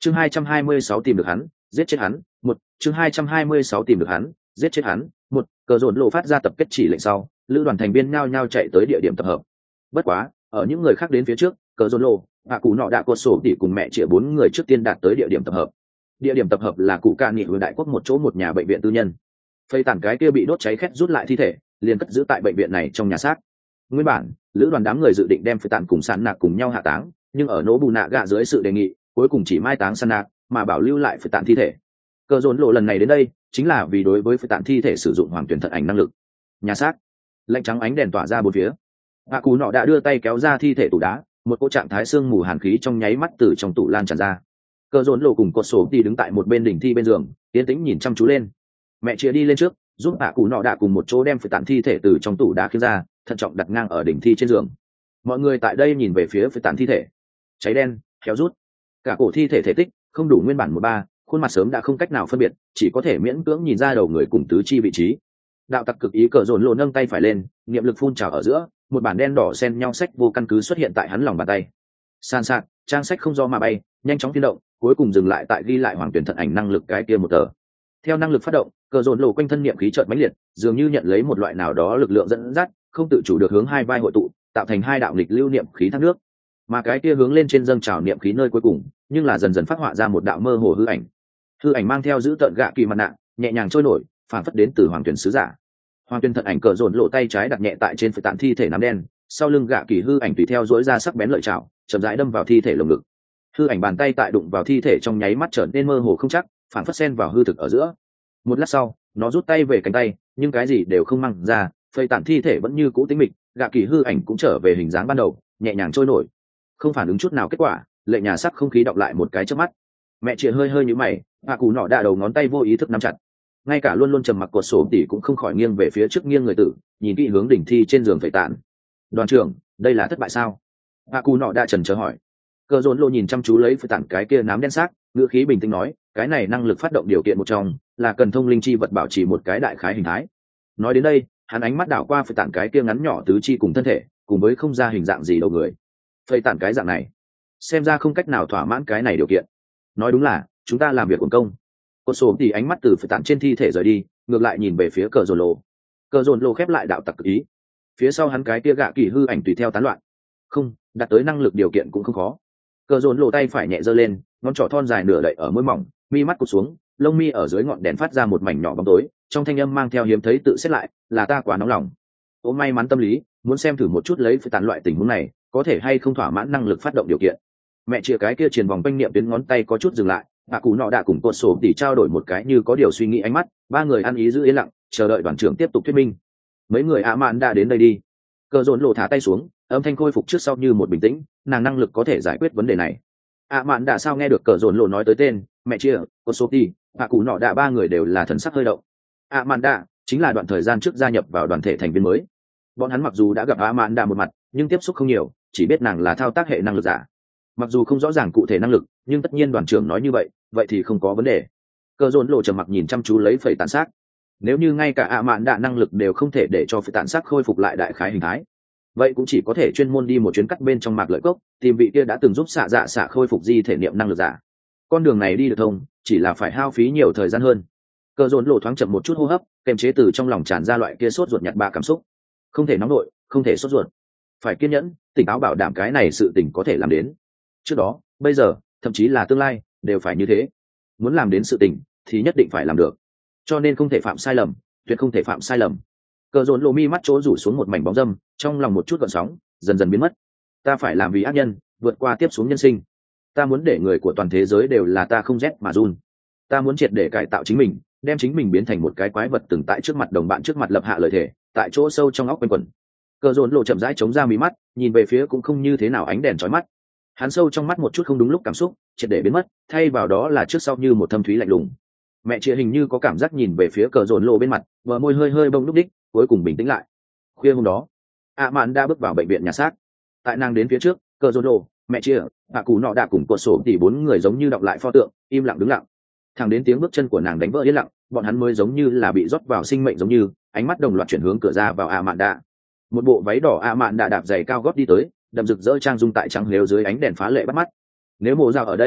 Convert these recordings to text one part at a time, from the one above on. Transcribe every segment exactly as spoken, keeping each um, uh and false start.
chương hai trăm hai mươi sáu tìm được hắn, giết chết hắn. Một chương hai trăm hai mươi sáu tìm được hắn, giết chết hắn. Một cờ dồn lộ phát ra tập kết chỉ lệnh sau, lữ đoàn thành viên nhao nhao chạy tới địa điểm tập hợp. Bất quá, ở những người khác đến phía trước, cờ dồn lộ, hạ cụ nọ đã cột sổ tỉ cùng mẹ chĩa bốn người trước tiên đạt tới địa điểm tập hợp. Địa điểm tập hợp là cụ ca nghị hướng đại quốc một chỗ một nhà bệnh viện tư nhân. Phây tàn cái kia bị đốt cháy khét rút lại thi thể, liền cất giữ tại bệnh viện này trong nhà xác. Nguyên bản, lữ đoàn đám người dự định đem phây tàn cùng sàn nạc cùng nhau hạ táng, nhưng ở nỗ bù nạ gạ dưới sự đề nghị, cuối cùng chỉ mai táng sàn nạc, mà bảo lưu lại phây tàn thi thể. Cờ dồn lộ lần này đến đây, chính là vì đối với phây tàn thi thể sử dụng hoàng tuyển thận ảnh năng lực. Nhà xác, lạnh trắng ánh đèn tỏa ra bốn phía. Hạ cù nọ đã đưa tay kéo ra thi thể tủ đá, một cỗ trạng thái xương mù hàn khí trong nháy mắt từ trong tủ lan tràn ra. Cờ dồn lộ cùng cột sổ thì đứng tại một bên đỉnh thi bên giường, yên tĩnh nhìn chăm chú lên. Mẹ chia đi lên trước, giúp hạ cù nọ đã cùng một chỗ đem phây tàn thi thể từ trong tủ đá khiêng ra, thận trọng đặt ngang ở đỉnh thi trên giường. Mọi người tại đây nhìn về phía phây tàn thi thể, cháy đen, héo rút, cả cổ thi thể thể tích không đủ nguyên bản một ba, khuôn mặt sớm đã không cách nào phân biệt, chỉ có thể miễn cưỡng nhìn ra đầu người cùng tứ chi vị trí. Đạo tặc cực ý cờ dồn lộ nâng tay phải lên, niệm lực phun trào ở giữa, một bản đen đỏ xen nhau sách vô căn cứ xuất hiện tại hắn lòng bàn tay. San sạc, trang sách không do mà bay, nhanh chóng phiên động, cuối cùng dừng lại tại ghi lại hoàng tuyển thận ảnh năng lực cái kia một tờ. Theo năng lực phát động, cờ dồn lộ quanh thân niệm khí chợt mãnh liệt, dường như nhận lấy một loại nào đó lực lượng dẫn dắt, không tự chủ được hướng hai vai hội tụ, tạo thành hai đạo nghịch lưu niệm khí thác nước. Mà cái kia hướng lên trên dâng trào niệm khí nơi cuối cùng, nhưng là dần dần phát họa ra một đạo mơ hồ hư ảnh. Hư ảnh mang theo giữ tợn gạ kỳ mặt nạ, nhẹ nhàng trôi nổi, phản phất đến từ hoàng tuyển sứ giả. Hoàng tuyển thận ảnh cờ dồn lộ tay trái đặt nhẹ tại trên phệ tàn thi thể nám đen, sau lưng gạ kỳ hư ảnh tùy theo dỗi ra sắc bén lợi chảo, chậm rãi đâm vào thi thể lồng ngực. Hư ảnh bàn tay tại đụng vào thi thể trong nháy mắt trở nên mơ hồ không chắc, phản phất xen vào hư thực ở giữa. Một lát sau, nó rút tay về cánh tay, nhưng cái gì đều không mang ra, phệ tàn thi thể vẫn như cũ tĩnh mịch, gạ kỳ hư ảnh cũng trở về hình dáng ban đầu, nhẹ nhàng trôi nổi, không phản ứng chút nào kết quả. Lệ nhà sắc không khí đọng lại một cái trước mắt. Mẹ chị hơi hơi nhíu mày, hạ cù nọ đạ đầu ngón tay vô ý thức nắm chặt. Ngay cả luôn luôn trầm mặc cột sổ tỉ cũng không khỏi nghiêng về phía trước nghiêng người tử, nhìn kỹ hướng đỉnh thi trên giường phệ tàn. Đoàn trưởng, đây là thất bại sao? Hạ cù nọ đạ trần chờ hỏi. Cờ dồn lộ nhìn chăm chú lấy phệ tàn cái kia nám đen xác, ngữ khí bình tĩnh nói, cái này năng lực phát động điều kiện một trong là cần thông linh chi vật bảo trì một cái đại khái hình thái. Nói đến đây, hắn ánh mắt đảo qua phệ tàn cái kia ngắn nhỏ tứ chi cùng thân thể, cùng với không ra hình dạng gì đầu người. Phệ tàn cái dạng này, xem ra không cách nào thỏa mãn cái này điều kiện. Nói đúng là chúng ta làm việc quần công. Cột sổ thì ánh mắt từ phệ tàn trên thi thể rời đi, ngược lại nhìn về phía cờ dồn lộ. Cờ dồn lộ khép lại đạo tặc cực ý, phía sau hắn cái kia gạ kỳ hư ảnh tùy theo tán loạn. Không, đạt tới năng lực điều kiện cũng không khó. Cờ dồn lộ tay phải nhẹ giơ lên, ngón trỏ thon dài nửa đậy ở môi mỏng, mi mắt cụt xuống, lông mi ở dưới ngọn đèn phát ra một mảnh nhỏ bóng tối, trong thanh âm mang theo hiếm thấy tự xét lại, là ta quá nóng lòng. Ô may mắn tâm lý, muốn xem thử một chút lấy phệ tàn loại tình huống này có thể hay không thỏa mãn năng lực phát động điều kiện. Mẹ chĩa cái kia truyền vòng quanh niệm tuyến ngón tay có chút dừng lại, bà cụ nọ đã cùng cột sổ tỉ trao đổi một cái như có điều suy nghĩ ánh mắt, ba người ăn ý giữ yên lặng, chờ đợi đoàn trưởng tiếp tục thuyết minh. Mấy người ạ mạn đã đến đây đi. Cờ dồn lộ thả tay xuống, âm thanh khôi phục trước sau như một bình tĩnh, nàng năng lực có thể giải quyết vấn đề này. ạ mạn đã sao nghe được cờ dồn lộ nói tới tên mẹ chĩa, cột sổ tỉ, bà cụ nọ đã ba người đều là thần sắc hơi động. ạ mạn đã chính là đoạn thời gian trước gia nhập vào đoàn thể thành viên mới. Bọn hắn mặc dù đã gặp ạ mạn đã một mặt, nhưng tiếp xúc không nhiều, chỉ biết nàng là thao tác hệ năng lực giả. Mặc dù không rõ ràng cụ thể năng lực, nhưng tất nhiên đoàn trưởng nói như vậy, vậy thì không có vấn đề. Cờ dồn lộ trầm mặc nhìn chăm chú lấy phẩy tàn xác. Nếu như ngay cả ạ mạn đạ năng lực đều không thể để cho phẩy tàn xác khôi phục lại đại khái hình thái, vậy cũng chỉ có thể chuyên môn đi một chuyến cắt bên trong mạc lợi cốc, tìm vị kia đã từng giúp xạ dạ xạ khôi phục di thể niệm năng lực giả. Con đường này đi được thông, chỉ là phải hao phí nhiều thời gian hơn. Cờ dồn lộ thoáng chậm một chút hô hấp, kềm chế từ trong lòng tràn ra loại kia sốt ruột nhạt ba cảm xúc. Không thể nóng nội, không thể sốt ruột, phải kiên nhẫn, tỉnh táo bảo đảm cái này sự tình có thể làm đến. Trước đó, bây giờ, thậm chí là tương lai, đều phải như thế. Muốn làm đến sự tình, thì nhất định phải làm được. Cho nên không thể phạm sai lầm, tuyệt không thể phạm sai lầm. Cờ dồn lộ mi mắt chỗ rủ xuống một mảnh bóng dâm, trong lòng một chút gợn sóng, dần dần biến mất. Ta phải làm vì ác nhân, vượt qua tiếp xuống nhân sinh. Ta muốn để người của toàn thế giới đều là ta không rét mà run. Ta muốn triệt để cải tạo chính mình, đem chính mình biến thành một cái quái vật từng tại trước mặt đồng bạn trước mặt lập hạ lời thề, tại chỗ sâu trong óc quanh quẩn. Cờ dồn lộ chậm rãi chống ra mí mắt, nhìn về phía cũng không như thế nào ánh đèn chói mắt. Hắn sâu trong mắt một chút không đúng lúc cảm xúc triệt để biến mất, thay vào đó là trước sau như một thâm thúy lạnh lùng. Mẹ chị hình như có cảm giác nhìn về phía cờ dồn lộ bên mặt, bờ môi hơi hơi bông lúc đích, cuối cùng bình tĩnh lại. Khuya hôm đó, ạ mạn đã bước vào bệnh viện nhà xác. Tại nàng đến phía trước, cờ dồn lộ, mẹ chị, bà cụ nọ đã cùng cột sổ tỉ bốn người giống như đọc lại pho tượng, im lặng đứng lặng. Thẳng đến tiếng bước chân của nàng đánh vỡ yên lặng, bọn hắn mới giống như là bị rót vào sinh mệnh giống như, ánh mắt đồng loạt chuyển hướng cửa ra vào ạ mạn đã. Một bộ váy đỏ ạ mạn đã đạp giày cao gót đi tới, đậm rực rỡ trang dung tại trắng lếu dưới ánh đèn phá lệ bắt mắt. Nếu mộ dạo ở đây,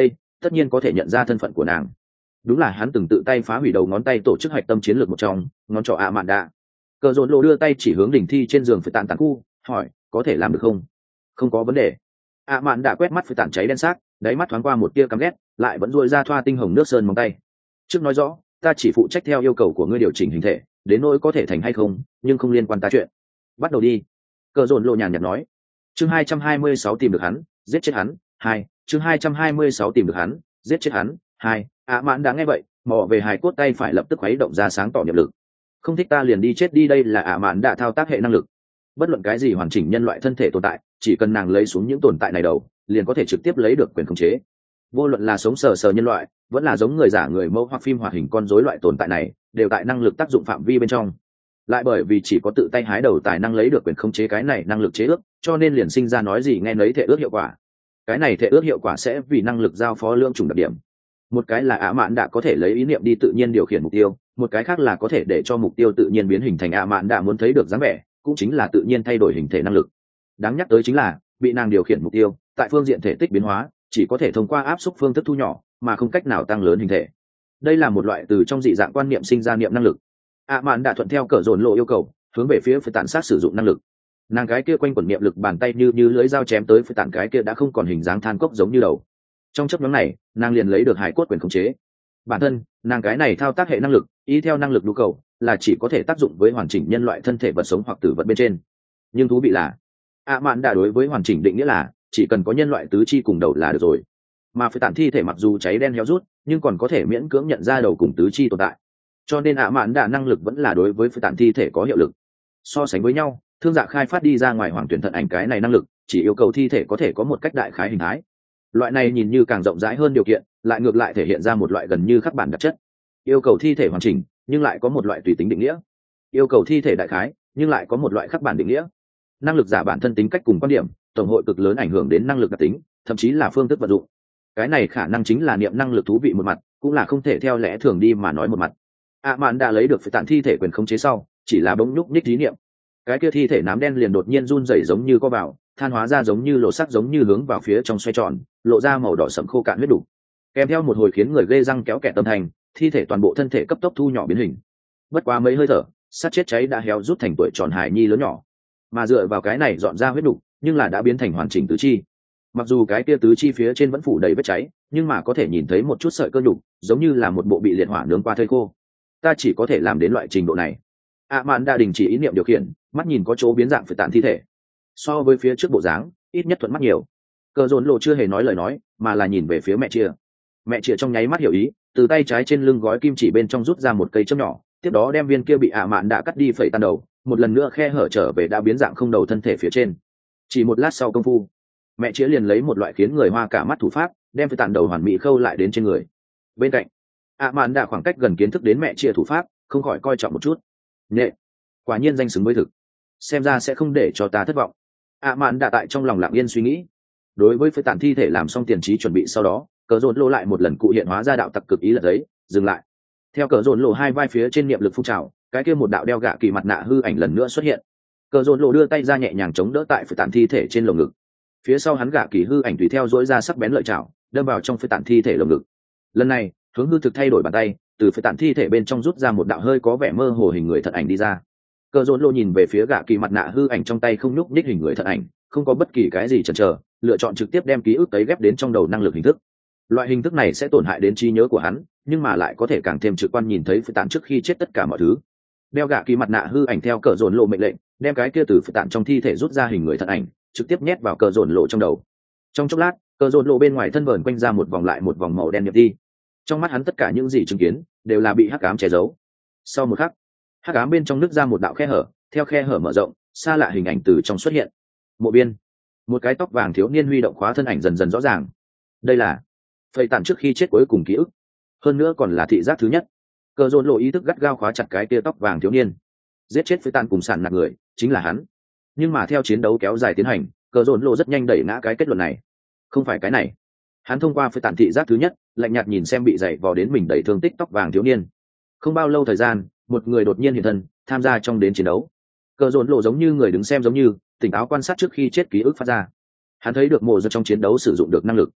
tất nhiên có thể nhận ra thân phận của nàng. Đúng là hắn từng tự tay phá hủy đầu ngón tay tổ chức hạch tâm chiến lược một trong, ngón trỏ ạ mạn đạ. Cờ rộn lộ đưa tay chỉ hướng đỉnh thi trên giường phải tàn tàn khu, hỏi có thể làm được không? Không có vấn đề. ạ mạn đạ quét mắt phải tàn cháy đen xác, đáy mắt thoáng qua một tia căm ghét, lại vẫn duỗi ra thoa tinh hồng nước sơn móng tay. Trước nói rõ, ta chỉ phụ trách theo yêu cầu của ngươi điều chỉnh hình thể, đến nỗi có thể thành hay không nhưng không liên quan ta chuyện. Bắt đầu đi. Cờ rộn lộ nhàn nhạt nói. Chương hai trăm hai mươi sáu tìm được hắn, giết chết hắn. Hai. Chương hai trăm hai mươi sáu tìm được hắn, giết chết hắn. Hai. ạ mạn đã nghe vậy, mò về hài cốt tay phải lập tức khuấy động ra sáng tỏ niệm lực. Không thích ta liền đi chết đi, đây là ạ mạn đã thao tác hệ năng lực. Bất luận cái gì hoàn chỉnh nhân loại thân thể tồn tại, chỉ cần nàng lấy xuống những tồn tại này đầu, liền có thể trực tiếp lấy được quyền khống chế. Vô luận là sống sờ sờ nhân loại, vẫn là giống người giả người mẫu hoặc phim hoạt hình con rối loại tồn tại này, đều tại năng lực tác dụng phạm vi bên trong. Lại bởi vì chỉ có tự tay hái đầu tài năng lấy được quyền khống chế cái này năng lực chế ước, cho nên liền sinh ra nói gì nghe nấy thể ước hiệu quả. Cái này thể ước hiệu quả sẽ vì năng lực giao phó lượng chủng đặc điểm. Một cái là ạ mạn đã có thể lấy ý niệm đi tự nhiên điều khiển mục tiêu, một cái khác là có thể để cho mục tiêu tự nhiên biến hình thành ạ mạn đã muốn thấy được dáng vẻ, cũng chính là tự nhiên thay đổi hình thể năng lực. Đáng nhắc tới chính là bị nàng điều khiển mục tiêu tại phương diện thể tích biến hóa chỉ có thể thông qua áp suất phương thức thu nhỏ mà không cách nào tăng lớn hình thể. Đây là một loại từ trong dị dạng quan niệm sinh ra niệm năng lực. ạ mạn đã thuận theo cờ dồn lộ yêu cầu, hướng về phía phải tàn sát sử dụng năng lực. Nàng cái kia quanh quẩn niệm lực bàn tay như như lưỡi dao chém tới phải tàn cái kia đã không còn hình dáng than cốc giống như đầu. Trong chấp nhóm này nàng liền lấy được hải cốt quyền khống chế. Bản thân nàng cái này thao tác hệ năng lực y theo năng lực nhu cầu là chỉ có thể tác dụng với hoàn chỉnh nhân loại thân thể vật sống hoặc tử vật bên trên. Nhưng thú vị là ạ mạn đã đối với hoàn chỉnh định nghĩa là chỉ cần có nhân loại tứ chi cùng đầu là được rồi, mà phải tàn thi thể mặc dù cháy đen héo rút nhưng còn có thể miễn cưỡng nhận ra đầu cùng tứ chi tồn tại, cho nên ạ mạn đã năng lực vẫn là đối với phải tàn thi thể có hiệu lực. So sánh với nhau, thương dạ khai phát đi ra ngoài hoàng tuyển thận ảnh cái này năng lực chỉ yêu cầu thi thể có thể có một cách đại khái hình thái. Loại này nhìn như càng rộng rãi hơn điều kiện, lại ngược lại thể hiện ra một loại gần như khắc bản đặc chất. Yêu cầu thi thể hoàn chỉnh nhưng lại có một loại tùy tính định nghĩa, yêu cầu thi thể đại khái nhưng lại có một loại khắc bản định nghĩa. Năng lực giả bản thân tính cách cùng quan điểm tổng hội cực lớn ảnh hưởng đến năng lực đặc tính, thậm chí là phương thức vận dụng. Cái này khả năng chính là niệm năng lực thú vị một mặt, cũng là không thể theo lẽ thường đi mà nói một mặt. ạ mạn đã lấy được phải tàn thi thể quyền khống chế sau, chỉ là bỗng nhúc nhích lý niệm, cái kia thi thể nám đen liền đột nhiên run rẩy giống như có vào, than hóa ra giống như lộ sắc giống như hướng vào phía trong xoay tròn, lộ ra màu đỏ sẫm khô cạn huyết đủ. Kèm theo một hồi khiến người ghê răng kéo kẹt tâm thành, thi thể toàn bộ thân thể cấp tốc thu nhỏ biến hình. Bất quá mấy hơi thở, xác chết cháy đã héo rút thành tuổi tròn hài nhi lớn nhỏ, mà dựa vào cái này dọn ra huyết đủ, nhưng là đã biến thành hoàn chỉnh tứ chi. Mặc dù cái kia tứ chi phía trên vẫn phủ đầy vết cháy, nhưng mà có thể nhìn thấy một chút sợi cơ nhục, giống như là một bộ bị liệt hỏa nướng qua thây khô. Ta chỉ có thể làm đến loại trình độ này. ạ mạn đã đình chỉ ý niệm điều khiển, mắt nhìn có chỗ biến dạng phải tàn thi thể. So với phía trước bộ dáng, ít nhất thuận mắt nhiều. Cờ dồn lộ chưa hề nói lời nói, mà là nhìn về phía mẹ chia. Mẹ chia trong nháy mắt hiểu ý, từ tay trái trên lưng gói kim chỉ bên trong rút ra một cây châm nhỏ, tiếp đó đem viên kia bị ạ mạn đã cắt đi phẩy tan đầu, một lần nữa khe hở trở về đã biến dạng không đầu thân thể phía trên. Chỉ một lát sau công phu, mẹ chia liền lấy một loại khiến người hoa cả mắt thủ pháp, đem phẩy tàn đầu hoàn mỹ khâu lại đến trên người. Bên cạnh, ạ mạn đã khoảng cách gần kiến thức đến mẹ chia thủ pháp, không khỏi coi trọng một chút. Nệ, quả nhiên danh xứng với thực, xem ra sẽ không để cho ta thất vọng. ạ mạn đã tại trong lòng lặng yên suy nghĩ. Đối với phẩy tàn thi thể làm xong tiền trí chuẩn bị sau đó, cờ dồn lộ lại một lần cụ hiện hóa ra đạo tặc cực ý là giấy, dừng lại. Theo cờ dồn lộ hai vai phía trên niệm lực phun trào, cái kia một đạo đeo gạ kỳ mặt nạ hư ảnh lần nữa xuất hiện. Cờ dồn lộ đưa tay ra nhẹ nhàng chống đỡ tại phẩy tàn thi thể trên lồng ngực. Phía sau hắn gạ kỳ hư ảnh tùy theo dỗi ra sắc bén lợi chảo, đâm vào trong phẩy tàn thi thể lồng ngực. Lần này, hướng hư thực thay đổi bàn tay, từ phẩy tàn thi thể bên trong rút ra một đạo hơi có vẻ mơ hồ hình người thật ảnh đi ra. Cờ dồn lộ nhìn về phía gạ kỳ mặt nạ hư ảnh trong tay không nhúc nhích hình người thật ảnh, không có bất kỳ cái gì chần chờ, lựa chọn trực tiếp đem ký ức tấy ghép đến trong đầu năng lực hình thức. Loại hình thức này sẽ tổn hại đến trí nhớ của hắn, nhưng mà lại có thể càng thêm trực quan nhìn thấy phẩy tàn trước khi chết tất cả mọi thứ. Đeo gạ kỳ mặt nạ hư ảnh theo cờ dồn lộ mệnh lệnh, đem cái kia từ phẩy tàn trong thi thể rút ra hình người thật ảnh, trực tiếp nhét vào cờ dồn lộ trong đầu. Trong chốc lát, cờ dồn lộ bên ngoài thân vờn quanh ra một vòng lại một vòng màu đen nhập đi. Trong mắt hắn tất cả những gì chứng kiến đều là bị hắc ám che giấu. Sau một khắc, hắc ám bên trong nứt ra một đạo khe hở, theo khe hở mở rộng, xa lạ hình ảnh từ trong xuất hiện. Mộ biên, một cái tóc vàng thiếu niên huy động khóa thân ảnh dần dần rõ ràng. Đây là phẩy tàn trước khi chết cuối cùng ký ức, hơn nữa còn là thị giác thứ nhất. Cờ dồn lộ ý thức gắt gao khóa chặt cái tia tóc vàng thiếu niên, giết chết phẩy tàn cùng sản nạc người chính là hắn. Nhưng mà theo chiến đấu kéo dài tiến hành, cờ dồn lộ rất nhanh đẩy ngã cái kết luận này. Không phải cái này. Hắn thông qua phẩy tàn thị giác thứ nhất, lạnh nhạt nhìn xem bị dày vò đến mình đầy thương tích tóc vàng thiếu niên. Không bao lâu thời gian, một người đột nhiên hiện thân, tham gia trong đến chiến đấu. Cờ dồn lộ giống như người đứng xem giống như tỉnh táo quan sát trước khi chết ký ức phát ra. Hắn thấy được mộ giật trong chiến đấu sử dụng được năng lực,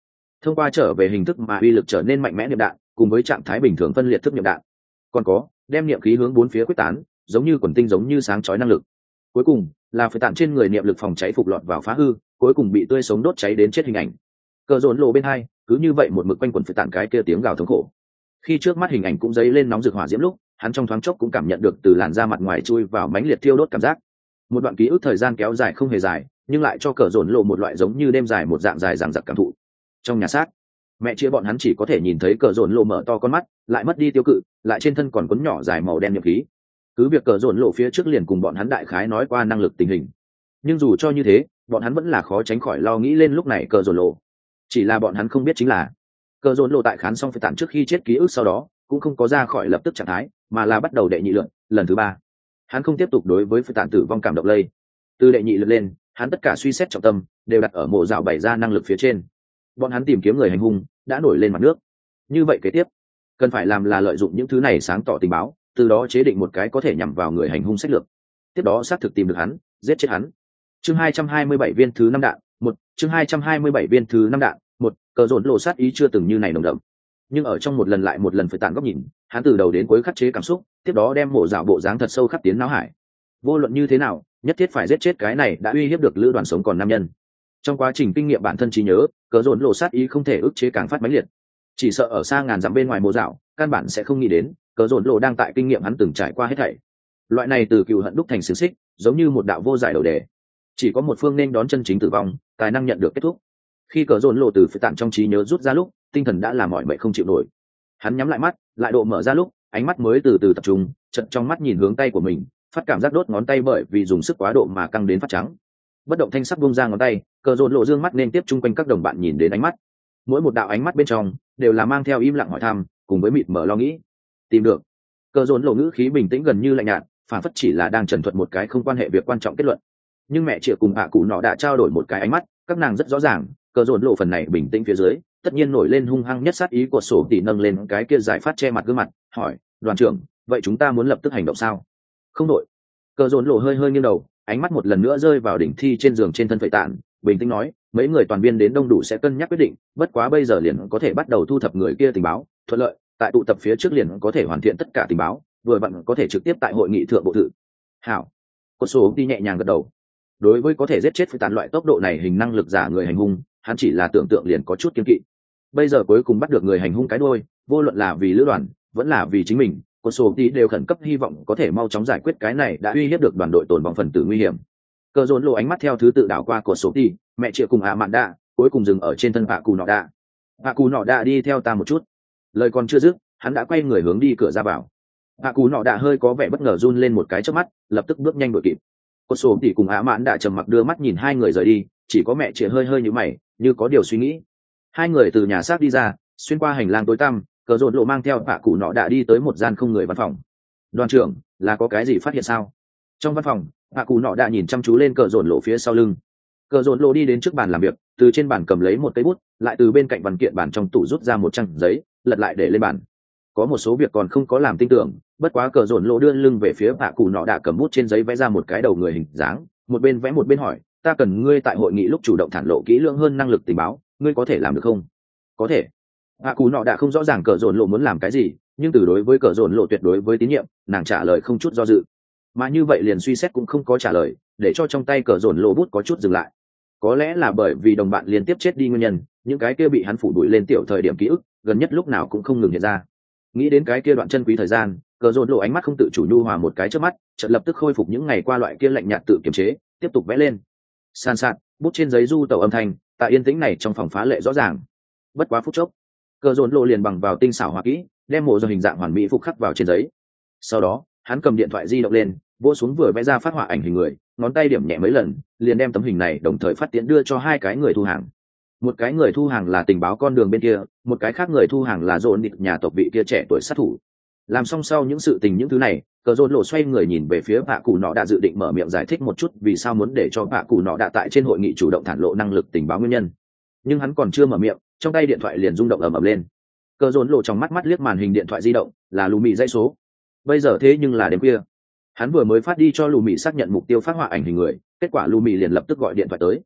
thông qua trở về hình thức mà uy lực trở nên mạnh mẽ niệm đạn cùng với trạng thái bình thường phân liệt thức niệm đạn. Còn có đem niệm khí hướng bốn phía quyết tán, giống như quần tinh giống như sáng chói năng lực. Cuối cùng là phải tản trên người niệm lực phòng cháy phục lọt vào phá hư, cuối cùng bị tươi sống đốt cháy đến chết hình ảnh. Cờ rốn lộ bên hai cứ như vậy một mực quanh quẩn phải tản cái kia tiếng gào thống khổ. Khi trước mắt hình ảnh cũng dấy lên nóng rực hỏa diễm lúc, hắn trong thoáng chốc cũng cảm nhận được từ làn da mặt ngoài chui vào mãnh liệt thiêu đốt cảm giác. Một đoạn ký ức thời gian kéo dài không hề dài, nhưng lại cho cờ rốn lộ một loại giống như đêm dài một dạng dài dằng dặc cảm thụ. Trong nhà xác, mẹ chia bọn hắn chỉ có thể nhìn thấy cờ rốn lộ mở to con mắt, lại mất đi tiêu cự, lại trên thân còn quấn nhỏ dài màu đen nhập khí. Cứ việc cờ rốn lộ phía trước liền cùng bọn hắn đại khái nói qua năng lực tình hình, nhưng dù cho như thế, bọn hắn vẫn là khó tránh khỏi lo nghĩ lên lúc này cờ rốn lộ. Chỉ là bọn hắn không biết chính là cờ rốn lộ tại khán xong phải tản trước khi chết ký ức sau đó cũng không có ra khỏi lập tức trạng thái, mà là bắt đầu đệ nhị lượt, lần thứ ba. Hắn không tiếp tục đối với phải tản tử vong cảm động lây. Từ đệ nhị lượt lên, hắn tất cả suy xét trọng tâm đều đặt ở mộ dạo bày ra năng lực phía trên. Bọn hắn tìm kiếm người hành hung đã nổi lên mặt nước. Như vậy kế tiếp, cần phải làm là lợi dụng những thứ này sáng tỏ tình báo, từ đó chế định một cái có thể nhắm vào người hành hung sách lược. Tiếp đó xác thực tìm được hắn, giết chết hắn. Chương hai trăm hai mươi bảy viên thứ năm đạn, một, chương hai trăm hai mươi bảy viên thứ năm đạn, một, cờ rốn lộ sát ý chưa từng như này nồng đậm. Nhưng ở trong một lần lại một lần phải tản góc nhìn, hắn từ đầu đến cuối khắc chế cảm xúc, tiếp đó đem mộ dạo bộ dáng thật sâu khắc tiến não hải. Vô luận như thế nào, nhất thiết phải giết chết cái này đã uy hiếp được lữ đoàn sống còn nam nhân. Trong quá trình kinh nghiệm bản thân trí nhớ, cờ rốn lộ sát ý không thể ức chế càng phát mãnh liệt. Chỉ sợ ở xa ngàn dặm bên ngoài mộ dạo, căn bản sẽ không nghĩ đến cờ rốn lộ đang tại kinh nghiệm hắn từng trải qua hết thảy. Loại này từ cừu hận đúc thành xiềng xích, giống như một đạo vô giải đầu đề. Chỉ có một phương nên đón chân chính tử vong, tài năng nhận được kết thúc. Khi cờ rốn lộ từ phải tản trong trí nhớ rút ra lúc, tinh thần đã là mỏi mệt không chịu nổi. Hắn nhắm lại mắt, lại độ mở ra lúc, ánh mắt mới từ từ tập trung, chợt trong mắt nhìn hướng tay của mình, phát cảm giác đốt ngón tay bởi vì dùng sức quá độ mà căng đến phát trắng. Bất động thanh sắc buông ra ngón tay, cờ rốn lộ dương mắt nên tiếp chung quanh các đồng bạn nhìn đến ánh mắt. Mỗi một đạo ánh mắt bên trong đều là mang theo im lặng hỏi thăm, cùng với mịt mờ lo nghĩ. Tìm được. Cờ rốn lộ ngữ khí bình tĩnh gần như lạnh nhạt, phản phất chỉ là đang trần thuật một cái không quan hệ việc quan trọng kết luận. Nhưng mẹ chị cùng hạ cụ nọ đã trao đổi một cái ánh mắt, các nàng rất rõ ràng, cờ rốn lộ phần này bình tĩnh phía dưới, tất nhiên nổi lên hung hăng nhất sát ý của sổ tỷ nâng lên cái kia giải phát che mặt gương mặt, hỏi, đoàn trưởng, vậy chúng ta muốn lập tức hành động sao? Không đội. Cờ rốn lộ hơi hơi nghiêng đầu, ánh mắt một lần nữa rơi vào đỉnh thi trên giường trên thân phệ tản, bình tĩnh nói, mấy người toàn viên đến đông đủ sẽ cân nhắc quyết định, bất quá bây giờ liền có thể bắt đầu thu thập người kia tình báo, thuận lợi, tại tụ tập phía trước liền có thể hoàn thiện tất cả tình báo, vừa vặn có thể trực tiếp tại hội nghị thượng bộ thự. Hảo. Cột sổ đi nhẹ nhàng gật đầu. Đối với có thể giết chết phệ tản loại tốc độ này hình năng lực giả người hành hung, hắn chỉ là tưởng tượng liền có chút kiêng kỵ. Bây giờ cuối cùng bắt được người hành hung cái đuôi, vô luận là vì lữ đoàn, vẫn là vì chính mình, cột sổ đi đều khẩn cấp hy vọng có thể mau chóng giải quyết cái này đã uy hiếp được đoàn đội tồn vong phần tử nguy hiểm. Cờ rốn lộ ánh mắt theo thứ tự đảo qua cột sổ đi, mẹ chị cùng ạ mạn đạ, cuối cùng dừng ở trên thân bạ cù nọ đạ. Bạ cù nọ đạ đi theo ta một chút. Lời còn chưa dứt, hắn đã quay người hướng đi cửa ra vào. Bạ cù nọ đạ hơi có vẻ bất ngờ run lên một cái chớp mắt, lập tức bước nhanh đuổi kịp. Cột sổ đi cùng ạ mạn đạ trầm mặc đưa mắt nhìn hai người rời đi, chỉ có mẹ chị hơi hơi nhíu mày, như có điều suy nghĩ. Hai người từ nhà xác đi ra, xuyên qua hành lang tối tăm, cờ rốn lộ mang theo bạ cù nọ đạ đi tới một gian không người văn phòng. Đoàn trưởng, là có cái gì phát hiện sao? Trong văn phòng, bạ cù nọ đạ nhìn chăm chú lên cờ rốn lộ phía sau lưng. Cờ rốn lộ đi đến trước bàn làm việc, từ trên bàn cầm lấy một cây bút, lại từ bên cạnh văn kiện bàn trong tủ rút ra một trang giấy, lật lại để lên bàn. Có một số việc còn không có làm tin tưởng, bất quá cờ rốn lộ đưa lưng về phía bạ cù nọ đạ cầm bút trên giấy vẽ ra một cái đầu người hình dáng, một bên vẽ một bên hỏi, ta cần ngươi tại hội nghị lúc chủ động thản lộ kỹ lưỡng hơn năng lực tình báo, ngươi có thể làm được không? Có thể. Bạ cù nọ đạ không rõ ràng cờ rốn lộ muốn làm cái gì, nhưng từ đối với cờ rốn lộ tuyệt đối với tín nhiệm, nàng trả lời không chút do dự. Mà như vậy liền suy xét cũng không có trả lời, để cho trong tay cờ rốn lộ bút có chút dừng lại. Có lẽ là bởi vì đồng bạn liên tiếp chết đi nguyên nhân, những cái kia bị hắn phủ đuổi lên tiểu thời điểm ký ức, gần nhất lúc nào cũng không ngừng hiện ra. Nghĩ đến cái kia đoạn chân quý thời gian, cờ rốn lộ ánh mắt không tự chủ nhu hòa một cái trước mắt, chợt lập tức khôi phục những ngày qua loại kia lạnh nhạt tự kiềm chế, tiếp tục vẽ lên. San sạt, bút trên giấy du tẩu âm thanh, tại yên tĩnh này trong phòng phá lệ rõ ràng. Bất quá phút chốc, cờ rốn lộ liền bằng vào tinh xảo hòa kỹ, đem mộ do hình dạng hoàn mỹ phục khắc vào trên giấy. Sau đó, hắn cầm điện thoại di động lên, vỗ xuống vừa vẽ ra phát họa ảnh hình người, ngón tay điểm nhẹ mấy lần, liền đem tấm hình này đồng thời phát tiễn đưa cho hai cái người thu hàng. Một cái người thu hàng là tình báo con đường bên kia, một cái khác người thu hàng là dồn nịt nhà tộc vị kia trẻ tuổi sát thủ. Làm xong sau những sự tình những thứ này, cờ rốn lộ xoay người nhìn về phía bạ cù nọ đã dự định mở miệng giải thích một chút vì sao muốn để cho bạ cù nọ đã tại trên hội nghị chủ động thản lộ năng lực tình báo nguyên nhân. Nhưng hắn còn chưa mở miệng, trong tay điện thoại liền rung động ầm ầm lên. Cờ rốn lộ trong mắt mắt liếc màn hình điện thoại di động, là lù mị dãy số. Bây giờ thế nhưng là đêm khuya. Hắn vừa mới phát đi cho lù mị xác nhận mục tiêu phát họa ảnh hình người, kết quả lù mị liền lập tức gọi điện thoại tới.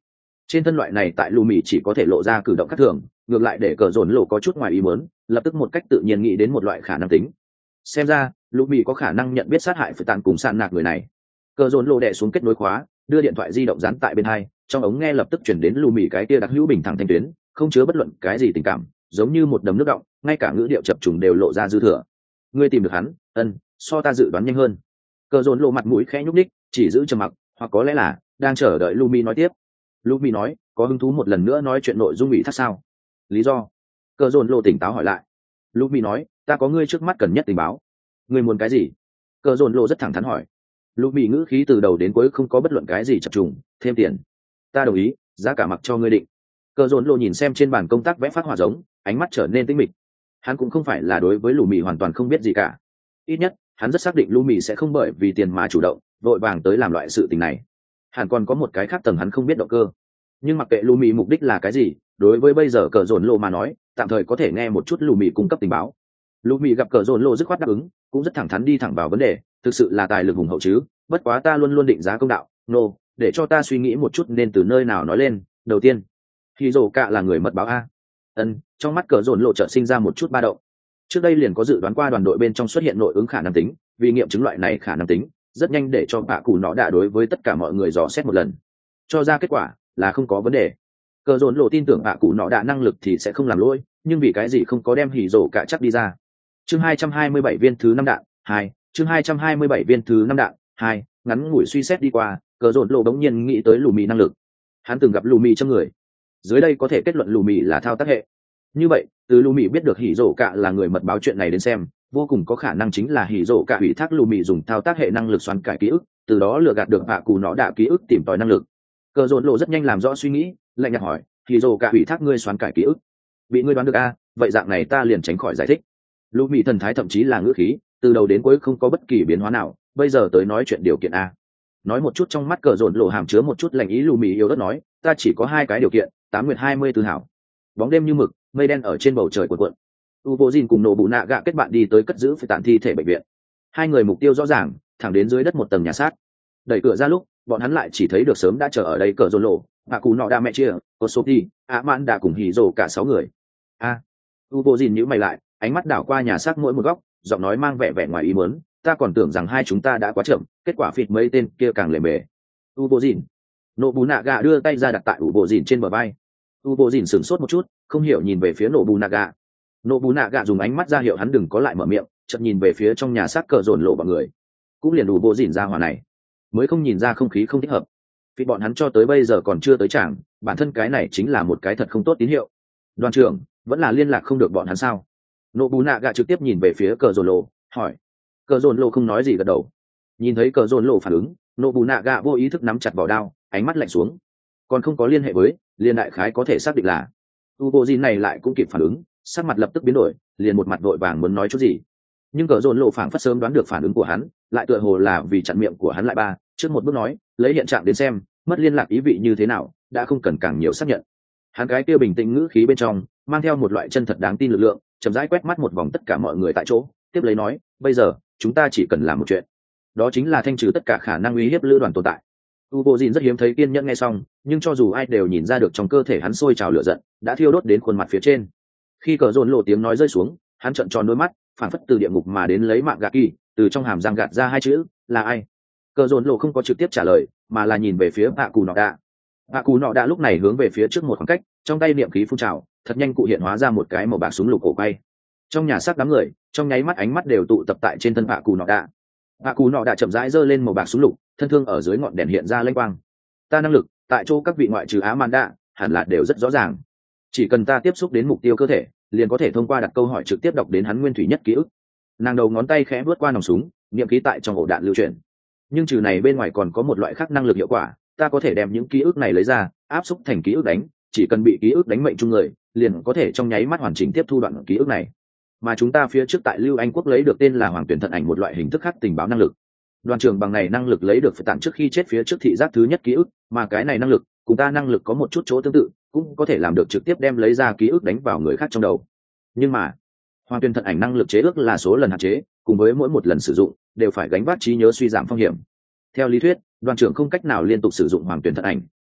trên thân loại này tại lù mì chỉ có thể lộ ra cử động khác thường, ngược lại để cờ dồn lộ có chút ngoài ý muốn, lập tức một cách tự nhiên nghĩ đến một loại khả năng tính. Xem ra lù mì có khả năng nhận biết sát hại phải tàn cùng sạn nạc người này. Cờ dồn lộ đè xuống kết nối khóa, đưa điện thoại di động dán tại bên hai, trong ống nghe lập tức chuyển đến lù mì cái kia đặc hữu bình thẳng thanh tuyến, không chứa bất luận cái gì tình cảm, giống như một đầm nước động, ngay cả ngữ điệu chập trùng đều lộ ra dư thừa. Ngươi tìm được hắn? Ân, so ta dự đoán nhanh hơn. Cờ dồn lộ mặt mũi khẽ nhúc ních, chỉ giữ trầm mặc, hoặc có lẽ là đang chờ đợi Lumi nói tiếp. Lumi nói, có hứng thú một lần nữa nói chuyện nội dung ủy thác sao? Lý do? Cờ dồn lộ tỉnh táo hỏi lại. Lumi nói, ta có ngươi trước mắt cần nhất tình báo. Ngươi muốn cái gì? Cờ dồn lộ rất thẳng thắn hỏi. Lumi ngữ khí từ đầu đến cuối không có bất luận cái gì chập trùng, thêm tiền. Ta đồng ý, giá cả mặc cho ngươi định. Cờ dồn lộ nhìn xem trên bàn công tác vẽ phát họa giống, ánh mắt trở nên tĩnh mịch. Hắn cũng không phải là đối với Lumi hoàn toàn không biết gì cả. Ít nhất hắn rất xác định Lumi sẽ không bởi vì tiền mà chủ động vội vàng tới làm loại sự tình này. Hẳn còn có một cái khác tầng hắn không biết động cơ. Nhưng mặc kệ Lumi mục đích là cái gì, đối với bây giờ cờ dồn lộ mà nói, tạm thời có thể nghe một chút Lumi cung cấp tình báo. Lumi gặp cờ dồn lộ dứt khoát đáp ứng, cũng rất thẳng thắn đi thẳng vào vấn đề, thực sự là tài lực hùng hậu chứ, bất quá ta luôn luôn định giá công đạo, nô, no, để cho ta suy nghĩ một chút nên từ nơi nào nói lên. Đầu tiên, khi rồ cạ là người mật báo a. Ân, trong mắt cờ dồn lộ chợt sinh ra một chút ba động. Trước đây liền có dự đoán qua đoàn đội bên trong xuất hiện nội ứng khả năng tính, vì nghiệm chứng loại này khả năng tính, rất nhanh để cho bạ cụ nó đã đối với tất cả mọi người dò xét một lần, cho ra kết quả là không có vấn đề. Cờ dồn lộ tin tưởng bạ cụ nó đã năng lực thì sẽ không làm lỗi, nhưng vì cái gì không có đem hỉ rổ cả chắc đi ra. Chương hai trăm hai mươi bảy viên thứ năm đạn hai, chương hai trăm hai mươi bảy viên thứ năm đạn hai, ngắn ngủi suy xét đi qua, cờ dồn lộ đống nhiên nghĩ tới Lumi năng lực. Hắn từng gặp Lumi trong người, dưới đây có thể kết luận Lumi là thao tác hệ. Như vậy từ Lumi biết được hỉ rổ cả là người mật báo chuyện này đến xem, vô cùng có khả năng chính là hỉ rổ cả ủy thác Lumi dùng thao tác hệ năng lực xoắn cải ký ức, từ đó lừa gạt được bạ cụ nó đã ký ức tìm tòi năng lực. Cờ dồn lộ rất nhanh làm rõ suy nghĩ, lạnh nhạt hỏi, hỉ rổ cả ủy thác ngươi xoắn cải ký ức, bị ngươi đoán được a? Vậy dạng này ta liền tránh khỏi giải thích. Lumi thần thái thậm chí là ngữ khí từ đầu đến cuối không có bất kỳ biến hóa nào, bây giờ tới nói chuyện điều kiện a. Nói một chút, trong mắt cờ dồn lộ hàm chứa một chút lạnh ý. Lumi yếu ớt nói, ta chỉ có hai cái điều kiện, tám nguyệt hai mươi tư hảo, bóng đêm như mực, mây đen ở trên bầu trời cuộn cuộn. Uvojin cùng nổ bụ nạ gạ kết bạn đi tới cất giữ phải tàn thi thể bệnh viện. Hai người mục tiêu rõ ràng, thẳng đến dưới đất một tầng nhà xác. Đẩy cửa ra lúc, bọn hắn lại chỉ thấy được sớm đã chờ ở đây cờ rôn lộ, bà cù nọ đa mẹ chia, có số đi, ạ mãn đã cùng hỉ rồ cả sáu người. A, à, Uvojin nhíu mày lại, ánh mắt đảo qua nhà xác mỗi một góc, giọng nói mang vẻ vẻ ngoài ý muốn, ta còn tưởng rằng hai chúng ta đã quá chậm, kết quả phịt mấy tên kia càng lề mề. Uvojin, nổ bù nạ gạ đưa tay ra đặt tại Uvojin trên bờ vai. Uvojin sửng sốt một chút, không hiểu nhìn về phía nổ bù nạ gạ. Nổ bù nạ gạ dùng ánh mắt ra hiệu hắn đừng có lại mở miệng, chợt nhìn về phía trong nhà xác cờ rồn lộ bọn người, cũng liền Uvojin ra hòa này, mới không nhìn ra không khí không thích hợp. Vì bọn hắn cho tới bây giờ còn chưa tới chàng, bản thân cái này chính là một cái thật không tốt tín hiệu. Đoàn trưởng vẫn là liên lạc không được bọn hắn sao? Nổ bù nạ gạ trực tiếp nhìn về phía cờ rồn lộ, hỏi. Cờ rồn lộ không nói gì, gật đầu. Nhìn thấy cờ rồn lộ phản ứng, nổ bù nạ gạ vô ý thức nắm chặt vào đao, ánh mắt lạnh xuống. Còn không có liên hệ với, liên đại khái có thể xác định là Uvojin này lại cũng kịp phản ứng, sắc mặt lập tức biến đổi, liền một mặt vội vàng muốn nói chút gì. Nhưng cờ dồn lộ phảng phất sớm đoán được phản ứng của hắn, lại tựa hồ là vì chặn miệng của hắn lại ba, trước một bước nói, lấy hiện trạng đến xem, mất liên lạc ý vị như thế nào, đã không cần càng nhiều xác nhận. Hắn cái kia bình tĩnh ngữ khí bên trong, mang theo một loại chân thật đáng tin lực lượng, chậm rãi quét mắt một vòng tất cả mọi người tại chỗ, tiếp lấy nói, bây giờ, chúng ta chỉ cần làm một chuyện, đó chính là thanh trừ tất cả khả năng uy hiếp lữ đoàn tồn tại. Uvojin rất hiếm thấy kiên nhẫn nghe xong, nhưng cho dù ai đều nhìn ra được trong cơ thể hắn sôi trào lửa giận, đã thiêu đốt đến khuôn mặt phía trên. Khi cờ dồn lộ tiếng nói rơi xuống, hắn trợn tròn đôi mắt, phản phất từ địa ngục mà đến lấy mạng gạt kỳ, từ trong hàm răng gạt ra hai chữ, là ai? Cờ dồn lộ không có trực tiếp trả lời, mà là nhìn về phía bạ cù nọ đạ. Bạ cù nọ đạ lúc này hướng về phía trước một khoảng cách, trong tay niệm khí phun trào, thật nhanh cụ hiện hóa ra một cái màu bạc súng lục cổ quay. Trong nhà xác đám người, trong nháy mắt ánh mắt đều tụ tập tại trên thân bạ cù nọ đạ. Bạ cù nọ đạ chậm rãi giơ lên màu bạc súng lục, thân thương ở dưới ngọn đèn hiện ra lênh quang. Ta năng lực, tại chỗ các vị ngoại trừ Á Man đạ, hẳn là đều rất rõ ràng. Chỉ cần ta tiếp xúc đến mục tiêu cơ thể, liền có thể thông qua đặt câu hỏi trực tiếp đọc đến hắn nguyên thủy nhất ký ức. Nàng đầu ngón tay khẽ vớt qua nòng súng, niệm khí tại trong ổ đạn lưu chuyển. Nhưng trừ này bên ngoài còn có một loại khác năng lực hiệu quả, ta có thể đem những ký ức này lấy ra, áp xúc thành ký ức đánh, chỉ cần bị ký ức đánh mệnh chung người, liền có thể trong nháy mắt hoàn chỉnh tiếp thu đoạn ký ức này. Mà chúng ta phía trước tại Lưu Anh quốc lấy được tên là Hoàng Tuyển Thận Ảnh, một loại hình thức khác tình báo năng lực. Đoàn trưởng bằng này năng lực lấy được phải tặng trước khi chết phía trước thị giác thứ nhất ký ức, mà cái này năng lực cùng ta năng lực có một chút chỗ tương tự, cũng có thể làm được trực tiếp đem lấy ra ký ức đánh vào người khác trong đầu. Nhưng mà Hoàng Tuyển Thận Ảnh năng lực chế ước là số lần hạn chế, cùng với mỗi một lần sử dụng đều phải gánh vác trí nhớ suy giảm phong hiểm. Theo lý thuyết, đoàn trưởng không cách nào liên tục sử dụng Hoàng Tuyển Thận Ảnh,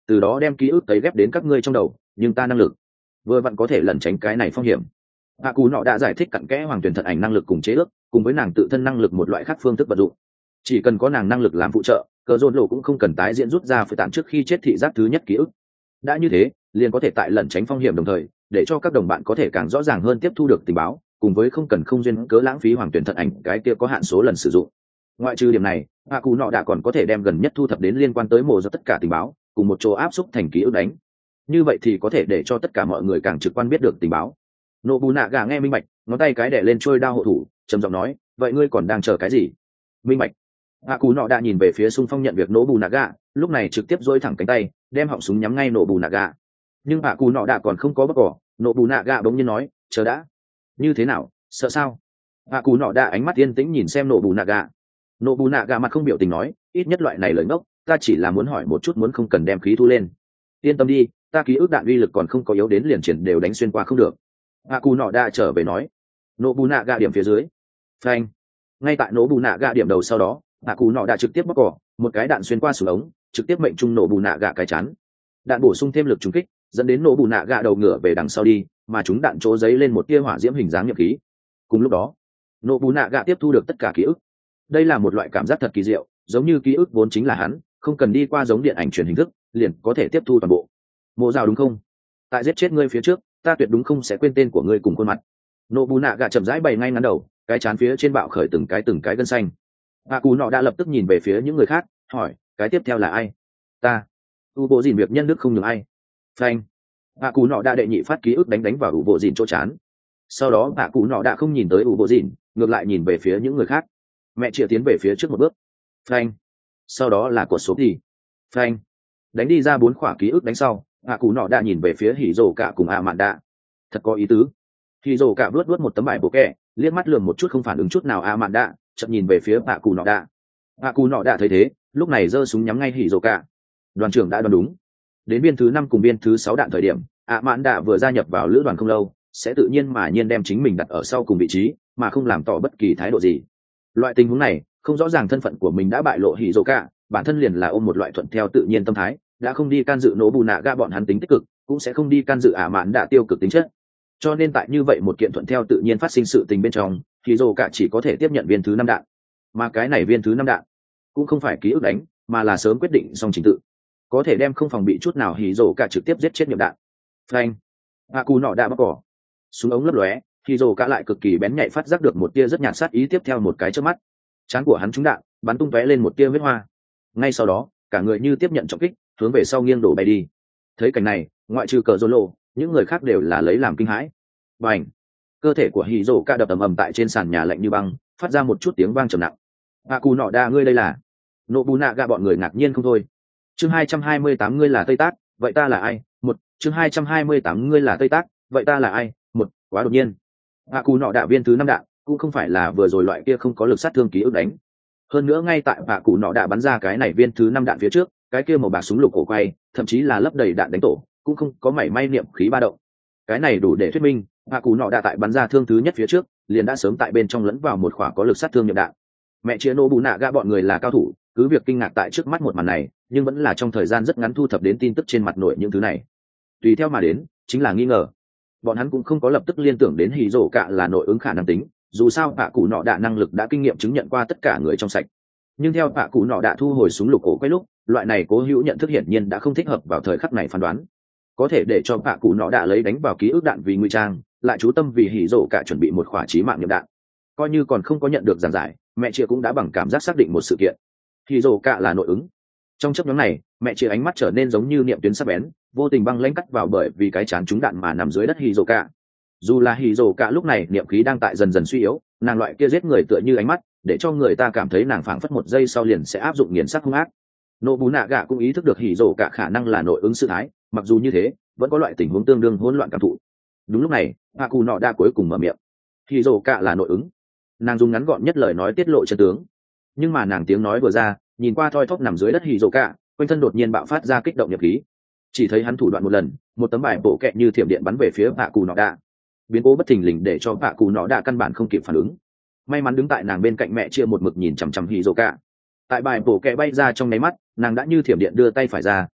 từ đó đem ký ức tấy ghép đến các ngươi trong đầu, nhưng ta năng lực vừa vặn có thể lẩn tránh cái này phong hiểm. Hạ cù nọ đã giải thích cặn kẽ hoàng tuyển thần ảnh năng lực cùng chế ước cùng với nàng tự thân năng lực một loại khác phương thức vận dụng. Chỉ cần có nàng năng lực làm phụ trợ, cờ rôn lộ cũng không cần tái diễn rút ra phải tạm trước khi chết thị giác thứ nhất ký ức. Đã như thế, liền có thể tại lẩn tránh phong hiểm đồng thời để cho các đồng bạn có thể càng rõ ràng hơn tiếp thu được tình báo, cùng với không cần không duyên cớ lãng phí hoàng tuyển thần ảnh cái kia có hạn số lần sử dụng. Ngoại trừ điểm này, hạ cù nọ đã còn có thể đem gần nhất thu thập đến liên quan tới mổ do tất cả tình báo cùng một chỗ áp xúc thành ký ức đánh. Như vậy thì có thể để cho tất cả mọi người càng trực quan biết được tình báo. Nobunaga nghe minh bạch, ngón tay cái đè lên trôi đao hộ thủ, trầm giọng nói, vậy ngươi còn đang chờ cái gì? Minh bạch. Hạ cù nọ đã nhìn về phía xung phong nhận việc Nobunaga, lúc này trực tiếp duỗi thẳng cánh tay, đem họng súng nhắm ngay Nobunaga. Nhưng hạ cù nọ đã còn không có bóc cỏ, Nobunaga bỗng nhiên nói, chờ đã. Như thế nào, sợ sao? Hạ cù nọ đã ánh mắt yên tĩnh nhìn xem Nobunaga. Nobunaga mặt không biểu tình nói, ít nhất loại này lời ngốc, ta chỉ là muốn hỏi một chút, muốn không cần đem khí thu lên. Yên tâm đi, ta ký ức đạn uy lực còn không có yếu đến liền triển đều đánh xuyên qua không được. Hạ cù nọ đã trở về nói. Nobunaga điểm phía dưới. Phanh. Ngay tại Nobunaga điểm đầu sau đó, Hạ cù nọ đã trực tiếp bóc cỏ, một cái đạn xuyên qua súng ống, trực tiếp mệnh trung Nobunaga cái chắn. Đạn bổ sung thêm lực trúng kích, dẫn đến Nobunaga đầu ngửa về đằng sau đi, mà chúng đạn chỗ giấy lên một tia hỏa diễm hình dáng nhập khí. Cùng lúc đó, Nobunaga tiếp thu được tất cả ký ức. Đây là một loại cảm giác thật kỳ diệu, giống như ký ức vốn chính là hắn, không cần đi qua giống điện ảnh truyền hình thức, liền có thể tiếp thu toàn bộ. Mộ Dạo đúng không? Tại giết chết ngươi phía trước, ta tuyệt đúng không sẽ quên tên của ngươi cùng khuôn mặt. Nobunaga chậm rãi bày ngay ngắn đầu, cái chán phía trên bạo khởi từng cái từng cái gân xanh. Hạ cù nọ đã lập tức nhìn về phía những người khác, hỏi, cái tiếp theo là ai? Ta. U bộ dìn việc nhân đức không nhường ai. Phanh. Hạ cù nọ đã đệ nhị phát ký ức đánh đánh vào u bộ dìn chỗ chán. Sau đó hạ cù nọ đã không nhìn tới u bộ dìn, ngược lại nhìn về phía những người khác. Mẹ chia tiến về phía trước một bước. Phanh. Sau đó là cột số gì? Phanh. Đánh đi ra bốn khỏa ký ức đánh sau, hạ cù nọ đã nhìn về phía hỉ rồ cả cùng ạ mạn đạ. Thật có ý tứ. Hỉ rồ cả vớt vớt một tấm bài bộ kẹ, liếc mắt lườm một chút không phản ứng chút nào ạ mạn đạ, chợt nhìn về phía hạ cù nọ đạ. Hạ cù nọ đạ thấy thế, lúc này giơ súng nhắm ngay hỉ rồ cả. Đoàn trưởng đã đoán đúng. Đến biên thứ năm cùng biên thứ sáu đạn thời điểm, ạ mạn đạ vừa gia nhập vào lữ đoàn không lâu, sẽ tự nhiên mà nhiên đem chính mình đặt ở sau cùng vị trí, mà không làm tỏ bất kỳ thái độ gì. Loại tình huống này, không rõ ràng thân phận của mình đã bại lộ hỉ rồ cả, bản thân liền là ôm một loại thuận theo tự nhiên tâm thái, đã không đi can dự Nobunaga bọn hắn tính tích cực, cũng sẽ không đi can dự ả mạn đã tiêu cực tính chất. Cho nên tại như vậy một kiện thuận theo tự nhiên phát sinh sự tình bên trong, hỉ rồ cả chỉ có thể tiếp nhận viên thứ năm đạn. Mà cái này viên thứ năm đạn cũng không phải ký ức đánh, mà là sớm quyết định xong trình tự, có thể đem không phòng bị chút nào hỉ rồ cả trực tiếp giết chết nhiệm đạn. Phanh. Hạ cù nọ đã bóc cỏ, súng ống lấp lóe, hỉ rồ cả lại cực kỳ bén nhạy phát giác được một tia rất nhạt sát ý tiếp theo một cái chớp mắt, trán của hắn trúng đạn, bắn tung tóe lên một tia huyết hoa. Ngay sau đó, cả người như tiếp nhận trọng kích, hướng về sau nghiêng đổ bay đi. Thấy cảnh này, ngoại trừ cờ rô lộ, những người khác đều là lấy làm kinh hãi. Bành! Cơ thể của hỉ rồ cả đập ầm ầm tại trên sàn nhà lạnh như băng, phát ra một chút tiếng vang trầm nặng. Hạ cù nọ đa, ngươi đây là? Nobunaga bọn người ngạc nhiên không thôi. Chương hai trăm hai mươi tám, ngươi là Tây Tác, vậy ta là ai? Một. Chương hai trăm hai mươi tám, ngươi là Tây Tác, vậy ta là ai? Một. Quá đột nhiên. Hạ cù nọ đạ viên thứ năm đạn, cũng không phải là vừa rồi loại kia không có lực sát thương ký ức đánh. Hơn nữa ngay tại hạ cù nọ đạ bắn ra cái này viên thứ năm đạn phía trước, cái kia màu bạc súng lục cổ quay, thậm chí là lấp đầy đạn đánh tổ, cũng không có mảy may niệm khí ba động. Cái này đủ để thuyết minh, hạ cù nọ đạ tại bắn ra thương thứ nhất phía trước, liền đã sớm tại bên trong lẫn vào một khỏa có lực sát thương niệm đạn. Mẹ chia Nobunaga bọn người là cao thủ, cứ việc kinh ngạc tại trước mắt một màn này, nhưng vẫn là trong thời gian rất ngắn thu thập đến tin tức trên mặt nội những thứ này. Tùy theo mà đến, chính là nghi ngờ. Bọn hắn cũng không có lập tức liên tưởng đến hỉ rồ cả là nội ứng khả năng tính, dù sao hạ cù nọ đạ năng lực đã kinh nghiệm chứng nhận qua tất cả người trong sạch. Nhưng theo hạ cù nọ đạ thu hồi súng lục cổ quay lúc, loại này cố hữu nhận thức hiển nhiên đã không thích hợp vào thời khắc này phán đoán. Có thể để cho hạ cù nọ đạ lấy đánh vào ký ức đạn vì nguy trang, lại chú tâm vì hỉ rồ cả chuẩn bị một khỏa chí mạng niệm đạn. Coi như còn không có nhận được giảng giải, mẹ chia cũng đã bằng cảm giác xác định một sự kiện. Hỉ rồ cả là nội ứng. Trong chấp nhóm này, mẹ chia ánh mắt trở nên giống như niệm tuyến sắc bén, vô tình băng lãnh cắt vào bởi vì cái chán trúng đạn mà nằm dưới đất hỉ rồ cả. Dù là hỉ rồ cả lúc này niệm khí đang tại dần dần suy yếu, nàng loại kia giết người tựa như ánh mắt, để cho người ta cảm thấy nàng phảng phất một giây sau liền sẽ áp dụng nghiền sắc hung ác. Nobunaga cũng ý thức được hỉ rồ cả khả năng là nội ứng sự thái, mặc dù như thế, vẫn có loại tình huống tương đương hỗn loạn cảm thụ. Đúng lúc này, hạ cù nọ đa cuối cùng mở miệng. Hỉ rồ cả là nội ứng. Nàng dùng ngắn gọn nhất lời nói tiết lộ chân tướng. Nhưng mà nàng tiếng nói vừa ra, nhìn qua thoi thóp nằm dưới đất hỉ rồ cả, quanh thân đột nhiên bạo phát ra kích động nhập khí. Chỉ thấy hắn thủ đoạn một lần, một tấm bài bộ kẹ như thiểm điện bắn về phía hạ cù nọ đa. Biến cố bất thình lình để cho hạ cù nọ đa căn bản không kịp phản ứng. May mắn đứng tại nàng bên cạnh mẹ chia một mực nhìn chằm chằm hỉ rồ cả. Tại bài bổ kẹ bay ra trong nháy mắt, nàng đã như thiểm điện đưa tay phải ra,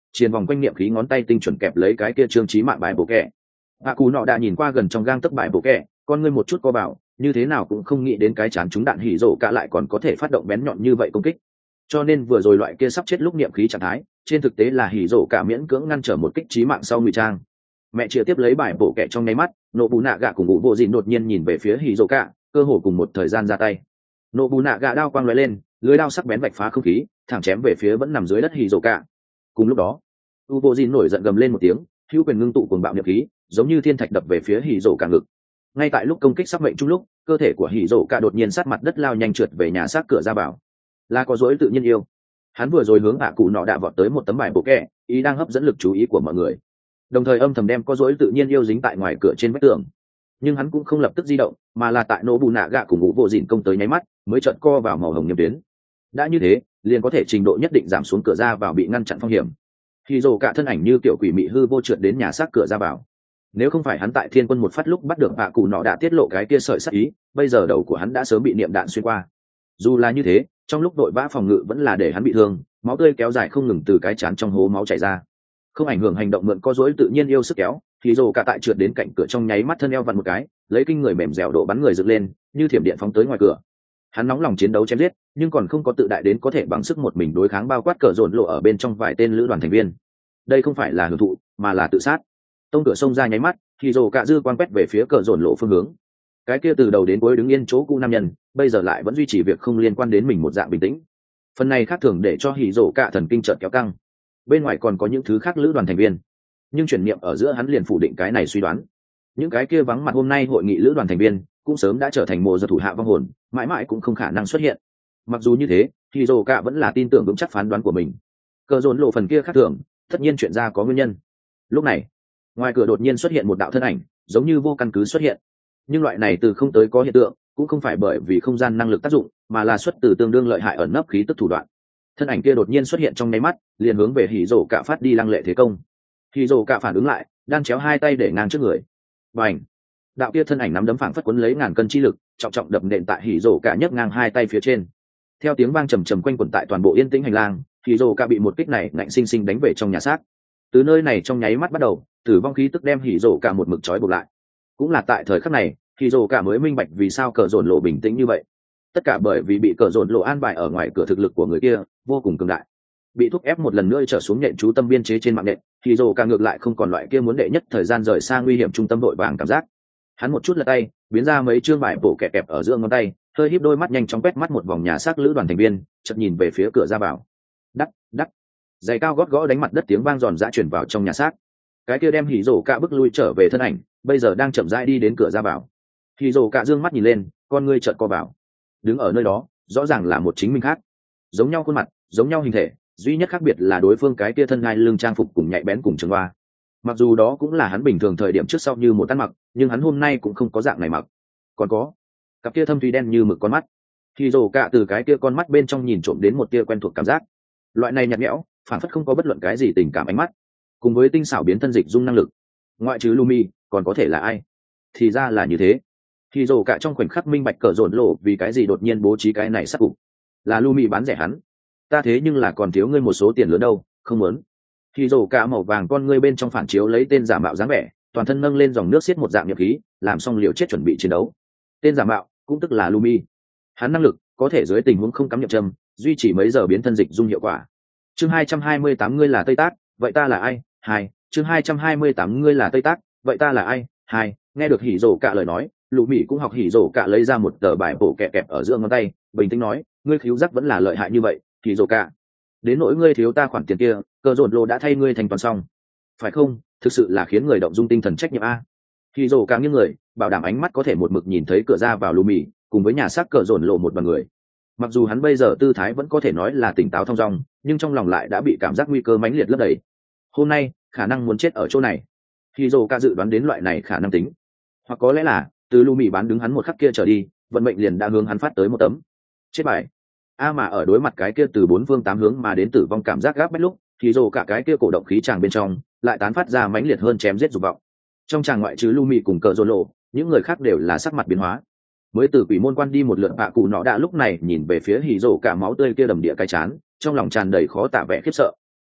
triền vòng quanh niệm khí ngón tay tinh chuẩn kẹp lấy cái kia trương trí mạng bài bộ kẹ. Hạ cù nọ đã nhìn qua gần trong gang tấc bài bộ kẹ, con ngươi một chút co bảo, như thế nào cũng không nghĩ đến cái chán trúng đạn hỉ rổ cả lại còn có thể phát động bén nhọn như vậy công kích. Cho nên vừa rồi loại kia sắp chết lúc niệm khí trạng thái, trên thực tế là hỉ rổ cả miễn cưỡng ngăn trở một kích chí mạng sau ngụy trang. Mẹ chia tiếp lấy bài bộ kẹ trong nháy mắt, nộ bù nạ gạ cùng ngụ bộ dịn đột nhiên nhìn về phía hỉ rổ cả, cơ hồ cùng một thời gian ra tay. Nộ bù nạ gạ đao quang lóe lên, lưới đao sắc bén vạch phá không khí, thẳng chém về phía vẫn nằm dưới đất hỉ rổ cả. Cùng lúc đó, u bộ dịn nổi giận gầm lên một tiếng, hữu quyền ngưng tụ cuồng bạo niệm khí, giống như thiên thạch đập về phía hỉ rổ cả ngực. Ngay tại lúc công kích sắp mệnh chung lúc, cơ thể của hỉ rổ cả đột nhiên sát mặt đất lao nhanh trượt về nhà xác cửa ra bảo. Là có dối tự nhiên yêu. Hắn vừa rồi hướng hạ cụ nọ đạ vọt tới một tấm bài bộ kẹ, ý đang hấp dẫn lực chú ý của mọi người, đồng thời âm thầm đem có dối tự nhiên yêu dính tại ngoài cửa trên vách tường. Nhưng hắn cũng không lập tức di động, mà là tại nổ bù nạ gạ cùng ngũ vô dịn công tới nháy mắt mới trợn co vào màu hồng nhâm tuyến. Đã như thế, liền có thể trình độ nhất định giảm xuống cửa ra vào bị ngăn chặn phong hiểm. Hỉ rổ cả thân ảnh như kiểu quỷ mị hư vô trượt đến nhà xác cửa ra vào. Nếu không phải hắn tại thiên quân một phát lúc bắt được hạ cụ nọ đã tiết lộ cái kia sợi sắc ý, bây giờ đầu của hắn đã sớm bị niệm đạn xuyên qua. Dù là như thế, trong lúc đội vã phòng ngự vẫn là để hắn bị thương, máu tươi kéo dài không ngừng từ cái chán trong hố máu chảy ra. Không ảnh hưởng hành động mượn co dối tự nhiên yêu sức kéo, thì rồ cả tại trượt đến cạnh cửa trong nháy mắt thân eo vặn một cái, lấy kinh người mềm dẻo độ bắn người dựng lên, như thiểm điện phóng tới ngoài cửa. Hắn nóng lòng chiến đấu chém giết, nhưng còn không có tự đại đến có thể bằng sức một mình đối kháng bao quát cờ rồn lộ ở bên trong vài tên lữ đoàn thành viên. Đây không phải là hưởng thụ, mà là tự sát. Tông cửa xông ra nháy mắt, thì rồ cả dư quan quét về phía cờ rồn lộ phương hướng. Cái kia từ đầu đến cuối đứng yên chỗ cũ nam nhân, bây giờ lại vẫn duy trì việc không liên quan đến mình một dạng bình tĩnh. Phần này khác thường để cho hỉ rổ cả thần kinh chợt kéo căng. Bên ngoài còn có những thứ khác lữ đoàn thành viên, nhưng chuyển niệm ở giữa hắn liền phủ định cái này suy đoán. Những cái kia vắng mặt hôm nay hội nghị lữ đoàn thành viên cũng sớm đã trở thành mồ giờ thủ hạ vong hồn, mãi mãi cũng không khả năng xuất hiện. Mặc dù như thế, hỉ rổ cả vẫn là tin tưởng vững chắc phán đoán của mình. Cờ rồn lộ phần kia khác thường, tất nhiên chuyện ra có nguyên nhân. Lúc này, ngoài cửa đột nhiên xuất hiện một đạo thân ảnh, giống như vô căn cứ xuất hiện. Nhưng loại này từ không tới có hiện tượng, cũng không phải bởi vì không gian năng lực tác dụng, mà là xuất từ tương đương lợi hại ẩn nấp khí tức thủ đoạn. Thân ảnh kia đột nhiên xuất hiện trong nháy mắt, liền hướng về hỉ rổ cả phát đi lăng lệ thế công. Hỉ rổ cả phản ứng lại, đang chéo hai tay để ngang trước người. Bành! Đạo kia thân ảnh nắm đấm phảng phất quấn lấy ngàn cân chi lực, trọng trọng đập nện tại hỉ rổ cả nhấc ngang hai tay phía trên. Theo tiếng vang trầm trầm quanh quẩn tại toàn bộ yên tĩnh hành lang, hỉ rổ cả bị một kích này ngạnh sinh sinh đánh về trong nhà xác. Từ nơi này trong nháy mắt bắt đầu, tử vong khí tức đem hỉ rổ cả một mực trói buộc lại. Cũng là tại thời khắc này, hỉ rổ cả mới minh bạch vì sao cờ rồn lộ bình tĩnh như vậy. Tất cả bởi vì bị cờ rồn lộ an bài ở ngoài cửa thực lực của người kia vô cùng cường đại, bị thúc ép một lần nữa trở xuống nhện chú tâm biên chế trên mạng nện, thì rồ càng ngược lại không còn loại kia muốn đệ nhất thời gian rời xa nguy hiểm trung tâm đội vàng cảm giác. Hắn một chút lật tay biến ra mấy chương bài bổ kẹp kẹp ở giữa ngón tay, hơi híp đôi mắt nhanh chóng quét mắt một vòng nhà xác lữ đoàn thành viên, chợt nhìn về phía cửa ra vào. Đắc đắc, giày cao gót gõ đánh mặt đất, tiếng vang giòn giã chuyển vào trong nhà xác. Cái kia đem hỉ rồ cả bước lui trở về thân ảnh bây giờ đang chậm rãi đi đến cửa ra vào. Hỉ rồ cả dương mắt nhìn lên, con ngươi chợt co vào. Đứng ở nơi đó rõ ràng là một chính mình khác, giống nhau khuôn mặt, giống nhau hình thể, duy nhất khác biệt là đối phương cái kia thân ngai lưng trang phục cùng nhạy bén cùng trường hoa. Mặc dù đó cũng là hắn bình thường thời điểm trước sau như một ăn mặc, nhưng hắn hôm nay cũng không có dạng này mặc. Còn có cặp kia thâm thúy đen như mực con mắt, thì rồ cả từ cái kia con mắt bên trong nhìn trộm đến một tia quen thuộc cảm giác. Loại này nhạt nhẽo, phản phất không có bất luận cái gì tình cảm ánh mắt, cùng với tinh xảo biến thân dịch dung năng lực, ngoại trừ Lumi còn có thể là ai? Thì ra là như thế. Thì rồ cả trong khoảnh khắc minh bạch cờ rồn lộ vì cái gì đột nhiên bố trí cái này sát cục. Là Lumi bán rẻ hắn. Ta thế nhưng là còn thiếu ngươi một số tiền lớn đâu, không muốn. Thì rồ cả màu vàng con ngươi bên trong phản chiếu lấy tên giả mạo dáng vẻ, toàn thân nâng lên dòng nước xiết một dạng nhập khí, làm xong liều chết chuẩn bị chiến đấu. Tên giả mạo cũng tức là Lumi. Hắn năng lực có thể dưới tình huống không cắm nhập châm, duy trì mấy giờ biến thân dịch dung hiệu quả. Chương hai trăm hai mươi tám ngươi là Tây Tác, vậy ta là ai? Hai. Chương hai trăm hai mươi tám ngươi là Tây Tác, vậy ta là ai? Hai. Nghe được hỉ rồ cả lời nói, Lũ Mỹ cũng học hỉ rồ cả lấy ra một tờ bài bổ kẹp kẹp ở giữa ngón tay, bình tĩnh nói, ngươi khiếu giác vẫn là lợi hại như vậy, hỉ rồ cả. Đến nỗi ngươi thiếu ta khoản tiền kia, cờ rồn lô đã thay ngươi thành toàn xong, phải không? Thực sự là khiến người động dung tinh thần trách nhiệm a. Hỉ rồ cả nghiêng người, bảo đảm ánh mắt có thể một mực nhìn thấy cửa ra vào Lũ Mỹ, cùng với nhà xác cờ rồn lộ một đoàn người. Mặc dù hắn bây giờ tư thái vẫn có thể nói là tỉnh táo thong dong, nhưng trong lòng lại đã bị cảm giác nguy cơ mãnh liệt lấp đầy. Hôm nay khả năng muốn chết ở chỗ này. Hỉ rồ cả dự đoán đến loại này khả năng tính, hoặc có lẽ là từ Lu Mị bán đứng hắn một khắc kia trở đi, vận mệnh liền đã hướng hắn phát tới một tấm chết bài. A mà ở đối mặt cái kia từ bốn phương tám hướng mà đến tử vong cảm giác gáp bách lúc, thì dù cả cái kia cổ động khí tràng bên trong lại tán phát ra mãnh liệt hơn chém giết dục vọng. Trong tràng ngoại trừ Lu Mị cùng cờ rồn lộ, những người khác đều là sắc mặt biến hóa. Mới từ quỷ môn quan đi một lượt bạ cụ nọ đã lúc này nhìn về phía hỉ rồ cả máu tươi kia đầm địa cái chán, trong lòng tràn đầy khó tả vẻ khiếp sợ.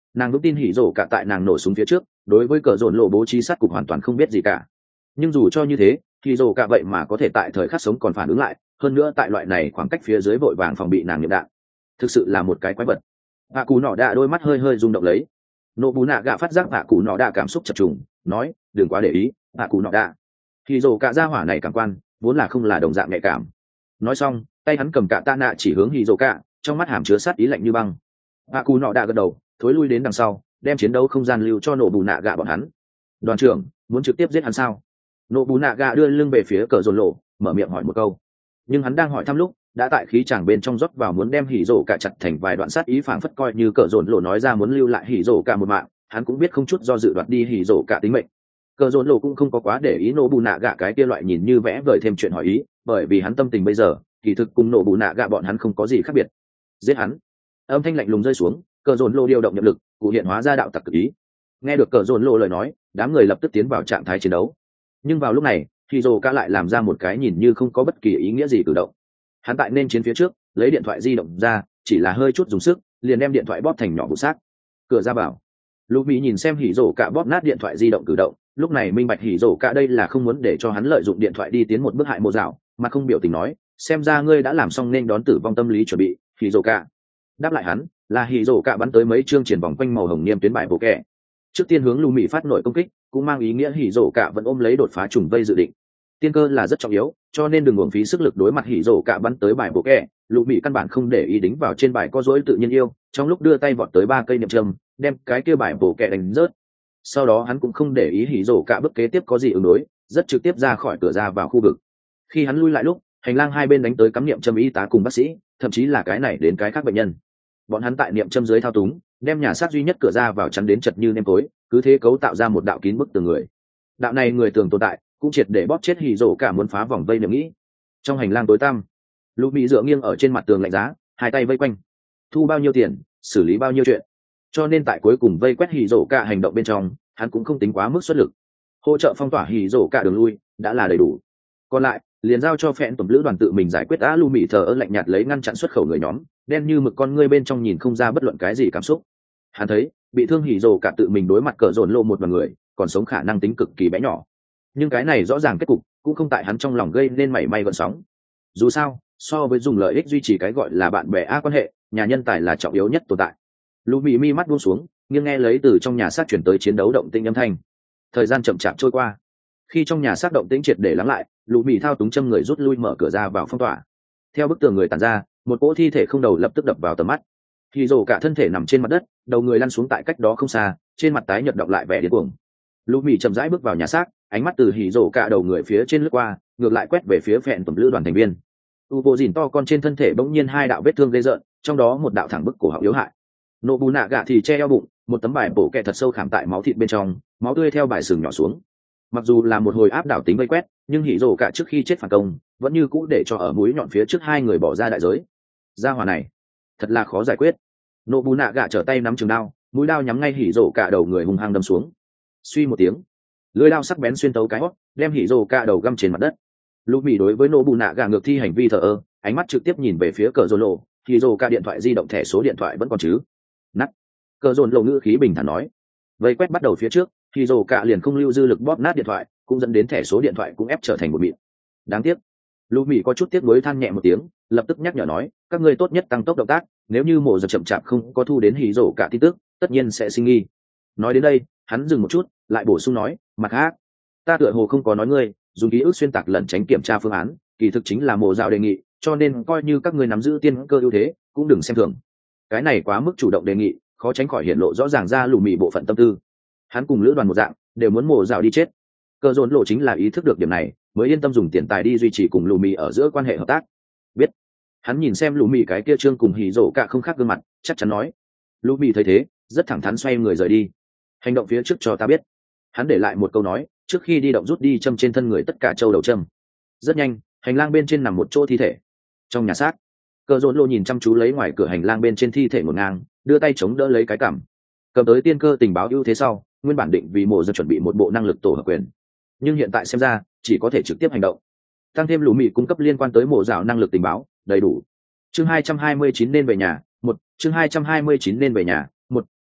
Nàng vững tin hỉ rổ cả tại nàng nổ súng phía trước đối với cờ dồn lộ bố trí sát cục hoàn toàn không biết gì cả. Nhưng dù cho như thế hỉ rổ cả vậy mà có thể tại thời khắc sống còn phản ứng lại, hơn nữa tại loại này khoảng cách phía dưới vội vàng phòng bị nàng nhậm đạn, thực sự là một cái quái vật. Hạ cù nọ đạ đôi mắt hơi hơi rung động lấy. Nộ bù nạ gạ phát giác hạ cù nọ đạ cảm xúc chập trùng, nói đừng quá để ý hạ cù nọ đạ. Hỉ rổ cả gia hỏa này cảm quan vốn là không là đồng dạng nhạy cảm. Nói xong tay hắn cầm cả tạ nạ chỉ hướng hỉ rổ cả, trong mắt hàm chứa sát ý lạnh như băng. Hạ cù nọ đạ gật đầu thối lui đến đằng sau, đem chiến đấu không gian lưu cho nổ bù nạ gạ bọn hắn. Đoàn trưởng muốn trực tiếp giết hắn sao? Nổ bù nạ gạ đưa lưng về phía cờ dồn lộ, mở miệng hỏi một câu. Nhưng hắn đang hỏi thăm lúc đã tại khí chàng bên trong rót vào muốn đem hỉ rổ cả chặt thành vài đoạn sát ý, phảng phất coi như cờ dồn lộ nói ra muốn lưu lại hỉ rổ cả một mạng, hắn cũng biết không chút do dự đoạt đi hỉ rổ cả tính mệnh. Cờ dồn lộ cũng không có quá để ý nổ bù nạ gạ cái kia loại nhìn như vẽ vời thêm chuyện hỏi ý, bởi vì hắn tâm tình bây giờ kỳ thực cùng nổ bù nạ gạ bọn hắn không có gì khác biệt. Giết hắn. Âm thanh lạnh lùng rơi xuống, cờ dồn lộ điều động nhập lực cụ hiện hóa ra đạo tặc cực ý. Nghe được cờ dồn lộ lời nói, đám người lập tức tiến vào trạng thái chiến đấu. Nhưng vào lúc này hỉ rổ cả lại làm ra một cái nhìn như không có bất kỳ ý nghĩa gì cử động. Hắn tại nên chiến phía trước lấy điện thoại di động ra, chỉ là hơi chút dùng sức liền đem điện thoại bóp thành nhỏ vụ xác. Cửa ra vào lục mỹ nhìn xem hỉ rổ cả bóp nát điện thoại di động cử động, lúc này minh bạch hỉ rổ cả đây là không muốn để cho hắn lợi dụng điện thoại đi tiến một bước hại mộ dạo, mà không biểu tình nói xem ra ngươi đã làm xong nên đón tử vong tâm lý chuẩn bị. Hỉ rổ cả đáp lại hắn là hỉ rổ cả bắn tới mấy chương triển vòng quanh màu hồng niêm tuyến bài bộ kẹ, trước tiên hướng lù mỹ phát nổi công kích, cũng mang ý nghĩa hỉ rổ cả vẫn ôm lấy đột phá trùng vây dự định. Tiên cơ là rất trọng yếu, cho nên đừng uổng phí sức lực đối mặt hỉ rổ cả bắn tới bài bộ kẹ. Lục mỹ căn bản không để ý đính vào trên bài có dối tự nhiên yêu, trong lúc đưa tay vọt tới ba cây niệm châm đem cái kia bài bộ kẹ đánh rớt. Sau đó hắn cũng không để ý hỉ rổ cả bước kế tiếp có gì ứng đối, rất trực tiếp ra khỏi cửa ra vào khu vực. Khi hắn lui lại lúc hành lang hai bên đánh tới cắm niệm châm y tá cùng bác sĩ, thậm chí là cái này đến cái khác bệnh nhân. Bọn hắn tại niệm châm dưới thao túng đem nhà xác duy nhất cửa ra vào chắn đến chật như nêm tối, cứ thế cấu tạo ra một đạo kín bức tường người. Đạo này người tường tồn tại cũng triệt để bóp chết hỉ rổ cả muốn phá vòng vây niệm nghĩ. Trong hành lang tối tăm lục mỹ dựa nghiêng ở trên mặt tường lạnh giá, hai tay vây quanh, thu bao nhiêu tiền xử lý bao nhiêu chuyện. Cho nên tại cuối cùng vây quét hỉ rổ cả hành động bên trong hắn cũng không tính quá mức xuất lực, hỗ trợ phong tỏa hỉ rổ cả đường lui đã là đầy đủ, còn lại liền giao cho phẹn tuần lữ đoàn tự mình giải quyết. Á lu mỹ thờ ơ lạnh nhạt lấy ngăn chặn xuất khẩu người nhóm, đen như mực con ngươi bên trong nhìn không ra bất luận cái gì cảm xúc. Hắn thấy bị thương hỉ rổ cả tự mình đối mặt cờ dồn lộ một đoàn người còn sống khả năng tính cực kỳ bé nhỏ, nhưng cái này rõ ràng kết cục cũng không tại hắn trong lòng gây nên mảy may gợn sóng. Dù sao so với dùng lợi ích duy trì cái gọi là bạn bè a quan hệ, nhà nhân tài là trọng yếu nhất tồn tại. Lũ mỹ mi mắt buông xuống nghiêng nghe lấy từ trong nhà xác chuyển tới chiến đấu động tĩnh âm thanh. Thời gian chậm chạp trôi qua, khi trong nhà xác động tĩnh triệt để lắng lại, lũ mỹ thao túng châm người rút lui mở cửa ra vào phong tỏa. Theo bức tường người tàn ra, một cỗ thi thể không đầu lập tức đập vào tầm mắt. Hỉ rổ cả thân thể nằm trên mặt đất, đầu người lăn xuống tại cách đó không xa, trên mặt tái nhợt đọng lại vẻ điên cuồng. Lũ mỹ chậm rãi bước vào nhà xác, ánh mắt từ hỉ rổ cả đầu người phía trên lướt qua, ngược lại quét về phía phẹn tuần lữ đoàn thành viên. U vô dìn to con trên thân thể bỗng nhiên hai đạo vết thương ghê rợn, trong đó một đạo thẳng bức cổ họng yếu hại. Nộ bù nạ gạ thì che eo bụng, một tấm bài bổ kẹ thật sâu khảm tại máu thịt bên trong, máu tươi theo bài sừng nhỏ xuống. Mặc dù là một hồi áp đảo tính vây quét, nhưng hỉ rổ cả trước khi chết phản công vẫn như cũ để cho ở mũi nhọn phía trước hai người bỏ ra đại giới. Gia hỏa này thật là khó giải quyết. Nộ bù nạ gạ trở tay nắm trường đao, mũi đao nhắm ngay hỉ rổ cả đầu người hung hăng đâm xuống. Suy một tiếng, lưỡi đao sắc bén xuyên tấu cái hót, đem hỉ rổ cả đầu găm trên mặt đất. Lúc mỹ đối với nộ bù nạ gạ ngược thi hành vi thờ ơ, ánh mắt trực tiếp nhìn về phía cờ rồn lộ. Hỉ rổ cả điện thoại di động thẻ số điện thoại vẫn còn chứ? Nắt. Cờ rồn lộ ngữ khí bình thản nói. Vây quét bắt đầu phía trước, hỉ rổ cả liền không lưu dư lực bóp nát điện thoại, cũng dẫn đến thẻ số điện thoại cũng ép trở thành một mịn. Đáng tiếc. Lúc mỹ có chút tiếc nuối than nhẹ một tiếng, lập tức nhắc nhở nói, các ngươi tốt nhất tăng tốc động tác, nếu như mộ giật chậm chạp không có thu đến hỉ rổ cả tin tức, tất nhiên sẽ sinh nghi. Nói đến đây hắn dừng một chút, lại bổ sung nói, mặt khác ta tựa hồ không có nói ngươi dùng ký ức xuyên tạc lẩn tránh kiểm tra phương án, kỳ thực chính là mộ dạo đề nghị, cho nên coi như các ngươi nắm giữ tiên cơ ưu thế cũng đừng xem thường. Cái này quá mức chủ động đề nghị, khó tránh khỏi hiện lộ rõ ràng ra lù mì bộ phận tâm tư. Hắn cùng lữ đoàn một dạng đều muốn mộ dạo đi chết. Cơ dồn lộ chính là ý thức được điểm này mới yên tâm dùng tiền tài đi duy trì cùng lù mì ở giữa quan hệ hợp tác. Biết. Hắn nhìn xem lù mì cái kia trương cùng hỉ rổ cả không khác gương mặt, chắc chắn nói. Lù mì thấy thế rất thẳng thắn xoay người rời đi. Hành động phía trước cho ta biết. Hắn để lại một câu nói trước khi đi động rút đi châm trên thân người tất cả châu đầu châm. Rất nhanh hành lang bên trên nằm một chỗ thi thể. Trong nhà xác, Cờ dồn lộ nhìn chăm chú lấy ngoài cửa hành lang bên trên thi thể ngổn ngang, đưa tay chống đỡ lấy cái cằm. Cầm tới tiên cơ tình báo ưu thế sau, nguyên bản định vì mộ dân chuẩn bị một bộ năng lực tổ hợp quyền, nhưng hiện tại xem ra chỉ có thể trực tiếp hành động. Tăng thêm lũ mị cung cấp liên quan tới mộ rào năng lực tình báo đầy đủ. Chương hai trăm hai mươi chín nên về nhà. Một chương hai trăm hai mươi chín nên về nhà. Một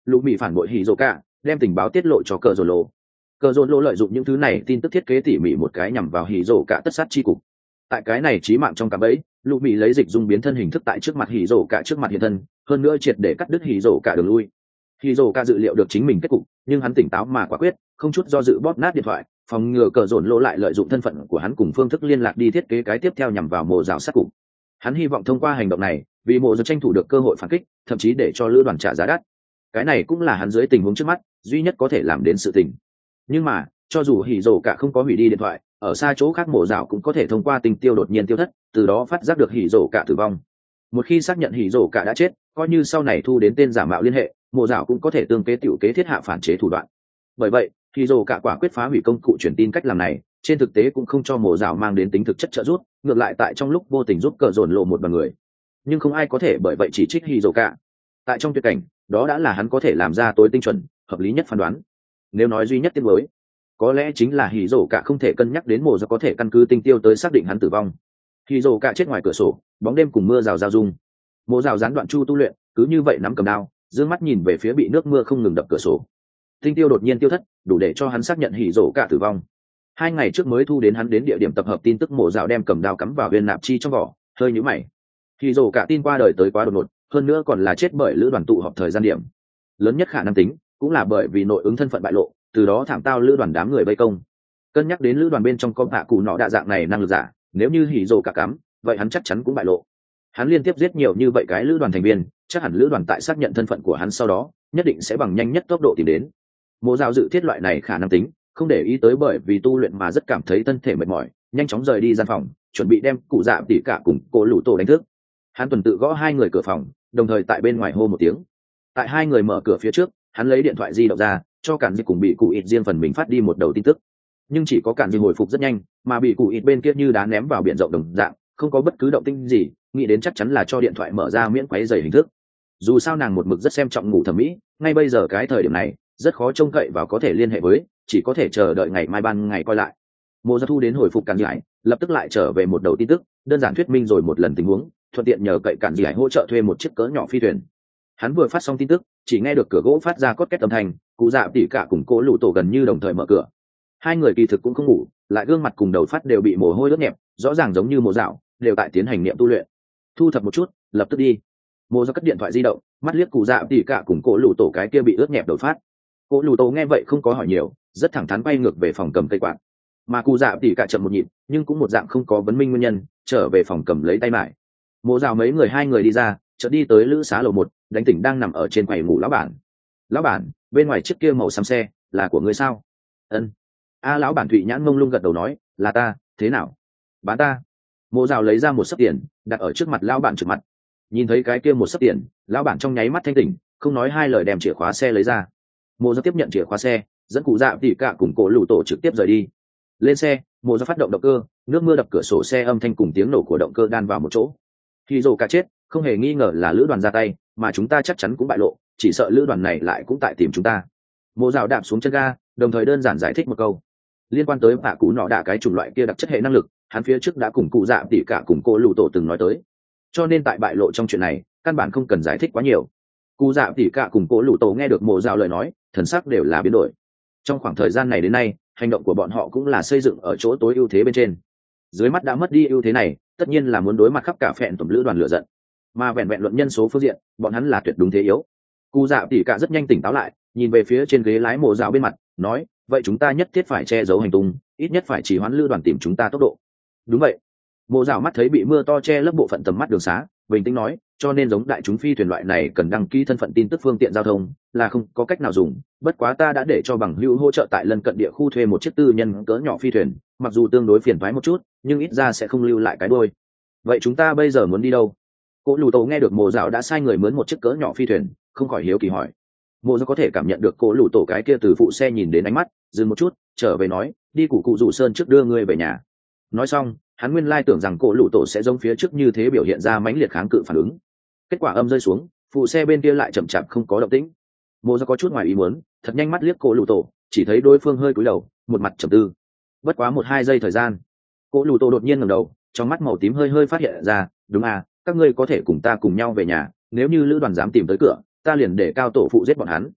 lũ mỹ phản bội hỉ rồ cả, đem tình báo tiết lộ cho cờ rồ lộ. Cờ rồ lộ lợi dụng những thứ này tin tức thiết kế tỉ mỉ một cái nhằm vào hỉ rồ cả tất sát chi cục. Tại cái này chí mạng trong cạm bẫy, lũ mỹ lấy dịch dung biến thân hình thức tại trước mặt hỉ rồ cả trước mặt hiện thân, hơn nữa triệt để cắt đứt hỉ rồ cả đường lui. Hỉ rồ cả dự liệu được chính mình kết cục, nhưng hắn tỉnh táo mà quả quyết, không chút do dự bóp nát điện thoại, phòng ngừa cờ rồ lộ lại lợi dụng thân phận của hắn cùng phương thức liên lạc đi thiết kế cái tiếp theo nhằm vào mồ rào sát cục. Hắn hy vọng thông qua hành động này, vì mộ giật tranh thủ được cơ hội phản kích, thậm chí để cho lữ đoàn trả giá đắt. Cái này cũng là hắn dưới tình huống trước mắt duy nhất có thể làm đến sự tình. Nhưng mà cho dù hỉ rồ cả không có hủy đi điện thoại, ở xa chỗ khác mộ rào cũng có thể thông qua tình tiêu đột nhiên tiêu thất, từ đó phát giác được hỉ rồ cả tử vong. Một khi xác nhận hỉ rồ cả đã chết, coi như sau này thu đến tên giả mạo liên hệ, mộ rào cũng có thể tương kế tiểu kế thiết hạ phản chế thủ đoạn. Bởi vậy hỉ rồ cả quả quyết phá hủy công cụ truyền tin cách làm này, trên thực tế cũng không cho mộ rào mang đến tính thực chất trợ giúp, ngược lại tại trong lúc vô tình giúp cờ dồn lộ một bằng người. Nhưng không ai có thể bởi vậy chỉ trích hỉ rồ cả. Tại trong tuyệt cảnh, đó đã là hắn có thể làm ra tối tinh chuẩn, hợp lý nhất phán đoán. Nếu nói duy nhất tiếng mới, có lẽ chính là hỉ rồ cả không thể cân nhắc đến mộ ra có thể căn cứ tinh tiêu tới xác định hắn tử vong. Hỉ rồ cả chết ngoài cửa sổ, bóng đêm cùng mưa rào rào rung. Mộ rào gián đoạn chu tu luyện, cứ như vậy nắm cầm đao, dương mắt nhìn về phía bị nước mưa không ngừng đập cửa sổ. Tinh tiêu đột nhiên tiêu thất, đủ để cho hắn xác nhận hỉ rồ cả tử vong. Hai ngày trước mới thu đến hắn đến địa điểm tập hợp tin tức, mộ rào đem cầm đao cắm vào viên nạp chi trong vỏ, hơi nhíu mày. Hỉ rồ cả tin qua đời tới quá đột ngột, hơn nữa còn là chết bởi lữ đoàn tụ họp thời gian điểm. Lớn nhất khả năng tính cũng là bởi vì nội ứng thân phận bại lộ, từ đó thảm tao lữ đoàn đám người vây công. Cân nhắc đến lữ đoàn bên trong có bạ cụ nọ đa dạng này năng lực giả, nếu như hỉ rồ cả cắm, vậy hắn chắc chắn cũng bại lộ. Hắn liên tiếp giết nhiều như vậy cái lữ đoàn thành viên, chắc hẳn lữ đoàn tại xác nhận thân phận của hắn sau đó, nhất định sẽ bằng nhanh nhất tốc độ tìm đến. Mộ Dạo dự thiết loại này khả năng tính, không để ý tới bởi vì tu luyện mà rất cảm thấy thân thể mệt mỏi, nhanh chóng rời đi gian phòng, chuẩn bị đem cụ dạ tỉ cả cùng cô lũ tổ đánh thức. Hắn tuần tự gõ hai người cửa phòng, đồng thời tại bên ngoài hô một tiếng. Tại hai người mở cửa phía trước, hắn lấy điện thoại di động ra, cho Cản Di cùng bị cụ ít riêng phần mình phát đi một đầu tin tức. Nhưng chỉ có Cản Di hồi phục rất nhanh, mà bị cụ ít bên kia như đá ném vào biển rộng đồng dạng, không có bất cứ động tĩnh gì, nghĩ đến chắc chắn là cho điện thoại mở ra miễn quấy rầy hình thức. Dù sao nàng một mực rất xem trọng ngủ thẩm mỹ, ngay bây giờ cái thời điểm này, rất khó trông cậy vào có thể liên hệ với, chỉ có thể chờ đợi ngày mai ban ngày coi lại. Mộ Gia Thu đến hồi phục Cản Di, lập tức lại trở về một đầu tin tức, đơn giản thuyết minh rồi một lần tình huống, thuận tiện nhờ cậy Cản Di hỗ trợ thuê một chiếc cỡ nhỏ phi thuyền. Hắn vừa phát xong tin tức, chỉ nghe được cửa gỗ phát ra cốt két âm thanh, cụ dạ tỉ cả cùng cố lũ tổ gần như đồng thời mở cửa. Hai người kỳ thực cũng không ngủ, lại gương mặt cùng đầu phát đều bị mồ hôi ướt nhẹp, rõ ràng giống như Mộ Dạo đều tại tiến hành niệm tu luyện. Thu thập một chút, lập tức đi. Mộ Dạo cất điện thoại di động, mắt liếc cụ dạ tỉ cả cùng cố lũ tổ cái kia bị ướt nhẹp đầu phát. Cố lũ tổ nghe vậy không có hỏi nhiều, rất thẳng thắn quay ngược về phòng cầm cây quạt. Mà cụ dạ tỉ cả chậm một nhịp, nhưng cũng một dạng không có vấn minh nguyên nhân, trở về phòng cầm lấy tay mải. Mộ Dạo mấy người hai người đi ra, chợt đi tới lữ xá lầu một, đánh tỉnh đang nằm ở trên quầy ngủ lão bản. Lão bản, bên ngoài chiếc kia màu xám xe là của ngươi sao? Ân. A lão bản thụy nhãn mông lung gật đầu nói, là ta. Thế nào? Bán ta. Mộ Dạo lấy ra một sấp tiền, đặt ở trước mặt lão bản trực mặt. Nhìn thấy cái kia một sấp tiền, lão bản trong nháy mắt thanh tỉnh, không nói hai lời đem chìa khóa xe lấy ra. Mộ Dạo tiếp nhận chìa khóa xe, dẫn cụ dạ tỉ cả cùng cổ lũ tổ trực tiếp rời đi. Lên xe, Mộ Dạo phát động động cơ, nước mưa đập cửa sổ xe, âm thanh cùng tiếng nổ của động cơ đan vào một chỗ. Khi rồ cả chết, không hề nghi ngờ là lữ đoàn ra tay, mà chúng ta chắc chắn cũng bại lộ, chỉ sợ lữ đoàn này lại cũng tại tìm chúng ta. Mộ Dạo đạp xuống chân ga, đồng thời đơn giản giải thích một câu. Liên quan tới bạ cú nọ đạ cái chủng loại kia đặc chất hệ năng lực, hắn phía trước đã cùng cụ dạ tỉ cả cùng cô lũ tổ từng nói tới, cho nên tại bại lộ trong chuyện này, căn bản không cần giải thích quá nhiều. Cụ dạ tỉ cả cùng cô lũ tổ nghe được Mộ Dạo lời nói, thần sắc đều là biến đổi. Trong khoảng thời gian này đến nay, hành động của bọn họ cũng là xây dựng ở chỗ tối ưu thế bên trên. Dưới mắt đã mất đi ưu thế này, tất nhiên là muốn đối mặt khắp cả phèn tùm lữ đoàn lửa giận, mà vẹn vẹn luận nhân số phương diện, bọn hắn là tuyệt đúng thế yếu. Cụ dạ tỉ cả rất nhanh tỉnh táo lại, nhìn về phía trên ghế lái Mộ Dạo bên mặt, nói, vậy chúng ta nhất thiết phải che giấu hành tung, ít nhất phải chỉ hoãn lữ đoàn tìm chúng ta tốc độ. Đúng vậy. Mộ Dạo mắt thấy bị mưa to che lấp bộ phận tầm mắt đường xá, bình tĩnh nói, cho nên giống đại chúng phi thuyền loại này cần đăng ký thân phận tin tức phương tiện giao thông là không có cách nào dùng, bất quá ta đã để cho bằng hữu hỗ trợ tại lân cận địa khu thuê một chiếc tư nhân cỡ nhỏ phi thuyền, mặc dù tương đối phiền toái một chút, nhưng ít ra sẽ không lưu lại cái đuôi. Vậy chúng ta bây giờ muốn đi đâu? Cố lũ tổ nghe được Mộ Dạo đã sai người mướn một chiếc cỡ nhỏ phi thuyền, không khỏi hiếu kỳ hỏi. Mộ Dạo có thể cảm nhận được cố lũ tổ cái kia từ phụ xe nhìn đến ánh mắt, dừng một chút, trở về nói, đi cụ cụ rủ sơn trước đưa ngươi về nhà. Nói xong, hắn nguyên lai tưởng rằng cố lũ tổ sẽ giống phía trước như thế biểu hiện ra mãnh liệt kháng cự phản ứng. Kết quả âm rơi xuống, phụ xe bên kia lại chậm chạp không có động tĩnh. Mộ Dạo có chút ngoài ý muốn, thật nhanh mắt liếc cố lũ tổ, chỉ thấy đối phương hơi cúi đầu, một mặt trầm tư. Bất quá một hai giây thời gian, cố lũ tổ đột nhiên ngẩng đầu, trong mắt màu tím hơi hơi phát hiện ra, đúng à, các ngươi có thể cùng ta cùng nhau về nhà, nếu như lữ đoàn dám tìm tới cửa, ta liền để cao tổ phụ giết bọn hắn,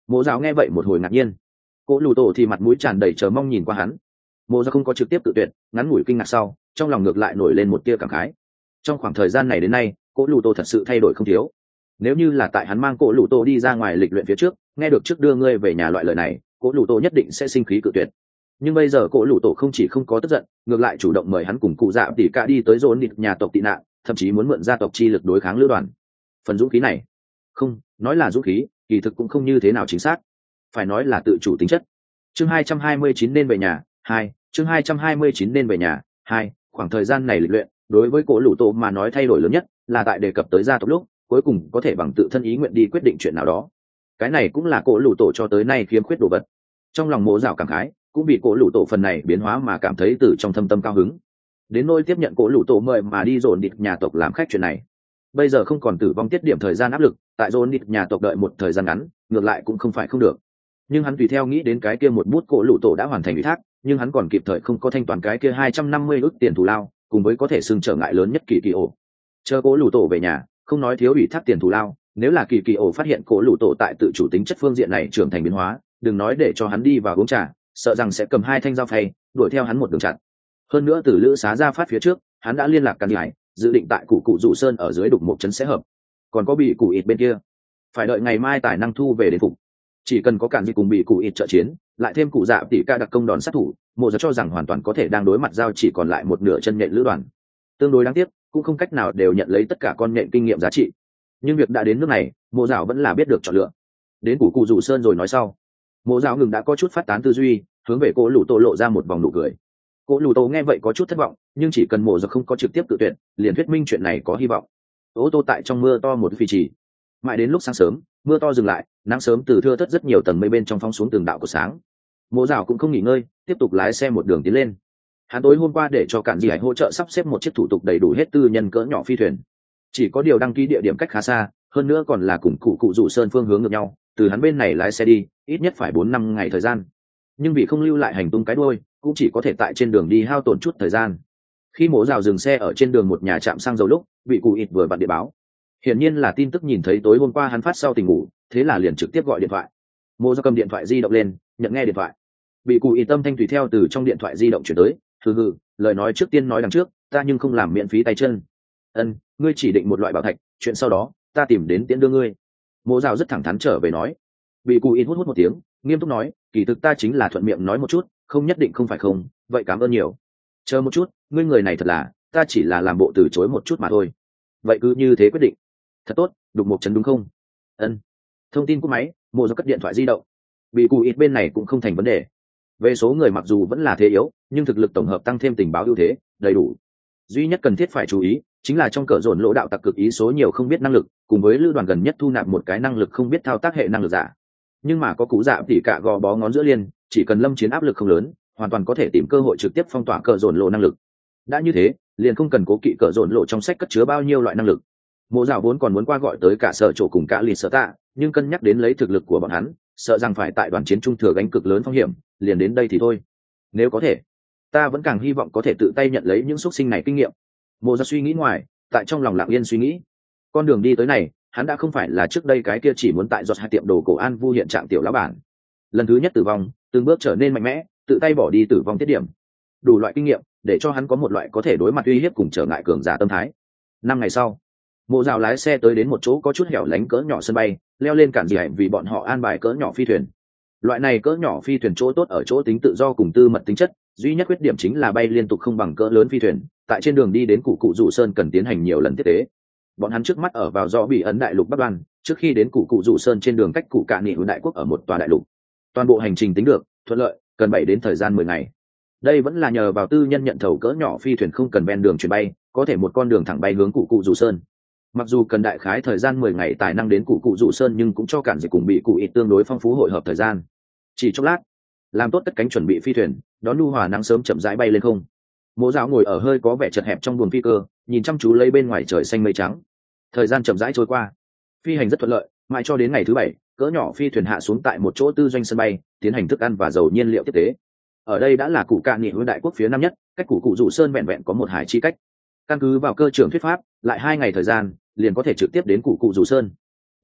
Mộ Dạo nghe vậy một hồi ngạc nhiên. Cố lù tổ thì mặt mũi tràn đầy chờ mong nhìn qua hắn. Mộ Dạo không có trực tiếp tự tuyệt, ngắn ngủi kinh ngạc sau, trong lòng ngược lại nổi lên một tia cảm khái. Trong khoảng thời gian này đến nay, Cố lù tổ thật sự thay đổi không thiếu. Nếu như là tại hắn mang Cố lù tổ đi ra ngoài lịch luyện phía trước, nghe được trước đưa ngươi về nhà loại lời này, Cố lù tổ nhất định sẽ sinh khí cự tuyệt. Nhưng bây giờ Cố lù tổ không chỉ không có tức giận, ngược lại chủ động mời hắn cùng cụ Dạ tỷ cả đi tới rốn địch nhà tộc tị nạn, thậm chí muốn mượn gia tộc chi lực đối kháng lữ đoàn. Phần dũng khí này, không nói là dũng khí, kỳ thực cũng không như thế nào chính xác, phải nói là tự chủ tính chất. Chương hai trăm hai mươi chín nên về nhà hai, chương hai trăm hai mươi chín nên về nhà hai. Khoảng thời gian này lịch luyện đối với Cố lù tổ mà nói thay đổi lớn nhất là tại đề cập tới gia tộc lúc cuối cùng có thể bằng tự thân ý nguyện đi quyết định chuyện nào đó. Cái này cũng là Cố lù tổ cho tới nay khiếm khuyết đồ vật. Trong lòng Mộ Dạo cảm khái, cũng bị Cố lù tổ phần này biến hóa mà cảm thấy từ trong thâm tâm cao hứng. Đến nỗi tiếp nhận Cố lù tổ mời mà đi dồn địch nhà tộc làm khách chuyện này, bây giờ không còn tử vong tiết điểm thời gian áp lực, tại dồn địch nhà tộc đợi một thời gian ngắn ngược lại cũng không phải không được. Nhưng hắn tùy theo nghĩ đến cái kia một bút Cố lù tổ đã hoàn thành ủy thác, nhưng hắn còn kịp thời không có thanh toán cái kia hai trăm năm mươi ức tiền thù lao, cùng với có thể xưng trở ngại lớn nhất kỳ kỳ ổ. Chờ Cố lù tổ về nhà, không nói thiếu ủy thác tiền thù lao, nếu là kỳ kỳ ổ phát hiện Cố lù tổ tại tự chủ tính chất phương diện này trưởng thành biến hóa, đừng nói để cho hắn đi vào uống trà, sợ rằng sẽ cầm hai thanh dao phay đuổi theo hắn một đường chặt. Hơn nữa từ lữ xá ra phát phía trước, hắn đã liên lạc Càn Hải, dự định tại cụ cụ Dụ Sơn ở dưới đục một trấn sẽ hợp. Còn có bị cụ ít bên kia, phải đợi ngày mai tài năng thu về đến phục. Chỉ cần có Càn Di cùng bị cụ ít trợ chiến, lại thêm cụ Dạ tỷ ca đặc công đòn sát thủ, Mộ Dạo cho rằng hoàn toàn có thể đang đối mặt giao chỉ còn lại một nửa chân nhện lữ đoàn. Tương đối đáng tiếc, cũng không cách nào đều nhận lấy tất cả con nhện kinh nghiệm giá trị. Nhưng việc đã đến nước này, Mộ Dạo vẫn là biết được chọn lựa. Đến cụ cụ Dụ Sơn rồi nói sau. Mộ Dạo ngừng đã có chút phát tán tư duy, hướng về Cố lù tổ lộ ra một vòng nụ cười. Cố lù tổ nghe vậy có chút thất vọng, nhưng chỉ cần Mộ Dạo không có trực tiếp tự tuyệt, liền thuyết minh chuyện này có hy vọng. Ô tô tại trong mưa to một phi trì, mãi đến lúc sáng sớm, mưa to dừng lại, nắng sớm từ thưa thớt rất nhiều tầng mây bên trong phóng xuống từng đạo của sáng. Mộ Dạo cũng không nghỉ ngơi, tiếp tục lái xe một đường tiến lên. Hắn tối hôm qua để cho Cản Dị Hải hỗ trợ sắp xếp một chiếc thủ tục đầy đủ hết tư nhân cỡ nhỏ phi thuyền, chỉ có điều đăng ký địa điểm cách khá xa, hơn nữa còn là cùng cụ cụ Dụ Sơn phương hướng ngược nhau, từ hắn bên này lái xe đi ít nhất phải bốn năm ngày thời gian. Nhưng vì không lưu lại hành tung cái đuôi, cũng chỉ có thể tại trên đường đi hao tổn chút thời gian. Khi Mộ Dạo dừng xe ở trên đường một nhà trạm xăng dầu lúc, bị cụ ít vừa vặn điện báo, hiển nhiên là tin tức nhìn thấy tối hôm qua hắn phát sau tình ngủ, thế là liền trực tiếp gọi điện thoại. Mộ Dạo cầm điện thoại di động lên, nhận nghe điện thoại. Bị cụ ít tâm thanh tùy theo từ trong điện thoại di động chuyển tới, hừ hừ, lời nói trước tiên nói đằng trước, ta nhưng không làm miễn phí tay chân. Ân, ngươi chỉ định một loại bảo thạch, chuyện sau đó ta tìm đến tiễn đưa ngươi. Mộ Dạo rất thẳng thắn trở về nói. Bị cụ ít hút hút một tiếng, nghiêm túc nói, kỳ thực ta chính là thuận miệng nói một chút, không nhất định không phải không, vậy cảm ơn nhiều. Chờ một chút, ngươi người này thật là, ta chỉ là làm bộ từ chối một chút mà thôi. Vậy cứ như thế quyết định. Thật tốt, đục một chấn đúng không? Ân. Thông tin của máy, Mộ Dạo cất điện thoại di động. Bị cụ ít bên này cũng không thành vấn đề. Về số người mặc dù vẫn là thế yếu, nhưng thực lực tổng hợp tăng thêm tình báo ưu thế, đầy đủ. Duy nhất cần thiết phải chú ý chính là trong cỡ dồn lỗ đạo tặc cực ý số nhiều không biết năng lực, cùng với lữ đoàn gần nhất thu nạp một cái năng lực không biết thao tác hệ năng lực giả. Nhưng mà có cụ Dạ tỉ cả gò bó ngón giữa liên, chỉ cần lâm chiến áp lực không lớn, hoàn toàn có thể tìm cơ hội trực tiếp phong tỏa cỡ dồn lộ năng lực. Đã như thế, liền không cần cố kỵ cỡ dồn lộ trong sách cất chứa bao nhiêu loại năng lực. Mộ Dạo vốn còn muốn qua gọi tới cả sở chỗ cùng cả lì sở tạ, nhưng cân nhắc đến lấy thực lực của bọn hắn, sợ rằng phải tại đoàn chiến trung thừa gánh cực lớn phong hiểm, liền đến đây thì thôi. Nếu có thể, ta vẫn càng hy vọng có thể tự tay nhận lấy những xuất sinh này kinh nghiệm. Mộ Dạo suy nghĩ ngoài, tại trong lòng lặng yên suy nghĩ. Con đường đi tới này, hắn đã không phải là trước đây cái kia chỉ muốn tại giọt hai tiệm đồ cổ An Vu hiện trạng tiểu lão bản. Lần thứ nhất tử vong, từng bước trở nên mạnh mẽ, tự tay bỏ đi tử vong tiết điểm. Đủ loại kinh nghiệm, để cho hắn có một loại có thể đối mặt uy hiếp cùng trở ngại cường giả tâm thái. Năm ngày sau, Mộ Dạo lái xe tới đến một chỗ có chút hẻo lánh cỡ nhỏ sân bay, leo lên Cản Dị Hải vì bọn họ an bài cỡ nhỏ phi thuyền. Loại này cỡ nhỏ phi thuyền chỗ tốt ở chỗ tính tự do cùng tư mật tính chất, duy nhất khuyết điểm chính là bay liên tục không bằng cỡ lớn phi thuyền, tại trên đường đi đến cụ cụ Dụ Sơn cần tiến hành nhiều lần tiếp tế. Bọn hắn trước mắt ở vào do bị ấn đại lục Bắc Đoan, trước khi đến cụ cụ Dụ Sơn trên đường cách cụ Cạn Nghị đại quốc ở một tòa đại lục. Toàn bộ hành trình tính được thuận lợi, cần bảy đến thời gian mười ngày. Đây vẫn là nhờ vào tư nhân nhận thầu cỡ nhỏ phi thuyền không cần ven đường chuyển bay, có thể một con đường thẳng bay hướng cụ cụ Dụ Sơn. Mặc dù cần đại khái thời gian mười ngày tài năng đến cụ cụ Dụ Sơn, nhưng cũng cho Cản Dị cùng bị cụ ít tương đối phong phú hội hợp thời gian. Chỉ chốc lát, làm tốt tất cánh chuẩn bị phi thuyền, đón nhu hòa nắng sớm chậm rãi bay lên không. Mộ Dạo ngồi ở hơi có vẻ chật hẹp trong buồng phi cơ, nhìn chăm chú lấy bên ngoài trời xanh mây trắng. Thời gian chậm rãi trôi qua, phi hành rất thuận lợi, mãi cho đến ngày thứ bảy, cỡ nhỏ phi thuyền hạ xuống tại một chỗ tư doanh sân bay, tiến hành thức ăn và dầu nhiên liệu tiếp tế. Ở đây đã là cụ Cạn Nghị đại quốc phía nam nhất, cách cụ cụ Dụ Sơn vẹn vẹn có một hải chi cách. Căn cứ vào cơ trưởng thuyết pháp, lại hai ngày thời gian, liền có thể trực tiếp đến cụ cụ Dụ Sơn.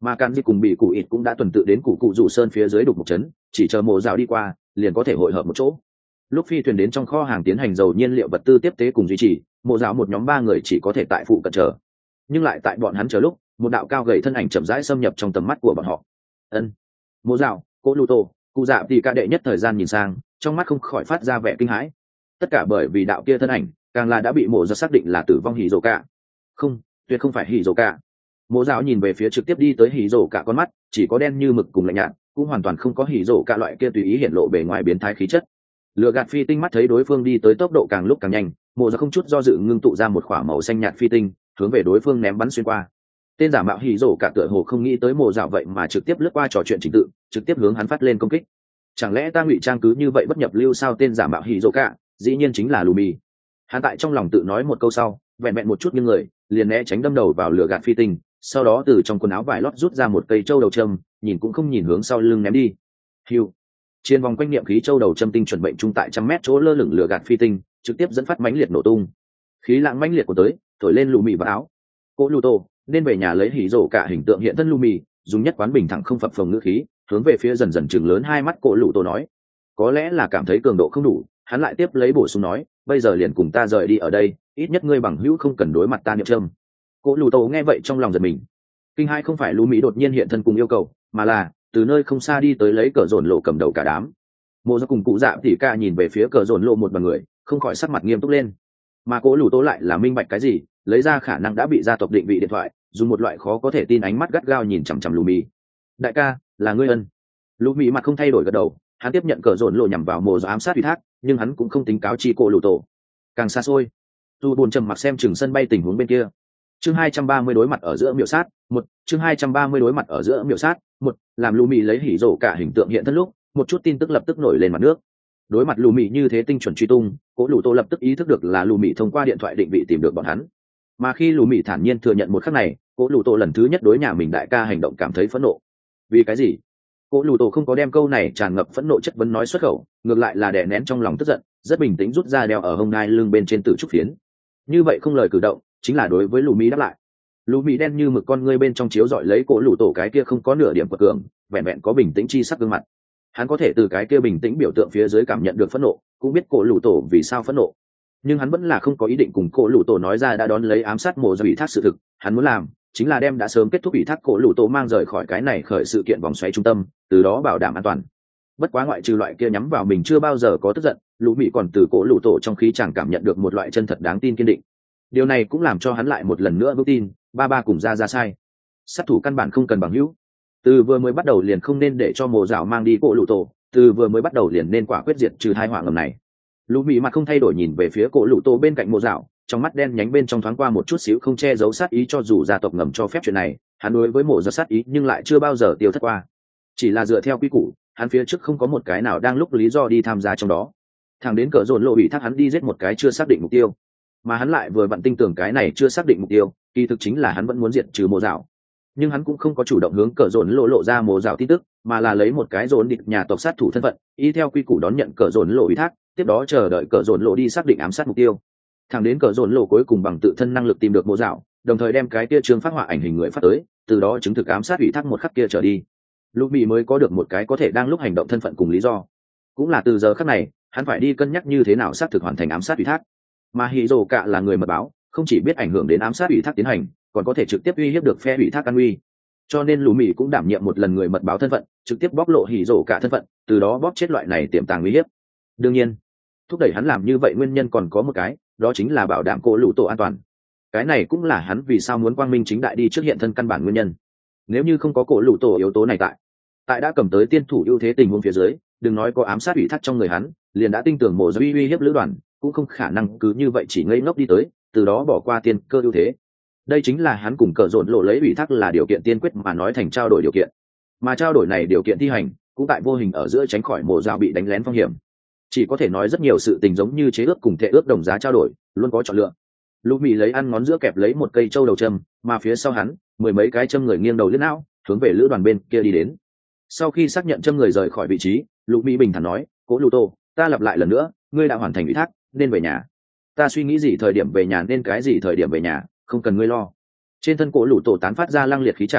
mà càn di cùng bị cụ ít cũng đã tuần tự đến cụ cụ rủ sơn phía dưới đục một chấn, chỉ chờ mộ rào đi qua liền có thể hội hợp một chỗ. Lúc phi thuyền đến trong kho hàng tiến hành dầu nhiên liệu vật tư tiếp tế cùng duy trì, mộ rào một nhóm ba người chỉ có thể tại phụ cận chờ, nhưng lại tại bọn hắn chờ lúc một đạo cao gầy thân ảnh chậm rãi xâm nhập trong tầm mắt của bọn họ. Ân, mộ rào, cố lù tô, cụ dạ thì cả đệ nhất thời gian nhìn sang, trong mắt không khỏi phát ra vẻ kinh hãi. Tất cả bởi vì đạo kia thân ảnh càng là đã bị mộ rào xác định là tử vong hỉ rồ cả. Không, tuyệt không phải hỉ rồ cả. Mộ rào nhìn về phía trực tiếp đi tới hỉ rồ cả, con mắt chỉ có đen như mực cùng lạnh nhạt, cũng hoàn toàn không có hỉ rồ cả loại kia tùy ý hiện lộ bề ngoài biến thái khí chất. Lừa gạt phi tinh mắt thấy đối phương đi tới tốc độ càng lúc càng nhanh, mộ rào không chút do dự ngưng tụ ra một khỏa màu xanh nhạt phi tinh hướng về đối phương ném bắn xuyên qua. Tên giả mạo hỉ rồ cả tựa hồ không nghĩ tới mộ rào vậy mà trực tiếp lướt qua trò chuyện trình tự, trực tiếp hướng hắn phát lên công kích. Chẳng lẽ ta ngụy trang cứ như vậy bất nhập lưu sao? Tên giả mạo hỉ rồ cả dĩ nhiên chính là Lumi. Hắn tại trong lòng tự nói một câu sau, vẹn vẹn một chút nghiêng người liền né tránh đâm đầu vào lửa gạt phi tinh, sau đó từ trong quần áo vải lót rút ra một cây châu đầu châm, nhìn cũng không nhìn hướng sau lưng ném đi. Hiu, trên vòng quanh niệm khí châu đầu châm tinh chuẩn bệnh trung tại trăm mét chỗ lơ lửng lửa gạt phi tinh, trực tiếp dẫn phát mãnh liệt nổ tung. Khí lạng mãnh liệt của tới thổi lên Lumi vào áo. Cô Luto nên về nhà lấy hỉ rồ cả hình tượng hiện thân Lumi, dùng nhất quán bình thẳng không phập phồng ngữ khí hướng về phía dần dần chừng lớn hai mắt cô Luto nói. Có lẽ là cảm thấy cường độ không đủ, hắn lại tiếp lấy bổ sung nói, bây giờ liền cùng ta rời đi ở đây, ít nhất ngươi bằng hữu không cần đối mặt ta niệm châm. Cô Luto nghe vậy trong lòng giật mình. Kinh hai không phải Lumi đột nhiên hiện thân cùng yêu cầu, mà là từ nơi không xa đi tới lấy cờ dồn lộ cầm đầu cả đám. Mộ Gia cùng cụ dạ tỉ ca nhìn về phía cờ dồn lộ một bằng người, không khỏi sắc mặt nghiêm túc lên. Mà Cố Luto lại là minh bạch cái gì, lấy ra khả năng đã bị gia tộc định vị điện thoại, dùng một loại khó có thể tin ánh mắt gắt gao nhìn chằm chằm Lumi. Đại ca, là ngươi ân. Lumi mặt không thay đổi gật đầu, hắn tiếp nhận cờ dồn lộ nhằm vào Mộ Gia ám sát ủy thác, nhưng hắn cũng không tính cáo chi Cố Luto. Càng xa xôi, dù buồn trầm mặc xem chừng sân bay tình huống bên kia. Chương hai trăm ba mươi đối mặt ở giữa miểu sát, một, chương hai trăm ba mươi đối mặt ở giữa miểu sát, một, làm Lumi lấy hỉ rồ cả hình tượng hiện thân lúc, một chút tin tức lập tức nổi lên mặt nước. Đối mặt Lumi như thế tinh chuẩn truy tung, Cố Luto lập tức ý thức được là Lumi thông qua điện thoại định vị tìm được bọn hắn. Mà khi Lumi thản nhiên thừa nhận một khắc này, Cố Luto lần thứ nhất đối nhà mình đại ca hành động cảm thấy phẫn nộ. Vì cái gì? Cố Luto không có đem câu này tràn ngập phẫn nộ chất vấn nói xuất khẩu, ngược lại là đè nén trong lòng tức giận, rất bình tĩnh rút ra đeo ở hông ngai lưng bên trên tử trúc phiến. Như vậy không lời cử động, chính là đối với Lumi đáp lại. Lumi đen như mực con ngươi bên trong chiếu dọi lấy Cố Luto cái kia không có nửa điểm quật cường, vẹn vẹn có bình tĩnh chi sắc gương mặt. Hắn có thể từ cái kia bình tĩnh biểu tượng phía dưới cảm nhận được phẫn nộ, cũng biết Cố Luto vì sao phẫn nộ, nhưng hắn vẫn là không có ý định cùng Cố Luto nói ra đã đón lấy ám sát Mộ Gia ủy thác sự thực. Hắn muốn làm chính là đem đã sớm kết thúc ủy thác Cố Luto mang rời khỏi cái này khởi sự kiện vòng xoáy trung tâm, từ đó bảo đảm an toàn. Bất quá ngoại trừ loại kia nhắm vào mình chưa bao giờ có tức giận, Lumi còn từ Cố Luto trong khí chàng cảm nhận được một loại chân thật đáng tin kiên định. Điều này cũng làm cho hắn lại một lần nữa vững tin, ba ba cùng ra ra sai. Sát thủ căn bản không cần bằng hữu. Từ vừa mới bắt đầu liền không nên để cho Mộ Dạo mang đi Cố Luto, từ vừa mới bắt đầu liền nên quả quyết diệt trừ tai họa ngầm này. Lumi mặt không thay đổi nhìn về phía Cố Luto bên cạnh Mộ Dạo, trong mắt đen nhánh bên trong thoáng qua một chút xíu không che giấu sát ý, cho dù gia tộc ngầm cho phép chuyện này, hắn đối với Mộ Dạo sát ý nhưng lại chưa bao giờ tiêu thất qua. Chỉ là dựa theo quy củ, hắn phía trước không có một cái nào đang lúc lý do đi tham gia trong đó. Thằng đến cờ dồn lộ bị thác hắn đi giết một cái chưa xác định mục tiêu, mà hắn lại vừa vặn tin tưởng cái này chưa xác định mục tiêu, kỳ thực chính là hắn vẫn muốn diệt trừ Mộ Dạo. Nhưng hắn cũng không có chủ động hướng cờ dồn lộ lộ ra Mộ Dạo tin tức, mà là lấy một cái dồn địch nhà tộc sát thủ thân phận, y theo quy củ đón nhận cờ dồn lộ ủy thác, tiếp đó chờ đợi cờ dồn lộ đi xác định ám sát mục tiêu. Thẳng đến cờ dồn lộ cuối cùng bằng tự thân năng lực tìm được Mộ Dạo, đồng thời đem cái kia trương phát họa ảnh hình người phát tới, từ đó chứng thực ám sát ủy thác một khắc kia trở đi, Lumi mới có được một cái có thể đang lúc hành động thân phận cùng lý do. Cũng là từ giờ khắc này, hắn phải đi cân nhắc như thế nào xác thực hoàn thành ám sát ủy thác. Mà hỉ rồ cả là người mật báo, không chỉ biết ảnh hưởng đến ám sát ủy thác tiến hành, còn có thể trực tiếp uy hiếp được phe ủy thác an uy. Cho nên Lumi cũng đảm nhiệm một lần người mật báo thân phận, trực tiếp bóc lộ hỉ rồ cả thân phận, từ đó bóp chết loại này tiềm tàng uy hiếp. Đương nhiên, thúc đẩy hắn làm như vậy nguyên nhân còn có một cái, đó chính là bảo đảm Cố Luto an toàn. Cái này cũng là hắn vì sao muốn quang minh chính đại đi trước hiện thân căn bản nguyên nhân. Nếu như không có Cố Luto yếu tố này tại, tại đã cầm tới tiên thủ ưu thế tình huống phía dưới, đừng nói có ám sát ủy thác trong người hắn, liền đã tin tưởng Mộ Gia uy hiếp lữ đoàn, cũng không khả năng cứ như vậy chỉ ngây ngốc đi tới, từ đó bỏ qua tiên cơ ưu thế. Đây chính là hắn cùng cờ dồn lộ lấy ủy thác là điều kiện tiên quyết mà nói thành trao đổi điều kiện, mà trao đổi này điều kiện thi hành, cũng tại vô hình ở giữa tránh khỏi Mộ Gia bị đánh lén phong hiểm. Chỉ có thể nói rất nhiều sự tình giống như chế ước cùng thệ ước đồng giá trao đổi, luôn có chọn lựa. Lumi lấy ăn ngón giữa kẹp lấy một cây châu đầu châm, mà phía sau hắn, mười mấy cái châm người nghiêng đầu liếc não, hướng về lữ đoàn bên kia đi đến. Sau khi xác nhận châm người rời khỏi vị trí, Lumi bình thản nói, Cố Luto, ta lặp lại lần nữa, ngươi đã hoàn thành ủy thác, nên về nhà. Ta suy nghĩ gì thời điểm về nhà nên cái gì thời điểm về nhà, không cần ngươi lo. Trên thân Cố Luto tán phát ra lăng liệt khí tràng,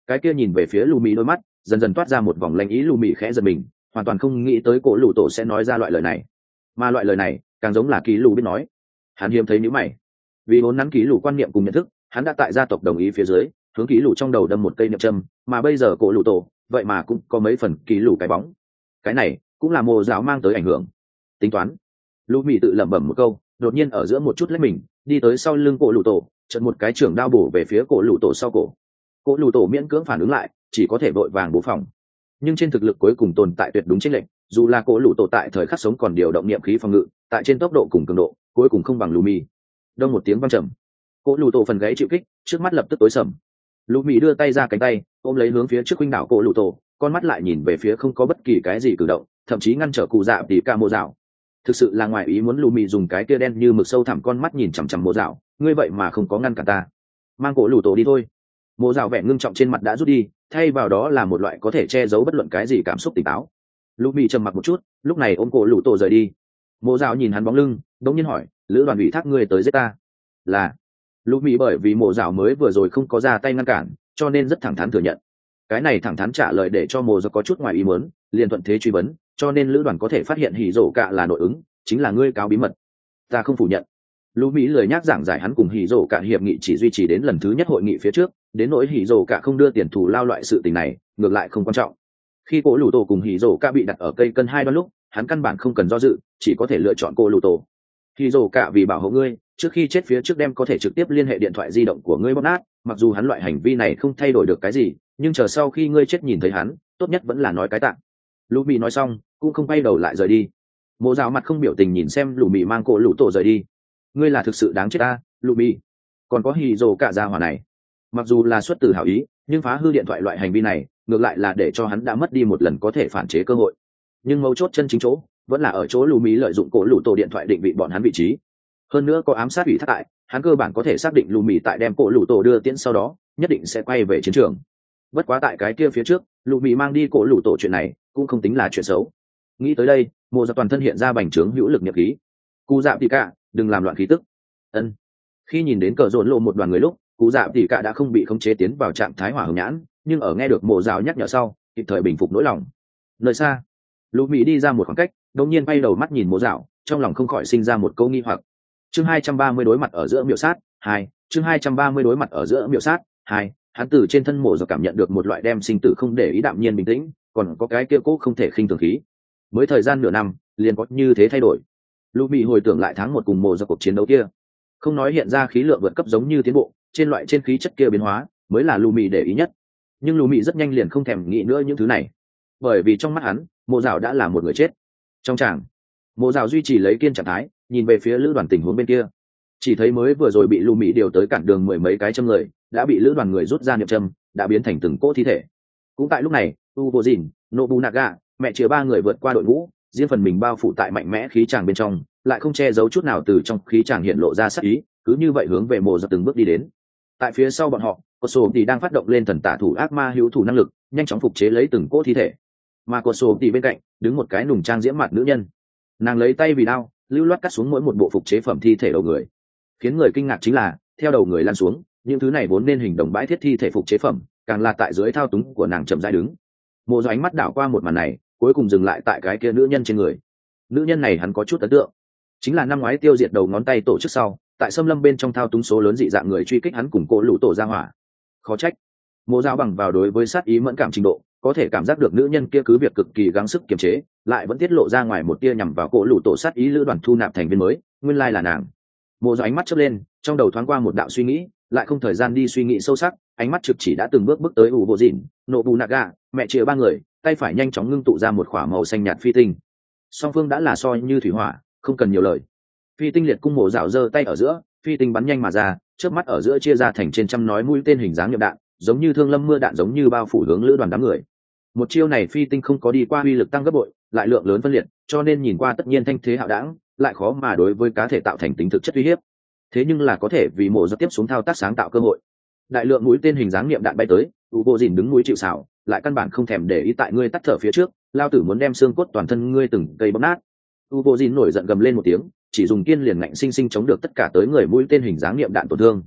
cái kia nhìn về phía lù mì đôi mắt dần dần toát ra một vòng lanh ý. Lù mì khẽ giật mình, hoàn toàn không nghĩ tới cổ lù tổ sẽ nói ra loại lời này, mà loại lời này càng giống là ký lù biết nói. Hắn hiếm thấy nhíu mày, vì vốn nắn ký lù quan niệm cùng nhận thức, hắn đã tại gia tộc đồng ý phía dưới hướng ký lù trong đầu đâm một cây niệm châm, mà bây giờ cổ lù tổ vậy mà cũng có mấy phần ký lù cái bóng. Cái này cũng là mồ giáo mang tới ảnh hưởng. Tính toán, lù mì tự lẩm bẩm một câu, đột nhiên ở giữa một chút lấy mình đi tới sau lưng cổ lù tổ, chợt một cái trưởng đao bổ về phía cổ lù tổ sau cổ. Cổ lù tổ miễn cưỡng phản ứng lại, chỉ có thể vội vàng bố phòng, nhưng trên thực lực cuối cùng tồn tại tuyệt đúng chênh lệch. Dù là cổ lù tổ tại thời khắc sống còn điều động niệm khí phòng ngự, tại trên tốc độ cùng cường độ cuối cùng không bằng lù mì. Đông một tiếng vang trầm, cổ lù tổ phần gáy chịu kích, trước mắt lập tức tối sầm. Lù mì đưa tay ra cánh tay ôm lấy hướng phía trước huynh đảo cổ lù tổ, con mắt lại nhìn về phía không có bất kỳ cái gì cử động, thậm chí ngăn trở cụ dạ tỉ cả mộ dạo. Thực sự là ngoài ý muốn. Lù mì dùng cái kia đen như mực sâu thẳm con mắt nhìn chằm chằm mộ dạo, ngươi vậy mà không có ngăn cả ta, mang cổ lù tổ đi thôi. Mộ dạo vẻ ngưng trọng trên mặt đã rút đi, thay vào đó là một loại có thể che giấu bất luận cái gì cảm xúc tỉnh táo. Lù mì trầm mặc một chút, lúc này ôm cổ lù tổ rời đi. Mộ dạo nhìn hắn bóng lưng, đống nhiên hỏi, lữ đoàn ủy thác ngươi tới giết ta? Là. Lù mì bởi vì mộ dạo mới vừa rồi không có ra tay ngăn cản, cho nên rất thẳng thắn thừa nhận. Cái này thẳng thắn trả lời để cho mộ dạo có chút ngoài ý muốn, liền thuận thế truy vấn, cho nên lữ đoàn có thể phát hiện hỉ rổ cạ là nội ứng, chính là ngươi cáo bí mật? Ta không phủ nhận. Lũ Mỹ lười nhác giảng giải hắn cùng hỉ rổ cạ hiệp nghị chỉ duy trì đến lần thứ nhất hội nghị phía trước, đến nỗi hỉ rổ cạ không đưa tiền thù lao loại sự tình này ngược lại không quan trọng. Khi cổ lù tổ cùng hỉ rổ cạ bị đặt ở cây cân hai đoan lúc, hắn căn bản không cần do dự, chỉ có thể lựa chọn cổ lù tổ. Hỉ rổ cạ vì bảo hộ ngươi, trước khi chết phía trước đem có thể trực tiếp liên hệ điện thoại di động của ngươi bóp nát, mặc dù hắn loại hành vi này không thay đổi được cái gì, nhưng chờ sau khi ngươi chết nhìn thấy hắn, tốt nhất vẫn là nói cái tạng. Lũ Mỹ nói xong cũng không quay đầu lại rời đi. Mộ dạo mặt không biểu tình nhìn xem lũ Mỹ mang cổ lù tổ rời đi. Ngươi là thực sự đáng chết ta, lũ Mỹ. Còn có hỉ rổ cạ gia hỏa này, mặc dù là xuất từ hảo ý, nhưng phá hư điện thoại loại hành vi này ngược lại là để cho hắn đã mất đi một lần có thể phản chế cơ hội. Nhưng mấu chốt chân chính chỗ vẫn là ở chỗ lũ Mỹ lợi dụng cổ lù tổ điện thoại định vị bọn hắn vị trí. Hơn nữa có ám sát ủy thác tại, hắn cơ bản có thể xác định lũ Mỹ tại đem cổ lù tổ đưa tiễn sau đó nhất định sẽ quay về chiến trường. Bất quá tại cái kia phía trước, lũ Mỹ mang đi cổ lù tổ chuyện này cũng không tính là chuyện xấu. Nghĩ tới đây, mộ dạo toàn thân hiện ra bành trướng hữu lực nhập khí. Cụ dạ tỉ cả, đừng làm loạn khí tức. Ân. Khi nhìn đến cờ rộn lộ một đoàn người lúc, cụ dạ tỉ cả đã không bị khống chế tiến vào trạng thái hỏa hồng nhãn, nhưng ở nghe được mộ dạo nhắc nhở sau, kịp thời bình phục nỗi lòng. Nơi xa, lũ Mỹ đi ra một khoảng cách, đột nhiên bay đầu mắt nhìn mộ dạo, trong lòng không khỏi sinh ra một câu nghi hoặc. Chương hai trăm ba mươi đối mặt ở giữa miệu sát hai. Chương hai trăm ba mươi đối mặt ở giữa miệu sát hai. Hắn từ trên thân mộ dạo cảm nhận được một loại đem sinh tử không để ý đạm nhiên bình tĩnh, còn có cái kia cố không thể khinh thường khí. Mới thời gian nửa năm, liền có như thế thay đổi. Lũ Mỹ hồi tưởng lại tháng một cùng mộ dạo cuộc chiến đấu kia, không nói hiện ra khí lượng vượt cấp giống như tiến bộ, trên loại trên khí chất kia biến hóa mới là Lũ Mỹ để ý nhất. Nhưng Lũ Mỹ rất nhanh liền không thèm nghĩ nữa những thứ này, bởi vì trong mắt hắn, mộ dạo đã là một người chết. Trong tràng, mộ dạo duy trì lấy kiên trạng thái, nhìn về phía lữ đoàn tình huống bên kia, chỉ thấy mới vừa rồi bị Lũ Mỹ điều tới cản đường mười mấy cái châm người đã bị lữ đoàn người rút ra niệm châm, đã biến thành từng cỗ thi thể. Cũng tại lúc này, U Vô Dìn, Nobunaga, mẹ chĩa ba người vượt qua đội ngũ, riêng phần mình bao phủ tại mạnh mẽ khí tràng bên trong, lại không che giấu chút nào từ trong khí tràng hiện lộ ra sát ý, cứ như vậy hướng về mộ dạo từng bước đi đến. Tại phía sau bọn họ, Cột Sổ thì đang phát động lên thần tả thủ ác ma hữu thủ năng lực, nhanh chóng phục chế lấy từng cỗ thi thể. Mà Cột Sổ thì bên cạnh đứng một cái nùng trang diễm mặt nữ nhân, nàng lấy tay vì đao, lưu loát cắt xuống mỗi một bộ phục chế phẩm thi thể đầu người. Khiến người kinh ngạc chính là, theo đầu người lan xuống, những thứ này vốn nên hình đồng bãi thiết thi thể phục chế phẩm, càng là tại dưới thao túng của nàng chậm rãi đứng. Mộ dạo ánh mắt đảo qua một màn này, cuối cùng dừng lại tại cái kia nữ nhân trên người. Nữ nhân này hắn có chút ấn tượng, chính là năm ngoái tiêu diệt đầu ngón tay tổ chức sau, tại xâm lâm bên trong thao túng số lớn dị dạng người truy kích hắn cùng cổ lũ tổ ra hỏa. Khó trách mộ dạo bằng vào đối với sát ý mẫn cảm trình độ, có thể cảm giác được nữ nhân kia cứ việc cực kỳ gắng sức kiềm chế, lại vẫn tiết lộ ra ngoài một tia nhằm vào cổ lũ tổ sát ý. lữ đoàn thu nạp thành viên mới, nguyên lai là nàng. Mộ dạo ánh mắt chớp lên, trong đầu thoáng qua một đạo suy nghĩ, lại không thời gian đi suy nghĩ sâu sắc, ánh mắt trực chỉ đã từng bước bước tới U Vô Dìn, Nobunaga, mẹ chĩa ba người, tay phải nhanh chóng ngưng tụ ra một khỏa màu xanh nhạt phi tinh. Song phương đã là so như thủy hỏa, không cần nhiều lời. Phi tinh liệt cung mộ dạo giơ tay ở giữa, phi tinh bắn nhanh mà ra, chớp mắt ở giữa chia ra thành trên trăm nói mũi tên hình dáng nhậm đạn, giống như thương lâm mưa đạn giống như bao phủ hướng lữ đoàn đám người. Một chiêu này phi tinh không có đi qua uy lực tăng gấp bội, lại lượng lớn phân liệt, cho nên nhìn qua tất nhiên thanh thế hạo đãng, lại khó mà đối với cá thể tạo thành tính thực chất uy hiếp. Thế nhưng là có thể vì mộ dạo tiếp xuống thao tác sáng tạo cơ hội. Đại lượng mũi tên hình dáng niệm đạn bay tới, U Vô Dìn đứng núi chịu sào, lại căn bản không thèm để ý tại ngươi tắt thở phía trước, lao tử muốn đem xương cốt toàn thân ngươi từng cây bóp nát. U Vô Dìn nổi giận gầm lên một tiếng, chỉ dùng kiên liền ngạnh sinh sinh chống được tất cả tới người mũi tên hình dáng niệm đạn tổn thương.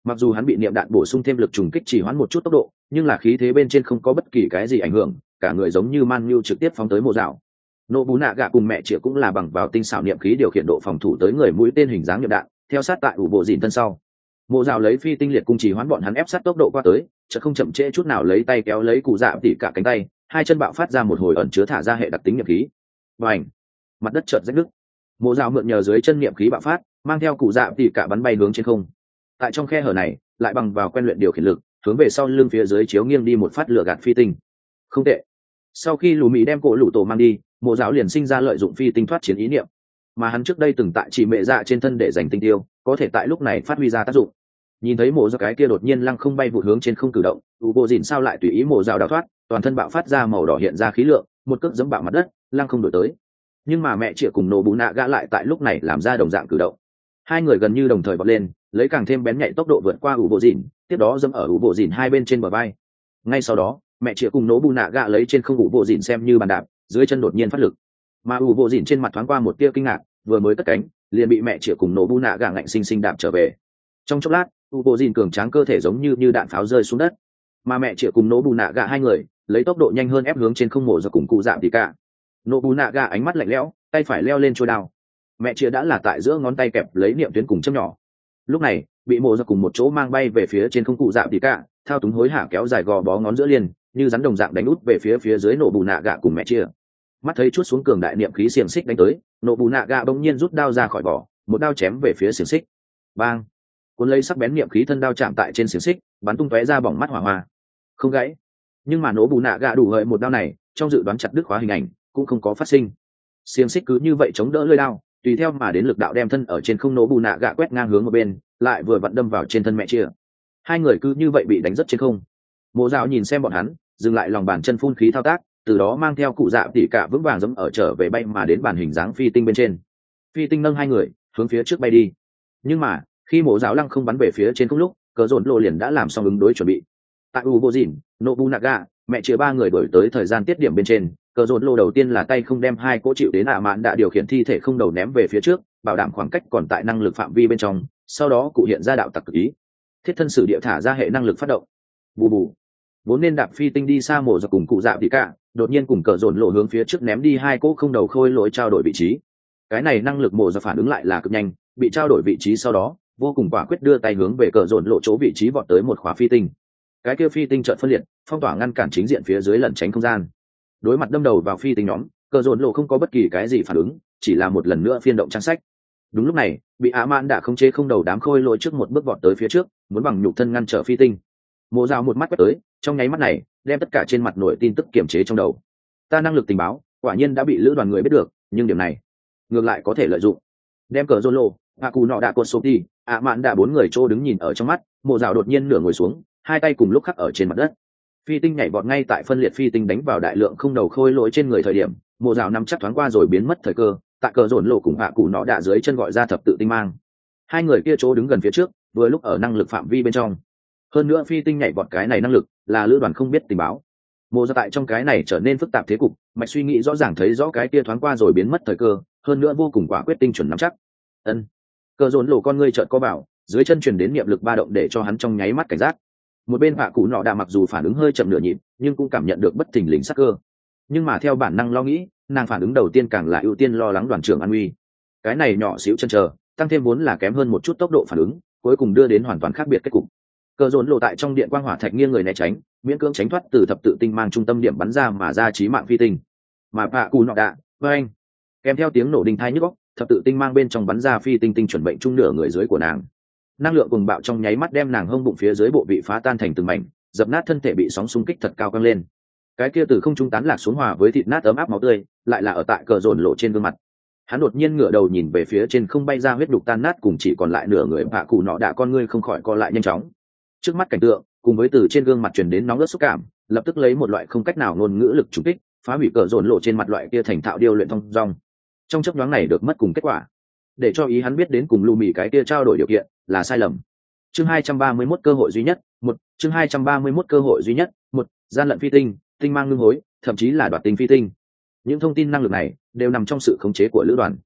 Mặc dù hắn bị niệm đạn bổ sung thêm lực trùng kích chỉ hoãn một chút tốc độ, nhưng là khí thế bên trên không có bất kỳ cái gì ảnh hưởng, cả người giống như man nhu trực tiếp phóng tới mộ dạo. Nô bú nạ gạ cùng mẹ chĩa cũng là bằng vào tinh xảo niệm khí điều khiển độ phòng thủ tới người mũi tên hình dáng niệm đạn, theo sát tại ủ bộ dìn thân sau. Mộ dạo lấy phi tinh liệt cung chỉ hoãn bọn hắn ép sát tốc độ qua tới, chợt không chậm trễ chút nào lấy tay kéo lấy cụ dạ tỉ cả cánh tay, hai chân bạo phát ra một hồi ẩn chứa thả ra hệ đặc tính niệm khí. Bành! Mặt đất chợt rách nứt. Mộ dạo mượn nhờ dưới chân niệm khí bạo phát, mang theo cụ dạ tỉ cả bắn bay hướng trên không. Tại trong khe hở này, lại bằng vào quen luyện điều khiển lực, hướng về sau lưng phía dưới chiếu nghiêng đi một phát lửa gạt phi tinh. Không tệ. Sau khi lù mị đem cổ lũ tổ mang đi, mộ giáo liền sinh ra lợi dụng phi tinh thoát chiến ý niệm, mà hắn trước đây từng tại chỉ mẹ dạ trên thân để dành tinh tiêu, có thể tại lúc này phát huy ra tác dụng. Nhìn thấy mộ giáo cái kia đột nhiên lăng không bay vụt hướng trên không cử động, u bộ dìn sao lại tùy ý mộ giáo đào thoát, toàn thân bạo phát ra màu đỏ hiện ra khí lượng, một cước giẫm bạo mặt đất, lăng không đổi tới. Nhưng mà mẹ chĩa cùng nổ bù nạ gã lại tại lúc này làm ra đồng dạng cử động. Hai người gần như đồng thời vọt lên, lấy càng thêm bén nhạy tốc độ vượt qua u bộ dìn, tiếp đó giẫm ở u bộ dìn hai bên trên bờ vai. Ngay sau đó, mẹ chĩa cùng nổ bù nạ gã lấy trên không u bộ dìn xem như bàn đạp, dưới chân đột nhiên phát lực, mà u bộ dìn trên mặt thoáng qua một tia kinh ngạc, vừa mới cất cánh liền bị mẹ chĩa cùng nổ bù nạ gã ngạnh sinh sinh đạp trở về. Trong chốc lát, u bộ dìn cường tráng cơ thể giống như như đạn pháo rơi xuống đất, mà mẹ chĩa cùng nổ bù nạ gã hai người lấy tốc độ nhanh hơn ép hướng trên không mổ ra cùng cụ dạng thì cả. Nổ bù nạ gã ánh mắt lạnh lẽo, tay phải leo lên trôi đao, mẹ chĩa đã là tại giữa ngón tay kẹp lấy niệm tuyến cùng châm nhỏ. Lúc này bị mổ ra cùng một chỗ mang bay về phía trên không cụ dạng thì cả, thao túng hối hả kéo dài gò bó ngón giữa liền như rắn đồng dạng đánh út về phía phía dưới nổ bù nạ gã cùng mẹ chĩa. Mắt thấy chút xuống cường đại niệm khí xiềng xích đánh tới, nổ bù nạ gã bỗng nhiên rút đao ra khỏi vỏ, một đao chém về phía xiềng xích. Bang! Cuốn lấy sắc bén niệm khí thân đao chạm tại trên xiềng xích, bắn tung tóe ra bỏng mắt hỏa hoa. Không gãy, nhưng mà nổ bù nạ gã đủ hợi một đao này, trong dự đoán chặt đứt khóa hình ảnh cũng không có phát sinh. Xiềng xích cứ như vậy chống đỡ lưỡi đao, tùy theo mà đến lực đạo đem thân ở trên không nổ bù nạ gã quét ngang hướng một bên, lại vừa vặn đâm vào trên thân mẹ chia. Hai người cứ như vậy bị đánh rất trên không. Mộ Dạo nhìn xem bọn hắn, dừng lại lòng bàn chân phun khí thao tác, từ đó mang theo cụ dạ tỉ cả vững vàng giẫm ở trở về bay mà đến bàn hình dáng phi tinh bên trên. Phi tinh nâng hai người hướng phía trước bay đi, nhưng mà khi Mộ Dạo lăng không bắn về phía trên không lúc, cờ dồn lộ liền đã làm xong ứng đối chuẩn bị. Tại u vô dìn, Nobunaga, mẹ chia ba người đổi tới thời gian tiết điểm bên trên, cờ dồn lộ đầu tiên là tay không đem hai cỗ chịu đến ạ mạn đã điều khiển thi thể không đầu ném về phía trước, bảo đảm khoảng cách còn tại năng lực phạm vi bên trong, sau đó cụ hiện ra đạo tặc cực ý, thiết thân sử địa thả ra hệ năng lực phát động. Bù bù, vốn nên đạp phi tinh đi xa mổ ra cùng cụ dạ thì cả, đột nhiên cùng cờ dồn lộ hướng phía trước ném đi hai cỗ không đầu khôi lỗi trao đổi vị trí. Cái này năng lực mổ ra phản ứng lại là cực nhanh, bị trao đổi vị trí sau đó vô cùng quả quyết đưa tay hướng về cờ dồn lộ chỗ vị trí vọt tới một khóa phi tinh. Cái kia phi tinh chợt phân liệt, phong tỏa ngăn cản chính diện phía dưới lẩn tránh không gian. Đối mặt đâm đầu vào phi tinh nhóm, cờ dồn lộ không có bất kỳ cái gì phản ứng, chỉ là một lần nữa phiên động trang sách. Đúng lúc này bị ạ mạn đã không chế không đầu đám khôi lỗi trước một bước vọt tới phía trước, muốn bằng nhục thân ngăn trở phi tinh. Mộ Dạo một mắt quét tới, trong nháy mắt này đem tất cả trên mặt nổi tin tức kiểm chế trong đầu. Ta năng lực tình báo quả nhiên đã bị lữ đoàn người biết được, nhưng điểm này ngược lại có thể lợi dụng. Đem cờ dồn lộ, hạ cù nọ đã cột số đi, ạ mạn đã bốn người chỗ đứng nhìn ở trong mắt. Mộ Dạo đột nhiên nửa ngồi xuống, hai tay cùng lúc khắc ở trên mặt đất. Phi tinh nhảy vọt ngay tại phân liệt phi tinh đánh vào đại lượng không đầu khôi lỗi trên người thời điểm, Mộ Dạo nắm chắc thoáng qua rồi biến mất thời cơ, tại cờ dồn lộ cùng hạ cù nọ đã dưới chân gọi ra thập tự tinh mang. Hai người kia chỗ đứng gần phía trước, vừa lúc ở năng lực phạm vi bên trong. Hơn nữa phi tinh nhảy vọt cái này năng lực là lữ đoàn không biết tình báo. Mộ Dạo tại trong cái này trở nên phức tạp thế cục, mạch suy nghĩ rõ ràng thấy rõ cái kia thoáng qua rồi biến mất thời cơ, hơn nữa vô cùng quả quyết tinh chuẩn nắm chắc. Ân. Cờ dồn lộ con ngươi chợt có bảo, dưới chân truyền đến niệm lực ba động để cho hắn trong nháy mắt cảnh giác. Một bên hạ cụ nọ đã mặc dù phản ứng hơi chậm nửa nhịp, nhưng cũng cảm nhận được bất thình lình sắc cơ. Nhưng mà theo bản năng lo nghĩ, nàng phản ứng đầu tiên càng là ưu tiên lo lắng đoàn trưởng an nguy. Cái này nhỏ xíu chân chờ, tăng thêm vốn là kém hơn một chút tốc độ phản ứng, cuối cùng đưa đến hoàn toàn khác biệt kết cục. Cờ dồn lộ tại trong điện quang hỏa thạch nghiêng người né tránh, miễn cưỡng tránh thoát từ thập tự tinh mang trung tâm điểm bắn ra mà ra chí mạng phi tinh. Mà hạ cụ nọ đã, với anh, kèm theo tiếng nổ đinh thai nhức óc, thập tự tinh mang bên trong bắn ra phi tinh tinh chuẩn bệnh trung nửa người dưới của nàng. Năng lượng cùng bạo trong nháy mắt đem nàng hông bụng phía dưới bộ vị phá tan thành từng mảnh, dập nát thân thể bị sóng xung kích thật cao căng lên. Cái kia từ không trung tán lạc xuống hòa với thịt nát ấm áp máu tươi, lại là ở tại cờ dồn lộ trên gương mặt. Hắn đột nhiên ngửa đầu nhìn về phía trên không bay ra huyết đục tan nát cùng chỉ còn lại nửa người hạ cụ nọ đã con ngươi không khỏi co lại nhanh chóng. Trước mắt cảnh tượng, cùng với từ trên gương mặt truyền đến nóng ớt xúc cảm, lập tức lấy một loại không cách nào ngôn ngữ lực trùng kích, phá hủy cờ dồn lộ trên mặt loại kia thành thạo điêu luyện thông dong. Trong chớp nhoáng này được mất cùng kết quả, để cho ý hắn biết đến cùng lù mì cái kia trao đổi điều kiện là sai lầm. Chương hai trăm ba mươi mốt cơ hội duy nhất, một, chương hai trăm ba mươi mốt cơ hội duy nhất, một, gian lận phi tinh, tinh mang ngưng hối, thậm chí là đoạt tinh phi tinh. Những thông tin năng lực này đều nằm trong sự khống chế của lữ đoàn.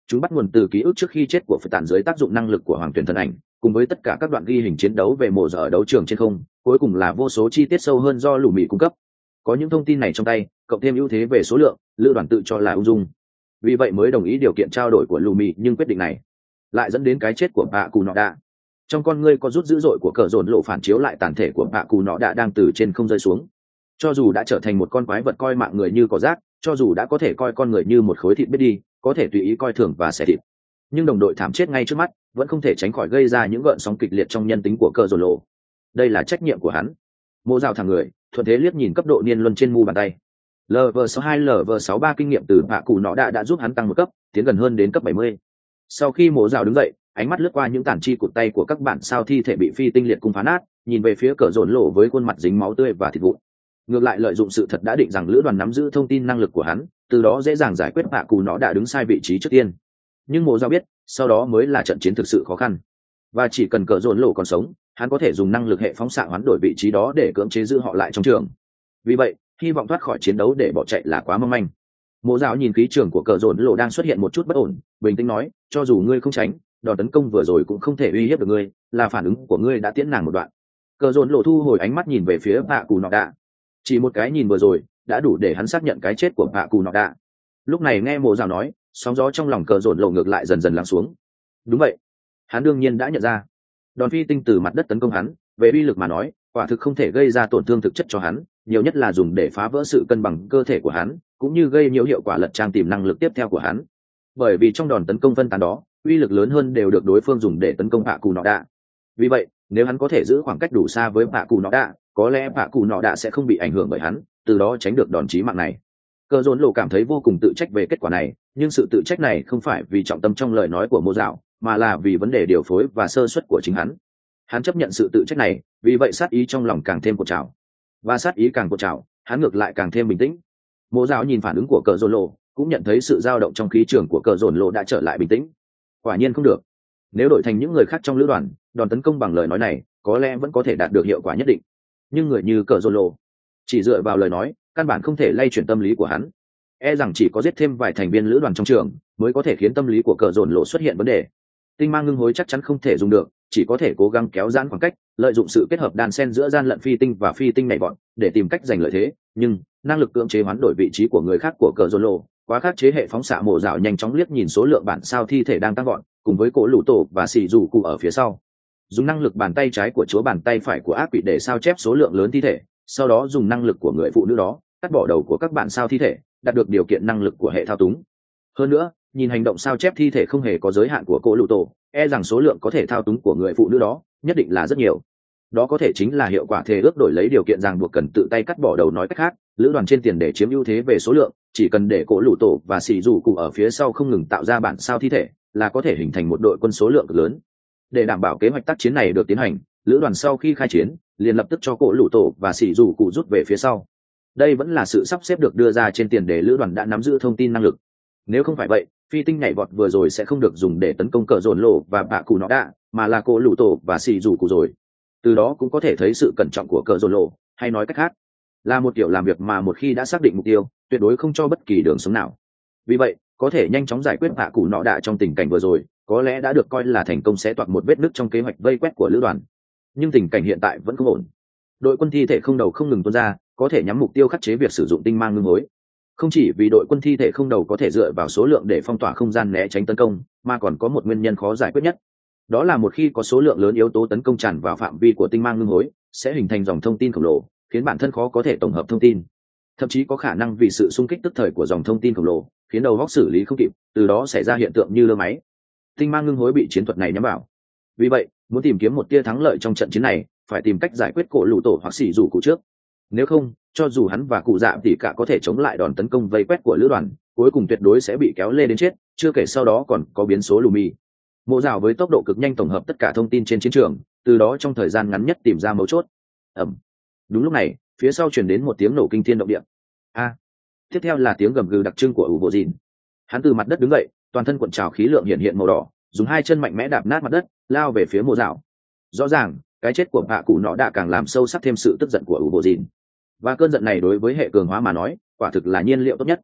Chúng bắt nguồn từ ký ức trước khi chết của Phật Tản dưới tác dụng năng lực của Hoàng Tuyển Thần Ảnh, cùng với tất cả các đoạn ghi hình chiến đấu về mổ giờ ở đấu trường trên không, cuối cùng là vô số chi tiết sâu hơn do Lù Mị cung cấp. Có những thông tin này trong tay, cộng thêm ưu thế về số lượng, Lữ Đoàn tự cho là ung dung. Vì vậy mới đồng ý điều kiện trao đổi của Lù Mị, nhưng quyết định này lại dẫn đến cái chết của Bạ Cù Nọ Đạ. Trong con ngươi có rút dữ dội của cờ dồn lộ phản chiếu lại tàn thể của Bạ Cù Nọ Đạ đang từ trên không rơi xuống. Cho dù đã trở thành một con quái vật coi mạng người như cỏ rác, cho dù đã có thể coi con người như một khối thịt biết đi, có thể tùy ý coi thường và xẻ thịt, nhưng đồng đội thảm chết ngay trước mắt vẫn không thể tránh khỏi gây ra những gợn sóng kịch liệt trong nhân tính của cờ dồn lộ. Đây là trách nhiệm của hắn. Mô Dạo thẳng người thuận thế liếc nhìn cấp độ niên luân trên mu bàn tay. lv sáu hai lv sáu ba kinh nghiệm từ Bạ Cù Nọ Đạ đã giúp hắn tăng một cấp, tiến gần hơn đến cấp bảy mươi. Sau khi Mô Dạo đứng dậy, ánh mắt lướt qua những tàn chi cụt tay của các bản sao thi thể bị phi tinh liệt cung phá nát, nhìn về phía cờ dồn lộ với khuôn mặt dính máu tươi và thịt vụn. Ngược lại lợi dụng sự thật đã định rằng Lữ Đoàn nắm giữ thông tin năng lực của hắn, từ đó dễ dàng giải quyết Bạ Cù Nọ Đạ đứng sai vị trí trước tiên. Nhưng Mộ Dạo biết, sau đó mới là trận chiến thực sự khó khăn, và chỉ cần cờ dồn lộ còn sống, hắn có thể dùng năng lực hệ phóng xạ hoán đổi vị trí đó để cưỡng chế giữ họ lại trong trường. Vì vậy, hy vọng thoát khỏi chiến đấu để bỏ chạy là quá mong manh. Mộ Dạo nhìn khí trường của cờ dồn lộ đang xuất hiện một chút bất ổn, bình tĩnh nói, cho dù ngươi không tránh, đòn tấn công vừa rồi cũng không thể uy hiếp được ngươi, là phản ứng của ngươi đã tiễn nàng một đoạn. Cờ dồn lộ thu hồi ánh mắt nhìn về phía Bạ Cù Nọ Đạ. Chỉ một cái nhìn vừa rồi đã đủ để hắn xác nhận cái chết của Bạ Cù Nọ Đạ. Lúc này nghe Mộ Dạo nói, sóng gió trong lòng cờ dồn lộ ngược lại dần dần lắng xuống. Đúng vậy, hắn đương nhiên đã nhận ra, đòn phi tinh từ mặt đất tấn công hắn, về uy lực mà nói, quả thực không thể gây ra tổn thương thực chất cho hắn, nhiều nhất là dùng để phá vỡ sự cân bằng cơ thể của hắn, cũng như gây nhiều hiệu quả lật trang tìm năng lực tiếp theo của hắn. Bởi vì trong đòn tấn công phân tán đó, uy lực lớn hơn đều được đối phương dùng để tấn công Bạ Cù Nọ Đạ. Vì vậy, nếu hắn có thể giữ khoảng cách đủ xa với Bạ Cù Nọ Đạ, có lẽ Bạ Cù Nọ Đạ sẽ không bị ảnh hưởng bởi hắn, từ đó tránh được đòn chí mạng này. Cờ dồn lộ cảm thấy vô cùng tự trách về kết quả này, nhưng sự tự trách này không phải vì trọng tâm trong lời nói của Mộ Dạo, mà là vì vấn đề điều phối và sơ suất của chính hắn. Hắn chấp nhận sự tự trách này, vì vậy sát ý trong lòng càng thêm cột trào, và sát ý càng cột trào, hắn ngược lại càng thêm bình tĩnh. Mộ Dạo nhìn phản ứng của cờ dồn lộ, cũng nhận thấy sự dao động trong khí trường của cờ dồn lộ đã trở lại bình tĩnh. Quả nhiên không được. Nếu đổi thành những người khác trong lữ đoàn, đòn tấn công bằng lời nói này có lẽ vẫn có thể đạt được hiệu quả nhất định, nhưng người như cờ dồn lộ, chỉ dựa vào lời nói căn bản không thể lay chuyển tâm lý của hắn. E rằng chỉ có giết thêm vài thành viên lữ đoàn trong trường mới có thể khiến tâm lý của cờ dồn lộ xuất hiện vấn đề. Tinh mang ngưng hối chắc chắn không thể dùng được, chỉ có thể cố gắng kéo giãn khoảng cách, lợi dụng sự kết hợp đan xen giữa gian lận phi tinh và phi tinh nhảy vọt để tìm cách giành lợi thế. Nhưng năng lực cưỡng chế hoán đổi vị trí của người khác của cờ dồn lộ quá khác chế hệ phóng xạ. Mộ Dạo nhanh chóng liếc nhìn số lượng bản sao thi thể đang tăng vọt, cùng với cổ lũ tổ và xì dù cụ ở phía sau, dùng năng lực bàn tay trái của chúa bàn tay phải của ác quỷ để sao chép số lượng lớn thi thể, sau đó dùng năng lực của người phụ nữ đó cắt bỏ đầu của các bản sao thi thể, đạt được điều kiện năng lực của hệ thao túng. Hơn nữa, nhìn hành động sao chép thi thể không hề có giới hạn của cô lụ tổ, e rằng số lượng có thể thao túng của người phụ nữ đó nhất định là rất nhiều. Đó có thể chính là hiệu quả thề ước đổi lấy điều kiện ràng buộc cần tự tay cắt bỏ đầu. Nói cách khác, lữ đoàn trên tiền để chiếm ưu thế về số lượng, chỉ cần để cổ lụ tổ và xì dù cụ ở phía sau không ngừng tạo ra bản sao thi thể là có thể hình thành một đội quân số lượng cực lớn. Để đảm bảo kế hoạch tác chiến này được tiến hành, lữ đoàn sau khi khai chiến liền lập tức cho cổ lụ tổ và xì dù cụ rút về phía sau. Đây vẫn là sự sắp xếp được đưa ra trên tiền để lữ đoàn đã nắm giữ thông tin năng lực. Nếu không phải vậy, phi tinh nhảy vọt vừa rồi sẽ không được dùng để tấn công cờ dồn lộ và Bạ Cù Nọ Đạ, mà là cổ lụ tổ và xì dù cụ rồi. Từ đó cũng có thể thấy sự cẩn trọng của cờ dồn lộ, hay nói cách khác, là một kiểu làm việc mà một khi đã xác định mục tiêu, tuyệt đối không cho bất kỳ đường sống nào. Vì vậy, có thể nhanh chóng giải quyết Bạ Cù Nọ Đạ trong tình cảnh vừa rồi, có lẽ đã được coi là thành công xé toạc một vết nứt trong kế hoạch vây quét của lữ đoàn. Nhưng tình cảnh hiện tại vẫn không ổn. Đội quân thi thể không đầu không ngừng tuôn ra, có thể nhắm mục tiêu khắc chế việc sử dụng tinh mang ngưng hối. Không chỉ vì đội quân thi thể không đầu có thể dựa vào số lượng để phong tỏa không gian né tránh tấn công, mà còn có một nguyên nhân khó giải quyết nhất. Đó là một khi có số lượng lớn yếu tố tấn công tràn vào phạm vi của tinh mang ngưng hối, sẽ hình thành dòng thông tin khổng lồ, khiến bản thân khó có thể tổng hợp thông tin. Thậm chí có khả năng vì sự xung kích tức thời của dòng thông tin khổng lồ, khiến đầu óc xử lý không kịp, từ đó xảy ra hiện tượng như lơ máy. Tinh mang ngưng hối bị chiến thuật này nhắm vào. Vì vậy, muốn tìm kiếm một tia thắng lợi trong trận chiến này, phải tìm cách giải quyết cổ lũ tổ hoặc xỉ rủ cụ trước. Nếu không, cho dù hắn và cụ dạ tỷ cả có thể chống lại đòn tấn công vây quét của lữ đoàn, cuối cùng tuyệt đối sẽ bị kéo lê đến chết, chưa kể sau đó còn có biến số lù mì. Mộ Dạo với tốc độ cực nhanh tổng hợp tất cả thông tin trên chiến trường, từ đó trong thời gian ngắn nhất tìm ra mấu chốt. Ầm. Đúng lúc này, phía sau truyền đến một tiếng nổ kinh thiên động địa. A. Tiếp theo là tiếng gầm gừ đặc trưng của ủ bộ dìn. Hắn từ mặt đất đứng dậy, toàn thân cuộn trào khí lượng hiện hiện màu đỏ, dùng hai chân mạnh mẽ đạp nát mặt đất, lao về phía Mộ Dạo. Rõ ràng, cái chết của Bạ Cù Nọ Đạ càng làm sâu sắc thêm sự tức giận của ủ bộ dìn. Và cơn giận này đối với hệ cường hóa mà nói, quả thực là nhiên liệu tốt nhất.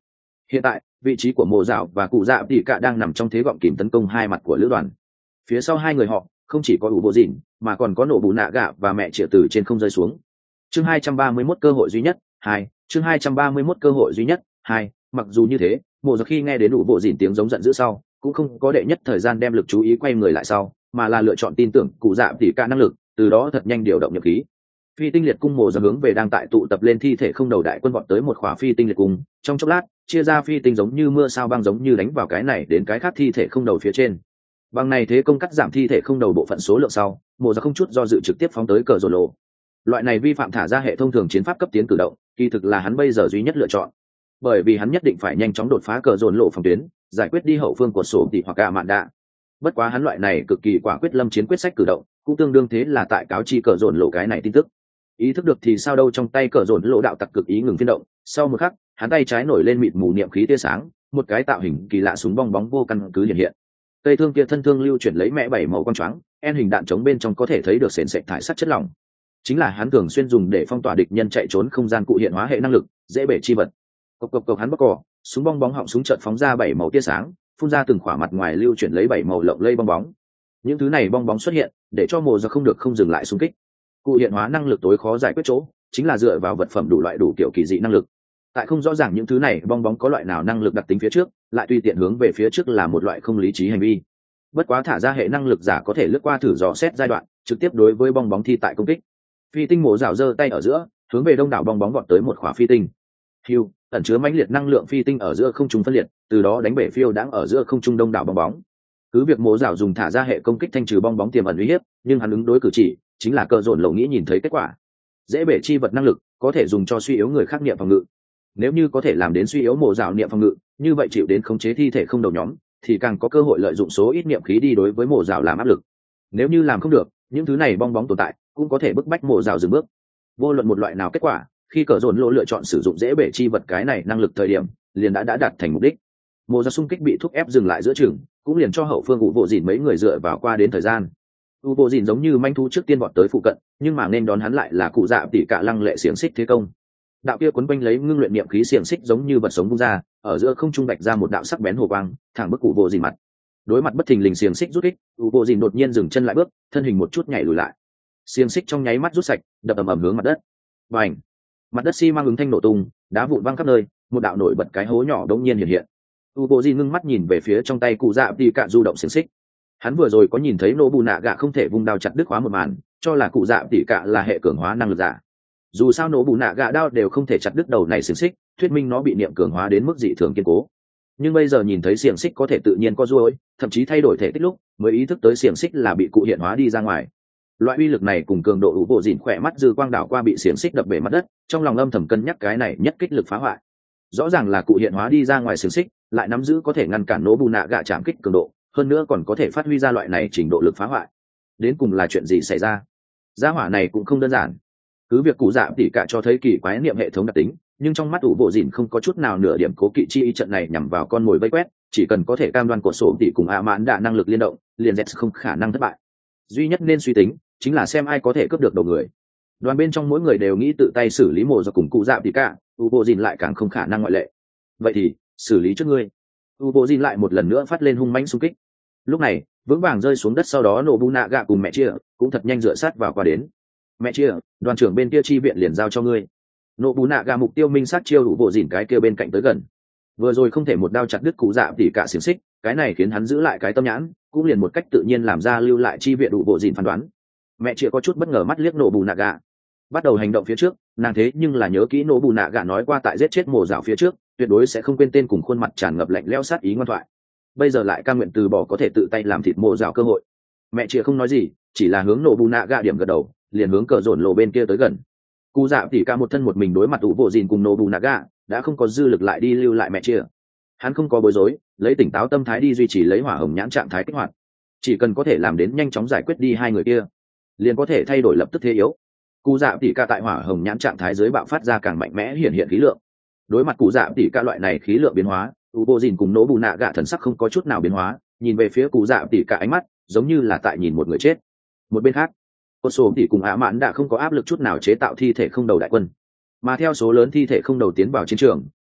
Hiện tại vị trí của mộ dạo và cụ dạ tỷ cả đang nằm trong thế gọng kìm tấn công hai mặt của lữ đoàn. Phía sau hai người họ không chỉ có ủ bộ dìn mà còn có nổ bù nạ gạ và mẹ chĩa từ trên không rơi xuống. Chương hai trăm ba mươi mốt cơ hội duy nhất hai. Chương hai trăm ba mươi mốt cơ hội duy nhất hai. Mặc dù như thế, mộ giặc khi nghe đến ủ bộ dìn tiếng giống giận dữ sau cũng không có đệ nhất thời gian đem lực chú ý quay người lại sau, mà là lựa chọn tin tưởng cụ dạ tỷ cả năng lực, từ đó thật nhanh điều động nhập khí. Phi tinh liệt cung mộ giặc hướng về đang tại tụ tập lên thi thể không đầu đại quân vọt tới một khỏa phi tinh liệt cung, trong chốc lát chia ra phi tinh giống như mưa sao băng giống như đánh vào cái này đến cái khác thi thể không đầu phía trên. Bằng này thế công cắt giảm thi thể không đầu bộ phận số lượng sau, mộ giặc không chút do dự trực tiếp phóng tới cờ rồ lộ. Loại này vi phạm thả ra hệ thông thường chiến pháp cấp tiến cử động, kỳ thực là hắn bây giờ duy nhất lựa chọn, bởi vì hắn nhất định phải nhanh chóng đột phá cờ rồ lộ phòng tuyến, giải quyết đi hậu phương của sổ tỷ hoặc cả mạn đạ. Bất quá hắn loại này cực kỳ quả quyết lâm chiến quyết sách cử động, cũng tương đương thế là tại cáo chi cờ rồ lộ cái này tin tức. Ý thức được thì sao đâu, trong tay cờ rồ lộ đạo tặc cực ý ngừng phiên động, sau một khắc, hắn tay trái nổi lên mịt mù niệm khí tia sáng, một cái tạo hình kỳ lạ súng bong bóng vô căn cứ hiện hiện. Cây thương kia thân thương lưu chuyển lấy mẹ bảy màu quang choáng, en hình đạn chống bên trong có thể thấy được sền sệt thải sắt chất lỏng. Chính là hắn thường xuyên dùng để phong tỏa địch nhân chạy trốn không gian cụ hiện hóa hệ năng lực, dễ bể chi vật. Cộc cộc cộc hắn bóc cò, súng bong bóng họng súng chợt phóng ra bảy màu tia sáng, phun ra từng khỏa mặt ngoài lưu chuyển lấy bảy màu lộng lây bong bóng. Những thứ này bong bóng xuất hiện, để cho mồ giặc không được không dừng lại xung kích. Cụ hiện hóa năng lực tối khó giải quyết chỗ, chính là dựa vào vật phẩm đủ loại đủ kiểu kỳ dị năng lực. Tại không rõ ràng những thứ này bong bóng có loại nào năng lực đặc tính phía trước, lại tùy tiện hướng về phía trước là một loại không lý trí hành vi. Bất quá thả ra hệ năng lực giả có thể lướt qua thử dò xét giai đoạn, trực tiếp đối với bong bóng thi tại công kích. Phi tinh mổ rào giơ tay ở giữa, hướng về đông đảo bong bóng vọt tới một khỏa phi tinh. Hưu, ẩn chứa mãnh liệt năng lượng phi tinh ở giữa không trung phân liệt, từ đó đánh bể phiêu đãng ở giữa không trung đông đảo bong bóng. Cứ việc mổ rào dùng thả ra hệ công kích thanh trừ bong bóng tiềm ẩn uy hiếp, nhưng hắn ứng đối cử chỉ chính là cờ dồn lầu nghĩ nhìn thấy kết quả. Dễ bể chi vật năng lực có thể dùng cho suy yếu người khác niệm phòng ngự. Nếu như có thể làm đến suy yếu mổ rào niệm phòng ngự, như vậy chịu đến khống chế thi thể không đầu nhóm, thì càng có cơ hội lợi dụng số ít niệm khí đi đối với mổ rào làm áp lực. Nếu như làm không được, những thứ này bong bóng tồn tại cũng có thể bức bách mổ rào dừng bước. Vô luận một loại nào kết quả, khi cờ dồn lỗ lựa chọn sử dụng dễ bể chi vật cái này năng lực thời điểm, liền đã đã đạt thành mục đích. Mổ rào xung kích bị thúc ép dừng lại giữa chừng, cũng liền cho hậu phương ủ bộ dìn mấy người dựa vào qua đến thời gian. ủ bộ dìn giống như manh thu trước tiên vọt tới phụ cận, nhưng mà nên đón hắn lại là cụ dạ tỉ cả lăng lệ xiềng xích thế công. Đạo kia quấn quanh lấy ngưng luyện niệm khí xiềng xích giống như vật sống vung ra, ở giữa không trung bạch ra một đạo sắc bén hồ quang, thẳng bức ủ bộ dìn mặt. Đối mặt bất thình lình xiềng xích rút kích, ủ bộ dìn đột nhiên dừng chân lại bước, thân hình một chút nhảy lùi lại. Xiềng xích trong nháy mắt rút sạch, đập ầm ầm hướng mặt đất. Bành! Mặt đất xi măng ứng thanh nổ tung, đá vụn văng khắp nơi, một đạo nổi bật cái hố nhỏ đống nhiên hiện hiện. ủ bộ dìn ngưng mắt nhìn về phía trong tay cụ dạ tỉ cả du động xiềng xích. Hắn vừa rồi có nhìn thấy nô bù nạ gạ không thể vung đao chặt đứt khóa một màn, cho là cụ dạ tỉ cả là hệ cường hóa năng lực giả. Dù sao nổ bù nạ gạ đao đều không thể chặt đứt đầu này xiềng xích, thuyết minh nó bị niệm cường hóa đến mức dị thường kiên cố. Nhưng bây giờ nhìn thấy xiềng xích có thể tự nhiên co duỗi, thậm chí thay đổi thể tích lúc, mới ý thức tới xiềng xích là bị cụ hiện hóa đi ra ngoài. Loại uy lực này cùng cường độ ủ bộ dìn khỏe mắt dư quang đảo qua bị xiềng xích đập bể mặt đất, trong lòng âm thầm cân nhắc cái này nhất kích lực phá hoại. Rõ ràng là cụ hiện hóa đi ra ngoài xiềng xích, lại nắm giữ có thể ngăn cản nổ bù nạ gạ chạm kích cường độ, hơn nữa còn có thể phát huy ra loại này trình độ lực phá hoại. Đến cùng là chuyện gì xảy ra? Gia hỏa này cũng không đơn giản. Cứ việc cụ dạ tỉ cả cho thấy kỳ quái niệm hệ thống đặc tính, nhưng trong mắt ủ bộ dìn không có chút nào nửa điểm cố kỵ chi ý, trận này nhằm vào con mồi vây quét, chỉ cần có thể cam đoan của sổ tỉ cùng ạ mãn đạ năng lực liên động, liền dẹt không khả năng thất bại. Duy nhất nên suy tính chính là xem ai có thể cướp được đầu người. Đoàn bên trong mỗi người đều nghĩ tự tay xử lý mồ do cùng cụ dạ tỉ cả, ủ bộ dìn lại càng không khả năng ngoại lệ. Vậy thì xử lý trước ngươi. ủ bộ dìn lại một lần nữa phát lên hung mãnh xung kích. Lúc này vững vàng rơi xuống đất, sau đó nổ bù nạ gạ cùng mẹ chia cũng thật nhanh dựa sát vào qua đến. Mẹ chia, đoàn trưởng bên kia chi viện liền giao cho ngươi. Nổ bù nạ gạ mục tiêu minh sát chiêu đủ bộ dìn cái kia bên cạnh tới gần. Vừa rồi không thể một đao chặt đứt cụ dạ tỉ cả xiềng xích, cái này khiến hắn giữ lại cái tâm nhãn, cũng liền một cách tự nhiên làm ra lưu lại chi viện đủ bộ dìn phán đoán. Mẹ chia có chút bất ngờ mắt liếc nổ bù nạ gạ, bắt đầu hành động phía trước, nàng thế nhưng là nhớ kỹ nổ bù nạ gạ nói qua tại giết chết mồ dạo phía trước, tuyệt đối sẽ không quên tên cùng khuôn mặt tràn ngập lạnh lẽo sát ý ngoan thoại. Bây giờ lại cam nguyện từ bỏ có thể tự tay làm thịt mồ dạo cơ hội. Mẹ chia không nói gì, chỉ là hướng nổ bù nạ gạ điểm gật đầu, liền hướng cờ rồn lộ bên kia tới gần. Cụ dạ tỉ cả một thân một mình đối mặt ủ bộ dìn cùng nổ bù nạ gạ, đã không có dư lực lại đi lưu lại mẹ chia. Hắn không có bối rối, lấy tỉnh táo tâm thái đi duy trì lấy hỏa hồng nhãn trạng thái kích hoạt. Chỉ cần có thể làm đến nhanh chóng giải quyết đi hai người kia, liền có thể thay đổi lập tức thế yếu. Cụ dạ tỉ cả tại hỏa hồng nhãn trạng thái dưới bạo phát ra càng mạnh mẽ hiện hiện khí lượng. Đối mặt cụ dạ tỉ cả loại này khí lượng biến hóa, ủ bộ dìn cùng nổ bù nạ gạ thần sắc không có chút nào biến hóa, nhìn về phía cụ dạ tỉ cả ánh mắt giống như là tại nhìn một người chết. Một bên khác, cột sổ tỉ cùng ạ mãn đã không có áp lực chút nào chế tạo thi thể không đầu đại quân, mà theo số lớn thi thể không đầu tiến vào chiến trường,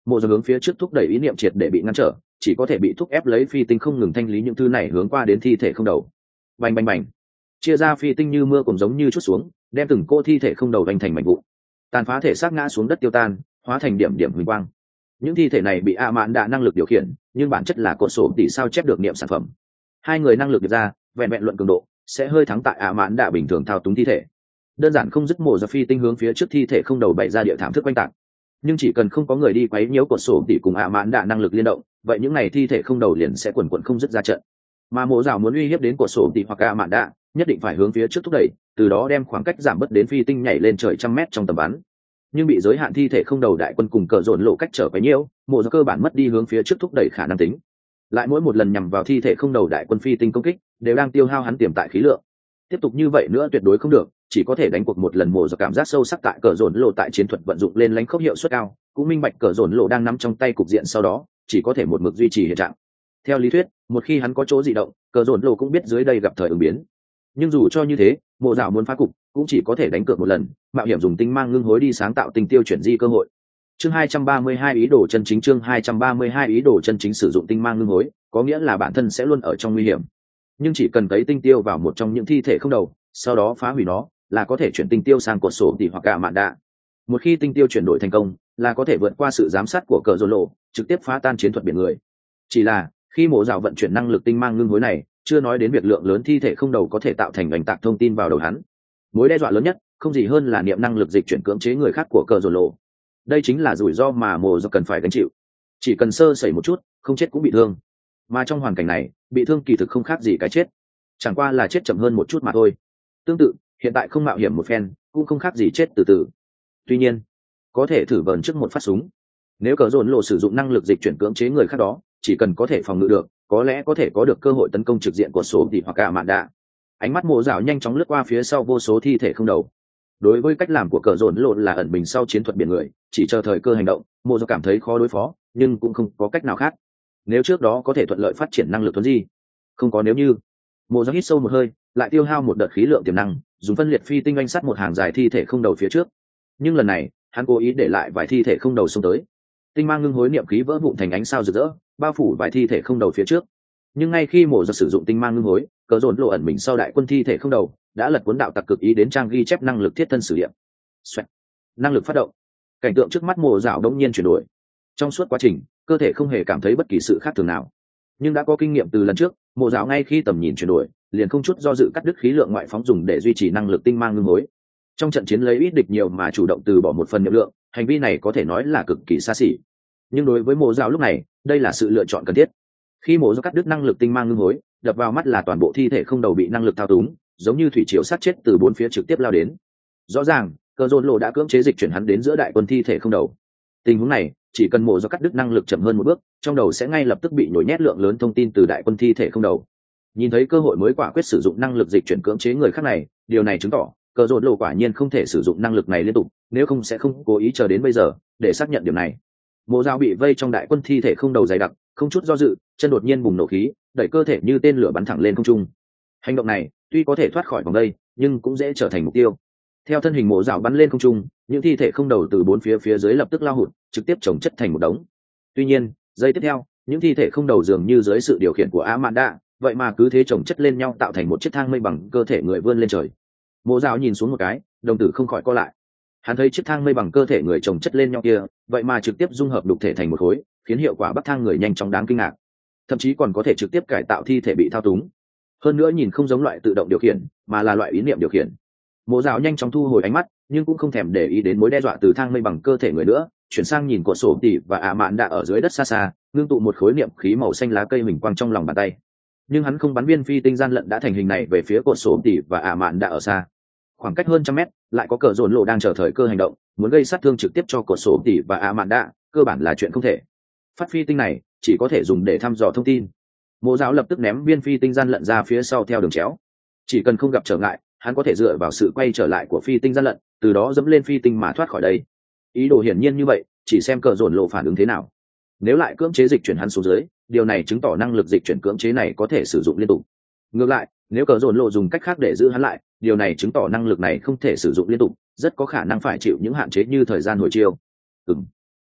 mộ giờ hướng phía trước thúc đẩy ý niệm triệt để bị ngăn trở, chỉ có thể bị thúc ép lấy phi tinh không ngừng thanh lý những thứ này hướng qua đến thi thể không đầu. Bành bành bành, chia ra phi tinh như mưa cũng giống như chút xuống, đem từng cô thi thể không đầu đánh thành mảnh vụn, tàn phá thể xác ngã xuống đất tiêu tan, hóa thành điểm điểm huỳnh quang. Những thi thể này bị ạ mạn đạ năng lực điều khiển, nhưng bản chất là cột sổ tỷ sao chép được niệm sản phẩm. Hai người năng lực được ra, vẹn vẹn luận cường độ sẽ hơi thắng tại ạ mạn đạ bình thường thao túng thi thể. Đơn giản không dứt mổ ra phi tinh hướng phía trước thi thể không đầu bày ra địa thảm thức quanh tạc, nhưng chỉ cần không có người đi quấy nhiễu cột sổ tỷ cùng ạ mạn đạ năng lực liên động, vậy những này thi thể không đầu liền sẽ quần quần không dứt ra trận. Mà mộ rào muốn uy hiếp đến cột sổ tỷ hoặc ạ mạn đạ, nhất định phải hướng phía trước thúc đẩy, từ đó đem khoảng cách giảm bớt đến phi tinh nhảy lên trời trăm mét trong tầm bắn. Nhưng bị giới hạn thi thể không đầu đại quân cùng cờ dồn lộ cách trở quấy nhiễu, mộ rào cơ bản mất đi hướng phía trước thúc đẩy khả năng tính. Lại mỗi một lần nhằm vào thi thể không đầu đại quân phi tinh công kích đều đang tiêu hao hắn tiềm tại khí lượng. Tiếp tục như vậy nữa tuyệt đối không được, chỉ có thể đánh cuộc một lần. Mộ rào cảm giác sâu sắc tại cờ dồn lộ tại chiến thuật vận dụng lên lãnh khốc hiệu suất cao, cũng minh bạch cờ dồn lộ đang nắm trong tay cục diện, sau đó chỉ có thể một mực duy trì hiện trạng. Theo lý thuyết, một khi hắn có chỗ dị động, cờ dồn lộ cũng biết dưới đây gặp thời ứng biến. Nhưng dù cho như thế, mộ rào muốn phá cục cũng chỉ có thể đánh cược một lần, mạo hiểm dùng tinh mang ngưng hối đi sáng tạo tinh tiêu chuyển di cơ hội. Chương hai trăm ba mươi hai ý đồ chân chính. Chương hai trăm ba mươi hai ý đồ chân chính. Sử dụng tinh mang ngưng hối có nghĩa là bản thân sẽ luôn ở trong nguy hiểm, nhưng chỉ cần cấy tinh tiêu vào một trong những thi thể không đầu, sau đó phá hủy nó, là có thể chuyển tinh tiêu sang cột sổ tỷ hoặc cả mạn đạ. Một khi tinh tiêu chuyển đổi thành công, là có thể vượt qua sự giám sát của cờ rô lộ, trực tiếp phá tan chiến thuật biển người. Chỉ là khi mộ rào vận chuyển năng lực tinh mang ngưng hối này, chưa nói đến việc lượng lớn thi thể không đầu có thể tạo thành ảnh tạc thông tin vào đầu hắn. Mối đe dọa lớn nhất không gì hơn là niệm năng lực dịch chuyển cưỡng chế người khác của cờ rô lộ. Đây chính là rủi ro mà mộ rào cần phải gánh chịu. Chỉ cần sơ sẩy một chút, không chết cũng bị thương. Mà trong hoàn cảnh này, bị thương kỳ thực không khác gì cái chết, chẳng qua là chết chậm hơn một chút mà thôi. Tương tự, hiện tại không mạo hiểm một phen cũng không khác gì chết từ từ. Tuy nhiên, có thể thử vờn trước một phát súng. Nếu cờ dồn lộ sử dụng năng lực dịch chuyển cưỡng chế người khác đó, chỉ cần có thể phòng ngự được, có lẽ có thể có được cơ hội tấn công trực diện của số tỷ hoặc cả mạn đạ. Ánh mắt mộ rào nhanh chóng lướt qua phía sau vô số thi thể không đầu. Đối với cách làm của cờ dồn lộ là ẩn mình sau chiến thuật biển người, chỉ chờ thời cơ hành động, mộ rào cảm thấy khó đối phó, nhưng cũng không có cách nào khác. Nếu trước đó có thể thuận lợi phát triển năng lực thuấn di, không có nếu như. Mộ rào hít sâu một hơi, lại tiêu hao một đợt khí lượng tiềm năng, dùng phân liệt phi tinh oanh sát một hàng dài thi thể không đầu phía trước. Nhưng lần này, hắn cố ý để lại vài thi thể không đầu xông tới. Tinh mang ngưng hối niệm khí vỡ vụn thành ánh sao rực rỡ, bao phủ vài thi thể không đầu phía trước. Nhưng ngay khi mộ rào sử dụng tinh mang ngưng hối, cờ dồn lộ ẩn mình sau đại quân thi thể không đầu, đã lật cuốn đạo tặc cực ý đến trang ghi chép năng lực thiết thân sử dụng. Xoẹt. Năng lực phát động. Cảnh tượng trước mắt mộ rào đông nhiên chuyển đổi. Trong suốt quá trình, cơ thể không hề cảm thấy bất kỳ sự khác thường nào. Nhưng đã có kinh nghiệm từ lần trước, mộ rào ngay khi tầm nhìn chuyển đổi, liền không chút do dự cắt đứt khí lượng ngoại phóng dùng để duy trì năng lực tinh mang ngưng hối. Trong trận chiến lấy ít địch nhiều mà chủ động từ bỏ một phần nhiệm lượng, hành vi này có thể nói là cực kỳ xa xỉ. Nhưng đối với mộ rào lúc này, đây là sự lựa chọn cần thiết. Khi mộ rào cắt đứt năng lực tinh mang ngưng hối, đập vào mắt là toàn bộ thi thể không đầu bị năng lực thao túng, giống như thủy triều sát chết từ bốn phía trực tiếp lao đến. Rõ ràng, cờ dồn lộ đã cưỡng chế dịch chuyển hắn đến giữa đại quân thi thể không đầu. Tình huống này, chỉ cần mộ rào cắt đứt năng lực chậm hơn một bước, trong đầu sẽ ngay lập tức bị nhồi nhét lượng lớn thông tin từ đại quân thi thể không đầu. Nhìn thấy cơ hội mới quả quyết sử dụng năng lực dịch chuyển cưỡng chế người khác này, điều này chứng tỏ cờ dồn lộ quả nhiên không thể sử dụng năng lực này liên tục, nếu không sẽ không cố ý chờ đến bây giờ để xác nhận điều này. Mộ rào bị vây trong đại quân thi thể không đầu dày đặc, không chút do dự, chân đột nhiên bùng nổ khí, đẩy cơ thể như tên lửa bắn thẳng lên không trung. Hành động này tuy có thể thoát khỏi vòng đây, nhưng cũng dễ trở thành mục tiêu. Theo thân hình mộ rào bắn lên không trung, những thi thể không đầu từ bốn phía phía dưới lập tức lao hụt, trực tiếp chồng chất thành một đống. Tuy nhiên, giây tiếp theo, những thi thể không đầu dường như dưới sự điều khiển của Amanda, vậy mà cứ thế chồng chất lên nhau tạo thành một chiếc thang mây bằng cơ thể người vươn lên trời. Mộ rào nhìn xuống một cái, đồng tử không khỏi co lại. Hắn thấy chiếc thang mây bằng cơ thể người chồng chất lên nhau kia, vậy mà trực tiếp dung hợp đục thể thành một khối, khiến hiệu quả bắt thang người nhanh chóng đáng kinh ngạc. Thậm chí còn có thể trực tiếp cải tạo thi thể bị thao túng. Hơn nữa nhìn không giống loại tự động điều khiển, mà là loại ý niệm điều khiển. Mộ rào nhanh chóng thu hồi ánh mắt, nhưng cũng không thèm để ý đến mối đe dọa từ thang mây bằng cơ thể người nữa, chuyển sang nhìn cột sổ tỉ và ạ mạn đạ ở dưới đất xa xa, ngưng tụ một khối niệm khí màu xanh lá cây huỳnh quang trong lòng bàn tay. Nhưng hắn không bắn viên phi tinh gian lận đã thành hình này về phía cột sổ tỉ và ạ mạn đạ ở xa, khoảng cách hơn trăm mét, lại có cờ dồn lộ đang chờ thời cơ hành động, muốn gây sát thương trực tiếp cho cột sổ tỉ và ạ mạn đạ, cơ bản là chuyện không thể. Phát phi tinh này chỉ có thể dùng để thăm dò thông tin. Mộ giáo lập tức ném viên phi tinh gian lận ra phía sau theo đường chéo, chỉ cần không gặp trở ngại, hắn có thể dựa vào sự quay trở lại của phi tinh gian lận, từ đó dẫm lên phi tinh mà thoát khỏi đây. Ý đồ hiển nhiên như vậy, chỉ xem cờ dồn lộ phản ứng thế nào. Nếu lại cưỡng chế dịch chuyển hắn xuống dưới, điều này chứng tỏ năng lực dịch chuyển cưỡng chế này có thể sử dụng liên tục. Ngược lại, nếu cờ dồn lộ dùng cách khác để giữ hắn lại, điều này chứng tỏ năng lực này không thể sử dụng liên tục, rất có khả năng phải chịu những hạn chế như thời gian hồi chiêu. Ừm.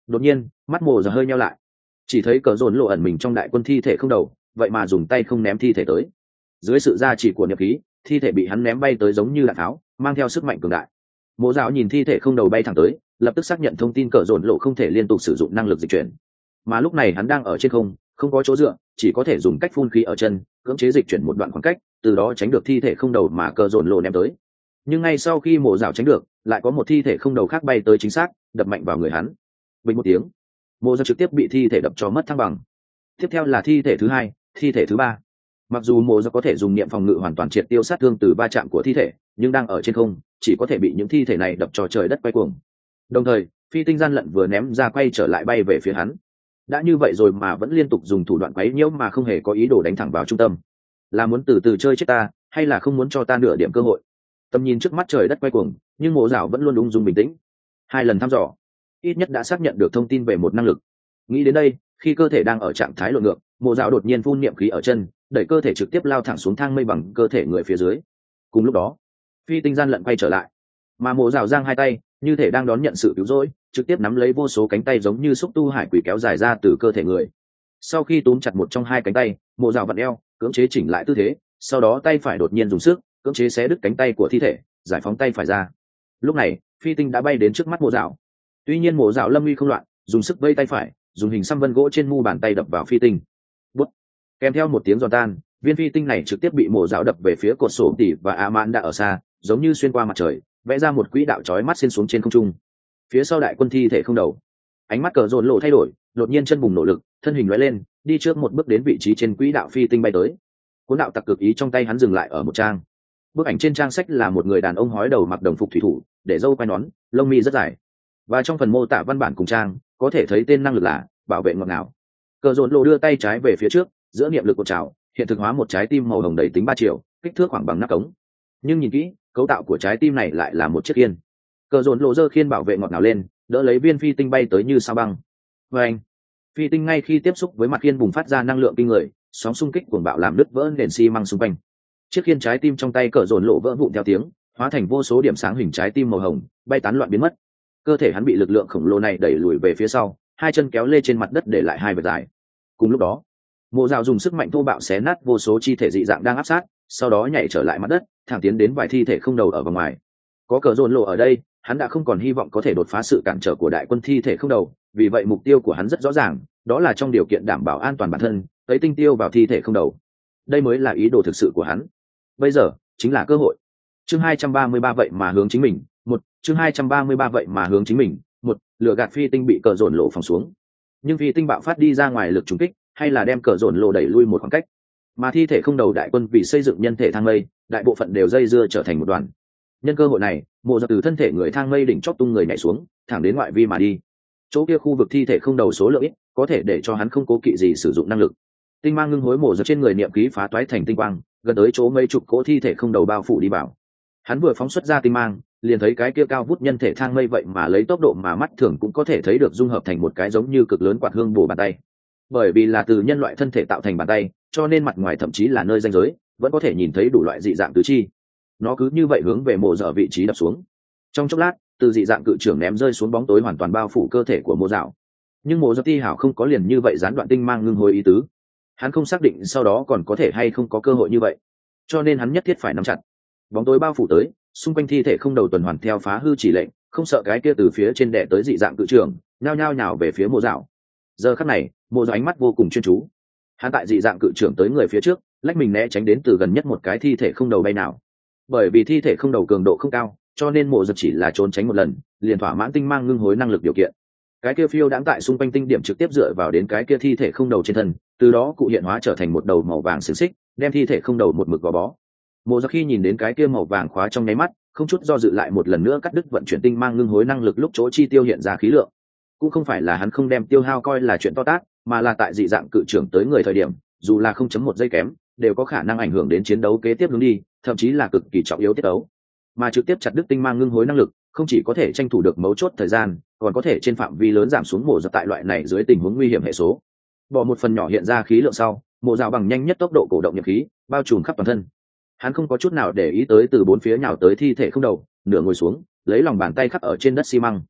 Đột nhiên mắt mộ giờ hơi nheo lại, chỉ thấy cờ dồn lộ ẩn mình trong đại quân thi thể không đầu, vậy mà dùng tay không ném thi thể tới. Dưới sự gia trì của niệm khí, thi thể bị hắn ném bay tới giống như đạn tháo, mang theo sức mạnh cường đại. Mộ dạo nhìn thi thể không đầu bay thẳng tới, lập tức xác nhận thông tin cờ dồn lộ không thể liên tục sử dụng năng lực dịch chuyển, mà lúc này hắn đang ở trên không, không có chỗ dựa, chỉ có thể dùng cách phun khí ở chân cưỡng chế dịch chuyển một đoạn khoảng cách, từ đó tránh được thi thể không đầu mà cờ dồn lộ ném tới. Nhưng ngay sau khi mộ dạo tránh được, lại có một thi thể không đầu khác bay tới chính xác đập mạnh vào người hắn. Bình một tiếng, mộ dạo trực tiếp bị thi thể đập cho mất thăng bằng. Tiếp theo là thi thể thứ hai, thi thể thứ ba. Mặc dù mộ dạo có thể dùng niệm phòng ngự hoàn toàn triệt tiêu sát thương từ va chạm của thi thể, nhưng đang ở trên không, chỉ có thể bị những thi thể này đập cho trời đất quay cuồng. Đồng thời phi tinh gian lận vừa ném ra quay trở lại bay về phía hắn. Đã như vậy rồi mà vẫn liên tục dùng thủ đoạn quấy nhiễu mà không hề có ý đồ đánh thẳng vào trung tâm, là muốn từ từ chơi chết ta hay là không muốn cho ta nửa điểm cơ hội? Tầm nhìn trước mắt trời đất quay cuồng, nhưng mộ dạo vẫn luôn ung dung bình tĩnh. Hai lần thăm dò ít nhất đã xác nhận được thông tin về một năng lực. Nghĩ đến đây, khi cơ thể đang ở trạng thái lộn ngược, mộ dạo đột nhiên phun niệm khí ở chân, đẩy cơ thể trực tiếp lao thẳng xuống thang mây bằng cơ thể người phía dưới. Cùng lúc đó phi tinh gian lận quay trở lại, mà mộ dạo giang hai tay như thể đang đón nhận sự cứu rỗi, trực tiếp nắm lấy vô số cánh tay giống như xúc tu hải quỷ kéo dài ra từ cơ thể người. Sau khi túm chặt một trong hai cánh tay, mộ dạo vặn eo cưỡng chế chỉnh lại tư thế, sau đó tay phải đột nhiên dùng sức cưỡng chế xé đứt cánh tay của thi thể, giải phóng tay phải ra. Lúc này phi tinh đã bay đến trước mắt mộ dạo. Tuy nhiên mộ dạo lâm uy không loạn, dùng sức vây tay phải, dùng hình xăm vân gỗ trên mu bàn tay đập vào phi tinh. Bút. Kèm theo một tiếng giòn tan, viên phi tinh này trực tiếp bị mộ dạo đập về phía cột sổ tỉ và a man đã ở xa, giống như xuyên qua mặt trời, vẽ ra một quỹ đạo chói mắt xuyên xuống trên không trung. Phía sau đại quân thi thể không đầu, ánh mắt cờ dồn lộ thay đổi, đột nhiên chân bùng nổ lực, thân hình lóe lên, đi trước một bước đến vị trí trên quỹ đạo phi tinh bay tới. Cuốn đạo tặc cực ý trong tay hắn dừng lại ở một trang. Bức ảnh trên trang sách là một người đàn ông hói đầu mặc đồng phục thủy thủ, để râu quai nón, lông mi rất dài. Và trong phần mô tả văn bản cùng trang, có thể thấy tên năng lực là bảo vệ ngọt ngào. Cờ dồn lộ đưa tay trái về phía trước, giữa niệm lực của trào, hiện thực hóa một trái tim màu hồng đầy tính ba triệu, kích thước khoảng bằng nắp cống. Nhưng nhìn kỹ, cấu tạo của trái tim này lại là một chiếc khiên. Cờ dồn lộ giơ khiên bảo vệ ngọt ngào lên, đỡ lấy viên phi tinh bay tới như sao băng. Và anh, phi tinh ngay khi tiếp xúc với mặt khiên bùng phát ra năng lượng kinh người, sóng xung kích cuồng bạo làm đứt vỡ nền xi măng xung quanh. Chiếc khiên trái tim trong tay cờ dồn lộ vỡ vụn theo tiếng, hóa thành vô số điểm sáng hình trái tim màu hồng, bay tán loạn biến mất. Cơ thể hắn bị lực lượng khổng lồ này đẩy lùi về phía sau, hai chân kéo lê trên mặt đất để lại hai vệt dài. Cùng lúc đó, mộ dạo dùng sức mạnh thô bạo xé nát vô số chi thể dị dạng đang áp sát, sau đó nhảy trở lại mặt đất, thẳng tiến đến vài thi thể không đầu ở vòng ngoài. Có cờ dồn lộ ở đây, hắn đã không còn hy vọng có thể đột phá sự cản trở của đại quân thi thể không đầu, vì vậy mục tiêu của hắn rất rõ ràng, đó là trong điều kiện đảm bảo an toàn bản thân, thấy tinh tiêu vào thi thể không đầu. Đây mới là ý đồ thực sự của hắn. Bây giờ chính là cơ hội. Chương hai trăm ba mươi ba vậy mà hướng chính mình, một, chương hai trăm ba mươi ba vậy mà hướng chính mình, một, lửa gạt phi tinh bị cờ dồn lộ phòng xuống. Nhưng phi tinh bạo phát đi ra ngoài lực trùng kích, hay là đem cờ dồn lộ đẩy lui một khoảng cách. Mà thi thể không đầu đại quân vì xây dựng nhân thể thang mây, đại bộ phận đều dây dưa trở thành một đoàn. Nhân cơ hội này, mộ dập từ thân thể người thang mây đỉnh chót tung người nhảy xuống, thẳng đến ngoại vi mà đi. Chỗ kia khu vực thi thể không đầu số lượng ít, có thể để cho hắn không cố kỵ gì sử dụng năng lực. Tinh mang ngưng hối mộ dập trên người niệm khí phá toái thành tinh quang, gần tới chỗ mấy chục cỗ thi thể không đầu bao phủ đi vào. Hắn vừa phóng xuất ra tinh mang, liền thấy cái kia cao vút nhân thể thang mây vậy mà lấy tốc độ mà mắt thường cũng có thể thấy được dung hợp thành một cái giống như cực lớn quạt hương bổ bàn tay. Bởi vì là từ nhân loại thân thể tạo thành bàn tay, cho nên mặt ngoài thậm chí là nơi ranh giới, vẫn có thể nhìn thấy đủ loại dị dạng tứ chi. Nó cứ như vậy hướng về mộ dạo vị trí đập xuống. Trong chốc lát, từ dị dạng cự trưởng ném rơi xuống bóng tối hoàn toàn bao phủ cơ thể của mộ dạo. Nhưng mộ dạo ti hảo không có liền như vậy gián đoạn tinh mang ngưng hồi ý tứ. Hắn không xác định sau đó còn có thể hay không có cơ hội như vậy, cho nên hắn nhất thiết phải nắm chặt. Bóng tối bao phủ tới, xung quanh thi thể không đầu tuần hoàn theo phá hư chỉ lệnh, không sợ cái kia từ phía trên đè tới dị dạng cự trưởng, nhao nhao nhào về phía mộ dạo. Giờ khắc này, mộ dạo ánh mắt vô cùng chuyên chú. Hắn tại dị dạng cự trưởng tới người phía trước, lách mình né tránh đến từ gần nhất một cái thi thể không đầu bay nào. Bởi vì thi thể không đầu cường độ không cao, cho nên mộ dạo chỉ là trốn tránh một lần, liền thỏa mãn tinh mang ngưng hối năng lực điều kiện. Cái kia phiêu đãng tại xung quanh tinh điểm trực tiếp dựa vào đến cái kia thi thể không đầu trên thân, từ đó cụ hiện hóa trở thành một đầu màu vàng xiềng xích, đem thi thể không đầu một mực gò bó. Mộ dạo khi nhìn đến cái kia màu vàng khóa trong nháy mắt, không chút do dự lại một lần nữa cắt đứt vận chuyển tinh mang ngưng hối năng lực lúc chỗ chi tiêu hiện ra khí lượng. Cũng không phải là hắn không đem tiêu hao coi là chuyện to tát, mà là tại dị dạng cự trưởng tới người thời điểm, dù là không chấm một giây kém, đều có khả năng ảnh hưởng đến chiến đấu kế tiếp hướng đi, thậm chí là cực kỳ trọng yếu tiết đấu. Mà trực tiếp chặt đứt tinh mang ngưng hối năng lực, không chỉ có thể tranh thủ được mấu chốt thời gian, còn có thể trên phạm vi lớn giảm xuống mộ dạo tại loại này dưới tình huống nguy hiểm hệ số. Bỏ một phần nhỏ hiện ra khí lượng sau, mộ dạo bằng nhanh nhất tốc độ cổ động nhập khí, bao trùm khắp toàn thân. Hắn không có chút nào để ý tới từ bốn phía nhào tới thi thể không đầu, nửa ngồi xuống, lấy lòng bàn tay khắc ở trên đất xi măng.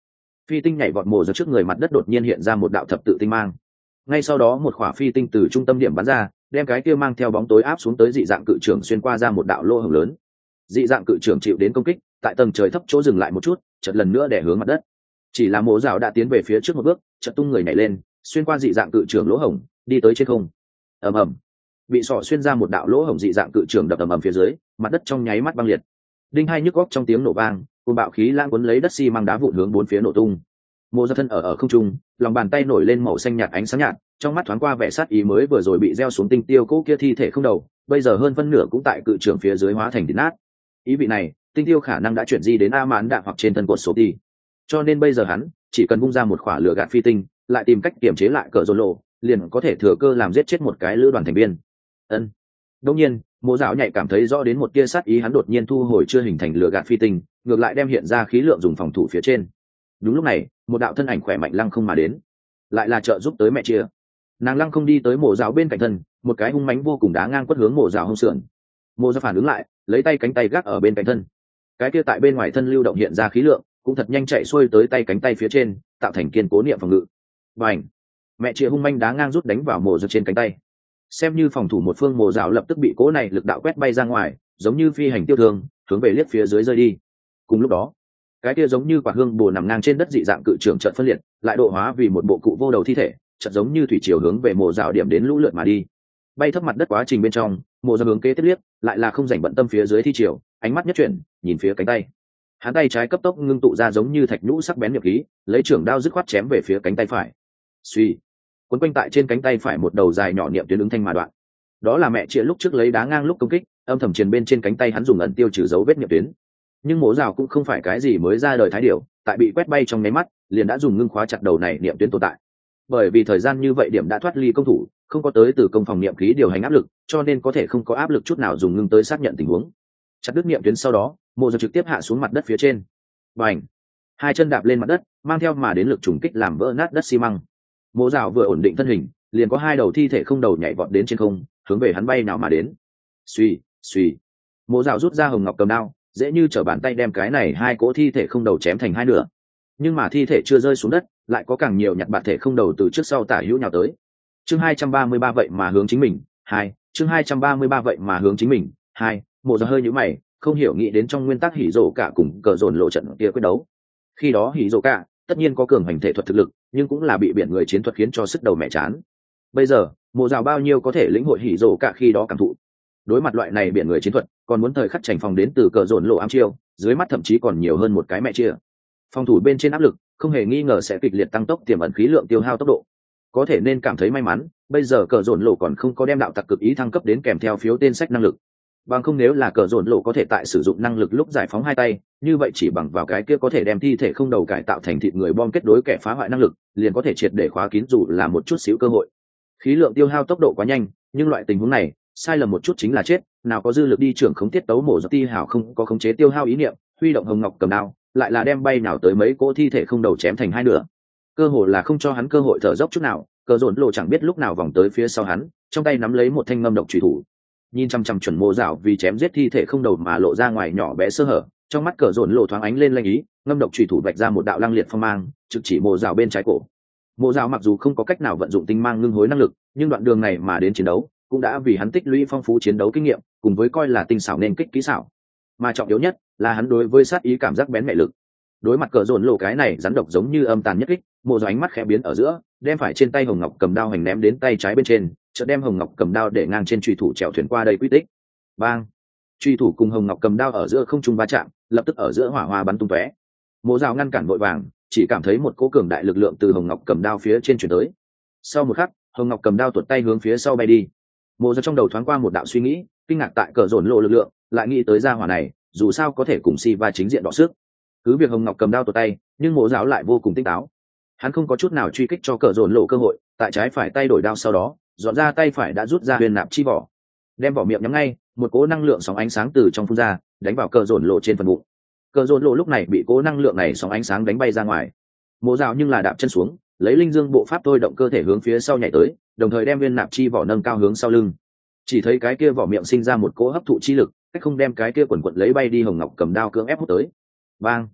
Phi tinh nhảy vọt mồ ra trước người, mặt đất đột nhiên hiện ra một đạo thập tự tinh mang. Ngay sau đó một khỏa phi tinh từ trung tâm điểm bắn ra, đem cái kia mang theo bóng tối áp xuống tới dị dạng cự trưởng xuyên qua ra một đạo lỗ hổng lớn. Dị dạng cự trưởng chịu đến công kích, tại tầng trời thấp chỗ dừng lại một chút, chợt lần nữa đè hướng mặt đất. Chỉ là mộ rào đã tiến về phía trước một bước, chợt tung người nhảy lên, xuyên qua dị dạng cự trưởng lỗ hổng, đi tới trên không. Ầm ầm, bị sọ xuyên ra một đạo lỗ hổng, dị dạng cự trưởng đập ầm ầm phía dưới, mặt đất trong nháy mắt băng liệt. Đinh hai nhức óc trong tiếng nổ vang, cuồng bạo khí lãng cuốn lấy đất xi măng đá vụn hướng bốn phía nổ tung. Mộ Gia thân ở ở không trung, lòng bàn tay nổi lên màu xanh nhạt ánh sáng nhạt, trong mắt thoáng qua vẻ sát ý, mới vừa rồi bị gieo xuống tinh tiêu cố kia thi thể không đầu, bây giờ hơn phân nửa cũng tại cự trưởng phía dưới hóa thành thịt nát. Ý vị này, tinh tiêu khả năng đã chuyển di đến A Mãn Đạn hoặc trên thân cột số đi. Cho nên bây giờ hắn chỉ cần bung ra một khỏa lửa gạt phi tinh, lại tìm cách kiểm chế lại cờ rôn lộ, liền có thể thừa cơ làm giết chết một cái lữ đoàn thành viên. Ân. Đương nhiên, Mộ Dạo nhạy cảm thấy rõ đến một tia sát ý, hắn đột nhiên thu hồi chưa hình thành lửa gạt phi tinh, ngược lại đem hiện ra khí lượng dùng phòng thủ phía trên. Đúng lúc này, một đạo thân ảnh khỏe mạnh lăng không mà đến, lại là trợ giúp tới mẹ chia. Nàng lăng không đi tới Mộ Dạo bên cạnh thân, một cái hung mãnh vô cùng đá ngang quất hướng Mộ Dạo hông sườn. Mộ Dạo phản ứng lại, lấy tay cánh tay gác ở bên cạnh thân, cái kia tại bên ngoài thân lưu động hiện ra khí lượng cũng thật nhanh chạy xuôi tới tay cánh tay phía trên, tạo thành kiên cố niệm phòng ngự. Bành! Mẹ chia hung manh đá ngang rút đánh vào Mộ Dạo trên cánh tay. Xem như phòng thủ một phương, Mộ Dạo lập tức bị cố này lực đạo quét bay ra ngoài, giống như phi hành tiêu thương, hướng về liếc phía dưới rơi đi. Cùng lúc đó, cái kia giống như quả hương bồ nằm ngang trên đất dị dạng cự trưởng chợt phân liệt, lại độ hóa vì một bộ cụ vô đầu thi thể, chợt giống như thủy triều hướng về Mộ Dạo điểm đến lũ lượt mà đi. Bay thấp mặt đất quá trình bên trong, Mộ Dạo hướng kế tiếp liếc, lại là không rảnh bận tâm phía dưới thi triều, ánh mắt nhất chuyển, nhìn phía cánh tay. Hắn tay trái cấp tốc ngưng tụ ra giống như thạch nhũ sắc bén nghiệp khí, lấy trưởng đao dứt khoát chém về phía cánh tay phải. Suy, quấn quanh tại trên cánh tay phải một đầu dài nhỏ niệm tuyến ứng thanh mà đoạn. Đó là mẹ chia lúc trước lấy đá ngang lúc công kích, âm thầm truyền bên trên cánh tay hắn dùng ẩn tiêu trừ dấu vết niệm tuyến. Nhưng Mộ Dạo cũng không phải cái gì mới ra đời thái điểu, tại bị quét bay trong nháy mắt, liền đã dùng ngưng khóa chặt đầu này niệm tuyến tồn tại. Bởi vì thời gian như vậy điểm đã thoát ly công thủ, không có tới từ công phòng niệm khí điều hành áp lực, cho nên có thể không có áp lực chút nào dùng ngưng tới xác nhận tình huống. Chặt đứt niệm tuyến sau đó, Mộ Dạo trực tiếp hạ xuống mặt đất phía trên. Bành! Hai chân đạp lên mặt đất, mang theo mà đến lực trùng kích làm vỡ nát đất xi măng. Mộ Dạo vừa ổn định thân hình, liền có hai đầu thi thể không đầu nhảy vọt đến trên không, hướng về hắn bay nào mà đến. Suy, suy. Mộ Dạo rút ra hồng ngọc cầm đao, dễ như trở bàn tay đem cái này hai cỗ thi thể không đầu chém thành hai nửa. Nhưng mà thi thể chưa rơi xuống đất, lại có càng nhiều nhặt bạt thể không đầu từ trước sau tả hữu nhào tới. Chương hai trăm ba mươi ba vậy mà hướng chính mình, hai, chương hai trăm ba mươi ba vậy mà hướng chính mình, hai. Mộ Dạo hơi nhíu mày, không hiểu nghĩ đến trong nguyên tắc hỉ rồ cả cùng cờ dồn lộ trận kia quyết đấu. Khi đó hỉ rồ cả tất nhiên có cường hành thể thuật thực lực, nhưng cũng là bị biển người chiến thuật khiến cho sức đầu mẹ chán. Bây giờ, Mộ Dạo bao nhiêu có thể lĩnh hội hỉ rồ cả khi đó cảm thụ. Đối mặt loại này biển người chiến thuật, còn muốn thời khắc chành phòng đến từ cờ dồn lộ ám chiêu, dưới mắt thậm chí còn nhiều hơn một cái mẹ chia. Phòng thủ bên trên áp lực, không hề nghi ngờ sẽ kịch liệt tăng tốc tiềm ẩn khí lượng tiêu hao tốc độ. Có thể nên cảm thấy may mắn, bây giờ cờ dồn lộ còn không có đem đạo tặc cực ý thăng cấp đến kèm theo phiếu tên sách năng lực. Bằng không nếu là cờ dồn lộ có thể tại sử dụng năng lực lúc giải phóng hai tay, như vậy chỉ bằng vào cái kia có thể đem thi thể không đầu cải tạo thành thịt người bom kết đối kẻ phá hoại năng lực, liền có thể triệt để khóa kín dù là một chút xíu cơ hội. Khí lượng tiêu hao tốc độ quá nhanh, nhưng loại tình huống này, sai lầm một chút chính là chết, nào có dư lực đi trưởng khống tiết tấu. Mổ Dạo Ti hảo không có khống chế tiêu hao ý niệm, huy động hồng ngọc cầm đao, lại là đem bay nào tới mấy cỗ thi thể không đầu chém thành hai nửa. Cơ hội là không cho hắn cơ hội thở dốc chút nào, cờ dồn lộ chẳng biết lúc nào vòng tới phía sau hắn, trong tay nắm lấy một thanh ngâm độc chủy thủ. Nhìn chăm chăm chuẩn Mộ Dạo vì chém giết thi thể không đầu mà lộ ra ngoài nhỏ bé sơ hở, trong mắt cờ dồn lộ thoáng ánh lên lanh ý, ngâm độc chủy thủ vạch ra một đạo lăng liệt phong mang, trực chỉ Mộ Dạo bên trái cổ. Mộ Dạo mặc dù không có cách nào vận dụng tinh mang ngưng hối năng lực, nhưng đoạn đường này mà đến chiến đấu cũng đã vì hắn tích lũy phong phú chiến đấu kinh nghiệm, cùng với coi là tinh xảo nên kích kỹ xảo. Mà trọng yếu nhất là hắn đối với sát ý cảm giác bén mẹ lực. Đối mặt cờ dồn lộ cái này rắn độc giống như âm tàn nhất kích, Mộ Dạo ánh mắt khẽ biến ở giữa, đem phải trên tay hồng ngọc cầm đao hành ném đến tay trái bên trên, chợt đem hồng ngọc cầm đao để ngang trên chùy thủ chèo thuyền qua đây quy tích. Bang! Chùy thủ cùng hồng ngọc cầm đao ở giữa không trung va chạm, lập tức ở giữa hỏa hoa bắn tung tóe. Mộ Dạo ngăn cản vội vàng, chỉ cảm thấy một cỗ cường đại lực lượng từ hồng ngọc cầm đao phía trên truyền tới. Sau một khắc, hồng ngọc cầm đao tuột tay hướng phía sau bay đi. Mộ Dạo trong đầu thoáng qua một đạo suy nghĩ, kinh ngạc tại cờ dồn lộ lực lượng, lại nghĩ tới gia hỏa này, dù sao có thể cùng Siva chính diện đọ sức. Cứ việc hồng ngọc cầm đao tuột tay, nhưng Mộ Dạo lại vô cùng tinh táo. Hắn không có chút nào truy kích cho cờ dồn lộ cơ hội, tại trái phải tay đổi đao sau đó, dọn ra tay phải đã rút ra huyền nạp chi vỏ, đem vỏ miệng nhắm ngay, một cỗ năng lượng sóng ánh sáng từ trong phun ra, đánh vào cờ dồn lộ trên phần bụng. Cờ dồn lộ lúc này bị cỗ năng lượng này sóng ánh sáng đánh bay ra ngoài. Mộ Dạo nhưng là đạp chân xuống, lấy linh dương bộ pháp thôi động cơ thể hướng phía sau nhảy tới, đồng thời đem viên nạp chi vỏ nâng cao hướng sau lưng. Chỉ thấy cái kia vỏ miệng sinh ra một cỗ hấp thụ chi lực, cách không đem cái kia quần quật lấy bay đi hồng ngọc cầm đao cưỡng ép hút tới. Bang!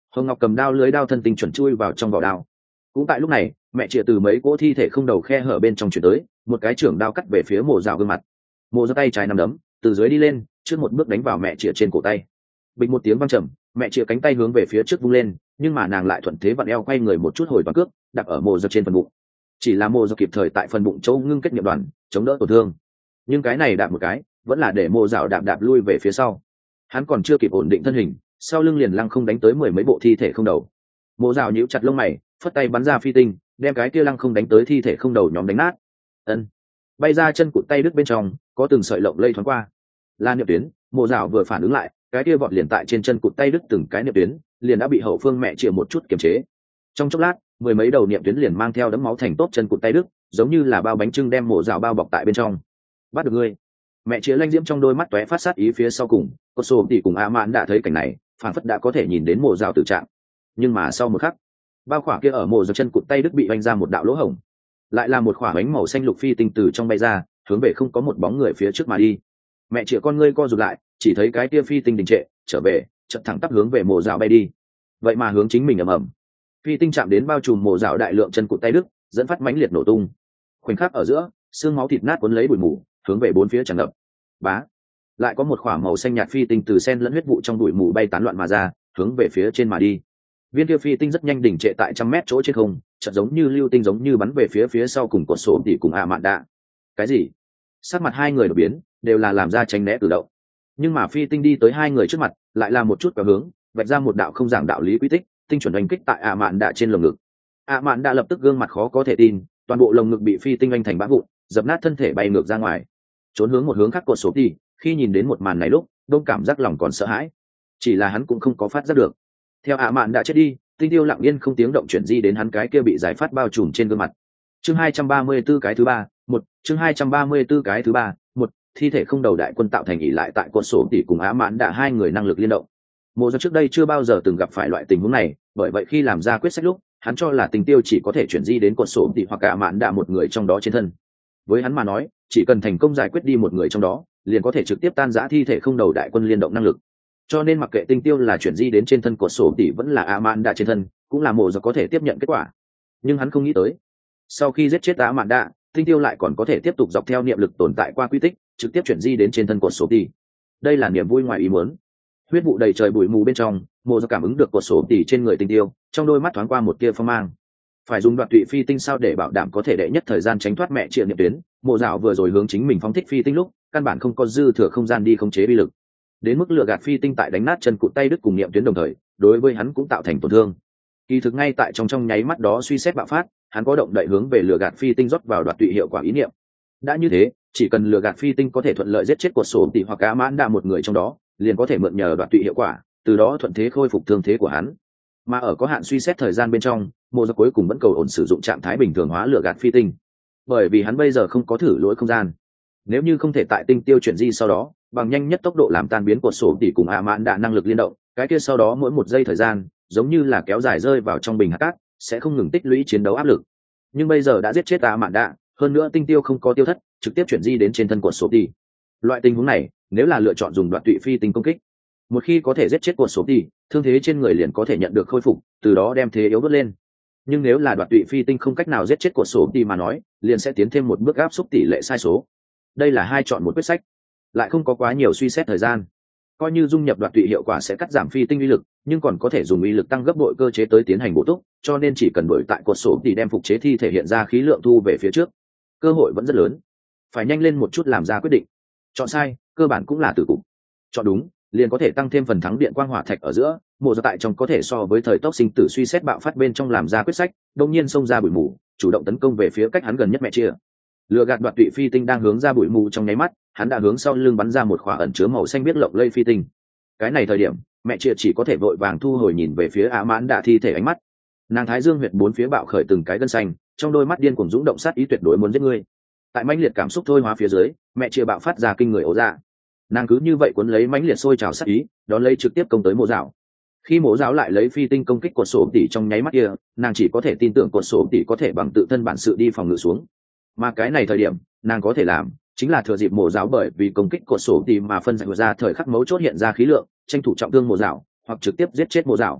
Hồng Ngọc cầm đao lưới đao thân tinh chuẩn chui vào trong vỏ đao. Cũng tại lúc này, mẹ chĩa từ mấy cỗ thi thể không đầu khe hở bên trong chuyển tới, một cái trưởng đao cắt về phía mộ dạo gương mặt. Mộ giơ tay trái nắm đấm, từ dưới đi lên, trước một bước đánh vào mẹ chĩa trên cổ tay. Bình một tiếng vang trầm, mẹ chĩa cánh tay hướng về phía trước vung lên, nhưng mà nàng lại thuận thế vặn eo quay người một chút hồi toàn cước, đạp ở mộ giơ trên phần bụng. Chỉ là mộ giơ kịp thời tại phần bụng chỗ ngưng kết niệm đoàn, chống đỡ tổn thương. Nhưng cái này đạp một cái, vẫn là để mộ dạo đạp đạp lui về phía sau. Hắn còn chưa kịp ổn định thân hình, sau lưng liền lăng không đánh tới mười mấy bộ thi thể không đầu. Mộ dạo nhíu chặt lông mày, phất tay bắn ra phi tinh, đem cái kia lăng không đánh tới thi thể không đầu nhóm đánh nát. Ân, bay ra chân cụt tay đứt bên trong, có từng sợi lộng lây thoáng qua. La niệm tuyến, mộ dạo vừa phản ứng lại, cái kia vọt liền tại trên chân cụt tay đứt từng cái niệm tuyến, liền đã bị hậu phương mẹ chĩa một chút kiềm chế. Trong chốc lát, mười mấy đầu niệm tuyến liền mang theo đấm máu thành tốt chân cụt tay đứt, giống như là bao bánh trưng đem mộ dạo bao bọc tại bên trong. Bắt được ngươi! Mẹ chĩa lanh diễm trong đôi mắt tóe phát sát ý phía sau cùng, có sổ tỷ cùng a mãn đã thấy cảnh này, phản phất đã có thể nhìn đến mộ dạo tử trạng. Nhưng mà sau một khắc, bao khỏa kia ở mộ dạo chân cụt tay đứt bị vanh ra một đạo lỗ hổng, lại là một khỏa bánh màu xanh lục phi tinh từ trong bay ra, hướng về không có một bóng người phía trước mà đi. Mẹ chĩa con ngươi co rụt lại, chỉ thấy cái kia phi tinh đình trệ, trở về, chợt thẳng tắp hướng về mộ dạo bay đi. Vậy mà hướng chính mình ầm ầm. Phi tinh chạm đến bao trùm mộ dạo đại lượng chân cụt tay đứt, dẫn phát mãnh liệt nổ tung. Khoảnh khắc ở giữa, xương máu thịt nát cuốn lấy bụi mù, hướng về bốn phía tràn ngập. Bá, lại có một khỏa màu xanh nhạt phi tinh từ sen lẫn huyết vụ trong bụi mù bay tán loạn mà ra, hướng về phía trên mà đi. Viên kia phi tinh rất nhanh đỉnh trệ tại trăm mét chỗ trên không, chợt giống như lưu tinh giống như bắn về phía phía sau cùng cột sổ tỉ cùng a mạn đạ. Cái gì? Sắc mặt hai người đổi biến, đều là làm ra tránh né cử động. Nhưng mà phi tinh đi tới hai người trước mặt, lại là một chút vào hướng, vạch ra một đạo không giảng đạo lý quy tích, tinh chuẩn đánh kích tại a mạn đạ trên lồng ngực. A mạn đạ lập tức gương mặt khó có thể tin, toàn bộ lồng ngực bị phi tinh anh thành bã vụn, dập nát thân thể bay ngược ra ngoài. Trốn hướng một hướng khác cột sổ tỉ, khi nhìn đến một màn này lúc, đông cảm giác lòng còn sợ hãi. Chỉ là hắn cũng không có phát giác được. Theo a mạn đã chết đi, tinh tiêu lặng yên không tiếng động chuyển di đến hắn cái kia bị giải phát bao trùm trên gương mặt. Chương hai trăm ba mươi 34 cái thứ ba, một, chương hai trăm ba mươi 34 cái thứ ba, một, thi thể không đầu đại quân tạo thành ỷ lại tại cột sổ tỉ cùng á mãn đã hai người năng lực liên động. Mộ do trước đây chưa bao giờ từng gặp phải loại tình huống này, bởi vậy khi làm ra quyết sách lúc, hắn cho là tinh tiêu chỉ có thể chuyển di đến cột sổ tỉ hoặc á mãn đã một người trong đó trên thân. Với hắn mà nói, chỉ cần thành công giải quyết đi một người trong đó, liền có thể trực tiếp tan rã thi thể không đầu đại quân liên động năng lực. Cho nên mặc kệ tinh tiêu là chuyển di đến trên thân cột sổ tỉ vẫn là á mãn đã trên thân, cũng là mộ do có thể tiếp nhận kết quả. Nhưng hắn không nghĩ tới, sau khi giết chết á mãn đã, tinh tiêu lại còn có thể tiếp tục dọc theo niệm lực tồn tại qua quy tích, trực tiếp chuyển di đến trên thân cột sổ tỉ. Đây là niềm vui ngoài ý muốn. Huyết vụ đầy trời bụi mù bên trong, mộ do cảm ứng được cột sổ tỉ trên người tinh tiêu, trong đôi mắt thoáng qua một tia phong mang. Phải dùng đoạt tụy phi tinh sao để bảo đảm có thể đệ nhất thời gian tránh thoát mẹ triệt niệm tuyến. Mộ dạo vừa rồi hướng chính mình phóng thích phi tinh lúc, căn bản không có dư thừa không gian đi khống chế bi lực, đến mức lựa gạt phi tinh tại đánh nát chân cụt tay đứt cùng niệm tuyến đồng thời, đối với hắn cũng tạo thành tổn thương. Kỳ thực ngay tại trong trong nháy mắt đó suy xét bạo phát, hắn có động đậy hướng về lựa gạt phi tinh rót vào đoạt tụy hiệu quả ý niệm. Đã như thế, chỉ cần lựa gạt phi tinh có thể thuận lợi giết chết cột sổ tỉ hoặc cá mãn đa một người trong đó, liền có thể mượn nhờ đoạt tụy hiệu quả, từ đó thuận thế khôi phục thương thế của hắn. Mà ở có hạn suy xét thời gian bên trong, mộ do cuối cùng vẫn cầu ổn sử dụng trạng thái bình thường hóa lựa gạt phi tinh, bởi vì hắn bây giờ không có thử lỗi không gian. Nếu như không thể tại tinh tiêu chuyển di sau đó bằng nhanh nhất tốc độ làm tan biến cột sổ tỉ cùng ạ mãn đạ năng lực liên động, cái kia sau đó mỗi một giây thời gian giống như là kéo dài rơi vào trong bình hạt cát, sẽ không ngừng tích lũy chiến đấu áp lực. Nhưng bây giờ đã giết chết ạ mãn đạ, hơn nữa tinh tiêu không có tiêu thất, trực tiếp chuyển di đến trên thân cột sổ tỉ. Loại tình huống này, nếu là lựa chọn dùng đoạt tụy phi tinh công kích, một khi có thể giết chết cột sổ tỉ, thương thế trên người liền có thể nhận được khôi phục, từ đó đem thế yếu bớt lên. Nhưng nếu là đoạt tụy phi tinh không cách nào giết chết cột sổ tỉ mà nói, liền sẽ tiến thêm một bước áp suất tỷ lệ sai số. Đây là hai chọn một quyết sách, lại không có quá nhiều suy xét thời gian. Coi như dung nhập đoạt tụy hiệu quả sẽ cắt giảm phi tinh uy lực, nhưng còn có thể dùng uy lực tăng gấp bội cơ chế tới tiến hành bổ túc, cho nên chỉ cần đổi tại cột sổ tỉ đem phục chế thi thể hiện ra khí lượng thu về phía trước, cơ hội vẫn rất lớn. Phải nhanh lên một chút làm ra quyết định. Chọn sai, cơ bản cũng là tử cục. Chọn đúng, liền có thể tăng thêm phần thắng điện quang hỏa thạch ở giữa. Mộ do tại trong có thể so với thời tốc sinh tử suy xét bạo phát bên trong làm ra quyết sách, đột nhiên xông ra bụi mù, chủ động tấn công về phía cách hắn gần nhất mẹ chia. Lừa gạt đoạt tụy phi tinh đang hướng ra bụi mù trong nháy mắt, hắn đã hướng sau lưng bắn ra một khỏa ẩn chứa màu xanh biết lộng lây phi tinh. Cái này thời điểm, mẹ chia chỉ có thể vội vàng thu hồi nhìn về phía á mãn đạ thi thể ánh mắt. Nàng thái dương huyệt bốn phía bạo khởi từng cái gân xanh, trong đôi mắt điên cuồng dũng động sát ý tuyệt đối muốn giết ngươi. Tại mãnh liệt cảm xúc thôi hóa phía dưới, mẹ chia bạo phát ra kinh người ố dạ. Nàng cứ như vậy cuốn lấy mãnh liệt sôi trào sát ý, đón lấy trực tiếp công tới mộ dạo. Khi mộ dạo lại lấy phi tinh công kích cột sổ tỉ trong nháy mắt kia, nàng chỉ có thể tin tưởng cột sổ tỉ có thể bằng tự thân bản sự đi phòng ngự xuống. Mà cái này thời điểm, nàng có thể làm chính là thừa dịp mộ dạo bởi vì công kích cột sổ tỉ mà phân giải ra thời khắc mấu chốt hiện ra khí lượng, tranh thủ trọng thương mộ dạo, hoặc trực tiếp giết chết mộ dạo.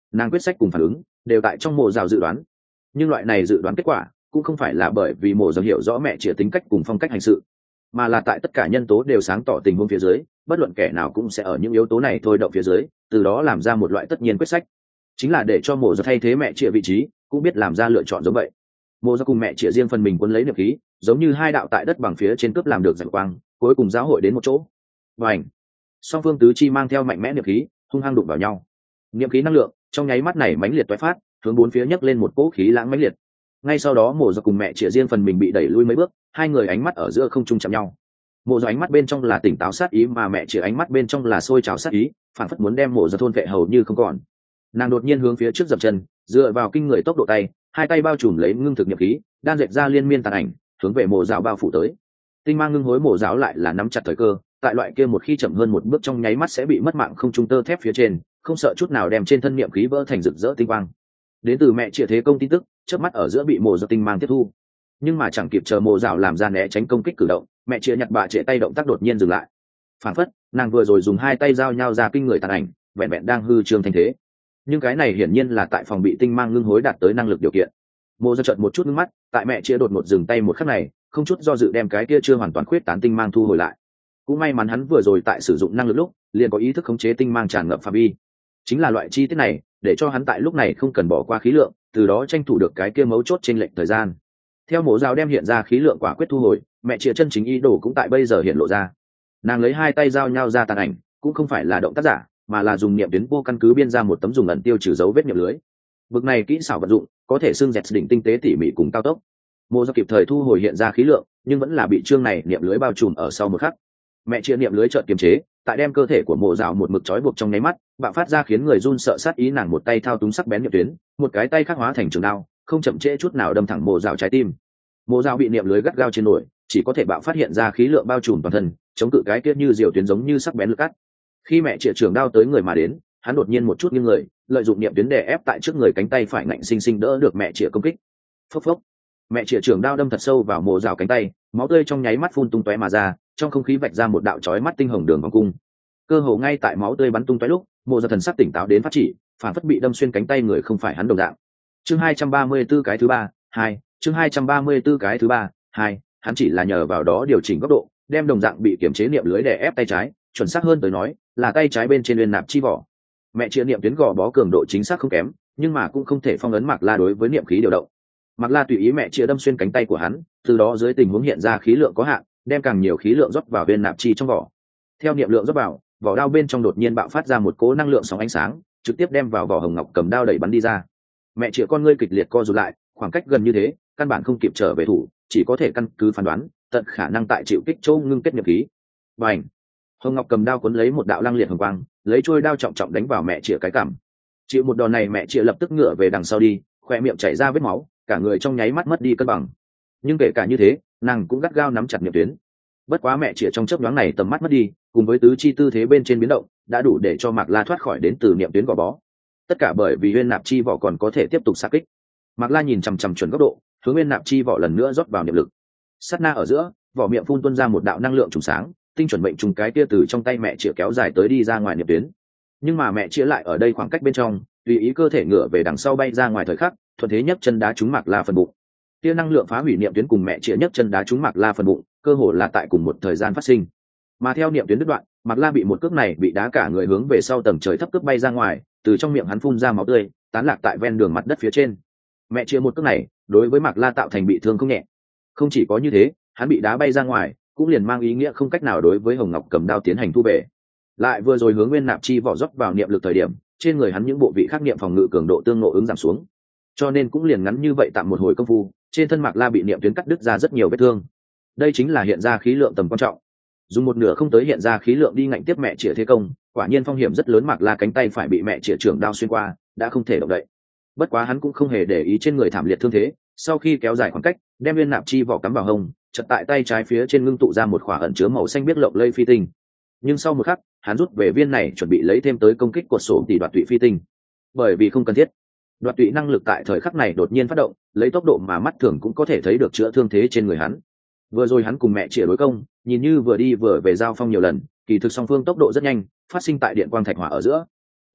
nàng quyết sách cùng phản ứng đều tại trong mộ rào dự đoán, nhưng loại này dự đoán kết quả cũng không phải là bởi vì mộ rào hiểu rõ mẹ chĩa tính cách cùng phong cách hành sự, mà là tại tất cả nhân tố đều sáng tỏ tình huống phía dưới, bất luận kẻ nào cũng sẽ ở những yếu tố này thôi động phía dưới, từ đó làm ra một loại tất nhiên quyết sách, chính là để cho mộ rào thay thế mẹ chĩa vị trí, cũng biết làm ra lựa chọn giống vậy. Mộ rào cùng mẹ chĩa riêng phần mình cuốn lấy niệm khí, giống như hai đạo tại đất bằng phía trên cướp làm được rạng quang, cuối cùng giáo hội đến một chỗ. Bành! Song phương tứ chi mang theo mạnh mẽ niệm khí, hung hăng đụng vào nhau. Niệm khí năng lượng trong nháy mắt này mãnh liệt toái phát, hướng bốn phía nhấc lên một cỗ khí lãng mãnh liệt. Ngay sau đó mộ rào cùng mẹ chĩa riêng phần mình bị đẩy lui mấy bước, hai người ánh mắt ở giữa không trung chạm nhau. Mộ rào ánh mắt bên trong là tỉnh táo sát ý, mà mẹ chĩa ánh mắt bên trong là sôi trào sát ý, phản phất muốn đem mộ rào thôn vệ hầu như không còn. Nàng đột nhiên hướng phía trước dậm chân, dựa vào kinh người tốc độ tay, hai tay bao trùm lấy ngưng thực niệm khí, đan dệt ra liên miên tàn ảnh, hướng về mộ rào bao phủ tới. Tinh mang ngưng hối mộ rào lại là nắm chặt thời cơ, tại loại kia một khi chậm hơn một bước trong nháy mắt sẽ bị mất mạng không trung tơ thép phía trên, không sợ chút nào đem trên thân niệm khí vỡ thành rực rỡ tinh quang. Đến từ mẹ chĩa thế công tin tức chớp mắt ở giữa bị mộ rào tinh mang tiếp thu, nhưng mà chẳng kịp chờ mộ rào làm ra né tránh công kích cử động, mẹ chĩa nhặt bạ trệ tay động tác đột nhiên dừng lại. Phản phất nàng vừa rồi dùng hai tay giao nhau ra kinh người tàn ảnh, vẹn vẹn đang hư trương thành thế, nhưng cái này hiển nhiên là tại phòng bị tinh mang ngưng hối đạt tới năng lực điều kiện. Mộ rào chợt một chút ngưng mắt, tại mẹ chĩa đột một dừng tay một khắc này, không chút do dự đem cái kia chưa hoàn toàn khuyết tán tinh mang thu hồi lại. Cũng may mắn hắn vừa rồi tại sử dụng năng lực lúc liền có ý thức khống chế tinh mang tràn ngập phạm vi, chính là loại chi tiết này để cho hắn tại lúc này không cần bỏ qua khí lượng, từ đó tranh thủ được cái kia mấu chốt trên lệnh thời gian. Theo mộ rào đem hiện ra khí lượng quả quyết thu hồi, mẹ chĩa chân chính ý đồ cũng tại bây giờ hiện lộ ra. Nàng lấy hai tay giao nhau ra tàn ảnh, cũng không phải là động tác giả, mà là dùng niệm tuyến vô căn cứ biên ra một tấm dùng ẩn tiêu trừ dấu vết niệm lưới. Vực này kỹ xảo vận dụng có thể xưng dẹt đỉnh tinh tế tỉ mỉ cùng cao tốc. Mộ rào kịp thời thu hồi hiện ra khí lượng, nhưng vẫn là bị chương này niệm lưới bao trùm ở sau một khắc. Mẹ chĩa niệm lưới chợt kiềm chế, tại đem cơ thể của mộ rào một mực trói buộc trong nháy mắt, bạo phát ra khiến người run sợ sát ý. Nàng một tay thao túng sắc bén niệm tuyến, một cái tay khác hóa thành trường đao, không chậm trễ chút nào đâm thẳng mộ rào trái tim. Mộ rào bị niệm lưới gắt gao trên nổi, chỉ có thể bạo phát hiện ra khí lượng bao trùm toàn thân, chống cự cái kia như diều tuyến giống như sắc bén lực cắt. Khi mẹ chĩa trường đao tới người mà đến, hắn đột nhiên một chút nghiêng người, lợi dụng niệm tuyến đè ép tại trước người, cánh tay phải ngạnh sinh sinh đỡ được mẹ chĩa công kích. Phốc phốc, mẹ chĩa trường đao đâm thật sâu vào mộ rào cánh tay, máu tươi trong nháy mắt phun tung tóe mà ra, trong không khí vạch ra một đạo chói mắt tinh hồng đường vòng cung. Cơ hồ ngay tại máu tươi bắn tung tóe lúc, mộ rào thần sắc tỉnh táo đến phát chỉ, phản phất bị đâm xuyên cánh tay người không phải hắn đồng dạng. Chương hai trăm ba mươi tư cái thứ ba, hai, chương hai trăm ba mươi tư cái thứ ba, hai, hắn chỉ là nhờ vào đó điều chỉnh góc độ, đem đồng dạng bị kiểm chế niệm lưới đè ép tay trái, chuẩn xác hơn tới nói, là tay trái bên trên uyên nạp chi vỏ. Mẹ chĩa niệm tuyến gò bó cường độ chính xác không kém, nhưng mà cũng không thể phong ấn Mạc La đối với niệm khí điều động. Mạc La tùy ý mẹ chĩa đâm xuyên cánh tay của hắn, từ đó dưới tình huống hiện ra khí lượng có hạn, đem càng nhiều khí lượng rót vào uyên nạp chi trong vỏ. Theo niệm lượng rót vào, vỏ đao bên trong đột nhiên bạo phát ra một cỗ năng lượng sóng ánh sáng, trực tiếp đem vào vỏ hồng ngọc cầm đao đẩy bắn đi ra. Mẹ chĩa con ngươi kịch liệt co rụt lại, khoảng cách gần như thế, căn bản không kịp trở về thủ, chỉ có thể căn cứ phán đoán, tận khả năng tại chịu kích châu ngưng kết niệm khí. Bành! Hồng ngọc cầm đao cuốn lấy một đạo lăng liệt hồng quang, lấy trôi đao trọng trọng đánh vào mẹ chĩa cái cằm. Chịu một đòn này, mẹ chĩa lập tức ngửa về đằng sau đi, khoe miệng chảy ra vết máu, cả người trong nháy mắt mất đi cân bằng. Nhưng kể cả như thế, nàng cũng gắt gao nắm chặt niệm tuyến. Bất quá mẹ chĩa trong chớp nhoáng này tầm mắt mất đi, cùng với tứ chi tư thế bên trên biến động, đã đủ để cho Mạc La thoát khỏi đến từ niệm tuyến gò bó. Tất cả bởi vì uyên nạp chi vỏ còn có thể tiếp tục xạ kích. Mạc La nhìn chằm chằm chuẩn góc độ, hướng uyên nạp chi vỏ lần nữa rót vào niệm lực. Sát na ở giữa, vỏ miệng phun tuôn ra một đạo năng lượng trùng sáng, tinh chuẩn mệnh trùng cái kia từ trong tay mẹ chĩa kéo dài tới đi ra ngoài niệm tuyến. Nhưng mà mẹ chĩa lại ở đây khoảng cách bên trong, tùy ý cơ thể ngửa về đằng sau bay ra ngoài thời khắc, thuận thế nhấc chân đá trúng Mạc La phần bụng. Tia năng lượng phá hủy niệm tuyến cùng mẹ chĩa nhấc chân đá trúng Mạc La phần bụng, cơ hồ là tại cùng một thời gian phát sinh. Mà theo niệm tuyến đứt đoạn, Mạc La bị một cước này bị đá cả người hướng về sau tầng trời thấp cước bay ra ngoài, từ trong miệng hắn phun ra máu tươi, tán lạc tại ven đường mặt đất phía trên. Mẹ chĩa một cước này, đối với Mạc La tạo thành bị thương không nhẹ. Không chỉ có như thế, hắn bị đá bay ra ngoài, cũng liền mang ý nghĩa không cách nào đối với hồng ngọc cầm đao tiến hành thu về. Lại vừa rồi hướng nguyên nạp chi vỏ rót vào niệm lực thời điểm, trên người hắn những bộ vị khác niệm phòng ngự cường độ tương ngộ ứng giảm xuống, cho nên cũng liền ngắn như vậy tạm một hồi công phu, trên thân Mạc La bị niệm tuyến cắt đứt ra rất nhiều vết thương. Đây chính là hiện ra khí lượng tầm quan trọng. Dùng một nửa không tới hiện ra khí lượng đi ngạnh tiếp mẹ chĩa thế công, quả nhiên phong hiểm rất lớn. Mạc La cánh tay phải bị mẹ chĩa trưởng đao xuyên qua, đã không thể động đậy. Bất quá hắn cũng không hề để ý trên người thảm liệt thương thế, sau khi kéo dài khoảng cách, đem viên nạp chi vỏ cắm vào hông, chật tại tay trái phía trên ngưng tụ ra một khỏa ẩn chứa màu xanh biếc lộng lây phi tinh. Nhưng sau một khắc, hắn rút về viên này chuẩn bị lấy thêm tới công kích cột sổ tỷ đoạt tụy phi tinh, bởi vì không cần thiết. Đoạt tụy năng lực tại thời khắc này đột nhiên phát động, lấy tốc độ mà mắt thường cũng có thể thấy được chữa thương thế trên người hắn. Vừa rồi hắn cùng mẹ chĩa đối công, nhìn như vừa đi vừa về giao phong nhiều lần, kỳ thực song phương tốc độ rất nhanh, phát sinh tại điện quang thạch hỏa ở giữa.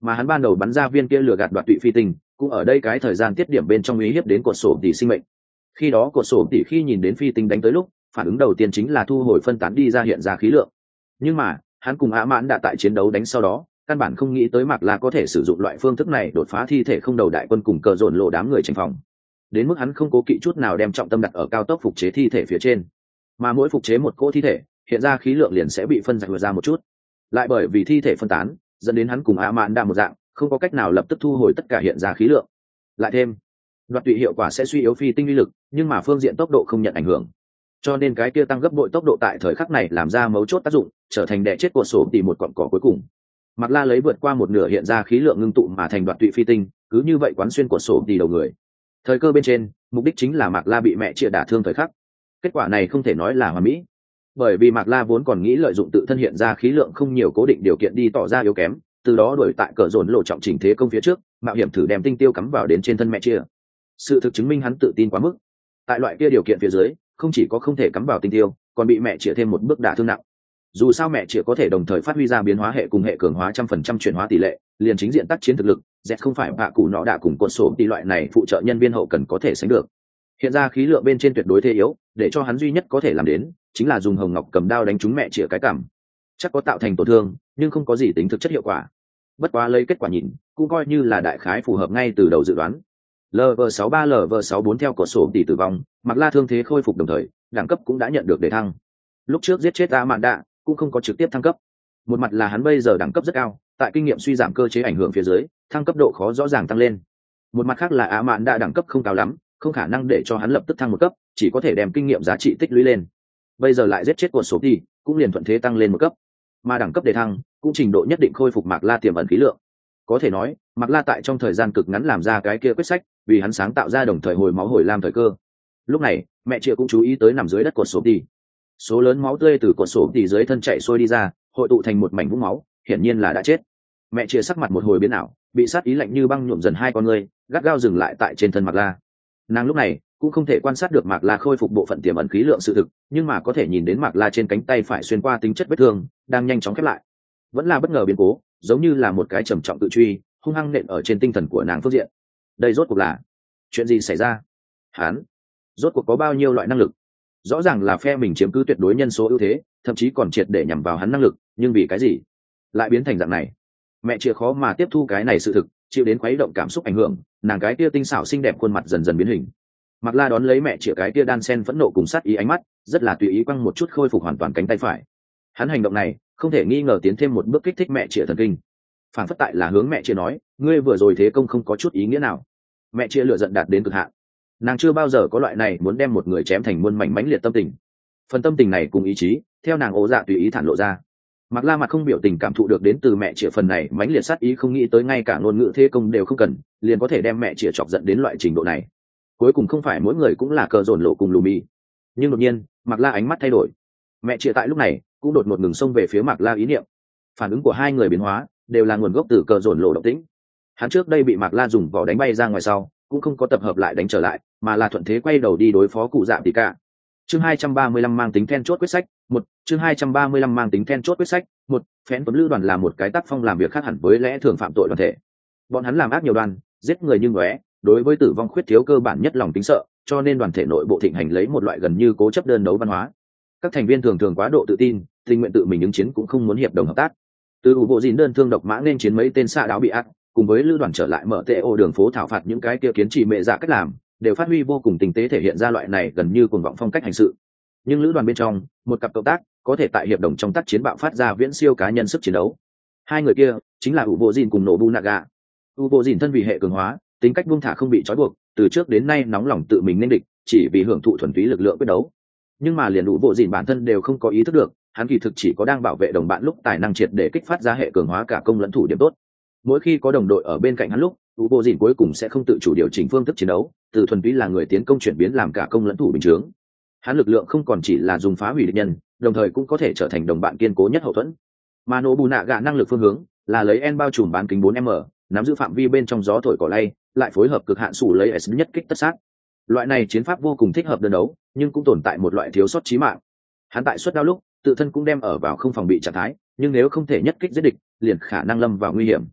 mà hắn ban đầu bắn ra viên kia lừa gạt đoạt tụy phi tinh cũng ở đây cái thời gian tiết điểm bên trong uy hiếp đến cột sổ tỷ sinh mệnh. Khi đó cột sổ tỷ khi nhìn đến phi tinh đánh tới lúc, phản ứng đầu tiên chính là thu hồi phân tán đi ra hiện ra khí lượng. Nhưng mà hắn cùng ạ mãn đã tại chiến đấu đánh sau đó, căn bản không nghĩ tới Mạc La có thể sử dụng loại phương thức này đột phá thi thể không đầu đại quân cùng cờ dồn lộ đám người tranh phòng. Đến mức hắn không cố kỵ chút nào đem trọng tâm đặt ở cao tốc phục chế thi thể phía trên, mà mỗi phục chế một cỗ thi thể, hiện ra khí lượng liền sẽ bị phân giải ra một chút. Lại bởi vì thi thể phân tán, dẫn đến hắn cùng ạ mãn đã một dạng, không có cách nào lập tức thu hồi tất cả hiện ra khí lượng. Lại thêm, đoạt tụy hiệu quả sẽ suy yếu phi tinh uy lực, nhưng mà phương diện tốc độ không nhận ảnh hưởng. Cho nên cái kia tăng gấp bội tốc độ tại thời khắc này làm ra mấu chốt tác dụng, trở thành đè chết của sổ tỷ một cọn cỏ cuối cùng. Mạc La lấy vượt qua một nửa hiện ra khí lượng ngưng tụ mà thành đoạt tụy phi tinh, cứ như vậy quán xuyên của sổ tỷ đầu người. Thời cơ bên trên, mục đích chính là Mạc La bị mẹ chĩa đả thương thời khắc. Kết quả này không thể nói là hoàn mỹ, bởi vì Mạc La vốn còn nghĩ lợi dụng tự thân hiện ra khí lượng không nhiều cố định điều kiện đi tỏ ra yếu kém, từ đó đuổi tại cờ dồn lộ trọng chỉnh thế công phía trước, mạo hiểm thử đem tinh tiêu cắm vào đến trên thân mẹ chĩa. Sự thực chứng minh hắn tự tin quá mức. Tại loại kia điều kiện phía dưới, không chỉ có không thể cắm vào tinh tiêu, còn bị mẹ chĩa thêm một bước đả thương nặng. Dù sao mẹ chĩa có thể đồng thời phát huy ra biến hóa hệ cùng hệ cường hóa trăm phần trăm chuyển hóa tỷ lệ, liền chính diện tác chiến thực lực, dẹt không phải bạ cụ nọ đạ cùng cột sổ tỷ loại này phụ trợ nhân viên hậu cần có thể sánh được. Hiện ra khí lượng bên trên tuyệt đối thế yếu, để cho hắn duy nhất có thể làm đến chính là dùng hồng ngọc cầm đao đánh trúng mẹ chĩa cái cằm. Chắc có tạo thành tổn thương, nhưng không có gì tính thực chất hiệu quả. Bất quá lấy kết quả nhìn, cũng coi như là đại khái phù hợp ngay từ đầu dự đoán. lv sáu ba lv sáu bốn theo cột sổ tỷ tử vong, Mạc La thương thế khôi phục đồng thời, đẳng cấp cũng đã nhận được đề thăng. Lúc trước giết chết A Mạn Đạ, cũng không có trực tiếp thăng cấp. Một mặt là hắn bây giờ đẳng cấp rất cao, tại kinh nghiệm suy giảm cơ chế ảnh hưởng phía dưới, thăng cấp độ khó rõ ràng tăng lên. Một mặt khác là A Mạn Đạ đẳng cấp không cao lắm, không khả năng để cho hắn lập tức thăng một cấp, chỉ có thể đem kinh nghiệm giá trị tích lũy lên. Bây giờ lại giết chết cột sổ tỷ, cũng liền thuận thế tăng lên một cấp. Mà đẳng cấp đề thăng, cũng trình độ nhất định khôi phục Mạc La tiềm ẩn khí lượng. Có thể nói, Mạc La tại trong thời gian cực ngắn làm ra cái kia quyết sách, vì hắn sáng tạo ra đồng thời hồi máu hồi lam thời cơ. Lúc này, mẹ chĩa cũng chú ý tới nằm dưới đất cột sổ tỷ. Số lớn máu tươi từ cột sổ tỷ dưới thân chảy xuôi đi ra, hội tụ thành một mảnh vũng máu, hiển nhiên là đã chết. Mẹ chĩa sắc mặt một hồi biến ảo, bị sát ý lạnh như băng nhuộm dần hai con ngươi, gắt gao dừng lại tại trên thân Mạc La. Nàng lúc này cũng không thể quan sát được Mạc La khôi phục bộ phận tiềm ẩn khí lượng sự thực, nhưng mà có thể nhìn đến Mạc La trên cánh tay phải xuyên qua tính chất vết thương, đang nhanh chóng khép lại. Vẫn là bất ngờ biến cố, giống như là một cái trầm trọng tự truy, hung hăng nện ở trên tinh thần của nàng phương diện. Đây rốt cuộc là chuyện gì xảy ra? Hắn rốt cuộc có bao nhiêu loại năng lực? Rõ ràng là phe mình chiếm cứ tuyệt đối nhân số ưu thế, thậm chí còn triệt để nhằm vào hắn năng lực, nhưng vì cái gì lại biến thành dạng này? Mẹ chĩa khó mà tiếp thu cái này sự thực, chịu đến khuấy động cảm xúc ảnh hưởng, nàng cái kia tinh xảo xinh đẹp khuôn mặt dần dần biến hình. Mạc La đón lấy mẹ chĩa cái kia đan sen phẫn nộ cùng sát ý ánh mắt, rất là tùy ý quăng một chút khôi phục hoàn toàn cánh tay phải. Hắn hành động này không thể nghi ngờ tiến thêm một bước kích thích mẹ chĩa thần kinh. Phản phất tại là hướng mẹ chĩa nói, ngươi vừa rồi thế công không có chút ý nghĩa nào. Mẹ chĩa lửa giận đạt đến cực hạn. Nàng chưa bao giờ có loại này muốn đem một người chém thành muôn mảnh mãnh liệt tâm tình. Phần tâm tình này cùng ý chí, theo nàng ố dạ tùy ý thản lộ ra. Mạc La mặt không biểu tình cảm thụ được đến từ mẹ chĩa phần này mãnh liệt sát ý, không nghĩ tới ngay cả ngôn ngữ thế công đều không cần, liền có thể đem mẹ chĩa chọc giận đến loại trình độ này. Cuối cùng không phải mỗi người cũng là cờ dồn lộ cùng lù mì. Nhưng đột nhiên, Mạc La ánh mắt thay đổi. Mẹ chĩa tại lúc này cũng đột ngột ngừng xông về phía Mạc La ý niệm. Phản ứng của hai người biến hóa đều là nguồn gốc từ cờ dồn lộ động tĩnh. Hắn trước đây bị Mạc La dùng vỏ đánh bay ra ngoài sau, cũng không có tập hợp lại đánh trở lại, mà là thuận thế quay đầu đi đối phó cụ dạ tỷ cả. Chương hai trăm ba mươi lăm mang tính then chốt quyết sách, một, chương hai trăm ba mươi lăm mang tính then chốt quyết sách, một, phén tuấn lữ đoàn là một cái tác phong làm việc khác hẳn với lẽ thường phạm tội đoàn thể. Bọn hắn làm ác nhiều đoàn, giết người như ngóe, đối với tử vong khuyết thiếu cơ bản nhất lòng tính sợ, cho nên đoàn thể nội bộ thịnh hành lấy một loại gần như cố chấp đơn đấu văn hóa. Các thành viên thường thường quá độ tự tin, tình nguyện tự mình ứng chiến cũng không muốn hiệp đồng hợp tác. Từ ủ bộ dìn đơn thương độc mã nên chiến mấy tên xạ đáo bị ác, cùng với lữ đoàn trở lại mở tệ ô đường phố thảo phạt những cái kia kiến trì mẹ dạ cách làm, đều phát huy vô cùng tinh tế thể hiện ra loại này gần như cuồng vọng phong cách hành sự. Nhưng lữ đoàn bên trong, một cặp cộng tác có thể tại hiệp đồng trong tác chiến bạo phát ra viễn siêu cá nhân sức chiến đấu. Hai người kia chính là ủ bộ dìn cùng Nobunaga. ủ bộ dìn thân vì hệ cường hóa, tính cách buông thả không bị trói buộc, từ trước đến nay nóng lòng tự mình nên địch, chỉ vì hưởng thụ thuần túy lực lượng quyết đấu. Nhưng mà liền ủ bộ dìn bản thân đều không có ý thức được, hắn kỳ thực chỉ có đang bảo vệ đồng bạn lúc tài năng triệt để kích phát ra hệ cường hóa cả công lẫn thủ điểm tốt. Mỗi khi có đồng đội ở bên cạnh hắn lúc, ủ bộ dìn cuối cùng sẽ không tự chủ điều chỉnh phương thức chiến đấu, từ thuần túy là người tiến công chuyển biến làm cả công lẫn thủ bình chướng. Hắn lực lượng không còn chỉ là dùng phá hủy địch nhân, đồng thời cũng có thể trở thành đồng bạn kiên cố nhất hậu thuẫn. Mà Nobunaga năng lực phương hướng là lấy en bao trùm bán kính bốn m, nắm giữ phạm vi bên trong gió thổi cỏ lay, lại phối hợp cực hạn sủ lấy S nhất kích tất sát. Loại này chiến pháp vô cùng thích hợp đơn đấu, nhưng cũng tồn tại một loại thiếu sót chí mạng. Hắn tại xuất đao lúc, tự thân cũng đem ở vào không phòng bị trạng thái, nhưng nếu không thể nhất kích giết địch, liền khả năng lâm vào nguy hiểm.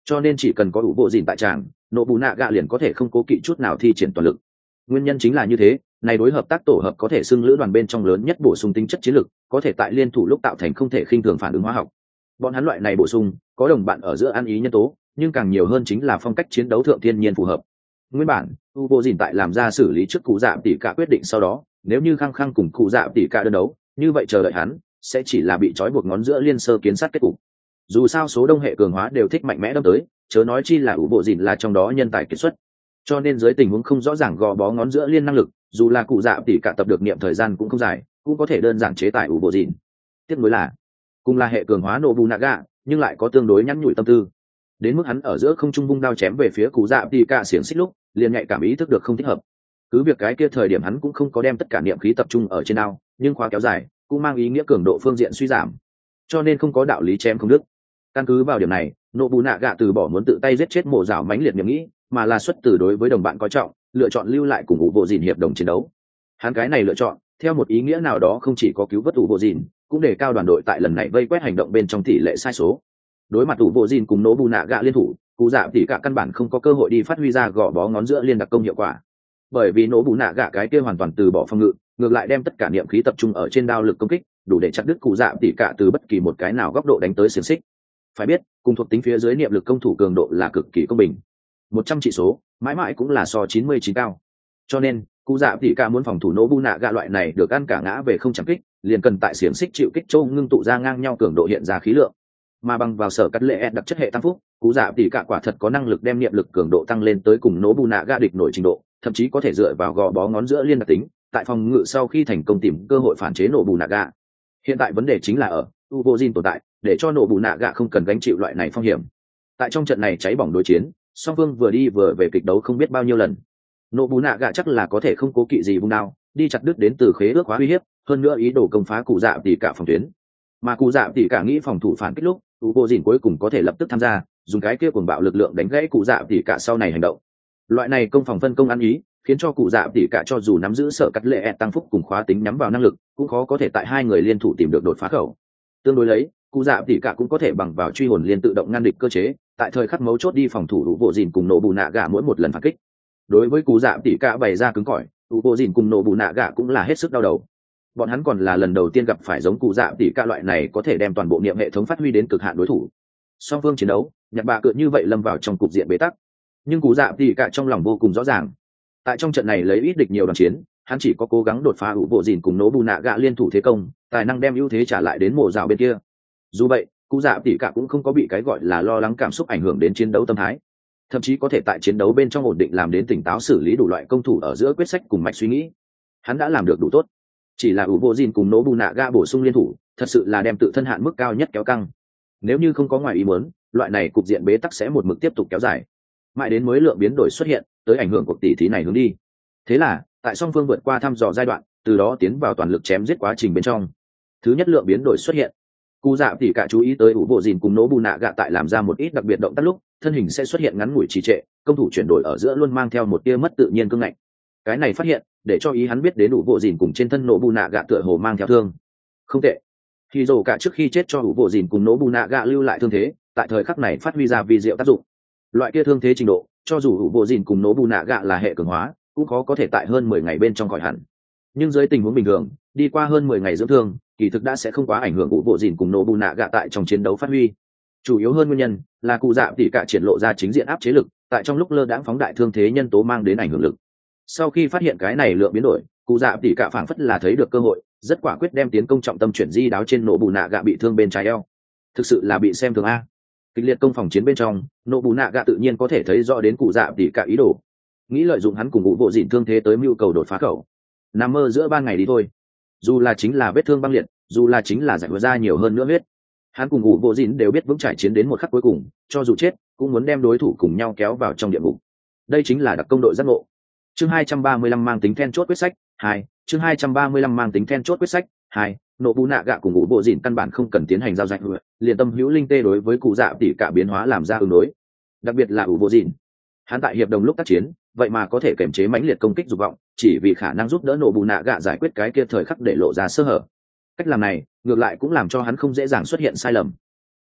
cho nên chỉ cần có ủ bộ dìn tại tràng, nộ bù nạ gạ liền có thể không cố kỵ chút nào thi triển toàn lực. Nguyên nhân chính là như thế, này đối hợp tác tổ hợp có thể xưng lữ đoàn bên trong lớn nhất bổ sung tính chất chiến lược, có thể tại liên thủ lúc tạo thành không thể khinh thường phản ứng hóa học. Bọn hắn loại này bổ sung có đồng bạn ở giữa ăn ý nhân tố, nhưng càng nhiều hơn chính là phong cách chiến đấu thượng thiên nhiên phù hợp. Nguyên bản u bộ dìn tại làm ra xử lý trước cụ dạ tỷ cả quyết định sau đó, nếu như khăng khăng cùng cụ dạ tỷ cả đơn đấu, như vậy chờ đợi hắn sẽ chỉ là bị trói buộc ngón giữa liên sơ kiến sát kết cục. Dù sao số đông hệ cường hóa đều thích mạnh mẽ đâm tới, chớ nói chi là u bộ dìn là trong đó nhân tài kiệt xuất, cho nên dưới tình huống không rõ ràng gò bó ngón giữa liên năng lực, dù là cụ dạ tỷ cả tập được niệm thời gian cũng không dài, cũng có thể đơn giản chế tài u bộ dìn. Tiếp nối là cùng là hệ cường hóa Nobunaga, nhưng lại có tương đối nhăn nhủi tâm tư, đến mức hắn ở giữa không trung vung đao chém về phía cụ dạ tỷ cả xiềng xích lúc liền nhạy cảm ý thức được không thích hợp. Cứ việc cái kia thời điểm hắn cũng không có đem tất cả niệm khí tập trung ở trên đao, nhưng khóa kéo dài cũng mang ý nghĩa cường độ phương diện suy giảm, cho nên không có đạo lý chém không đứt. Căn cứ vào điểm này, Nobunaga từ bỏ muốn tự tay giết chết mộ rào mãnh liệt niệm nghĩ, mà là xuất từ đối với đồng bạn coi trọng, lựa chọn lưu lại cùng ủ bộ dìn hiệp đồng chiến đấu. Hắn cái này lựa chọn theo một ý nghĩa nào đó không chỉ có cứu vớt ủ bộ dìn, cũng để cao đoàn đội tại lần này vây quét hành động bên trong tỷ lệ sai số. Đối mặt ủ bộ dìn cùng Nobunaga liên thủ, cụ dạ tỷ cả căn bản không có cơ hội đi phát huy ra gò bó ngón giữa liên đặc công hiệu quả, bởi vì Nobunaga cái kia hoàn toàn từ bỏ phòng ngự, ngược lại đem tất cả niệm khí tập trung ở trên đao lực công kích, đủ để chặt đứt cụ dạ tỷ cả từ bất kỳ một cái nào góc độ đánh tới xiềng xích. Phải biết, cùng thuộc tính phía dưới niệm lực công thủ cường độ là cực kỳ công bình, một trăm trị số mãi mãi cũng là so chín mươi chín cao, cho nên cụ dạ tỷ cả muốn phòng thủ Nobunaga loại này được ăn cả ngã về không chẳng kích, liền cần tại xiềng xích chịu kích châu ngưng tụ ra ngang nhau cường độ hiện ra khí lượng, mà bằng vào sở cắt lệ đặc chất hệ tăng phúc, cụ dạ tỷ cả quả thật có năng lực đem niệm lực cường độ tăng lên tới cùng Nobunaga địch nổi trình độ, thậm chí có thể dựa vào gò bó ngón giữa liên đặc tính, tại phòng ngự sau khi thành công tìm cơ hội phản chế Nobunaga. Hiện tại vấn đề chính là ở Ubojin tồn tại, để cho Nobunaga không cần gánh chịu loại này phong hiểm. Tại trong trận này cháy bỏng đối chiến, song phương vừa đi vừa về kịch đấu không biết bao nhiêu lần. Nobunaga chắc là có thể không cố kỵ gì vung đao, đi chặt đứt đến từ khế ước hóa uy hiếp, hơn nữa ý đồ công phá cụ dạ tỷ cả phòng tuyến. Mà cụ dạ tỷ cả nghĩ phòng thủ phản kích lúc, Ubojin cuối cùng có thể lập tức tham gia, dùng cái kia cuồng bạo lực lượng đánh gãy cụ dạ tỷ cả sau này hành động. Loại này công phòng phân công ăn ý, khiến cho cụ dạ tỷ cả cho dù nắm giữ sở cắt lệ tăng phúc cùng khóa tính nhắm vào năng lực, cũng khó có thể tại hai người liên thủ tìm được đột phá khẩu. Tương đối lấy, cụ dạ tỷ cả cũng có thể bằng vào truy hồn liên tự động ngăn địch cơ chế, tại thời khắc mấu chốt đi phòng thủ Ubojin cùng Nobunaga mỗi một lần phản kích. Đối với cụ dạ tỷ cả bày ra cứng cỏi, Ubojin cùng Nobunaga cũng là hết sức đau đầu. Bọn hắn còn là lần đầu tiên gặp phải giống cụ dạ tỷ cả loại này có thể đem toàn bộ niệm hệ thống phát huy đến cực hạn đối thủ. Song phương chiến đấu, nhặt bạ cựa như vậy lâm vào trong cục diện bế tắc. Nhưng cụ dạ tỷ cả trong lòng vô cùng rõ ràng, tại trong trận này lấy ít địch nhiều đoàn chiến, hắn chỉ có cố gắng đột phá Ubojin cùng Nobunaga liên thủ thế công, tài năng đem ưu thế trả lại đến mộ rào bên kia. Dù vậy, cụ dạ tỷ cả cũng không có bị cái gọi là lo lắng cảm xúc ảnh hưởng đến chiến đấu tâm thái, thậm chí có thể tại chiến đấu bên trong ổn định làm đến tỉnh táo xử lý đủ loại công thủ ở giữa quyết sách cùng mạch suy nghĩ. Hắn đã làm được đủ tốt, chỉ là Ubojin cùng Nobunaga bổ sung liên thủ, thật sự là đem tự thân hạn mức cao nhất kéo căng. Nếu như không có ngoài ý muốn, loại này cục diện bế tắc sẽ một mực tiếp tục kéo dài, mãi đến mới lượng biến đổi xuất hiện, tới ảnh hưởng cuộc tỷ thí này hướng đi. Thế là, tại song phương vượt qua thăm dò giai đoạn, từ đó tiến vào toàn lực chém giết quá trình bên trong, thứ nhất lượng biến đổi xuất hiện. Cụ dạ tỷ cả chú ý tới Ubojin cùng Nobunaga tại làm ra một ít đặc biệt động tác lúc, thân hình sẽ xuất hiện ngắn ngủi trì trệ, công thủ chuyển đổi ở giữa luôn mang theo một tia mất tự nhiên cương ngạnh. Cái này phát hiện, để cho ý hắn biết đến Ubojin cùng trên thân Nobunaga tựa hồ mang theo thương. Không tệ. Khi dù cả trước khi chết cho Ubojin cùng Nobunaga lưu lại thương thế, tại thời khắc này phát huy ra vi diệu tác dụng. Loại kia thương thế trình độ, cho dù Ubojin cùng Nobunaga là hệ cường hóa, cũng khó có thể tại hơn mười ngày bên trong khỏi hẳn. Nhưng dưới tình huống bình thường, đi qua hơn mười ngày dưỡng thương, kỳ thực đã sẽ không quá ảnh hưởng Ubojin cùng Nobunaga tại trong chiến đấu phát huy. Chủ yếu hơn nguyên nhân là cụ dạ tỷ cả triển lộ ra chính diện áp chế lực, tại trong lúc lơ đãng phóng đại thương thế nhân tố mang đến ảnh hưởng lực. Sau khi phát hiện cái này lượng biến đổi, cụ dạ tỷ cả phảng phất là thấy được cơ hội, rất quả quyết đem tiến công trọng tâm chuyển di đáo trên Nobunaga bị thương bên trái eo. Thực sự là bị xem thường a. Kịch liệt công phòng chiến bên trong, Nobunaga tự nhiên có thể thấy rõ đến cụ dạ tỷ cả ý đồ, nghĩ lợi dụng hắn cùng Ubojin thương thế tới mưu cầu đột phá khẩu. Nằm mơ giữa ban ngày đi thôi. Dù là chính là vết thương băng liệt, dù là chính là giải ra nhiều hơn nữa huyết, hắn cùng Ubojin đều biết vững trải chiến đến một khắc cuối cùng, cho dù chết cũng muốn đem đối thủ cùng nhau kéo vào trong địa ngục. Đây chính là đặc công đội giác ngộ. Chương hai trăm ba mươi lăm mang tính then chốt quyết sách hai. Chương hai trăm ba mươi lăm mang tính then chốt quyết sách hai. Nobunaga cùng Ubojin căn bản không cần tiến hành giao dịch, liền tâm hữu linh tê đối với cụ dạ tỷ cả biến hóa làm ra ứng đối. Đặc biệt là Ubojin, hắn tại hiệp đồng lúc tác chiến, vậy mà có thể kiềm chế mãnh liệt công kích dục vọng, chỉ vì khả năng giúp đỡ Nobunaga giải quyết cái kia thời khắc để lộ ra sơ hở. Cách làm này, ngược lại cũng làm cho hắn không dễ dàng xuất hiện sai lầm.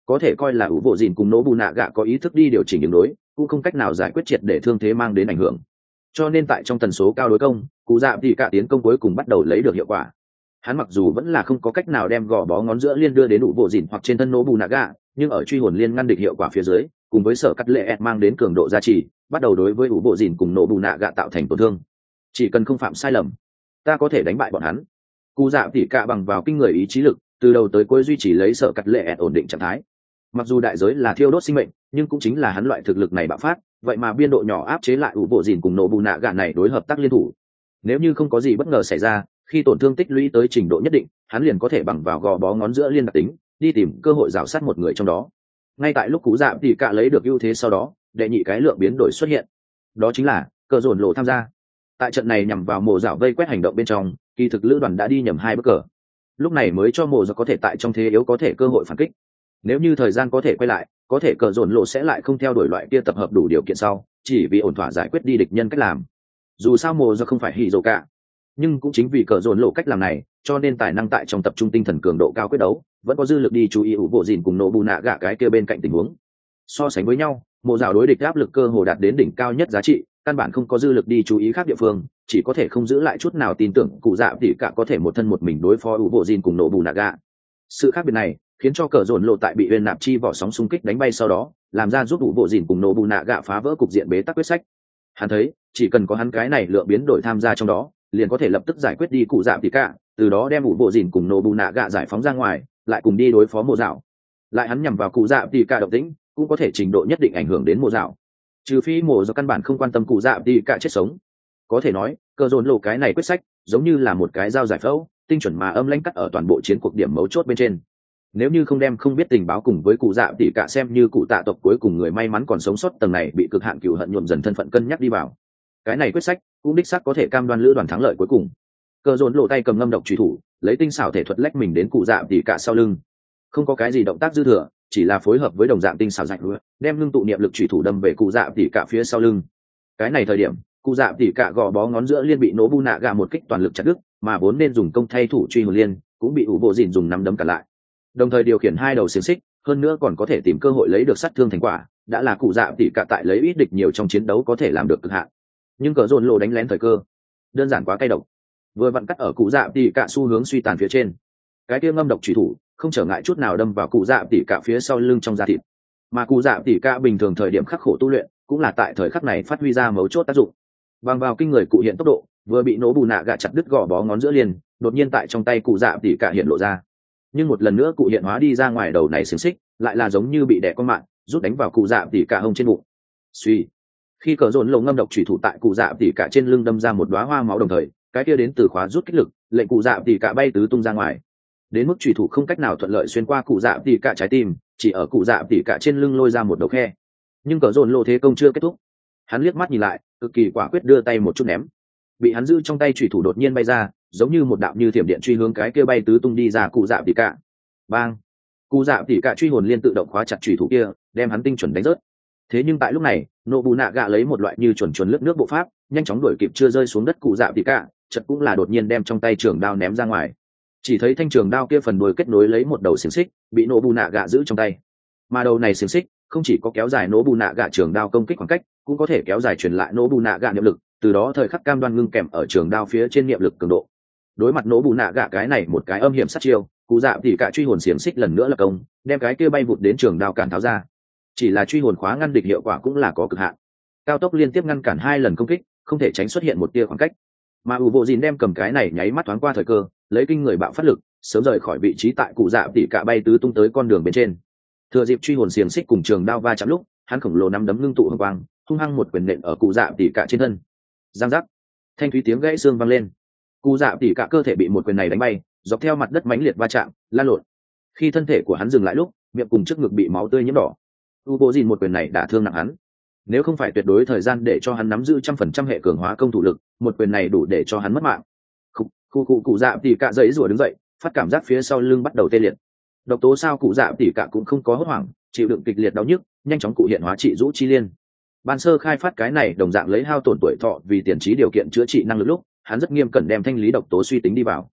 có thể coi là ủ bộ dìn cùng nỗ bù nạ gạ có ý thức đi điều chỉnh đường đối, cũng không cách nào giải quyết triệt để thương thế mang đến ảnh hưởng. Cho nên tại trong tần số cao đối công, cụ dạ thì cả tiến công cuối cùng bắt đầu lấy được hiệu quả. Hắn mặc dù vẫn là không có cách nào đem gò bó ngón giữa liên đưa đến ủ bộ dìn hoặc trên thân nỗ bù nạ gạ, nhưng ở truy hồn liên ngăn địch hiệu quả phía dưới, cùng với sở cắt lệ ẹt mang đến cường độ gia trì, bắt đầu đối với ủ bộ dìn cùng nỗ bù nạ gạ tạo thành tổn thương. Chỉ cần không phạm sai lầm, ta có thể đánh bại bọn hắn. Cụ dạ tỉ cả bằng vào kinh người ý chí lực, từ đầu tới cuối duy trì lấy sở cắt lệ ẹt ổn định trạng thái. Mặc dù đại giới là thiêu đốt sinh mệnh, nhưng cũng chính là hắn loại thực lực này bạo phát, vậy mà biên độ nhỏ áp chế lại ủ bộ dìn cùng nổ bù nạ gạ này đối hợp tác liên thủ. Nếu như không có gì bất ngờ xảy ra, khi tổn thương tích lũy tới trình độ nhất định, hắn liền có thể bằng vào gò bó ngón giữa liên đặc tính, đi tìm cơ hội rào sát một người trong đó. Ngay tại lúc cú dạ tỉ cả lấy được ưu thế sau đó, đệ nhị cái lượng biến đổi xuất hiện, đó chính là cờ dồn lộ tham gia. Tại trận này nhằm vào mồ dạo vây quét hành động bên trong, kỳ thực lữ đoàn đã đi nhầm hai bước cờ, lúc này mới cho mồ dạo có thể tại trong thế yếu có thể cơ hội phản kích. Nếu như thời gian có thể quay lại, có thể cờ dồn lộ sẽ lại không theo đuổi loại kia tập hợp đủ điều kiện sau, chỉ vì ổn thỏa giải quyết đi địch nhân cách làm. Dù sao mồ dạo không phải hỉ dồ cả, nhưng cũng chính vì cờ dồn lộ cách làm này, cho nên tài năng tại trong tập trung tinh thần cường độ cao quyết đấu, vẫn có dư lực đi chú ý ủ bộ dìn cùng nổ bù nạ gạ cái kia bên cạnh tình huống. So sánh với nhau, mồ dạo đối địch áp lực cơ hồ đạt đến đỉnh cao nhất giá trị, căn bản không có dư lực đi chú ý khác địa phương, chỉ có thể không giữ lại chút nào tin tưởng cụ dạ tỉ cả có thể một thân một mình đối phó ủ bộ dìn cùng nổ bù nạ gạ. Sự khác biệt này khiến cho cờ dồn lộ tại bị uyên nạp chi vỏ sóng xung kích đánh bay sau đó, làm ra giúp ủ bộ dìn cùng nổ bù nạ gạ phá vỡ cục diện bế tắc quyết sách. Hắn thấy chỉ cần có hắn cái này lượng biến đổi tham gia trong đó, liền có thể lập tức giải quyết đi cụ dạ tỉ cả, từ đó đem ủ bộ dìn cùng nổ bù nạ gạ giải phóng ra ngoài, lại cùng đi đối phó mộ dạo. Lại hắn nhằm vào cụ dạ tỉ cả động tĩnh, cũng có thể trình độ nhất định ảnh hưởng đến mộ dạo. Trừ phi mộ do căn bản không quan tâm cụ dạ tỉ cả chết sống. Có thể nói cờ dồn lộ cái này quyết sách giống như là một cái dao giải phẫu, tinh chuẩn mà âm lãnh cắt ở toàn bộ chiến cuộc điểm mấu chốt bên trên. Nếu như không đem không biết tình báo cùng với cụ dạ tỉ cả xem như cụ tạ tộc cuối cùng người may mắn còn sống sót tầng này bị cực hạn cừu hận nhuộm dần thân phận cân nhắc đi vào, cái này quyết sách cũng đích xác có thể cam đoan lữ đoàn thắng lợi cuối cùng. Cờ dồn lộ tay cầm ngâm độc truy thủ, lấy tinh xảo thể thuật lách mình đến cụ dạ tỉ cả sau lưng, không có cái gì động tác dư thừa, chỉ là phối hợp với đồng dạng tinh xảo dạch lúa, đem ngưng tụ niệm lực truy thủ đâm về cụ dạ tỉ cả phía sau lưng. Cái này thời điểm cụ dạ tỉ cả gò bó ngón giữa liên bị nổ bu nạ gà một kích toàn lực chặt đứt, mà vốn nên dùng công thay thủ truy hồn liên cũng bị ủ bộ dìn dùng nắm đấm cả lại, đồng thời điều khiển hai đầu xiềng xích, hơn nữa còn có thể tìm cơ hội lấy được sát thương thành quả, đã là cụ dạ tỉ cả tại lấy ít địch nhiều trong chiến đấu có thể làm được cực hạn. Nhưng cờ dồn lộ đánh lén thời cơ đơn giản quá cay độc, vừa vặn cắt ở cụ dạ tỉ cả xu hướng suy tàn phía trên, cái kia ngâm độc truy thủ không trở ngại chút nào đâm vào cụ dạ tỉ cả phía sau lưng trong da thịt, mà cụ dạ tỉ cả bình thường thời điểm khắc khổ tu luyện cũng là tại thời khắc này phát huy ra mấu chốt tác dụng. Bằng vào kinh người cụ hiện tốc độ, vừa bị nổ bù nạ gạ chặt đứt gò bó ngón giữa liền, đột nhiên tại trong tay cụ dạ tỉ cả hiện lộ ra. Nhưng một lần nữa cụ hiện hóa đi ra ngoài đầu này xiềng xích, lại là giống như bị đè con mạng, rút đánh vào cụ dạ tỉ cả hông trên bụng. Suy, khi cờ dồn lồng ngâm độc chủy thủ tại cụ dạ tỉ cả trên lưng đâm ra một đóa hoa máu, đồng thời cái kia đến từ khóa rút kích lực, lệnh cụ dạ tỉ cả bay tứ tung ra ngoài. Đến mức chủy thủ không cách nào thuận lợi xuyên qua cụ dạ tỉ cả trái tim, chỉ ở cụ dạ tỉ cả trên lưng lôi ra một đầu khe. Nhưng cờ dồn lộ thế công chưa kết thúc, hắn liếc mắt nhìn lại, cực kỳ quả quyết đưa tay một chút ném, bị hắn giữ trong tay chủy thủ đột nhiên bay ra, giống như một đạo như thiểm điện truy hướng cái kia bay tứ tung đi ra cụ dạ tỉ cả. Bang! Cụ dạ tỉ cả truy hồn liên tự động khóa chặt chủy thủ kia, đem hắn tinh chuẩn đánh rớt. Thế nhưng tại lúc này, nộ bù nạ gạ lấy một loại như chuẩn chuẩn lướt nước bộ pháp, nhanh chóng đuổi kịp chưa rơi xuống đất cụ dạ tỉ cả, chợt cũng là đột nhiên đem trong tay trường đao ném ra ngoài. Chỉ thấy thanh trường đao kia phần đuôi kết nối lấy một đầu xiềng xích, bị nộ bù nạ gạ giữ trong tay. Mà đầu này xiềng xích không chỉ có kéo dài nỗ bù nạ gạ trường đao công kích khoảng cách, cũng có thể kéo dài truyền lại nỗ bù nạ gạ niệm lực, từ đó thời khắc cam đoan ngưng kèm ở trường đao phía trên niệm lực cường độ. Đối mặt nỗ bù nạ gạ cái này một cái âm hiểm sát chiêu, cụ dạ tỉ cả truy hồn xiềng xích lần nữa là công, đem cái kia bay vụt đến trường đao cản tháo ra. Chỉ là truy hồn khóa ngăn địch hiệu quả cũng là có cực hạn, cao tốc liên tiếp ngăn cản hai lần công kích, không thể tránh xuất hiện một tia khoảng cách. Mà ủ bộ dìn đem cầm cái này nháy mắt thoáng qua thời cơ, lấy kinh người bạo phát lực, sớm rời khỏi vị trí tại cụ dạ tỉ cả bay tứ tung tới con đường bên trên. Thừa dịp truy hồn xiềng xích cùng trường đao va chạm lúc, hắn khổng lồ nắm đấm ngưng tụ hồng quang, hung hăng một quyền nện ở cụ dạ tỉ cả trên thân. Giang giác, thanh thúy tiếng gãy xương vang lên, cụ dạ tỉ cả cơ thể bị một quyền này đánh bay, dọc theo mặt đất mãnh liệt va chạm, lan lộn. Khi thân thể của hắn dừng lại lúc, miệng cùng trước ngực bị máu tươi nhiễm đỏ. U bộ dìn một quyền này đả thương nặng hắn, nếu không phải tuyệt đối thời gian để cho hắn nắm giữ trăm phần trăm hệ cường hóa công thủ lực, một quyền này đủ để cho hắn mất mạng. Khu khu cụ cụ dạ tỉ cả dãy rủa đứng dậy, phát cảm giác phía sau lưng bắt đầu tê liệt. Độc tố sao cụ dạ tỉ cả cũng không có hốt hoảng, chịu đựng kịch liệt đau nhức, nhanh chóng cụ hiện hóa trị rũ chi liên. Ban sơ khai phát cái này đồng dạng lấy hao tổn tuổi thọ vì tiền trí điều kiện chữa trị năng lực lúc, hắn rất nghiêm cẩn đem thanh lý độc tố suy tính đi vào.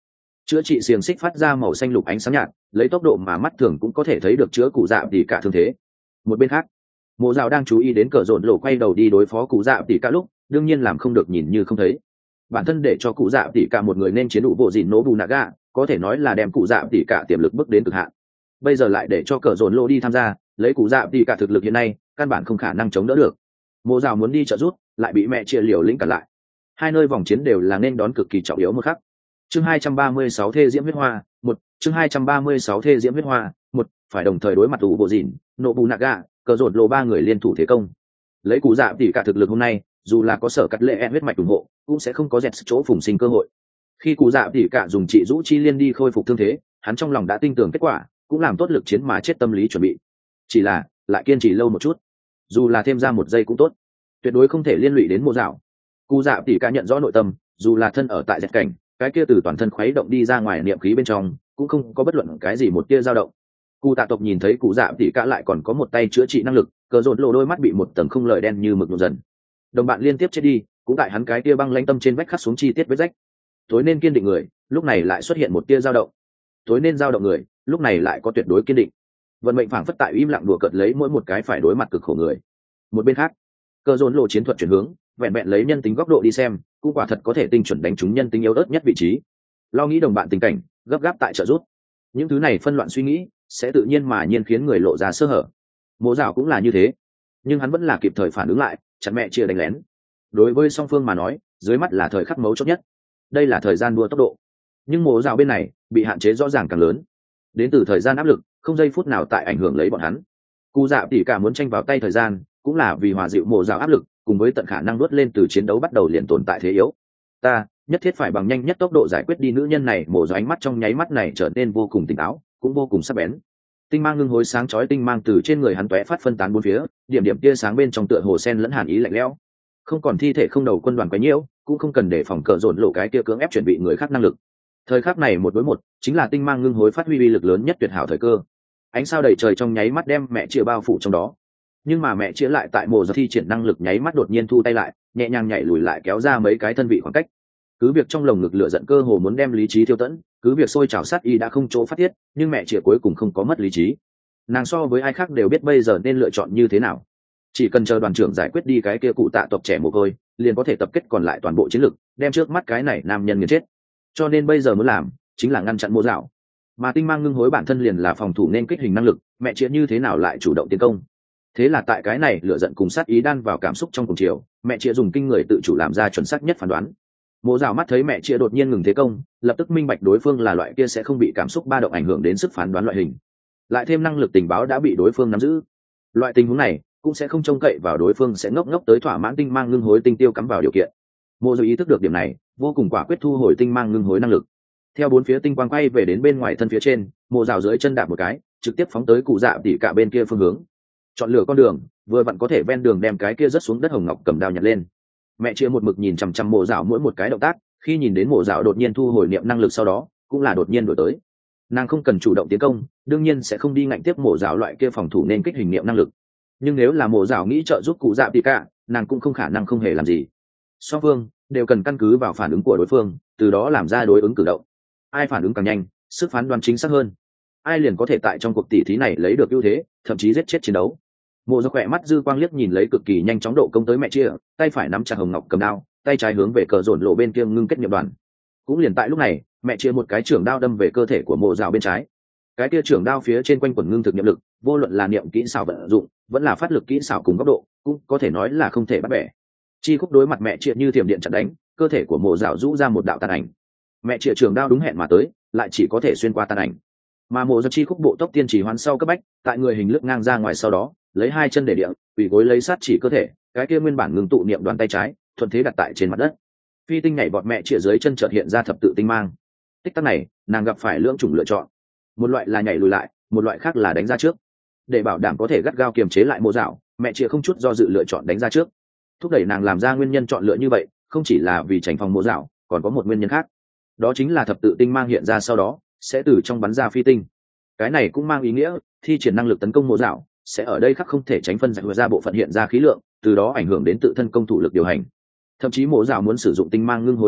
chữa trị xiềng xích phát ra màu xanh lục ánh sáng nhạt, lấy tốc độ mà mắt thường cũng có thể thấy được chữa cụ dạ tỉ cả thương thế. Một bên khác, mộ dạo đang chú ý đến cờ rộn lộ quay đầu đi đối phó cụ dạ tỉ cả lúc đương nhiên làm không được nhìn như không thấy. Bản thân để cho cụ dạ tỉ cả một người nên chiến đủ bộ dìn nổ bù naga có thể nói là đem cụ dạ tỉ cả tiềm lực bước đến cực hạn, bây giờ lại để cho cờ rộn lộ đi tham gia, lấy cụ dạ tỉ cả thực lực hiện nay căn bản không khả năng chống đỡ được. Mộ dạo muốn đi trợ giúp lại bị mẹ chia liều lĩnh cản lại. Hai nơi vòng chiến đều là nên đón cực kỳ trọng yếu một khắc. Chương hai trăm ba mươi sáu thê diễm huyết hoa, một, chương hai trăm ba mươi sáu thê diễm huyết hoa, một, phải đồng thời đối mặt tủ bộ dìn, Nobunaga, cờ rột lộ ba người liên thủ thế công. Lấy cụ dạ tỉ cả thực lực hôm nay, dù là có sở cắt lệ e huyết mạch ủng hộ, cũng sẽ không có dẹt chỗ phùng sinh cơ hội. Khi cụ dạ tỉ cả dùng trị rũ chi liên đi khôi phục thương thế, hắn trong lòng đã tin tưởng kết quả, cũng làm tốt lực chiến mà chết tâm lý chuẩn bị. Chỉ là, lại kiên trì lâu một chút, dù là thêm ra một giây cũng tốt, tuyệt đối không thể liên lụy đến mộ dạo. Cụ dạ tỉ cả nhận rõ nội tâm, dù là thân ở tại dẹt cảnh, cái kia từ toàn thân khuấy động đi ra ngoài niệm khí bên trong cũng không có bất luận cái gì một tia dao động. Cụ tạ tộc nhìn thấy cụ dạ tỉ cả lại còn có một tay chữa trị năng lực, cờ rộn lộ đôi mắt bị một tầng không lời đen như mực nhuộm dần. Đồng bạn liên tiếp chết đi, cũng tại hắn cái tia băng lãnh tâm trên vách khắc xuống chi tiết vết rách. Tối nên kiên định người, lúc này lại xuất hiện một tia dao động. Tối nên dao động người, lúc này lại có tuyệt đối kiên định. Vận mệnh phảng phất tại im lặng đùa cợt lấy mỗi một cái phải đối mặt cực khổ người. Một bên khác, cờ rộn lộ chiến thuật chuyển hướng, vẹn vẹn lấy nhân tính góc độ đi xem, cũng quả thật có thể tinh chuẩn đánh trúng nhân tính yếu ớt nhất vị trí. Lo nghĩ đồng bạn tình cảnh, gấp gáp tại trợ rút, những thứ này phân loạn suy nghĩ sẽ tự nhiên mà nhiên khiến người lộ ra sơ hở. Mộ dạo cũng là như thế, nhưng hắn vẫn là kịp thời phản ứng lại, chặn mẹ chia đánh lén. Đối với song phương mà nói, dưới mắt là thời khắc mấu chốt nhất, đây là thời gian đua tốc độ, nhưng mộ dạo bên này bị hạn chế rõ ràng càng lớn, đến từ thời gian áp lực không giây phút nào tại ảnh hưởng lấy bọn hắn. Cụ dạ tỉ cả muốn tranh vào tay thời gian, cũng là vì hòa dịu mộ dạo áp lực, cùng với tận khả năng đốt lên từ chiến đấu bắt đầu liền tồn tại thế yếu. Ta nhất thiết phải bằng nhanh nhất tốc độ giải quyết đi nữ nhân này. Mộ dạo ánh mắt trong nháy mắt này trở nên vô cùng tỉnh táo, cũng vô cùng sắc bén. Tinh mang ngưng hối sáng chói tinh mang từ trên người hắn tóe phát phân tán bốn phía, điểm điểm tia sáng bên trong tựa hồ sen lẫn hàn ý lạnh lẽo. Không còn thi thể không đầu quân đoàn quấy nhiễu, cũng không cần để phòng cờ dồn lộ cái kia cưỡng ép chuẩn bị người khác năng lực. Thời khắc này một đối một, chính là tinh mang ngưng hối phát huy uy lực lớn nhất tuyệt hảo thời cơ. Ánh sao đầy trời trong nháy mắt đem mẹ chia bao phủ trong đó. Nhưng mà mẹ chia lại tại mộ dạo thi triển năng lực nháy mắt đột nhiên thu tay lại, nhẹ nhàng nhảy lùi lại kéo ra mấy cái thân vị khoảng cách. Cứ việc trong lồng ngực lửa giận cơ hồ muốn đem lý trí tiêu tẫn, cứ việc sôi trào sát y đã không chỗ phát tiết, nhưng mẹ chia cuối cùng không có mất lý trí. Nàng so với ai khác đều biết bây giờ nên lựa chọn như thế nào. Chỉ cần chờ đoàn trưởng giải quyết đi cái kia cụ tạ tộc trẻ mồ côi, liền có thể tập kết còn lại toàn bộ chiến lực, đem trước mắt cái này nam nhân nghiền chết. Cho nên bây giờ muốn làm chính là ngăn chặn mộ dạo. Mà tinh mang ngưng hối bản thân liền là phòng thủ nên kích hình năng lực, mẹ chia như thế nào lại chủ động tiến công. Thế là tại cái này lựa giận cùng sát ý đan vào cảm xúc trong cùng chiều, mẹ chia dùng kinh người tự chủ làm ra chuẩn xác nhất phán đoán. Mộ dạo mắt thấy mẹ chia đột nhiên ngừng thế công, lập tức minh bạch đối phương là loại kia sẽ không bị cảm xúc ba động ảnh hưởng đến sức phán đoán loại hình, lại thêm năng lực tình báo đã bị đối phương nắm giữ. Loại tình huống này cũng sẽ không trông cậy vào đối phương sẽ ngốc ngốc tới thỏa mãn tinh mang ngưng hối tinh tiêu cắm vào điều kiện. Mộ dạo ý thức được điểm này, vô cùng quả quyết thu hồi tinh mang ngưng hối năng lực. Theo bốn phía tinh quang quay về đến bên ngoài thân phía trên, mộ dạo dưới chân đạp một cái, trực tiếp phóng tới cụ dạ tỉ cả bên kia phương hướng. Chọn lựa con đường, vừa vặn có thể ven đường đem cái kia rớt xuống đất hồng ngọc cầm đao nhặt lên. Mẹ chia một mực nhìn chằm chằm mộ dạo mỗi một cái động tác, khi nhìn đến mộ dạo đột nhiên thu hồi niệm năng lực sau đó, cũng là đột nhiên đổi tới. Nàng không cần chủ động tiến công, đương nhiên sẽ không đi ngạnh tiếp mộ dạo loại kia phòng thủ nên kích hình niệm năng lực. Nhưng nếu là mộ dạo nghĩ trợ giúp cụ dạ tỉ cả, nàng cũng không khả năng không hề làm gì. Song phương đều cần căn cứ vào phản ứng của đối phương, từ đó làm ra đối ứng cử động. Ai phản ứng càng nhanh, sức phán đoán chính xác hơn, ai liền có thể tại trong cuộc tỉ thí này lấy được ưu thế, thậm chí giết chết chiến đấu. Mộ dạo khỏe mắt dư quang liếc nhìn lấy cực kỳ nhanh chóng độ công tới mẹ chia, tay phải nắm chặt hồng ngọc cầm đao, tay trái hướng về cờ dồn lộ bên kia ngưng kết niệm đoàn. Cũng liền tại lúc này, mẹ chia một cái trưởng đao đâm về cơ thể của mộ dạo bên trái. Cái kia trưởng đao phía trên quanh quần ngưng thực niệm lực, vô luận là niệm kỹ xảo vận dụng, vẫn là phát lực kỹ xảo cùng góc độ, cũng có thể nói là không thể bắt bẻ. Chi khúc đối mặt mẹ chia như thiểm điện chặn đánh, cơ thể của mộ dạo rũ ra một đạo tàn ảnh. Mẹ chia trưởng đao đúng hẹn mà tới, lại chỉ có thể xuyên qua tàn ảnh. Mà mộ dạo chi khúc bộ tốc tiên chỉ hoán sau cấp bách, tại người hình lướt ngang ra ngoài sau đó, lấy hai chân để địa, quỳ gối lấy sát chỉ cơ thể, cái kia nguyên bản ngừng tụ niệm đoàn tay trái, thuận thế đặt tại trên mặt đất. Phi tinh nhảy bọt mẹ chĩa dưới chân chợt hiện ra thập tự tinh mang. Tích tắc này, nàng gặp phải lưỡng chủng lựa chọn, một loại là nhảy lùi lại, một loại khác là đánh ra trước. Để bảo đảm có thể gắt gao kiềm chế lại mộ dạo, mẹ chĩa không chút do dự lựa chọn đánh ra trước. Thúc đẩy nàng làm ra nguyên nhân chọn lựa như vậy, không chỉ là vì tránh phòng mộ dạo, còn có một nguyên nhân khác. Đó chính là thập tự tinh mang hiện ra sau đó, sẽ từ trong bắn ra phi tinh. Cái này cũng mang ý nghĩa, thi triển năng lực tấn công mộ dạo, sẽ ở đây khắc không thể tránh phân giải ra bộ phận hiện ra khí lượng, từ đó ảnh hưởng đến tự thân công thủ lực điều hành. Thậm chí mộ dạo muốn sử dụng tinh mang ngưng hối năng lực,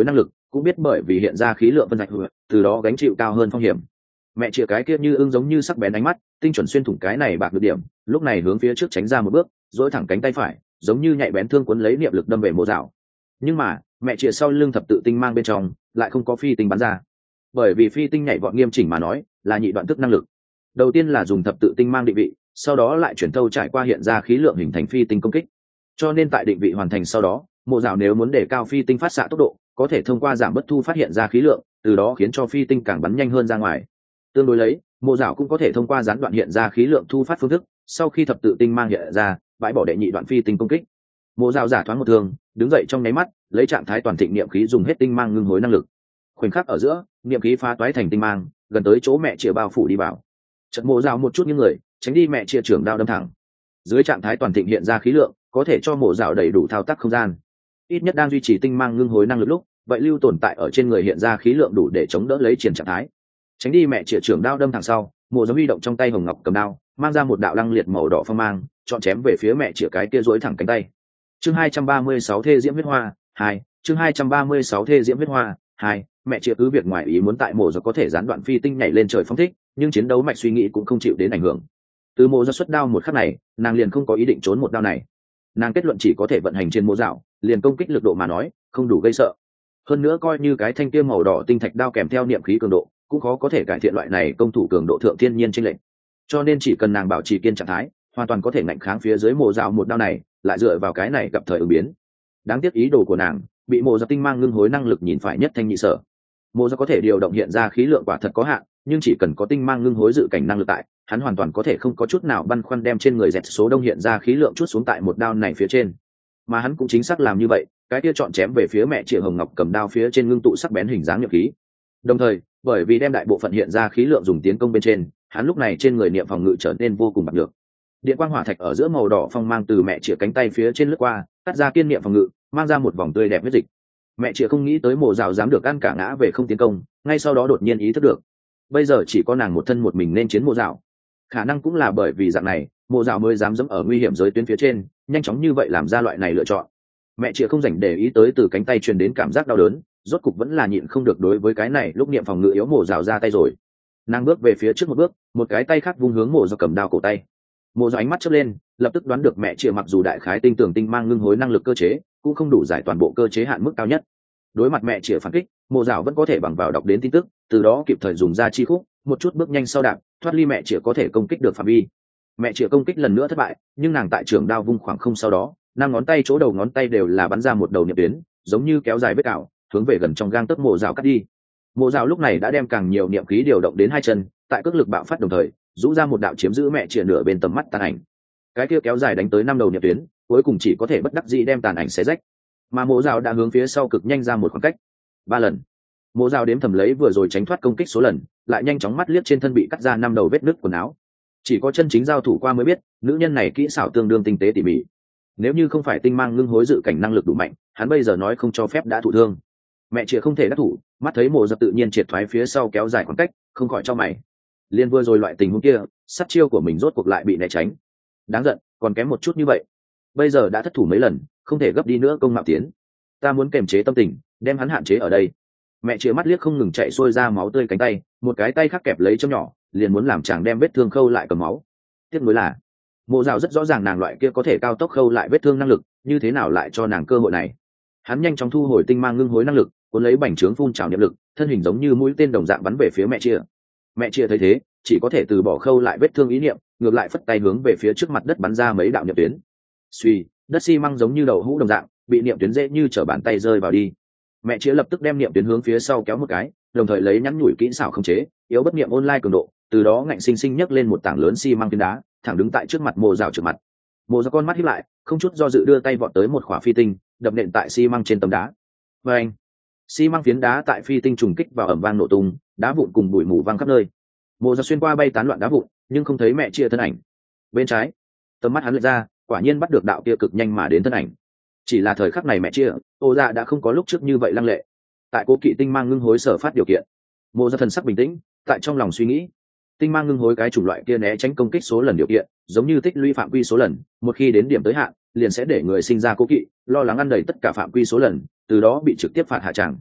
cũng biết bởi vì hiện ra khí lượng phân rạch từ đó gánh chịu cao hơn phong hiểm. Mẹ chĩa cái kia như ưng giống như sắc bén ánh mắt tinh chuẩn xuyên thủng cái này bạc được điểm, lúc này hướng phía trước tránh ra một bước, dỗi thẳng cánh tay phải giống như nhạy bén thương cuốn lấy niệm lực đâm về mộ dạo. Nhưng mà mẹ chĩa sau lưng thập tự tinh mang bên trong lại không có phi tinh bắn ra, bởi vì phi tinh nhảy vọt nghiêm chỉnh mà nói là nhị đoạn thức năng lực. Đầu tiên là dùng thập tự tinh mang định vị, sau đó lại chuyển thâu trải qua hiện ra khí lượng hình thành phi tinh công kích. Cho nên tại định vị hoàn thành sau đó, mộ dạo nếu muốn để cao phi tinh phát xạ tốc độ, có thể thông qua giảm bất thu phát hiện ra khí lượng, từ đó khiến cho phi tinh càng bắn nhanh hơn ra ngoài. Tương đối lấy, mộ dạo cũng có thể thông qua gián đoạn hiện ra khí lượng thu phát phương thức, sau khi thập tự tinh mang hiện ra, bãi bỏ đệ nhị đoạn phi tinh công kích. Mộ dạo giả thoáng một thương, đứng dậy trong nháy mắt, lấy trạng thái toàn thịnh niệm khí dùng hết tinh mang ngưng hối năng lực. Khoảnh khắc ở giữa, niệm khí phá toái thành tinh mang, gần tới chỗ mẹ chĩa bao phủ đi vào. Chợt mộ dạo một chút những người, tránh đi mẹ chĩa trưởng đao đâm thẳng. Dưới trạng thái toàn thịnh hiện ra khí lượng, có thể cho mộ dạo đầy đủ thao tác không gian. Ít nhất đang duy trì tinh mang ngưng hối năng lực lúc, vậy lưu tồn tại ở trên người hiện ra khí lượng đủ để chống đỡ lấy triển trạng thái. Tránh đi mẹ chĩa trưởng đao đâm thẳng sau, mộ dạo huy động trong tay hồng ngọc cầm đao, mang ra một đạo lăng liệt màu đỏ phong mang, chọn chém về phía mẹ chĩa cái kia duỗi thẳng cánh tay. Chương hai trăm ba mươi sáu thê diễm huyết hoa hai, chương hai trăm ba mươi sáu thê diễm huyết hoa hai. Mẹ chĩa cứ việc ngoài ý muốn tại mộ dạo có thể gián đoạn phi tinh nhảy lên trời phóng thích, nhưng chiến đấu mạch suy nghĩ cũng không chịu đến ảnh hưởng. Từ mộ dạo xuất đao một khắc này, nàng liền không có ý định trốn một đao này. Nàng kết luận chỉ có thể vận hành trên mộ dạo, liền công kích lực độ mà nói không đủ gây sợ. Hơn nữa coi như cái thanh kia màu đỏ tinh thạch đao kèm theo niệm khí cường độ, cũng khó có thể cải thiện loại này công thủ cường độ thượng thiên nhiên chênh lệch. Cho nên chỉ cần nàng bảo trì kiên trạng thái, hoàn toàn có thể ngạnh kháng phía dưới mộ dạo một đao này, lại dựa vào cái này gặp thời ứng biến. Đáng tiếc ý đồ của nàng bị mộ dạo tinh mang ngưng hối năng lực nhìn phải nhất thanh nhị sở. Mộ dạo có thể điều động hiện ra khí lượng quả thật có hạn, nhưng chỉ cần có tinh mang ngưng hối dự cảnh năng lực tại, hắn hoàn toàn có thể không có chút nào băn khoăn đem trên người dẹt số đông hiện ra khí lượng chút xuống tại một đao này phía trên. Mà hắn cũng chính xác làm như vậy, cái kia chọn chém về phía mẹ chĩa hồng ngọc cầm đao phía trên ngưng tụ sắc bén hình dáng nhập khí. Đồng thời, bởi vì đem đại bộ phận hiện ra khí lượng dùng tiến công bên trên, hắn lúc này trên người niệm phòng ngự trở nên vô cùng bạc được. Điện quang hỏa thạch ở giữa màu đỏ phong mang từ mẹ chĩa cánh tay phía trên lướt qua, cắt ra kiên niệm phòng ngự, mang ra một vòng tươi đẹp huyết dịch. Mẹ chĩa không nghĩ tới mộ dạo dám được ăn cả ngã về không tiến công, ngay sau đó đột nhiên ý thức được, bây giờ chỉ có nàng một thân một mình nên chiến mộ dạo. Khả năng cũng là bởi vì dạng này, mộ dạo mới dám dẫm ở nguy hiểm giới tuyến phía trên, nhanh chóng như vậy làm ra loại này lựa chọn. Mẹ chĩa không dành để ý tới từ cánh tay truyền đến cảm giác đau đớn, rốt cục vẫn là nhịn không được đối với cái này lúc niệm phòng ngự yếu mộ dạo ra tay rồi. Nàng bước về phía trước một bước, một cái tay khác vung hướng mộ dạo cầm đao cổ tay. Mộ dạo ánh mắt chớp lên, lập tức đoán được mẹ chĩa mặc dù đại khái tinh tường tinh mang ngưng hối năng lực cơ chế, cũng không đủ giải toàn bộ cơ chế hạn mức cao nhất. Đối mặt mẹ chĩa phản kích, mộ dạo vẫn có thể bằng vào đọc đến tin tức, từ đó kịp thời dùng ra chi khúc, một chút bước nhanh sau đạp, thoát ly mẹ chĩa có thể công kích được phạm vi. Mẹ chĩa công kích lần nữa thất bại, nhưng nàng tại trường đao vung khoảng không sau đó, năm ngón tay chỗ đầu ngón tay đều là bắn ra một đầu niệm tuyến, giống như kéo dài vết cào, hướng về gần trong gang tấc mộ dạo cắt đi. Mộ dạo lúc này đã đem càng nhiều niệm khí điều động đến hai chân, tại cước lực bạo phát đồng thời, rũ ra một đạo chiếm giữ mẹ chĩa nửa bên tầm mắt tàn ảnh. Cái kia kéo dài đánh tới năm đầu niệm tuyến, cuối cùng chỉ có thể bất đắc dĩ đem tàn ảnh xé rách. Mà mộ dạo đã hướng phía sau cực nhanh ra một khoảng cách. Ba lần. Mộ dạo đếm thầm lấy vừa rồi tránh thoát công kích số lần, lại nhanh chóng mắt liếc trên thân bị cắt ra năm đầu vết nứt quần áo. Chỉ có chân chính giao thủ qua mới biết, nữ nhân này kỹ xảo tương đương tinh tế tỉ mỉ. Nếu như không phải tinh mang ngưng hối dự cảnh năng lực đủ mạnh, hắn bây giờ nói không cho phép đã thụ thương. Mẹ chĩa không thể đắc thủ, mắt thấy mộ dạo tự nhiên triệt thoái phía sau kéo dài khoảng cách, không khỏi cho mày. Liên vừa rồi loại tình huống kia, sát chiêu của mình rốt cuộc lại bị né tránh. Đáng giận, còn kém một chút như vậy. Bây giờ đã thất thủ mấy lần, không thể gấp đi nữa công mạo tiến. Ta muốn kiềm chế tâm tình, đem hắn hạn chế ở đây. Mẹ chĩa mắt liếc không ngừng chạy xuôi ra máu tươi cánh tay, một cái tay khác kẹp lấy châm nhỏ, liền muốn làm chàng đem vết thương khâu lại cầm máu. Tiếc nuối là, mộ dạo rất rõ ràng nàng loại kia có thể cao tốc khâu lại vết thương năng lực, như thế nào lại cho nàng cơ hội này. Hắn nhanh chóng thu hồi tinh mang ngưng hối năng lực, cuốn lấy bành trướng phun trào niệm lực, thân hình giống như mũi tên đồng dạng bắn về phía mẹ chĩa. Mẹ chĩa thấy thế, chỉ có thể từ bỏ khâu lại vết thương ý niệm, ngược lại phất tay hướng về phía trước mặt đất bắn ra mấy đạo niệm tuyến. Suy, đất xi măng giống như đậu hũ đồng dạng, bị niệm tuyến dễ như trở bàn tay rơi vào đi. Mẹ chĩa lập tức đem niệm tuyến hướng phía sau kéo một cái, đồng thời lấy nhắn nhủi kỹ xảo khống chế, yếu bất niệm online cường độ, từ đó ngạnh sinh sinh nhấc lên một tảng lớn xi măng phiến đá, thẳng đứng tại trước mặt mộ dạo trước mặt. Mộ dạo con mắt híp lại, không chút do dự đưa tay vọt tới một khỏa phi tinh, đập nện tại xi măng trên tấm đá. Và anh, xi măng phiến đá tại phi tinh trùng kích vào ầm vang nổ tung, đá vụn cùng bụi mù văng khắp nơi. Mộ dạo xuyên qua bay tán loạn đá vụn, nhưng không thấy mẹ chĩa thân ảnh. Bên trái, tầm mắt hắn lệch ra, quả nhiên bắt được đạo kia cực nhanh mà đến thân ảnh. Chỉ là thời khắc này mẹ chĩa, ô dạ đã không có lúc trước như vậy lăng lệ. Tại cố kỵ tinh mang ngưng hối sở phát điều kiện, mộ dạo thần sắc bình tĩnh, tại trong lòng suy nghĩ, tinh mang ngưng hối cái chủng loại kia né tránh công kích số lần điều kiện, giống như tích lũy phạm quy số lần, một khi đến điểm tới hạn, liền sẽ để người sinh ra cố kỵ, lo lắng ăn đầy tất cả phạm quy số lần, từ đó bị trực tiếp phạt hạ tràng.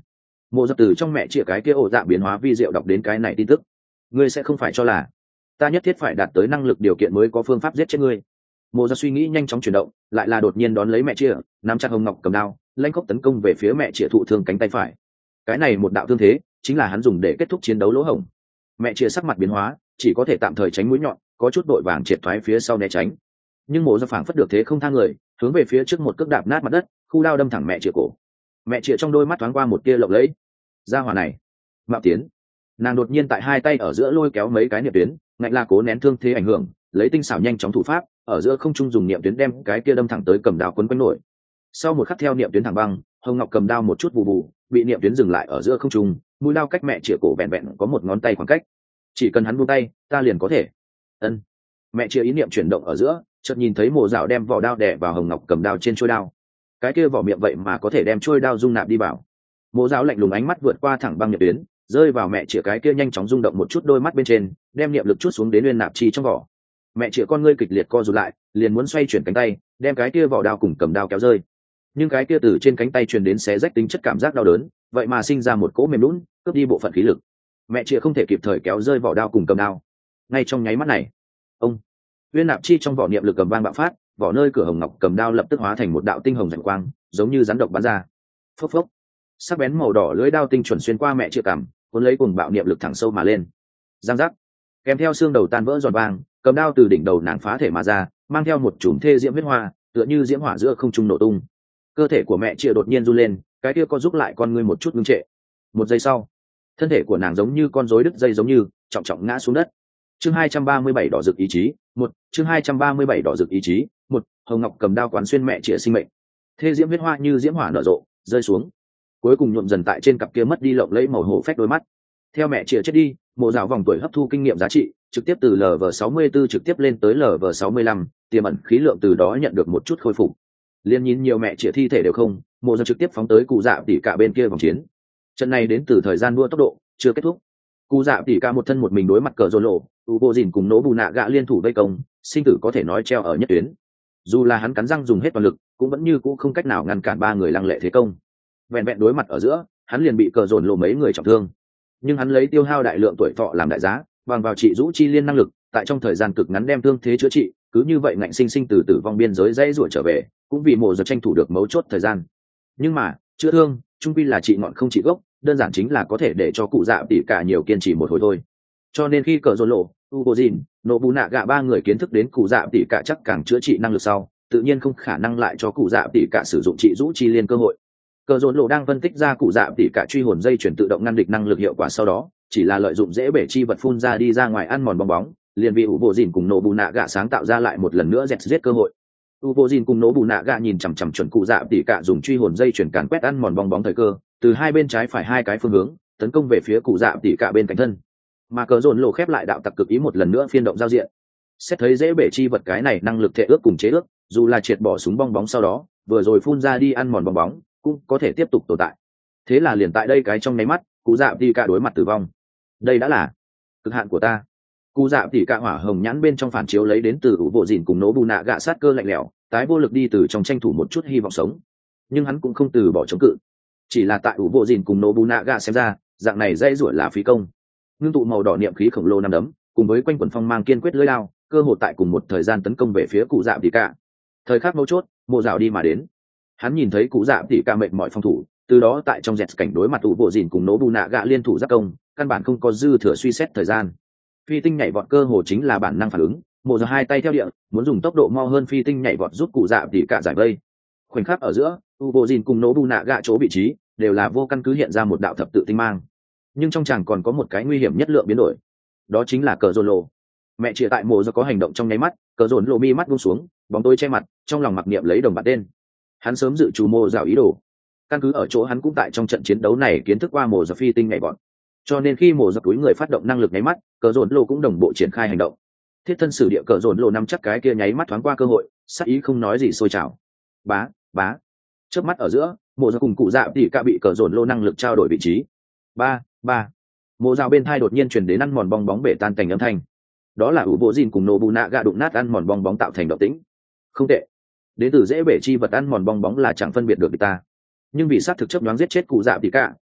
Mộ dập từ trong mẹ chĩa cái kia ổ dạ biến hóa vi diệu đọc đến cái này tin tức. Ngươi sẽ không phải cho là ta nhất thiết phải đạt tới năng lực điều kiện mới có phương pháp giết chết ngươi. Mộ dập suy nghĩ nhanh chóng chuyển động, lại là đột nhiên đón lấy mẹ chĩa, nắm chặt hồng ngọc cầm đao, lanh khốc tấn công về phía mẹ chĩa thụ thương cánh tay phải. Cái này một đạo thương thế chính là hắn dùng để kết thúc chiến đấu lỗ hổng. Mẹ chĩa sắc mặt biến hóa, chỉ có thể tạm thời tránh mũi nhọn, có chút đội vàng triệt thoái phía sau né tránh. Nhưng mộ dập phảng phất được thế không thang người, hướng về phía trước một cước đạp nát mặt đất, khu đao đâm thẳng mẹ chĩa cổ. Mẹ chĩa trong đôi mắt thoáng qua một tia lộng lẫy. Gia hỏa này, Mạo Tiến. Nàng đột nhiên tại hai tay ở giữa lôi kéo mấy cái niệm tuyến, ngạnh là cố nén thương thế ảnh hưởng, lấy tinh xảo nhanh chóng thủ pháp, ở giữa không trung dùng niệm tuyến đem cái kia đâm thẳng tới cầm đao quấn quanh nổi. Sau một khắc theo niệm tuyến thẳng băng, hồng ngọc cầm đao một chút vụ vụ, bị niệm tuyến dừng lại ở giữa không trung, mũi đao cách mẹ chĩa cổ vẹn vẹn có một ngón tay khoảng cách. Chỉ cần hắn buông tay, ta liền có thể. Ân. Mẹ chĩa ý niệm chuyển động ở giữa, chợt nhìn thấy Mộ Dạo đem vỏ đao đè vào hồng ngọc cầm đao trên chuôi đao. Cái kia vỏ miệng vậy mà có thể đem chuôi đao dung nạp đi vào. Mộ Dạo lạnh lùng ánh mắt vượt qua thẳng băng niệm tuyến, rơi vào mẹ chĩa cái kia nhanh chóng rung động một chút đôi mắt bên trên, đem niệm lực chút xuống đến nguyên nạp chi trong vỏ. Mẹ chĩa con ngươi kịch liệt co rụt lại, liền muốn xoay chuyển cánh tay, đem cái kia vỏ đao cùng cầm đao kéo rơi. Nhưng cái kia từ trên cánh tay truyền đến xé rách tính chất cảm giác đau đớn, vậy mà sinh ra một cỗ mềm lún, cướp đi bộ phận khí lực. Mẹ chĩa không thể kịp thời kéo rơi vỏ đao cùng cầm đao. Ngay trong nháy mắt này, ông nguyên nạp chi trong vỏ niệm lực cầm vang bạo phát, vỏ nơi cửa hồng ngọc cầm đao lập tức hóa thành một đạo tinh hồng rạng quang, giống như rắn độc bắn ra. Phốc phốc, sắc bén màu đỏ lưỡi đao tinh chuẩn xuyên qua mẹ chĩa cằm, cuốn lấy cùng bạo niệm lực thẳng sâu mà lên. Giang giác, kèm theo xương đầu tan vỡ giòn vang, cầm đao từ đỉnh đầu nàng phá thể mà ra, mang theo một chùm thê diễm huyết hoa, tựa như diễm hỏa giữa không trung nổ tung. Cơ thể của mẹ chĩa đột nhiên run lên, cái kia có giúp lại con ngươi một chút ngưng trệ. Một giây sau, thân thể của nàng giống như con rối đứt dây giống như trọng trọng ngã xuống đất. Chương hai trăm ba mươi bảy đỏ rực ý chí, một, chương hai trăm ba mươi bảy đỏ rực ý chí, một, hồng ngọc cầm đao quán xuyên mẹ chĩa sinh mệnh. Thê diễm huyết hoa như diễm hỏa nở rộ, rơi xuống. Cuối cùng nhuộm dần tại trên cặp kia mất đi lộng lẫy màu hổ phách đôi mắt. Theo mẹ chĩa chết đi, Mộ Dạo vòng tuổi hấp thu kinh nghiệm giá trị, trực tiếp từ lv sáu mươi bốn trực tiếp lên tới lv sáu mươi lăm, tiềm ẩn khí lượng từ đó nhận được một chút khôi phục. Liên nhìn nhiều mẹ chĩa thi thể đều không, Mộ Dạo trực tiếp phóng tới cụ dạ tỉ cả bên kia vòng chiến. Trận này đến từ thời gian đua tốc độ, chưa kết thúc. Cụ dạ tỉ cả một thân một mình đối mặt cờ rồ lộ, u vô dìn cùng nỗ bù nạ gạ liên thủ vây công, sinh tử có thể nói treo ở nhất tuyến. Dù là hắn cắn răng dùng hết toàn lực, cũng vẫn như cũ không cách nào ngăn cản ba người lăng lệ thế công. Vẹn vẹn đối mặt ở giữa, hắn liền bị cờ dồn lộ mấy người trọng thương. Nhưng hắn lấy tiêu hao đại lượng tuổi thọ làm đại giá, bằng vào trị rũ chi liên năng lực, tại trong thời gian cực ngắn đem thương thế chữa trị, cứ như vậy ngạnh sinh sinh từ tử vong biên giới dãy ruổi trở về, cũng vì Mộ Dập tranh thủ được mấu chốt thời gian. Nhưng mà, chữa thương, trung quy là trị ngọn không trị gốc, đơn giản chính là có thể để cho cụ dạ tỉ cả nhiều kiên trì một hồi thôi. Cho nên khi cờ dồn lộ, Ugojin, Nobunaga ba người kiến thức đến cụ dạ tỉ cả chắc càng chữa trị năng lực sau, tự nhiên không khả năng lại cho cụ dạ tỉ cả sử dụng trị rũ chi liên cơ hội. Cờ dồn lộ đang phân tích ra cụ dạ tỉ cả truy hồn dây chuyển tự động ngăn địch năng lực hiệu quả sau đó, chỉ là lợi dụng dễ bể chi vật phun ra đi ra ngoài ăn mòn bong bóng, liền vì Ugojin cùng Nobunaga sáng tạo ra lại một lần nữa dẹt giết cơ hội. Ugojin cùng Nobunaga nhìn chằm chằm chuẩn cụ dạ tỉ cả dùng truy hồn dây chuyển càn quét ăn mòn bong bóng thời cơ, từ hai bên trái phải hai cái phương hướng tấn công về phía cụ dạ tỉ cả bên cạnh thân. Mà cờ dồn lộ khép lại đạo tặc cực ý một lần nữa phiên động giao diện. Xét thấy dễ bể chi vật cái này năng lực thể ước cùng chế ước, dù là triệt bỏ súng bong bóng sau đó, vừa rồi phun ra đi ăn mòn bong bóng, cũng có thể tiếp tục tồn tại. Thế là liền tại đây cái trong nháy mắt, cụ dạ tỉ cả đối mặt tử vong. Đây đã là cực hạn của ta. Cụ dạ tỉ cả hỏa hồng nhãn bên trong phản chiếu lấy đến từ ủ bộ dìn cùng nỗ bù nạ gạ sát cơ lạnh lẽo, tái vô lực đi từ trong tranh thủ một chút hy vọng sống. Nhưng hắn cũng không từ bỏ chống cự. Chỉ là tại ủ bộ dìn cùng nỗ bù nạ gạ xem ra, dạng này dây rủa là phí công. Ngưng tụ màu đỏ niệm khí khổng lồ năm đấm, cùng với quanh quần phong mang kiên quyết lưỡi lao, cơ hội tại cùng một thời gian tấn công về phía cụ dạ tỉ cả. Thời khắc mấu chốt, Mộ Dạo đi mà đến. Hắn nhìn thấy cụ dạ tỉ cả mệt mỏi phòng thủ, từ đó tại trong dẹt cảnh đối mặt ủ bộ dìn cùng nỗ bù nạ gạ liên thủ giáp công, căn bản không có dư thừa suy xét thời gian. Phi tinh nhảy vọt cơ hồ chính là bản năng phản ứng, Mộ Dạo hai tay theo địa, muốn dùng tốc độ mau hơn phi tinh nhảy vọt giúp cụ dạ tỉ cả giải vây. Khoảnh khắc ở giữa, ủ bộ dìn cùng nỗ bù nạ gạ chỗ vị trí đều là vô căn cứ hiện ra một đạo thập tự tinh mang. Nhưng trong chàng còn có một cái nguy hiểm nhất lượng biến đổi, đó chính là cờ dồn lộ. Mẹ chĩa tại Mộ Dạo có hành động trong nháy mắt, cờ dồn lộ mi mắt buông xuống, bóng tối che mặt, trong lòng mặc niệm lấy đồng bạt tên. Hắn sớm dự trù Mộ Dạo ý đồ, căn cứ ở chỗ hắn cũng tại trong trận chiến đấu này kiến thức qua Mộ Dạo phi tinh nhảy vọt, cho nên khi Mộ Dạo túi người phát động năng lực nháy mắt, cờ dồn lộ cũng đồng bộ triển khai hành động. Thiết thân sử địa cờ dồn lộ nắm chắc cái kia nháy mắt thoáng qua cơ hội, sắc ý không nói gì sôi trào. Bá, bá. Chớp mắt ở giữa, Mộ Dạo cùng cụ dạ tỉ cả bị cờ dồn lộ năng lực trao đổi vị trí. Ba, ba. Mộ Dạo bên thai đột nhiên truyền đến ăn mòn bong bóng bể tan cảnh âm thanh. Đó là ủ bộ dìn cùng Nobunaga đụng nát ăn mòn bong bóng tạo thành động tĩnh. Không tệ. Đến từ dễ bể chi vật ăn mòn bong bóng là chẳng phân biệt được người ta. Nhưng vì sát thực chấp đoán giết chết cụ dạ tỉ cả,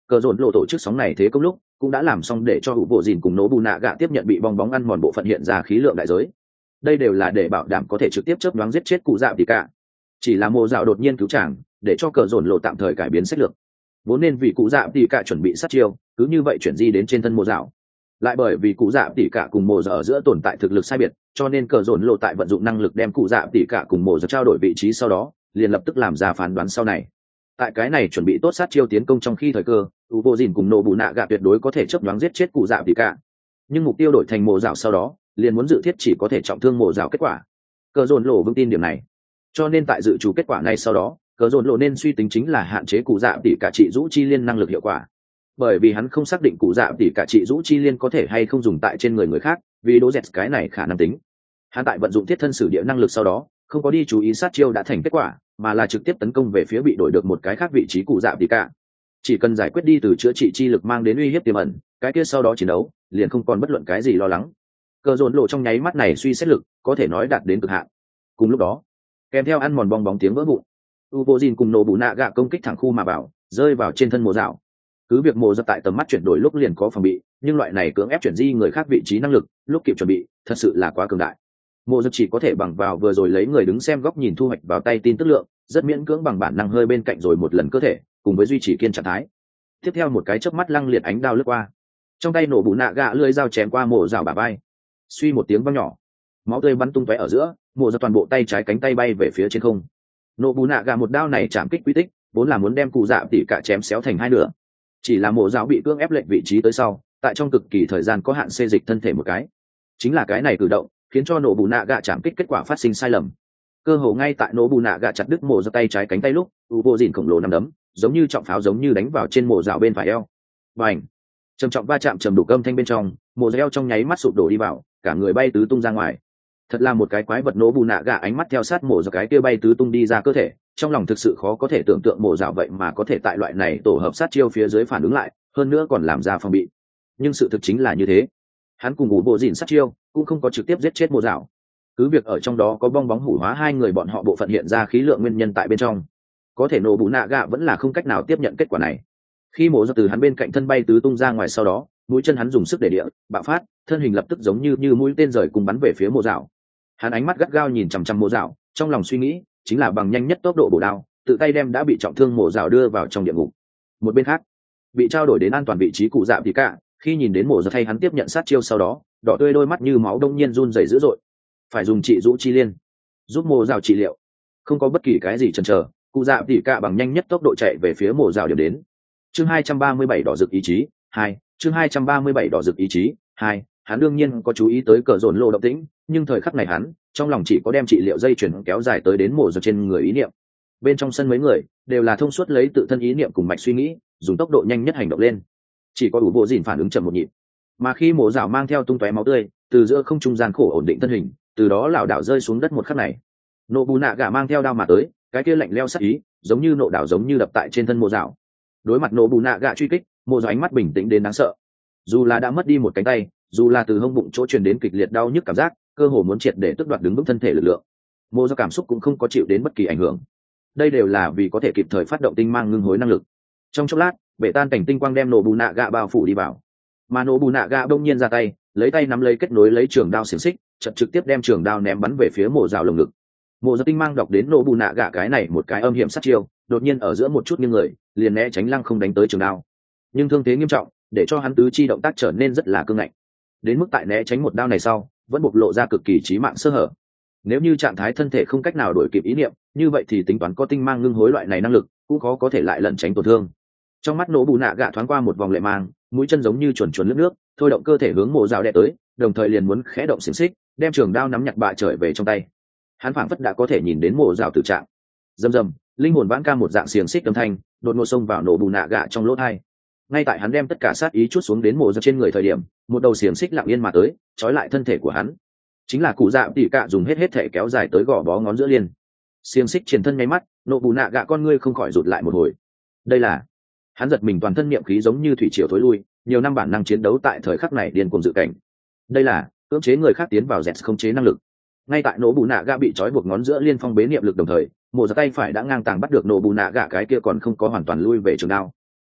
Cờ dồn lộ tổ chức sóng này thế công lúc cũng đã làm xong để cho hữu bộ dìn cùng nổ bù nạ gạ tiếp nhận bị bong bóng ăn mòn bộ phận hiện ra khí lượng đại giới. Đây đều là để bảo đảm có thể trực tiếp chớp nhoáng giết chết cụ dạ tỷ cả. Chỉ là mộ dạo đột nhiên cứu chàng, để cho cờ dồn lộ tạm thời cải biến sách lược. Vốn nên vì cụ dạ tỷ cả chuẩn bị sát chiêu, cứ như vậy chuyển di đến trên thân mộ dạo. Lại bởi vì cụ dạ tỷ cả cùng mộ dạo ở giữa tồn tại thực lực sai biệt, cho nên cờ dồn lộ tại vận dụng năng lực đem cụ dạ tỷ cả cùng mộ dạo trao đổi vị trí, sau đó liền lập tức làm ra phán đoán sau này. Tại cái này chuẩn bị tốt sát chiêu tiến công trong khi thời cơ, u vô dìn cùng nổ bù nạ gạ tuyệt đối có thể chớp nhoáng giết chết cụ dạ tỷ cả. Nhưng mục tiêu đổi thành mộ dạo sau đó, liền muốn dự thiết chỉ có thể trọng thương mộ dạo kết quả. Cờ dồn lộ vững tin điểm này, cho nên tại dự trù kết quả này sau đó, cờ dồn lộ nên suy tính chính là hạn chế cụ dạ tỷ cả trị rũ chi liên năng lực hiệu quả, bởi vì hắn không xác định cụ dạ tỷ cả trị rũ chi liên có thể hay không dùng tại trên người người khác, vì đố dẹt cái này khả năng tính. Hắn tại vận dụng thiết thân sử địa năng lực sau đó, không có đi chú ý sát chiêu đã thành kết quả, mà là trực tiếp tấn công về phía bị đổi được một cái khác vị trí cụ dạ tỷ cả. Chỉ cần giải quyết đi từ chữa trị chi lực mang đến uy hiếp tiềm ẩn, cái kia sau đó chiến đấu liền không còn bất luận cái gì lo lắng. Cờ dồn lộ trong nháy mắt này suy xét lực có thể nói đạt đến cực hạn. Cùng lúc đó, kèm theo ăn mòn bong bóng tiếng vỡ vụn, Uvojin cùng nổ bù nạ gạ công kích thẳng khu mà bảo rơi vào trên thân mộ dạo. Cứ việc mộ dạo tại tầm mắt chuyển đổi lúc liền có phòng bị, nhưng loại này cưỡng ép chuyển di người khác vị trí năng lực lúc kịp chuẩn bị thật sự là quá cường đại. Mộ dạo chỉ có thể bằng vào vừa rồi lấy người đứng xem góc nhìn thu hoạch vào tay tin tức lượng, rất miễn cưỡng bằng bản năng hơi bên cạnh rồi một lần cơ thể, cùng với duy trì kiên trạng thái. Tiếp theo một cái chớp mắt lăng liệt ánh đao lướt qua, trong tay nổ bù nạ gạ lưỡi dao chém qua mộ dạo bả vai, suy một tiếng vang nhỏ, máu tươi bắn tung tóe ở giữa, mộ dạo toàn bộ tay trái cánh tay bay về phía trên không. Nổ bù nạ gạ một đao này chạm kích quy tích, vốn là muốn đem cụ dạ tỷ cả chém xéo thành hai nửa, chỉ là mộ dạo bị cưỡng ép lệnh vị trí tới sau, tại trong cực kỳ thời gian có hạn xê dịch thân thể một cái, chính là cái này cử động khiến cho nổ bù nạ gạ chạm kích kết quả phát sinh sai lầm. Cơ hồ ngay tại nổ bù nạ gạ chặt đứt mộ dạo tay trái cánh tay lúc, u vô dìn khổng lồ nằm đấm giống như trọng pháo giống như đánh vào trên mộ dạo bên phải eo. Bành! Trầm trọng va chạm trầm đủ âm thanh bên trong, mộ dạo eo trong nháy mắt sụp đổ đi vào, cả người bay tứ tung ra ngoài. Thật là một cái quái vật. Nổ bù nạ gạ ánh mắt theo sát mộ dạo cái kia bay tứ tung đi ra cơ thể, trong lòng thực sự khó có thể tưởng tượng mộ dạo vậy mà có thể tại loại này tổ hợp sát chiêu phía dưới phản ứng lại, hơn nữa còn làm ra phòng bị. Nhưng sự thực chính là như thế, hắn cùng ngủ bộ dìn sát chiêu cũng không có trực tiếp giết chết mộ dạo. Cứ việc ở trong đó có bong bóng hủ hóa hai người bọn họ bộ phận hiện ra khí lượng nguyên nhân tại bên trong, có thể nổ bù nạ gạ vẫn là không cách nào tiếp nhận kết quả này. Khi mộ dạo từ hắn bên cạnh thân bay tứ tung ra ngoài sau đó, mũi chân hắn dùng sức để địa bạo phát, thân hình lập tức giống như như mũi tên rời cùng bắn về phía mộ dạo. Hắn ánh mắt gắt gao nhìn chằm chằm mộ dạo, trong lòng suy nghĩ chính là bằng nhanh nhất tốc độ bổ đao, tự tay đem đã bị trọng thương mộ dạo đưa vào trong địa ngục. Một bên khác, bị trao đổi đến an toàn vị trí cụ dạ thì cả, khi nhìn đến mộ dạo thay hắn tiếp nhận sát chiêu sau đó, đỏ tươi đôi mắt như máu đông nhiên run rẩy dữ dội. Phải dùng trị rũ chi liên giúp mộ dạo trị liệu. Không có bất kỳ cái gì chần chờ, cụ dạ thì cả bằng nhanh nhất tốc độ chạy về phía mộ dạo điểm đến. Chương hai trăm ba mươi bảy đỏ rực ý chí hai. Chương hai trăm ba mươi bảy đỏ rực ý chí hai. Hắn đương nhiên có chú ý tới cờ dồn lộ động tĩnh, nhưng thời khắc này hắn trong lòng chỉ có đem trị liệu dây chuyển kéo dài tới đến mộ dạo trên người ý niệm. Bên trong sân mấy người đều là thông suốt lấy tự thân ý niệm cùng mạch suy nghĩ, dùng tốc độ nhanh nhất hành động lên. Chỉ có đủ bộ dìn phản ứng chậm một nhịp, mà khi mộ dạo mang theo tung tóe máu tươi từ giữa không trung gian khổ ổn định thân hình, từ đó lảo đảo rơi xuống đất một khắc này, nộ bù nạ gạ mang theo đao mà tới, cái kia lạnh leo sắc ý giống như nộ đảo giống như đập tại trên thân mộ dạo. Đối mặt nộ bù nạ gạ truy kích, mộ dạo ánh mắt bình tĩnh đến đáng sợ. Dù là đã mất đi một cánh tay, dù là từ hông bụng chỗ truyền đến kịch liệt đau nhức cảm giác, cơ hồ muốn triệt để tước đoạt đứng vững thân thể lực lượng, mộ dạo cảm xúc cũng không có chịu đến bất kỳ ảnh hưởng. Đây đều là vì có thể kịp thời phát động tinh mang ngưng hối năng lực. Trong chốc lát, bể tan cảnh tinh quang đem nổ bù nạ gạ bao phủ đi vào, mà nổ bù nạ gạ đông nhiên ra tay, lấy tay nắm lấy kết nối lấy trường đao xiềng xích, chật trực tiếp đem trường đao ném bắn về phía mộ dạo lồng ngực. Mộ dạo tinh mang đọc đến nổ bù nạ gạ cái này một cái âm hiểm sát chiêu, đột nhiên ở giữa một chút nghiêng người, liền né tránh lăng không đánh tới trường đao. Nhưng thương thế nghiêm trọng, để cho hắn tứ chi động tác trở nên rất là cương ngạnh. Đến mức tại né tránh một đao này sau, vẫn bộc lộ ra cực kỳ chí mạng sơ hở. Nếu như trạng thái thân thể không cách nào đổi kịp ý niệm, như vậy thì tính toán có tinh mang ngưng hối loại này năng lực, cũng khó có thể lại lẩn tránh tổn thương. Trong mắt nổ bù nạ gạ thoáng qua một vòng lệ mang, mũi chân giống như chuồn chuồn lướt nước, thôi động cơ thể hướng mộ dạo đè tới, đồng thời liền muốn khẽ động xiềng xích, đem trường đao nắm nhặt bạ trời về trong tay. Hắn phảng phất đã có thể nhìn đến mộ dạo tử trạng. Rầm rầm, linh hồn vãn ca một dạng xiềng xích âm thanh, đột ngột xông vào nổ bù nạ gạ trong lỗ tai. Ngay tại hắn đem tất cả sát ý chút xuống đến mộ dạo trên người thời điểm, một đầu xiềng xích lặng yên mà tới, trói lại thân thể của hắn. Chính là cụ dạ tỉ cạ dùng hết hết thể kéo dài tới gò bó ngón giữa liên. Xiềng xích truyền thân nháy mắt, nổ bù nạ gạ con ngươi không khỏi rụt lại một hồi. Đây là, hắn giật mình toàn thân niệm khí giống như thủy triều thối lui, nhiều năm bản năng chiến đấu tại thời khắc này điên cuồng dự cảnh. Đây là cưỡng chế người khác tiến vào dẹt không chế năng lực. Ngay tại nổ bù nạ gạ bị trói buộc ngón giữa liên phong bế niệm lực đồng thời, một giật tay phải đã ngang tàng bắt được nổ bù nạ gạ cái kia còn không có hoàn toàn lui về trường đao.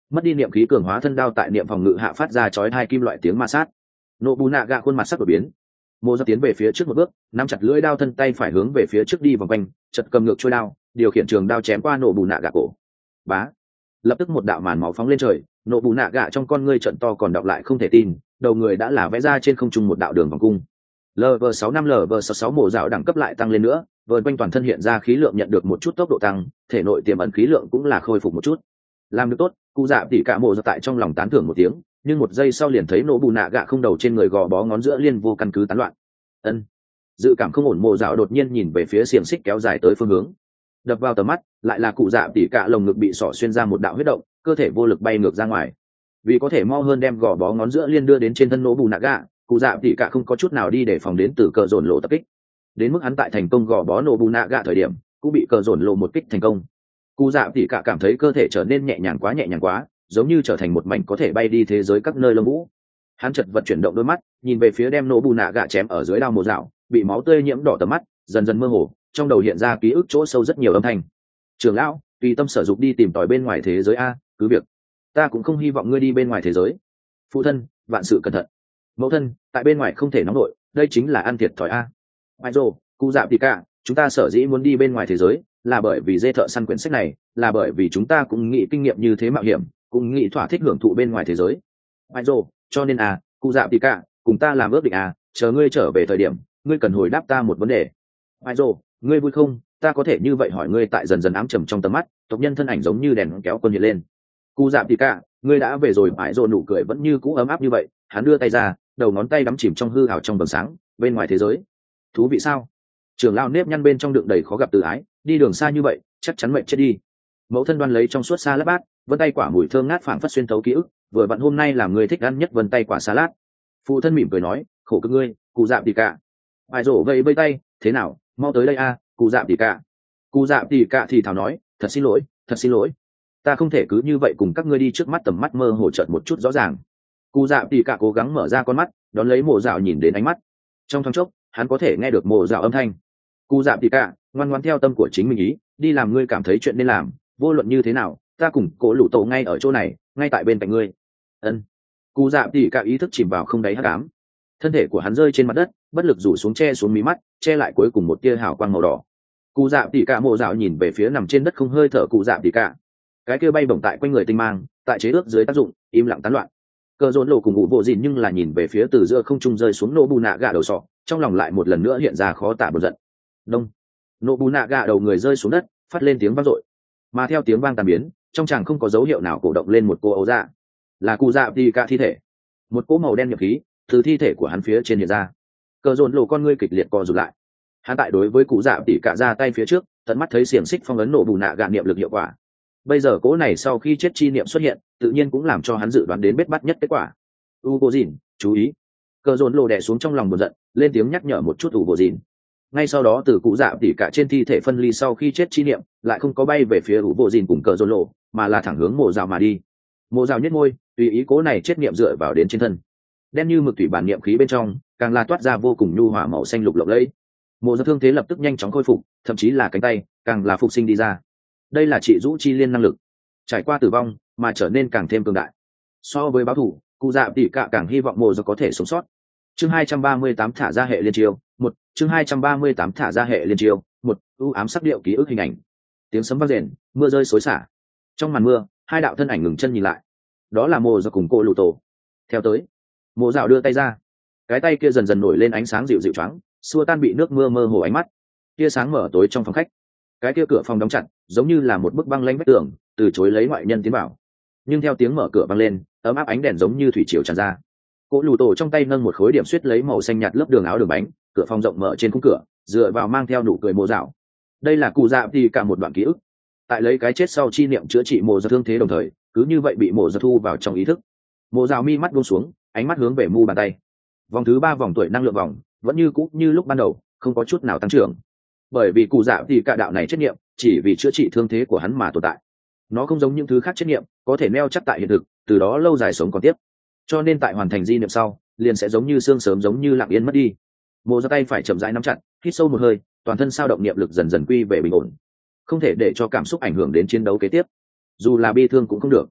mất đi niệm khí cường hóa thân đao tại niệm phòng ngự hạ phát ra chói hai kim loại tiếng ma sát. Nobunaga khuôn mặt sắc đổi biến, mô ra tiến về phía trước một bước, nắm chặt lưỡi đao thân tay phải hướng về phía trước đi vòng quanh, chật cầm ngược trôi đao, điều khiển trường đao chém qua Nobunaga cổ. Bá, lập tức một đạo màn máu phóng lên trời, Nobunaga trong con ngươi trận to còn đọc lại không thể tin, đầu người đã là vẽ ra trên không trung một đạo đường vòng cung. Level sáu năm Level sáu sáu mổ dạo đẳng cấp lại tăng lên nữa, vờn quanh toàn thân hiện ra khí lượng nhận được một chút tốc độ tăng, thể nội tiềm ẩn khí lượng cũng là khôi phục một chút. Làm được tốt, cụ dạ tỉ cả mộ ra tại trong lòng tán thưởng một tiếng, nhưng một giây sau liền thấy Nobunaga không đầu trên người gò bó ngón giữa liên vô căn cứ tán loạn. Ân, dự cảm không ổn, mộ dạo đột nhiên nhìn về phía xiềng xích kéo dài tới phương hướng, đập vào tầm mắt lại là cụ dạ tỉ cả lồng ngực bị sỏ xuyên ra một đạo huyết động, cơ thể vô lực bay ngược ra ngoài. Vì có thể mau hơn đem gò bó ngón giữa liên đưa đến trên thân Nobunaga, cụ dạ tỉ cả không có chút nào đi để phòng đến từ cờ dồn lộ tập kích, đến mức hắn tại thành công gò bó Nobunaga thời điểm cũng bị cờ dồn lộ một kích thành công. Cụ dạ tỉ cả cảm thấy cơ thể trở nên nhẹ nhàng quá nhẹ nhàng quá, giống như trở thành một mảnh có thể bay đi thế giới các nơi lông vũ. Hắn chợt vật chuyển động đôi mắt, nhìn về phía đem Nobunaga chém ở dưới đao mồ dạo, bị máu tươi nhiễm đỏ tầm mắt, dần dần mơ hồ, trong đầu hiện ra ký ức chỗ sâu rất nhiều âm thanh. Trưởng lão, tùy tâm sở dục đi tìm tòi bên ngoài thế giới a, cứ việc. Ta cũng không hy vọng ngươi đi bên ngoài thế giới. Phụ thân, vạn sự cẩn thận. Mẫu thân, tại bên ngoài không thể nóng nổi, đây chính là ăn thiệt thòi a. Ai rồ, cụ dạ tỉ cả, chúng ta sở dĩ muốn đi bên ngoài thế giới, là bởi vì dê thợ săn quyển sách này, là bởi vì chúng ta cũng nghĩ kinh nghiệm như thế mạo hiểm, cũng nghĩ thỏa thích hưởng thụ bên ngoài thế giới. Ai rồ, cho nên à, cụ dạ tỉ cả, cùng ta làm ước định à, chờ ngươi trở về thời điểm, ngươi cần hồi đáp ta một vấn đề. Ai rồ, ngươi vui không? Ta có thể như vậy hỏi ngươi. Tại dần dần ám trầm trong tầm mắt, tộc nhân thân ảnh giống như đèn kéo quân hiện lên. Cụ dạ tỉ cả, ngươi đã về rồi. Ai rồ nụ cười vẫn như cũ ấm áp như vậy, hắn đưa tay ra, đầu ngón tay đắm chìm trong hư ảo trong vầng sáng, bên ngoài thế giới. Thú vị sao? Trưởng lão nếp nhăn bên trong đựng đầy khó gặp từ ái, đi đường xa như vậy, chắc chắn mệnh chết đi. Mẫu thân đoan lấy trong suốt xa lát bát, vân tay quả mùi thơm ngát phảng phất xuyên thấu ký ức, vừa vặn hôm nay làm người thích ăn nhất vân tay quả salad. Phụ thân mỉm cười nói, khổ cực ngươi, cụ dạ tỉ cả. Ai rổ vẫy vây tay, thế nào, mau tới đây a, cụ dạ tỉ cả. Cụ dạ tỉ cả thì thào nói, thật xin lỗi, thật xin lỗi, ta không thể cứ như vậy cùng các ngươi đi. Trước mắt tầm mắt mơ hồ chợt một chút rõ ràng. Cụ dạ tỉ cả cố gắng mở ra con mắt, đón lấy mồ dạo nhìn đến ánh mắt. Trong thoáng chốc, hắn có thể nghe được mồ dạo âm thanh. Cụ dạ tỉ cả, ngoan ngoãn theo tâm của chính mình ý, đi làm ngươi cảm thấy chuyện nên làm, vô luận như thế nào, ta cùng cố lũ tổ ngay ở chỗ này, ngay tại bên cạnh ngươi. Ân. Cụ dạ tỉ cả ý thức chìm vào không đáy hắc ám, thân thể của hắn rơi trên mặt đất, bất lực rủ xuống che xuống mí mắt, che lại cuối cùng một tia hào quang màu đỏ. Cụ dạ tỉ cả mồ dạo nhìn về phía nằm trên đất không hơi thở cụ dạ tỉ cả, cái kia bay bổng tại quanh người tinh mang, tại chế ước dưới tác dụng, im lặng tán loạn. Cờ rốn lộ cùng ngủ bộ dìn nhưng là nhìn về phía từ giữa không trung rơi xuống Nobunaga đầu sọ, trong lòng lại một lần nữa hiện ra khó tả bực giận. Đông. Nobunaga đầu người rơi xuống đất, phát lên tiếng vang dội, mà theo tiếng vang tan biến, trong chàng không có dấu hiệu nào cổ động lên một cô ấu dạ, là cụ dạ tỉ cả thi thể. Một cỗ màu đen nhập khí từ thi thể của hắn phía trên hiện ra. Cờ rốn lộ con ngươi kịch liệt co rụt lại, hắn tại đối với cụ dạ tỉ cả ra tay phía trước, tận mắt thấy xiềng xích phong ấn Nobunaga niệm lực hiệu quả. Bây giờ cỗ này sau khi chết chi niệm xuất hiện, tự nhiên cũng làm cho hắn dự đoán đến bết bắt nhất kết quả. U vô dìn, chú ý. Cờ dồn lộ đè xuống trong lòng buồn giận, lên tiếng nhắc nhở một chút U vô dìn. Ngay sau đó từ cụ dạ tỉ cả trên thi thể phân ly sau khi chết chi niệm, lại không có bay về phía U vô dìn cùng cờ dồn lộ, mà là thẳng hướng mộ rào mà đi. Mộ rào nhếch môi, tùy ý cỗ này chết niệm dựa vào đến trên thân. Đen như mực thủy bản niệm khí bên trong, càng là toát ra vô cùng nhu hòa màu xanh lục lộng lẫy. Mộ rào thương thế lập tức nhanh chóng khôi phục, thậm chí là cánh tay, càng là phục sinh đi ra. Đây là trị rũ chi liên năng lực, trải qua tử vong mà trở nên càng thêm cường đại. So với báo thủ, cụ dạ tỉ cả càng hy vọng mộ do có thể sống sót. Chương hai trăm ba mươi tám thả ra hệ liên chiêu một. Chương hai trăm ba mươi tám thả ra hệ liên chiêu một. ưu ám sắc điệu ký ức hình ảnh. Tiếng sấm vang rền, mưa rơi xối xả. Trong màn mưa, hai đạo thân ảnh ngừng chân nhìn lại. Đó là mộ do cùng cô lù tổ. Theo tới, mộ dạo đưa tay ra, cái tay kia dần dần nổi lên ánh sáng dịu dịu choáng, xua tan bị nước mưa mơ hồ ánh mắt. Tia sáng mở tối trong phòng khách, cái kia cửa phòng đóng chặt, giống như là một bức băng lanh vách tường, từ chối lấy ngoại nhân tiến vào. Nhưng theo tiếng mở cửa vang lên, ấm áp ánh đèn giống như thủy triều tràn ra. Cố lù tổ trong tay nâng một khối điểm suýt lấy màu xanh nhạt lớp đường áo đường bánh, cửa phòng rộng mở trên khung cửa, dựa vào mang theo nụ cười mộ dạo. Đây là cụ dạ thì cả một đoạn ký ức, tại lấy cái chết sau chi niệm chữa trị mộ do thương thế đồng thời, cứ như vậy bị mộ do thu vào trong ý thức. Mộ dạo mi mắt buông xuống, ánh mắt hướng về mu bàn tay. Vòng thứ ba vòng tuổi năng lượng vòng, vẫn như cũ như lúc ban đầu, không có chút nào tăng trưởng. Bởi vì cụ dạ thì cả đạo này trách nhiệm chỉ vì chữa trị thương thế của hắn mà tồn tại, nó không giống những thứ khác trách nhiệm có thể neo chắc tại hiện thực, từ đó lâu dài sống còn tiếp. Cho nên tại hoàn thành di niệm sau, liền sẽ giống như xương sớm giống như lặng yên mất đi. Mộ ra tay phải chậm rãi nắm chặt, hít sâu một hơi, toàn thân sao động niệm lực dần dần quy về bình ổn, không thể để cho cảm xúc ảnh hưởng đến chiến đấu kế tiếp, dù là bi thương cũng không được.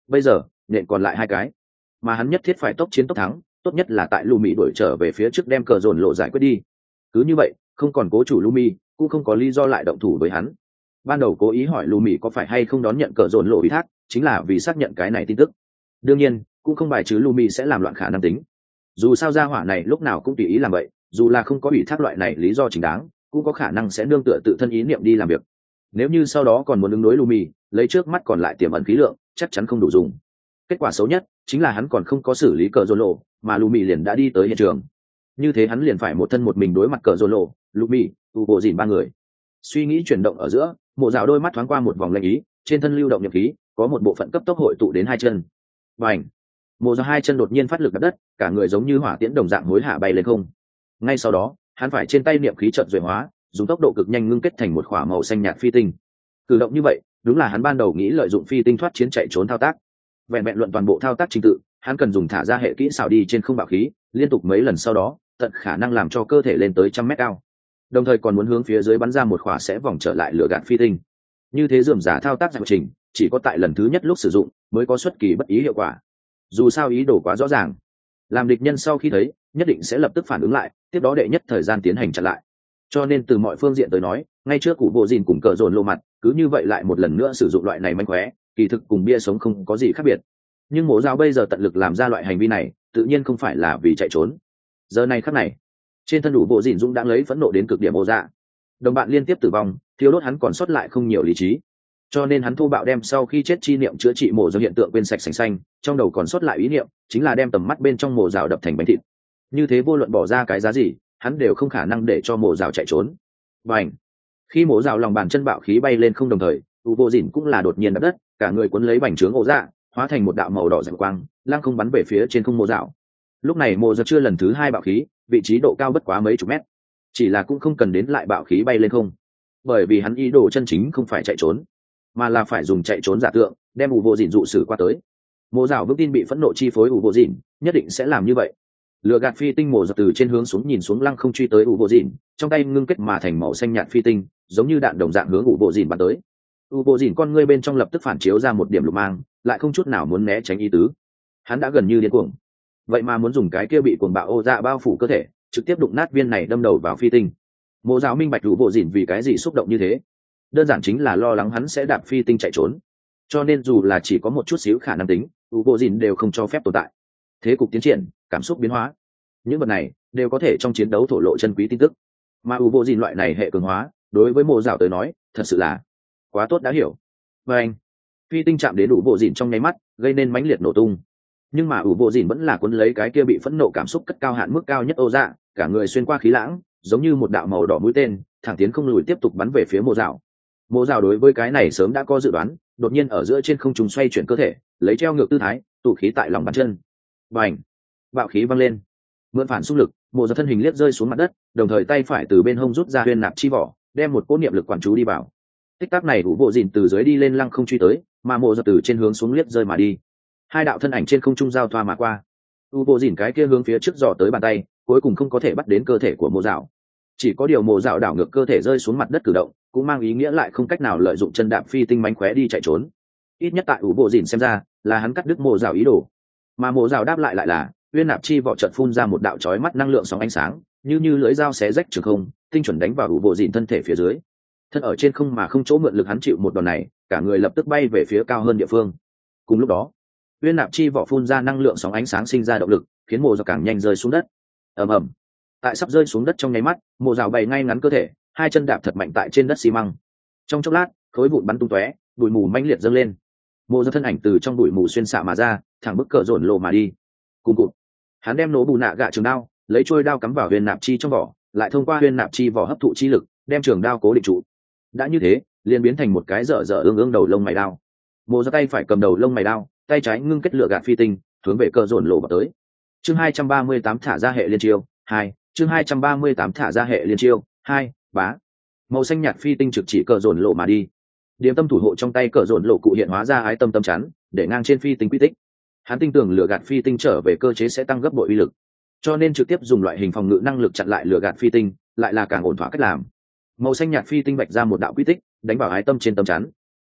bây giờ nện còn lại hai cái, mà hắn nhất thiết phải tốc chiến tốc thắng, tốt nhất là tại Lumi đuổi trở về phía trước đem cờ dồn lộ giải quyết đi. Cứ như vậy, không còn cố chủ Lumi, cũng không có lý do lại động thủ với hắn. Ban đầu cố ý hỏi Lumi có phải hay không đón nhận cờ dồn lộ ủy thác, chính là vì xác nhận cái này tin tức. Đương nhiên, cũng không bài trừ Lumi sẽ làm loạn khả năng tính. Dù sao gia hỏa này lúc nào cũng tùy ý làm vậy, dù là không có ủy thác loại này lý do chính đáng, cũng có khả năng sẽ nương tựa tự thân ý niệm đi làm việc. Nếu như sau đó còn muốn ứng đối Lumi, lấy trước mắt còn lại tiềm ẩn khí lượng, chắc chắn không đủ dùng. Kết quả xấu nhất chính là hắn còn không có xử lý cờ dồn lộ, mà Lumi liền đã đi tới hiện trường. Như thế hắn liền phải một thân một mình đối mặt cờ dồn lộ, Lumi, u bộ dìn ba người. Suy nghĩ chuyển động ở giữa, Mộ Dạo đôi mắt thoáng qua một vòng lanh ý, trên thân lưu động nhập khí, có một bộ phận cấp tốc hội tụ đến hai chân. Bành! Mộ Dạo hai chân đột nhiên phát lực đập đất, cả người giống như hỏa tiễn đồng dạng hối hả bay lên không. Ngay sau đó, hắn phải trên tay niệm khí chợt duệ hóa, dùng tốc độ cực nhanh ngưng kết thành một khỏa màu xanh nhạt phi tinh. Cử động như vậy, đúng là hắn ban đầu nghĩ lợi dụng phi tinh thoát chiến chạy trốn thao tác. Vẹn vẹn luận toàn bộ thao tác trình tự, hắn cần dùng thả ra hệ kỹ xảo đi trên không bạo khí, liên tục mấy lần sau đó, tận khả năng làm cho cơ thể lên tới trăm mét cao. Đồng thời còn muốn hướng phía dưới bắn ra một khỏa sẽ vòng trở lại lửa gạt phi tinh. Như thế rườm rà thao tác giải trình, chỉ có tại lần thứ nhất lúc sử dụng mới có xuất kỳ bất ý hiệu quả. Dù sao ý đồ quá rõ ràng, làm địch nhân sau khi thấy, nhất định sẽ lập tức phản ứng lại, tiếp đó đệ nhất thời gian tiến hành chặn lại. Cho nên từ mọi phương diện tới nói, ngay trước cụ bộ dìn cùng cờ dồn lộ mặt, cứ như vậy lại một lần nữa sử dụng loại này manh khóe, kỳ thực cùng bia sống không có gì khác biệt. Nhưng Mộ Dạo bây giờ tận lực làm ra loại hành vi này, tự nhiên không phải là vì chạy trốn. Giờ này khắc này, trên thân đủ bộ dìn dũng đã lấy phẫn nộ đến cực điểm Mộ Dạ. Đồng bạn liên tiếp tử vong, thiếu đốt hắn còn sót lại không nhiều lý trí, cho nên hắn thô bạo đem sau khi chết chi niệm chữa trị Mộ do hiện tượng quên sạch sành xanh, trong đầu còn sót lại ý niệm chính là đem tầm mắt bên trong Mộ Dạo đập thành bánh thịt. Như thế vô luận bỏ ra cái giá gì, hắn đều không khả năng để cho Mộ Dạo chạy trốn. Bành! Khi Mộ Dạo lòng bàn chân bạo khí bay lên không đồng thời, u bộ dìn cũng là đột nhiên đập đất, cả người cuốn lấy bành trướng Mộ Dạ, hóa thành một đạo màu đỏ rạng quang, lăng không bắn về phía trên không Mộ Dạo. Lúc này Mộ Dạo chưa lần thứ hai bạo khí, vị trí độ cao bất quá mấy chục mét, chỉ là cũng không cần đến lại bạo khí bay lên không, bởi vì hắn ý đồ chân chính không phải chạy trốn, mà là phải dùng chạy trốn giả tượng đem ủ bộ dìn dụ xử qua tới. Mộ Dạo vững tin bị phẫn nộ chi phối ủ bộ dìn nhất định sẽ làm như vậy. Lừa gạt phi tinh Mộ Dạo từ trên hướng xuống nhìn xuống lăng không truy tới ủ bộ dìn, trong tay ngưng kết mà thành màu xanh nhạt phi tinh, giống như đạn đồng dạng hướng ủ bộ dìn bắn tới. ủ bộ dìn con ngươi bên trong lập tức phản chiếu ra một điểm lục mang, lại không chút nào muốn né tránh ý tứ. Hắn đã gần như điên cuồng, vậy mà muốn dùng cái kia bị cuồng bạo ô dạ bao phủ cơ thể, trực tiếp đụng nát viên này đâm đầu vào phi tinh. Mộ Dạo minh bạch ủ bộ dìn vì cái gì xúc động như thế, đơn giản chính là lo lắng hắn sẽ đạp phi tinh chạy trốn, cho nên dù là chỉ có một chút xíu khả năng tính, ủ bộ dìn đều không cho phép tồn tại. Thế cục tiến triển, cảm xúc biến hóa, những vật này đều có thể trong chiến đấu thổ lộ chân quý tin tức, mà ủ bộ dìn loại này hệ cường hóa đối với Mộ Dạo tới nói thật sự là quá tốt đã hiểu. Và anh phi tinh chạm đến ủ bộ dìn trong nháy mắt, gây nên mãnh liệt nổ tung, nhưng mà ủ bộ dìn vẫn là cuốn lấy cái kia bị phẫn nộ cảm xúc cất cao hạn mức cao nhất ô dạ, cả người xuyên qua khí lãng, giống như một đạo màu đỏ mũi tên thẳng tiến không lùi tiếp tục bắn về phía Mộ Dạo. Mộ Dạo đối với cái này sớm đã có dự đoán, đột nhiên ở giữa trên không trung xoay chuyển cơ thể, lấy treo ngược tư thái tụ khí tại lòng bàn chân. Bành! Bạo khí văng lên, mượn phản xung lực, Mộ Dạo thân hình liếc rơi xuống mặt đất, đồng thời tay phải từ bên hông rút ra huyền nạp chi vỏ, đem một cỗ niệm lực quản chú đi vào. Tích tắc này ủ bộ dìn từ dưới đi lên lăng không truy tới, mà Mộ Dạo từ trên hướng xuống liếc rơi mà đi. Hai đạo thân ảnh trên không trung giao thoa mà qua, u bộ dìn cái kia hướng phía trước dò tới bàn tay, cuối cùng không có thể bắt đến cơ thể của Mộ Dạo. Chỉ có điều Mộ Dạo đảo ngược cơ thể rơi xuống mặt đất cử động, cũng mang ý nghĩa lại không cách nào lợi dụng chân đạp phi tinh mánh khóe đi chạy trốn. Ít nhất tại ủ bộ dìn xem ra, là hắn cắt đứt Mộ Dạo ý đồ, mà Mộ Dạo đáp lại lại là uyên nạp chi vỏ trận phun ra một đạo chói mắt năng lượng sóng ánh sáng, như như lưỡi dao xé rách trường không, tinh chuẩn đánh vào ủ bộ dìn thân thể phía dưới. Thân ở trên không mà không chỗ mượn lực hắn chịu một đòn này, cả người lập tức bay về phía cao hơn địa phương. Cùng lúc đó, uyên nạp chi vỏ phun ra năng lượng sóng ánh sáng sinh ra động lực, khiến Mộ Dạo càng nhanh rơi xuống đất. Ầm ầm! Tại sắp rơi xuống đất trong nháy mắt, Mộ Dạo bày ngay ngắn cơ thể, hai chân đạp thật mạnh tại trên đất xi măng. Trong chốc lát, khối vụn bắn tung tóe, bụi mù mãnh liệt dâng lên. Mộ Dạo thân ảnh từ trong bụi mù xuyên xạ mà ra, thẳng bức cờ rồn lộ mà đi. Cùng cụt, hắn đem nổ bù nạ gạ trường đao, lấy trôi đao cắm vào huyền nạp chi trong vỏ, lại thông qua huyền nạp chi vỏ hấp thụ chi lực, đem trường đao cố định trụ. Đã như thế, liền biến thành một cái dở dở ương ương đầu lông mày đao. Mộ Dạo tay phải cầm đầu lông mày đao, tay trái ngưng kết lửa gạt phi tinh, hướng về cờ rồn lộ vào tới. Chương hai trăm ba mươi tám thả ra hệ liên chiêu hai, chương hai trăm ba mươi tám thả ra hệ liên chiêu hai, bá. Màu xanh nhạt phi tinh trực chỉ cờ rồn lộ mà đi. Điểm tâm thủ hộ trong tay cờ rồn lộ cụ hiện hóa ra ái tâm tâm chắn, để ngang trên phi tinh quy tích. Hắn tin tưởng lửa gạt phi tinh trở về cơ chế sẽ tăng gấp bội uy lực, cho nên trực tiếp dùng loại hình phòng ngự năng lực chặn lại lửa gạt phi tinh, lại là càng ổn thỏa cách làm. Màu xanh nhạt phi tinh vạch ra một đạo quy tích, đánh vào ái tâm trên tâm chắn.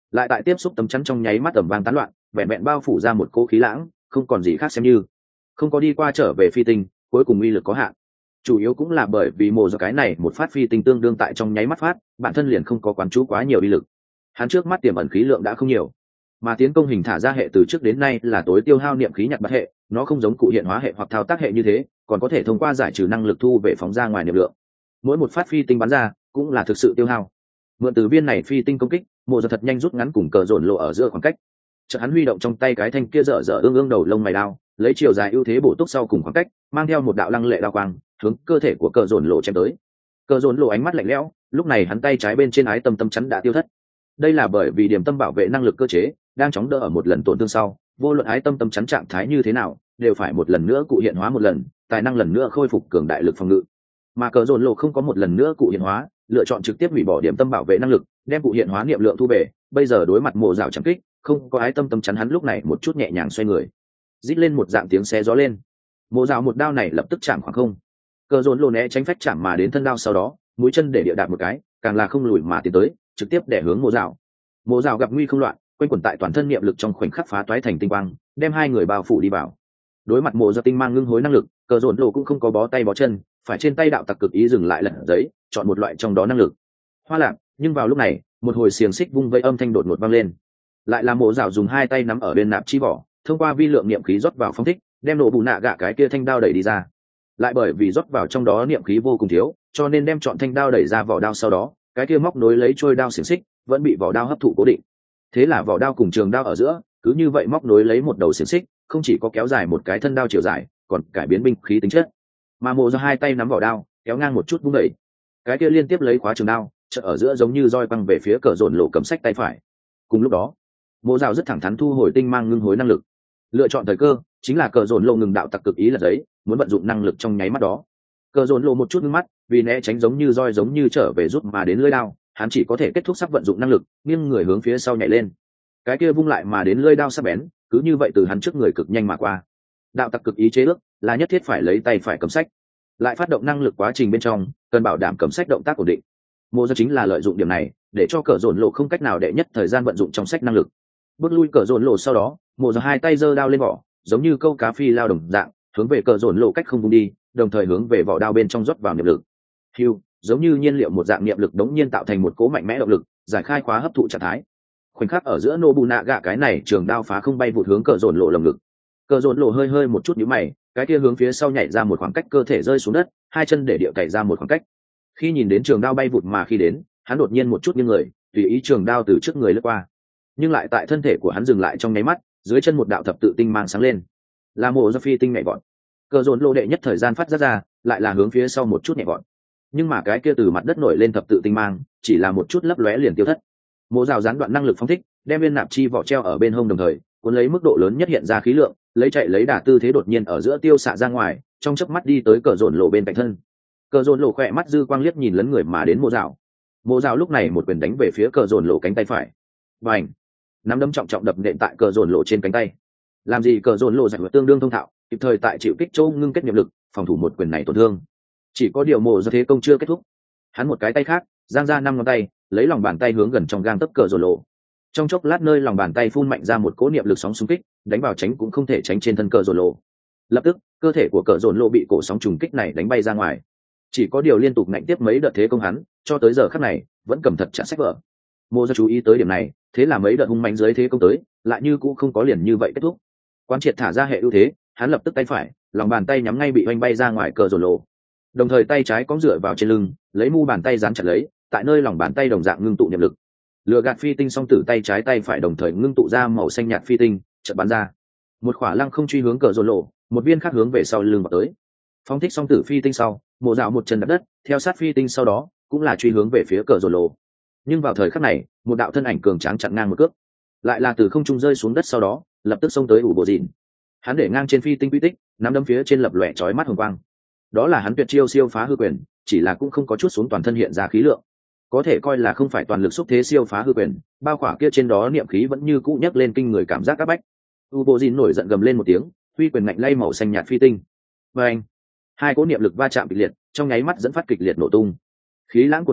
lại tại tiếp xúc tấm chắn trong nháy mắt tầm vang tán loạn, vẹn vẹn bao phủ ra một cỗ khí lãng, không còn gì khác xem như không có đi qua trở về phi tinh, cuối cùng uy lực có hạn. Chủ yếu cũng là bởi vì mồ do cái này một phát phi tinh tương đương tại trong nháy mắt phát, bản thân liền không có quán chú quá nhiều uy lực. Hắn trước mắt tiềm ẩn khí lượng đã không nhiều, mà tiến công hình thả ra hệ từ trước đến nay là tối tiêu hao niệm khí nhặt bắt hệ, nó không giống cụ hiện hóa hệ hoặc thao tác hệ như thế, còn có thể thông qua giải trừ năng lực thu về phóng ra ngoài niệm lượng. Mỗi một phát phi tinh bắn ra cũng là thực sự tiêu hao. Mượn từ viên này phi tinh công kích, mồ do thật nhanh rút ngắn cùng cờ dồn lộ ở giữa khoảng cách. Chợt hắn huy động trong tay cái thanh kia dở dở ương ương đầu lông mày đao, lấy chiều dài ưu thế bổ túc sau cùng khoảng cách, mang theo một đạo lăng lệ đao quang hướng cơ thể của cờ dồn lộ chém tới. Cờ dồn lộ ánh mắt lạnh lẽo, lúc này hắn tay trái bên trên ái tâm tâm chắn đã tiêu thất. Đây là bởi vì điểm tâm bảo vệ năng lực cơ chế đang chóng đỡ ở một lần tổn thương sau, vô luận ái tâm tâm chắn trạng thái như thế nào đều phải một lần nữa cụ hiện hóa một lần, tài năng lần nữa khôi phục cường đại lực phòng ngự. Mà cờ dồn lộ không có một lần nữa cụ hiện hóa, lựa chọn trực tiếp hủy bỏ điểm tâm bảo vệ năng lực, đem cụ hiện hóa niệm lượng thu về. Bây giờ đối mặt mộ rào chẳng kích, không có ái tâm tâm chắn, hắn lúc này một chút nhẹ nhàng xoay người, rít lên một dạng tiếng xé gió lên. Mộ rào một đao này lập tức chạm khoảng không, cờ dồn lộ né tránh phách chạm mà đến thân đao, sau đó mũi chân để địa đạp một cái, càng là không lùi mà tiến tới, trực tiếp đè hướng mộ rào. Mộ rào gặp nguy không loạn, quanh quẩn tại toàn thân niệm lực trong khoảnh khắc phá toái thành tinh quang, đem hai người bao phủ đi vào. Đối mặt mộ rào tinh mang ngưng hối năng lực, cờ dồn lộ cũng không có bó tay bó chân, phải trên tay đạo tặc cực ý dừng lại lật giấy, chọn một loại trong đó năng lực hoa lạc. Nhưng vào lúc này một hồi xiềng xích vung vây âm thanh đột ngột vang lên, lại là mộ rào dùng hai tay nắm ở bên nạp chi vỏ, thông qua vi lượng niệm khí rót vào phong thích, đem nổ bù nạ gạ cái kia thanh đao đẩy đi ra. Lại bởi vì rót vào trong đó niệm khí vô cùng thiếu, cho nên đem chọn thanh đao đẩy ra vỏ đao, sau đó cái kia móc nối lấy trôi đao xiềng xích vẫn bị vỏ đao hấp thụ cố định. Thế là vỏ đao cùng trường đao ở giữa cứ như vậy móc nối lấy một đầu xiềng xích, không chỉ có kéo dài một cái thân đao chiều dài, còn cải biến binh khí tính chất. Mà mộ do hai tay nắm vỏ đao kéo ngang một chút vung đẩy, cái kia liên tiếp lấy khóa trường đao chợ ở giữa giống như roi băng về phía cờ dồn lộ cầm sách tay phải. Cùng lúc đó mộ rào rất thẳng thắn thu hồi tinh mang ngưng hối năng lực, lựa chọn thời cơ chính là cờ dồn lộ ngừng đạo tặc cực ý là giấy, muốn vận dụng năng lực trong nháy mắt đó. Cờ dồn lộ một chút ngưng mắt, vì né tránh giống như roi giống như trở về rút mà đến lưỡi đao, hắn chỉ có thể kết thúc sắp vận dụng năng lực, nghiêng người hướng phía sau nhảy lên. Cái kia vung lại mà đến lưỡi đao sắc bén cứ như vậy từ hắn trước người cực nhanh mà qua. Đạo tặc cực ý chế ước là nhất thiết phải lấy tay phải cầm sách, lại phát động năng lực quá trình bên trong cần bảo đảm cầm sách động tác ổn định. Mộ do chính là lợi dụng điểm này để cho cờ dồn lộ không cách nào đệ nhất thời gian vận dụng trong sách năng lực. Bước lui cờ dồn lộ sau đó, mộ do hai tay giơ đao lên vỏ, giống như câu cá phi lao đồng dạng hướng về cờ dồn lộ cách không vung đi, đồng thời hướng về vỏ đao bên trong rót vào niệm lực. Hưu, giống như nhiên liệu một dạng niệm lực đống nhiên tạo thành một cỗ mạnh mẽ động lực, giải khai khóa hấp thụ trạng thái. Khoảnh khắc ở giữa nô bù nạ gạ cái này trường đao phá không bay vụt hướng cờ dồn lộ lồng ngực. Cờ dồn lộ hơi hơi một chút nhíu mày, cái kia hướng phía sau nhảy ra một khoảng cách, cơ thể rơi xuống đất, hai chân để địa cày ra một khoảng cách. Khi nhìn đến trường đao bay vụt mà khi đến, hắn đột nhiên một chút nghiêng người, tùy ý trường đao từ trước người lướt qua. Nhưng lại tại thân thể của hắn dừng lại trong nháy mắt, dưới chân một đạo thập tự tinh mang sáng lên, là mộ do phi tinh nhảy vọt. Cờ dồn lộ đệ nhất thời gian phát ra ra, lại là hướng phía sau một chút nhảy vọt. Nhưng mà cái kia từ mặt đất nổi lên thập tự tinh mang, chỉ là một chút lấp lóe liền tiêu thất. Mộ rào gián đoạn năng lực phóng thích, đem viên nạp chi vỏ treo ở bên hông, đồng thời cuốn lấy mức độ lớn nhất hiện ra khí lượng, lấy chạy lấy đà tư thế đột nhiên ở giữa tiêu xạ ra ngoài, trong chớp mắt đi tới cờ dồn lộ bên cạnh thân. Cờ dồn lộ khỏe mắt dư quang liếc nhìn lấn người mà đến mộ rào. Mộ rào lúc này một quyền đánh về phía cờ dồn lộ cánh tay phải, và ảnh nắm đấm trọng trọng đập nện tại cờ dồn lộ trên cánh tay. Làm gì cờ dồn lộ giải quyết tương đương thông thạo, kịp thời tại chịu kích châu ngưng kết nghiệp lực, phòng thủ một quyền này tổn thương. Chỉ có điều mộ do thế công chưa kết thúc, hắn một cái tay khác giang ra năm ngón tay, lấy lòng bàn tay hướng gần trong gang tấc cờ dồn lộ. Trong chốc lát nơi lòng bàn tay phun mạnh ra một cỗ niệm lực sóng xung kích, đánh vào tránh cũng không thể tránh trên thân cờ dồn lộ. Lập tức cơ thể của cờ dồn lộ bị cổ sóng trùng kích này đánh bay ra ngoài. Chỉ có điều liên tục nạnh tiếp mấy đợt thế công, hắn cho tới giờ khắc này vẫn cầm thật chặt sách vở. Mộ do chú ý tới điểm này, thế là mấy đợt hung mạnh dưới thế công tới lại như cũng không có liền như vậy kết thúc. Quán triệt thả ra hệ ưu thế, hắn lập tức tay phải lòng bàn tay nhắm ngay bị oanh bay ra ngoài cờ dồn lộ, đồng thời tay trái cóng dựa vào trên lưng, lấy mu bàn tay dán chặt lấy, tại nơi lòng bàn tay đồng dạng ngưng tụ niệm lực. Lừa gạt phi tinh song tử tay trái tay phải đồng thời ngưng tụ ra màu xanh nhạt phi tinh, chợt bắn ra. Một khỏa lăng không truy hướng cờ dồn lộ, một viên khác hướng về sau lưng vào tới. Phóng thích song tử phi tinh sau, mộ dạo một chân đạp đất, theo sát phi tinh sau đó cũng là truy hướng về phía cờ dồn lộ. Nhưng vào thời khắc này, một đạo thân ảnh cường tráng chặn ngang một cước, lại là từ không trung rơi xuống đất, sau đó lập tức xông tới ủ bộ dìn. Hắn để ngang trên phi tinh quy tích, nắm đấm phía trên lập lòe chói mắt hồng quang. Đó là hắn tuyệt chiêu siêu phá hư quyền, chỉ là cũng không có chút xuống toàn thân hiện ra khí lượng, có thể coi là không phải toàn lực xúc thế siêu phá hư quyền. Bao khỏa kia trên đó niệm khí vẫn như cũ nhấc lên kinh người cảm giác áp bách. U bộ dìn nổi giận gầm lên một tiếng, huy quyền ngạnh lay màu xanh nhạt phi tinh. Và anh hai cỗ niệm lực va chạm kịch liệt, trong nháy mắt dẫn phát kịch liệt nổ tung, khí lãng cuồn cuộn,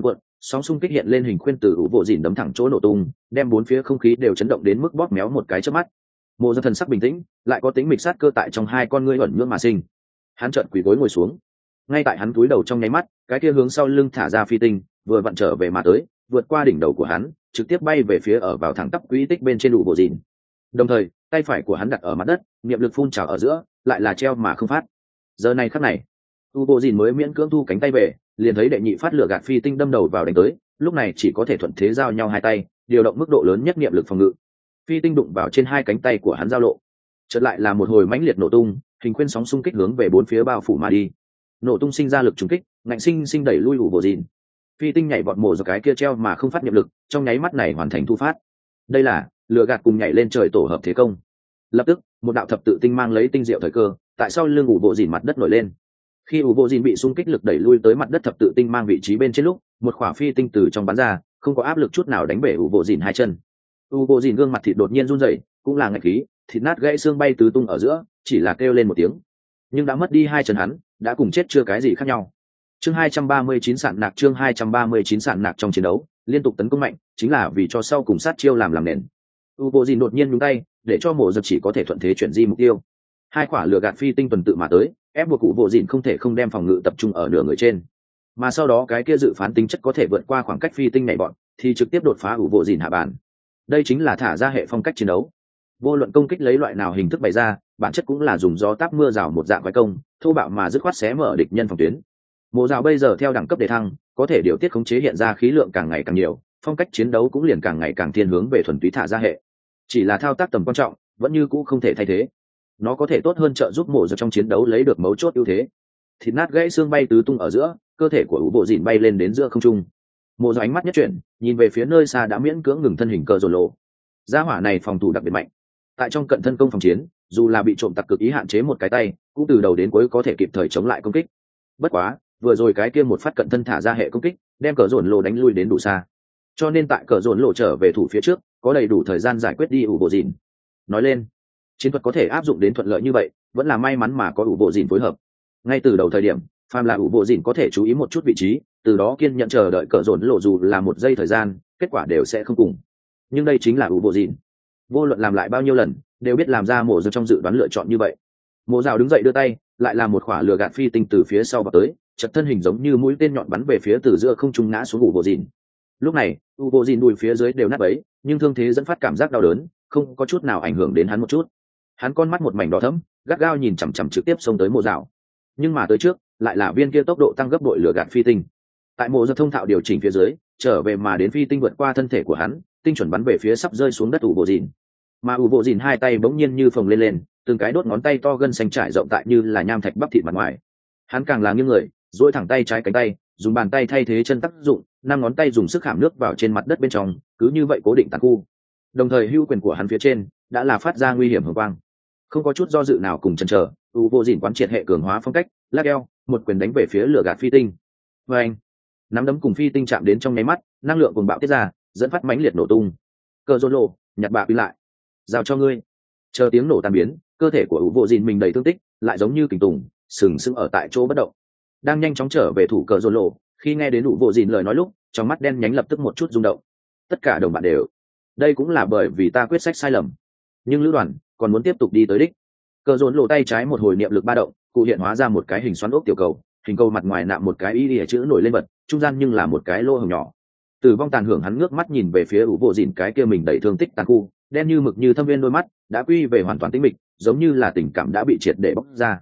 sóng xung kích hiện lên hình khuyên từ ủ bộ dìn đấm thẳng chỗ nổ tung, đem bốn phía không khí đều chấn động đến mức bóp méo một cái chớp mắt. Mộ Dao thần sắc bình tĩnh, lại có tính mịch sát cơ tại trong hai con ngươi ẩn nhưỡng mà sinh. Hắn trợn quỳ gối ngồi xuống. Ngay tại hắn cúi đầu trong nháy mắt, cái kia hướng sau lưng thả ra phi tinh, vừa vặn trở về mà tới, vượt qua đỉnh đầu của hắn, trực tiếp bay về phía ở vào thẳng tắp quỹ tích bên trên ủ bộ dìn. Đồng thời, tay phải của hắn đặt ở mặt đất, niệm lực phun trào ở giữa, lại là treo mà không phát. Giờ này khắc này, u bộ dìn mới miễn cưỡng thu cánh tay về, liền thấy đệ nhị phát lửa gạt phi tinh đâm đầu vào đánh tới, lúc này chỉ có thể thuận thế giao nhau hai tay, điều động mức độ lớn nhất niệm lực phòng ngự. Phi tinh đụng vào trên hai cánh tay của hắn giao lộ, chợt lại là một hồi mãnh liệt nổ tung, hình khuyên sóng xung kích hướng về bốn phía bao phủ mà đi. Nổ tung sinh ra lực trùng kích, ngạnh sinh sinh đẩy lui ủ bộ dìn. Phi tinh nhảy vọt mổ rồi cái kia treo mà không phát niệm lực, trong nháy mắt này hoàn thành thu phát. Đây là lửa gạt cùng nhảy lên trời tổ hợp thế công. Lập tức, một đạo thập tự tinh mang lấy tinh diệu thời cơ, tại sau lưng ủ bộ dìn mặt đất nổi lên. Khi ủ bộ dìn bị xung kích lực đẩy lui tới mặt đất thập tự tinh mang vị trí bên trên lúc, một quả phi tinh từ trong bắn ra, không có áp lực chút nào đánh bể ủ bộ dìn hai chân. ủ bộ dìn gương mặt thịt đột nhiên run rẩy, cũng là ngạch khí, thịt nát gãy xương bay tứ tung ở giữa, chỉ là kêu lên một tiếng. Nhưng đã mất đi hai chân hắn, đã cùng chết chưa cái gì khác nhau. Chương hai trăm ba mươi chín sạn nạc chương hai trăm ba mươi chín sạn nạc trong chiến đấu, liên tục tấn công mạnh, chính là vì cho sau cùng sát chiêu làm làm nền. U Bộ Dìn đột nhiên nhúng tay, để cho Mộ Dao chỉ có thể thuận thế chuyển di mục tiêu. Hai quả lửa gạt phi tinh tuần tự mà tới, ép buộc U Bộ Dìn không thể không đem phòng ngự tập trung ở nửa người trên. Mà sau đó cái kia dự phán tính chất có thể vượt qua khoảng cách phi tinh này bọn, thì trực tiếp đột phá U Bộ Dìn hạ bàn. Đây chính là thả ra hệ phong cách chiến đấu. Vô luận công kích lấy loại nào hình thức bày ra, bản chất cũng là dùng gió táp mưa rào một dạng quái công, thô bạo mà dứt khoát xé mở địch nhân phòng tuyến. Mộ Dao bây giờ theo đẳng cấp đề thăng, có thể điều tiết khống chế hiện ra khí lượng càng ngày càng nhiều, phong cách chiến đấu cũng liền càng ngày càng thiên hướng về thuần túy thả ra hệ. Chỉ là thao tác tầm quan trọng, vẫn như cũ không thể thay thế. Nó có thể tốt hơn trợ giúp Mộ Dao trong chiến đấu lấy được mấu chốt ưu thế. Thịt nát gãy xương bay tứ tung ở giữa, cơ thể của U Bộ Dìn bay lên đến giữa không trung. Mộ Dao ánh mắt nhất chuyển, nhìn về phía nơi xa đã miễn cưỡng ngừng thân hình cờ rồ lộ. Gia hỏa này phòng thủ đặc biệt mạnh. Tại trong cận thân công phòng chiến, dù là bị trộm tặc cực ý hạn chế một cái tay, cũng từ đầu đến cuối có thể kịp thời chống lại công kích. Bất quá, vừa rồi cái kia một phát cận thân thả ra hệ công kích, đem cờ dồn lộ đánh lui đến đủ xa. Cho nên tại cờ dồn lộ trở về thủ phía trước, có đầy đủ thời gian giải quyết đi ủ bộ dìn. Nói lên, chiến thuật có thể áp dụng đến thuận lợi như vậy, vẫn là may mắn mà có ủ bộ dìn phối hợp. Ngay từ đầu thời điểm, phàm là ủ bộ dìn có thể chú ý một chút vị trí, từ đó kiên nhận chờ đợi cờ dồn lộ dù là một giây thời gian, kết quả đều sẽ không cùng. Nhưng đây chính là ủ bộ dìn. Vô luận làm lại bao nhiêu lần, đều biết làm ra Mộ Dao trong dự đoán lựa chọn như vậy. Mộ Dao đứng dậy đưa tay, lại là một quả lửa gạt phi tinh từ phía sau vào tới, chật thân hình giống như mũi tên nhọn bắn về phía từ giữa không trung ngã xuống U Bộ Dìn. Lúc này, U Bộ Dìn đùi phía dưới đều nát bấy, nhưng thương thế dẫn phát cảm giác đau đớn, không có chút nào ảnh hưởng đến hắn một chút. Hắn con mắt một mảnh đỏ thẫm, gắt gao nhìn chằm chằm trực tiếp xông tới Mộ Dao. Nhưng mà tới trước, lại là viên kia tốc độ tăng gấp bội lửa gạt phi tinh. Tại Mộ Dao thông thạo điều chỉnh phía dưới, trở về mà đến phi tinh vượt qua thân thể của hắn, tinh chuẩn bắn về phía sắp rơi xuống đất U Bộ Dìn. Mà U Bộ Dìn hai tay bỗng nhiên như phồng lên lên, từng cái đốt ngón tay to gân xanh trải rộng tại như là nham thạch bắp thịt mặt ngoài. Hắn càng là nghiêng người, duỗi thẳng tay trái cánh tay, dùng bàn tay thay thế chân tác dụng, năm ngón tay dùng sức hàm nước vào trên mặt đất bên trong, cứ như vậy cố định tàn khu. Đồng thời hưu quyền của hắn phía trên đã là phát ra nguy hiểm hồng quang. Không có chút do dự nào cùng chần chờ, U Bộ Dìn quán triệt hệ cường hóa phong cách, lắc eo, một quyền đánh về phía lửa gạt phi tinh. Và anh, nắm đấm cùng phi tinh chạm đến trong nháy mắt, năng lượng cuồng bạo tiết ra, dẫn phát mãnh liệt nổ tung. Cờ rôn lộ, nhặt bạ pin lại, giao cho ngươi. Chờ tiếng nổ tan biến, cơ thể của U Bộ Dìn mình đầy thương tích, lại giống như kình tùng, sừng sững ở tại chỗ bất động. Đang nhanh chóng trở về thủ cờ rôn lộ, khi nghe đến U Bộ Dìn lời nói lúc, trong mắt đen nhánh lập tức một chút rung động. Tất cả đồng bạn đều, đây cũng là bởi vì ta quyết sách sai lầm. Nhưng lữ đoàn còn muốn tiếp tục đi tới đích. Cờ rôn lộ tay trái một hồi niệm lực ba động, cụ hiện hóa ra một cái hình xoắn ốc tiểu cầu, hình cầu mặt ngoài nạm một cái y lìa chữ nổi lên bật, trung gian nhưng là một cái lỗ hổng nhỏ. Tử vong tàn hưởng hắn ngước mắt nhìn về phía U Bộ Dìn cái kia mình đầy thương tích tàn khu, đen như mực như thâm viên đôi mắt đã quy về hoàn toàn tĩnh mịch, giống như là tình cảm đã bị triệt để bóc ra.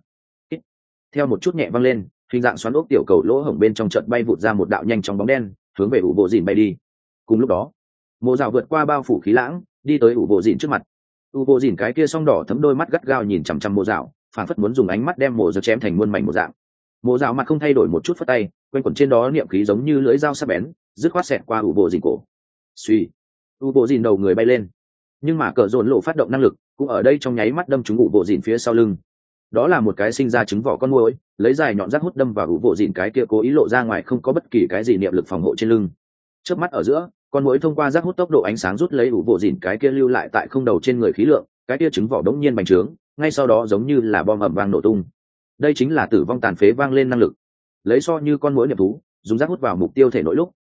Theo một chút nhẹ vang lên, hình dạng xoắn ốc tiểu cầu lỗ hổng bên trong trận bay vụt ra một đạo nhanh trong bóng đen, hướng về U Bộ Dìn bay đi. Cùng lúc đó, Mộ Dao vượt qua bao phủ khí lãng, đi tới U Bộ Dìn trước mặt. U Bộ Dìn cái kia song đỏ thấm đôi mắt gắt gao nhìn chằm chằm Mộ Dao, phảng phất muốn dùng ánh mắt đem Mộ Dao chém thành muôn mảnh một dạng. Mộ Dao mặt không thay đổi một chút phất tay, quanh quẩn trên đó niệm khí giống như lưỡi dao sắc bén, dứt khoát xẹt qua U Bộ Dìn cổ. Suy, U Bộ Dìn đầu người bay lên, nhưng mà cờ dồn lộ phát động năng lực cũng ở đây trong nháy mắt đâm trúng U Bộ Dìn phía sau lưng. Đó là một cái sinh ra trứng vỏ con muỗi, lấy dài nhọn rác hút đâm vào U Bộ Dìn cái kia cố ý lộ ra ngoài không có bất kỳ cái gì niệm lực phòng hộ trên lưng. Chớp mắt ở giữa, con muỗi thông qua rác hút tốc độ ánh sáng rút lấy U Bộ Dìn cái kia lưu lại tại không đầu trên người khí lượng, cái kia trứng vỏ đống nhiên bành trướng, ngay sau đó giống như là bom ầm vang nổ tung. Đây chính là tử vong tàn phế vang lên năng lực. Lấy so như con muỗi niệm thú, dùng rác hút vào mục tiêu thể nội lúc,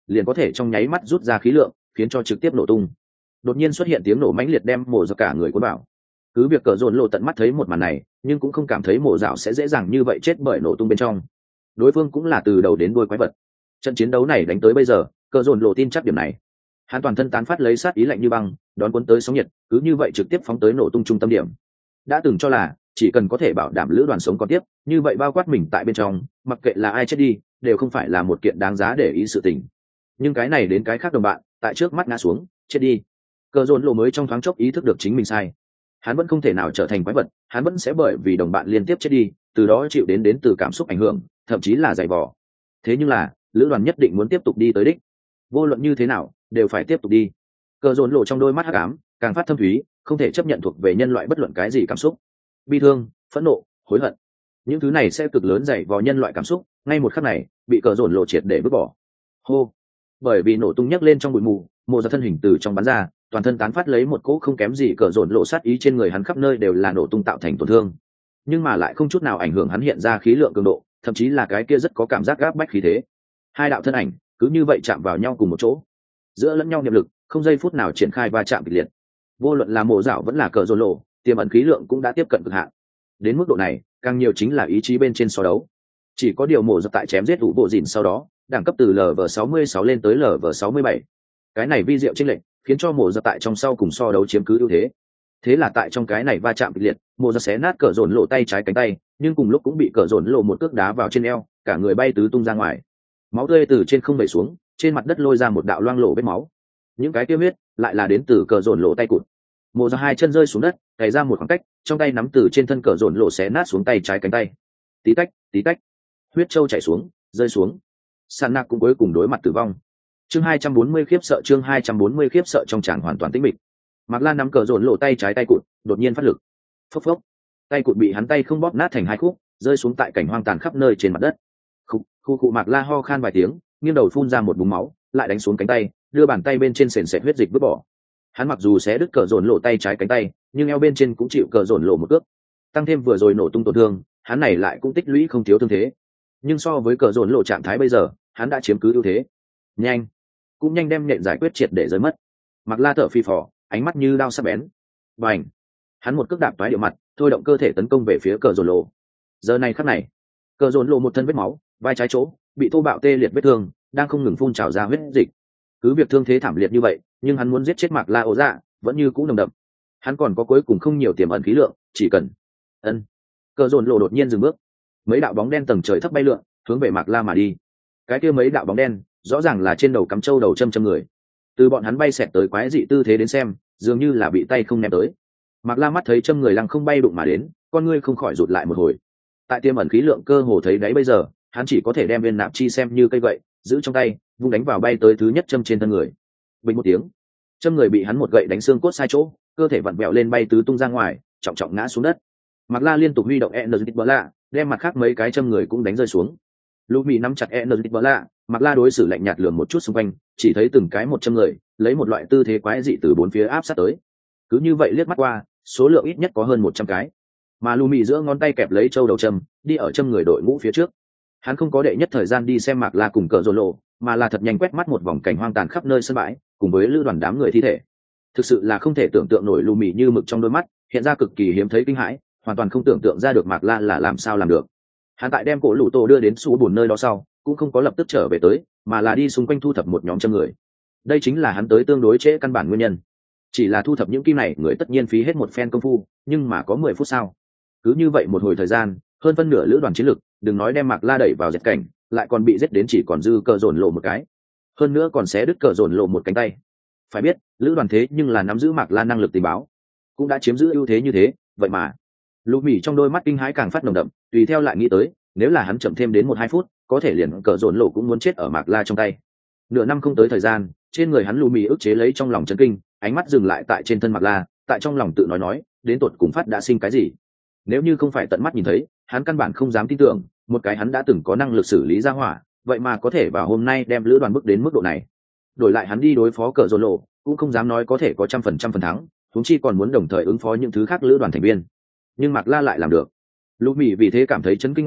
liền có thể trong nháy mắt rút ra khí lượng khiến cho trực tiếp nổ tung. Đột nhiên xuất hiện tiếng nổ mãnh liệt đem mổ dọc cả người cuốn vào. Cứ việc cờ dồn lộ tận mắt thấy một màn này nhưng cũng không cảm thấy mổ dạo sẽ dễ dàng như vậy chết bởi nổ tung bên trong. Đối phương cũng là từ đầu đến đuôi quái vật. Trận chiến đấu này đánh tới bây giờ cờ dồn lộ tin chắc điểm này. Hắn toàn thân tán phát lấy sát ý lạnh như băng đón cuốn tới sóng nhiệt cứ như vậy trực tiếp phóng tới nổ tung trung tâm điểm. Đã từng cho là chỉ cần có thể bảo đảm lữ đoàn sống còn tiếp như vậy bao quát mình tại bên trong mặc kệ là ai chết đi đều không phải là một kiện đáng giá để ý sự tình. Nhưng cái này đến cái khác đồng bạn tại trước mắt ngã xuống chết đi. Cờ dồn lộ mới trong thoáng chốc ý thức được chính mình sai. Hắn vẫn không thể nào trở thành quái vật, hắn vẫn sẽ bởi vì đồng bạn liên tiếp chết đi từ đó chịu đến đến từ cảm xúc ảnh hưởng thậm chí là giày vò. Thế nhưng là lữ đoàn nhất định muốn tiếp tục đi tới đích, vô luận như thế nào đều phải tiếp tục đi. Cờ dồn lộ trong đôi mắt hắc ám càng phát thâm thúy, không thể chấp nhận thuộc về nhân loại bất luận cái gì cảm xúc, bi thương, phẫn nộ, hối hận, những thứ này sẽ cực lớn dày vò nhân loại cảm xúc ngay một khắc này bị cờ dồn lộ triệt để vứt bỏ. Hô. Bởi vì nổ tung nhấc lên trong bụi mù, mộ ra thân hình từ trong bắn ra, toàn thân tán phát lấy một cỗ không kém gì cờ dồn lộ sát ý, trên người hắn khắp nơi đều là nổ tung tạo thành tổn thương nhưng mà lại không chút nào ảnh hưởng hắn hiện ra khí lượng cường độ, thậm chí là cái kia rất có cảm giác gáp bách khí thế. Hai đạo thân ảnh cứ như vậy chạm vào nhau cùng một chỗ, giữa lẫn nhau niệm lực không giây phút nào triển khai va chạm kịch liệt. Vô luận là mộ dạo vẫn là cờ dồn lộ tiềm ẩn khí lượng cũng đã tiếp cận cực hạn. Đến mức độ này càng nhiều chính là ý chí bên trên so đấu. Chỉ có điều mộ dạo tại chém giết ủ bộ dìn sau đó đẳng cấp từ lv sáu mươi sáu lên tới lv sáu mươi bảy, cái này vi diệu chênh lệch khiến cho mộ dạo tại trong sau cùng so đấu chiếm cứ ưu thế. Thế là tại trong cái này va chạm kịch liệt, mộ dạo xé nát cờ dồn lộ tay trái cánh tay, nhưng cùng lúc cũng bị cờ dồn lộ một cước đá vào trên eo, cả người bay tứ tung ra ngoài. Máu tươi từ trên không vẩy xuống, trên mặt đất lôi ra một đạo loang lổ vết máu. Những cái tiêu huyết lại là đến từ cờ dồn lộ tay cụt. Mộ dạo hai chân rơi xuống đất, cày ra một khoảng cách, trong tay nắm từ trên thân cờ dồn lộ xé nát xuống tay trái cánh tay. Tí tách, tí tách, huyết châu chảy xuống, rơi xuống. San Nạc cũng cuối cùng đối mặt tử vong. Chương hai trăm bốn mươi khiếp sợ, chương hai trăm bốn mươi khiếp sợ trong tràng hoàn toàn tĩnh mịch. Mạc Lan nắm cờ dồn lộ tay trái tay cụt, đột nhiên phát lực. Phốc phốc, tay cụt bị hắn tay không bóp nát thành hai khúc, rơi xuống tại cảnh hoang tàn khắp nơi trên mặt đất. Khục, khu cụ Mạc La ho khan vài tiếng, nghiêng đầu phun ra một búng máu, lại đánh xuống cánh tay, đưa bàn tay bên trên sền sệt huyết dịch vứt bỏ. Hắn mặc dù xé đứt cờ dồn lộ tay trái cánh tay, nhưng eo bên trên cũng chịu cờ dồn lộ một cước. Tăng thêm vừa rồi nổ tung tổn thương, hắn này lại cũng tích lũy không thiếu thương thế. Nhưng so với cờ dồn lộ trạng thái bây giờ, hắn đã chiếm cứ ưu thế. Nhanh, cũng nhanh đem nhện giải quyết triệt để rơi mất. Mạc La thở phì phò, ánh mắt như đao sắc bén. Bành! Hắn một cước đạp toái địa mặt, thôi động cơ thể tấn công về phía cờ dồn lộ. Giờ này khắc này, cờ dồn lộ một thân vết máu, vai trái chỗ bị thô bạo tê liệt vết thương, đang không ngừng phun trào ra huyết dịch. Cứ việc thương thế thảm liệt như vậy, nhưng hắn muốn giết chết Mạc La ố dạ vẫn như cũ nồng đậm. Hắn còn có cuối cùng không nhiều tiềm ẩn khí lượng, chỉ cần ân. Cờ dồn lộ đột nhiên dừng bước, mấy đạo bóng đen tầng trời thấp bay lượn, hướng về Mạc La mà đi. Cái kia mấy đạo bóng đen, rõ ràng là trên đầu cắm trâu đầu châm châm người. Từ bọn hắn bay xẹt tới quái dị tư thế đến xem, dường như là bị tay không ném tới. Mạc La mắt thấy châm người lăng không bay đụng mà đến, con ngươi không khỏi rụt lại một hồi. Tại tiềm ẩn khí lượng cơ hồ thấy đáy bây giờ, hắn chỉ có thể đem viên nạp chi xem như cây gậy, giữ trong tay, vung đánh vào bay tới thứ nhất châm trên thân người. Bình một tiếng, châm người bị hắn một gậy đánh xương cốt sai chỗ, cơ thể vặn vẹo lên bay tứ tung ra ngoài, trọng trọng ngã xuống đất. Mạc La liên tục huy động Energetic Bala, đem mặt khác mấy cái châm người cũng đánh rơi xuống. Lũ Mị nắm chặt Energetic Bala, Mạc La đối xử lạnh nhạt lườm một chút xung quanh, chỉ thấy từng cái một châm người, lấy một loại tư thế quái dị từ bốn phía áp sát tới. Cứ như vậy liếc mắt qua, số lượng ít nhất có hơn một trăm cái. Mà Lũ Mị giữa ngón tay kẹp lấy châu đầu châm, đi ở châm người đội ngũ phía trước. Hắn không có đệ nhất thời gian đi xem Mạc La cùng cờ rồ lộ, mà là thật nhanh quét mắt một vòng cảnh hoang tàn khắp nơi sân bãi, cùng với lữ đoàn đám người thi thể. Thực sự là không thể tưởng tượng nổi Lũ Mị như mực trong đôi mắt, hiện ra cực kỳ hiếm thấy kinh hãi, hoàn toàn không tưởng tượng ra được Mạc La là làm sao làm được. Hắn tại đem cổ lũ tổ đưa đến sú bùn nơi đó sau, cũng không có lập tức trở về tới, mà là đi xung quanh thu thập một nhóm châm người. Đây chính là hắn tới tương đối trễ căn bản nguyên nhân. Chỉ là thu thập những kim này, người tất nhiên phí hết một phen công phu, nhưng mà có mười phút sau, cứ như vậy một hồi thời gian, hơn phân nửa lữ đoàn chiến lực, đừng nói đem Mạc La đẩy vào diệt cảnh, lại còn bị giết đến chỉ còn dư cờ dồn lộ một cái, hơn nữa còn xé đứt cờ dồn lộ một cánh tay. Phải biết, lữ đoàn thế nhưng là nắm giữ Mạc La năng lực tình báo, cũng đã chiếm giữ ưu thế như thế, vậy mà Lũ Mị trong đôi mắt kinh hãi càng phát nồng đậm, tùy theo lại nghĩ tới, nếu là hắn chậm thêm đến một hai phút, có thể liền cờ dồn lộ cũng muốn chết ở Mạc La trong tay. Nửa năm không tới thời gian, trên người hắn Lũ Mị ức chế lấy trong lòng chấn kinh, ánh mắt dừng lại tại trên thân Mạc La, tại trong lòng tự nói nói, đến tột cùng phát đã sinh cái gì? Nếu như không phải tận mắt nhìn thấy, hắn căn bản không dám tin tưởng, một cái hắn đã từng có năng lực xử lý ra hỏa, vậy mà có thể vào hôm nay đem lữ đoàn bước đến mức độ này. Đổi lại hắn đi đối phó cờ dồn lộ, cũng không dám nói có thể có trăm phần trăm phần thắng, huống chi còn muốn đồng thời ứng phó những thứ khác lữ đoàn thành viên. Nhưng Mạc La lại làm được. Lũ Mị vì thế cảm thấy chấn kinh ngoài,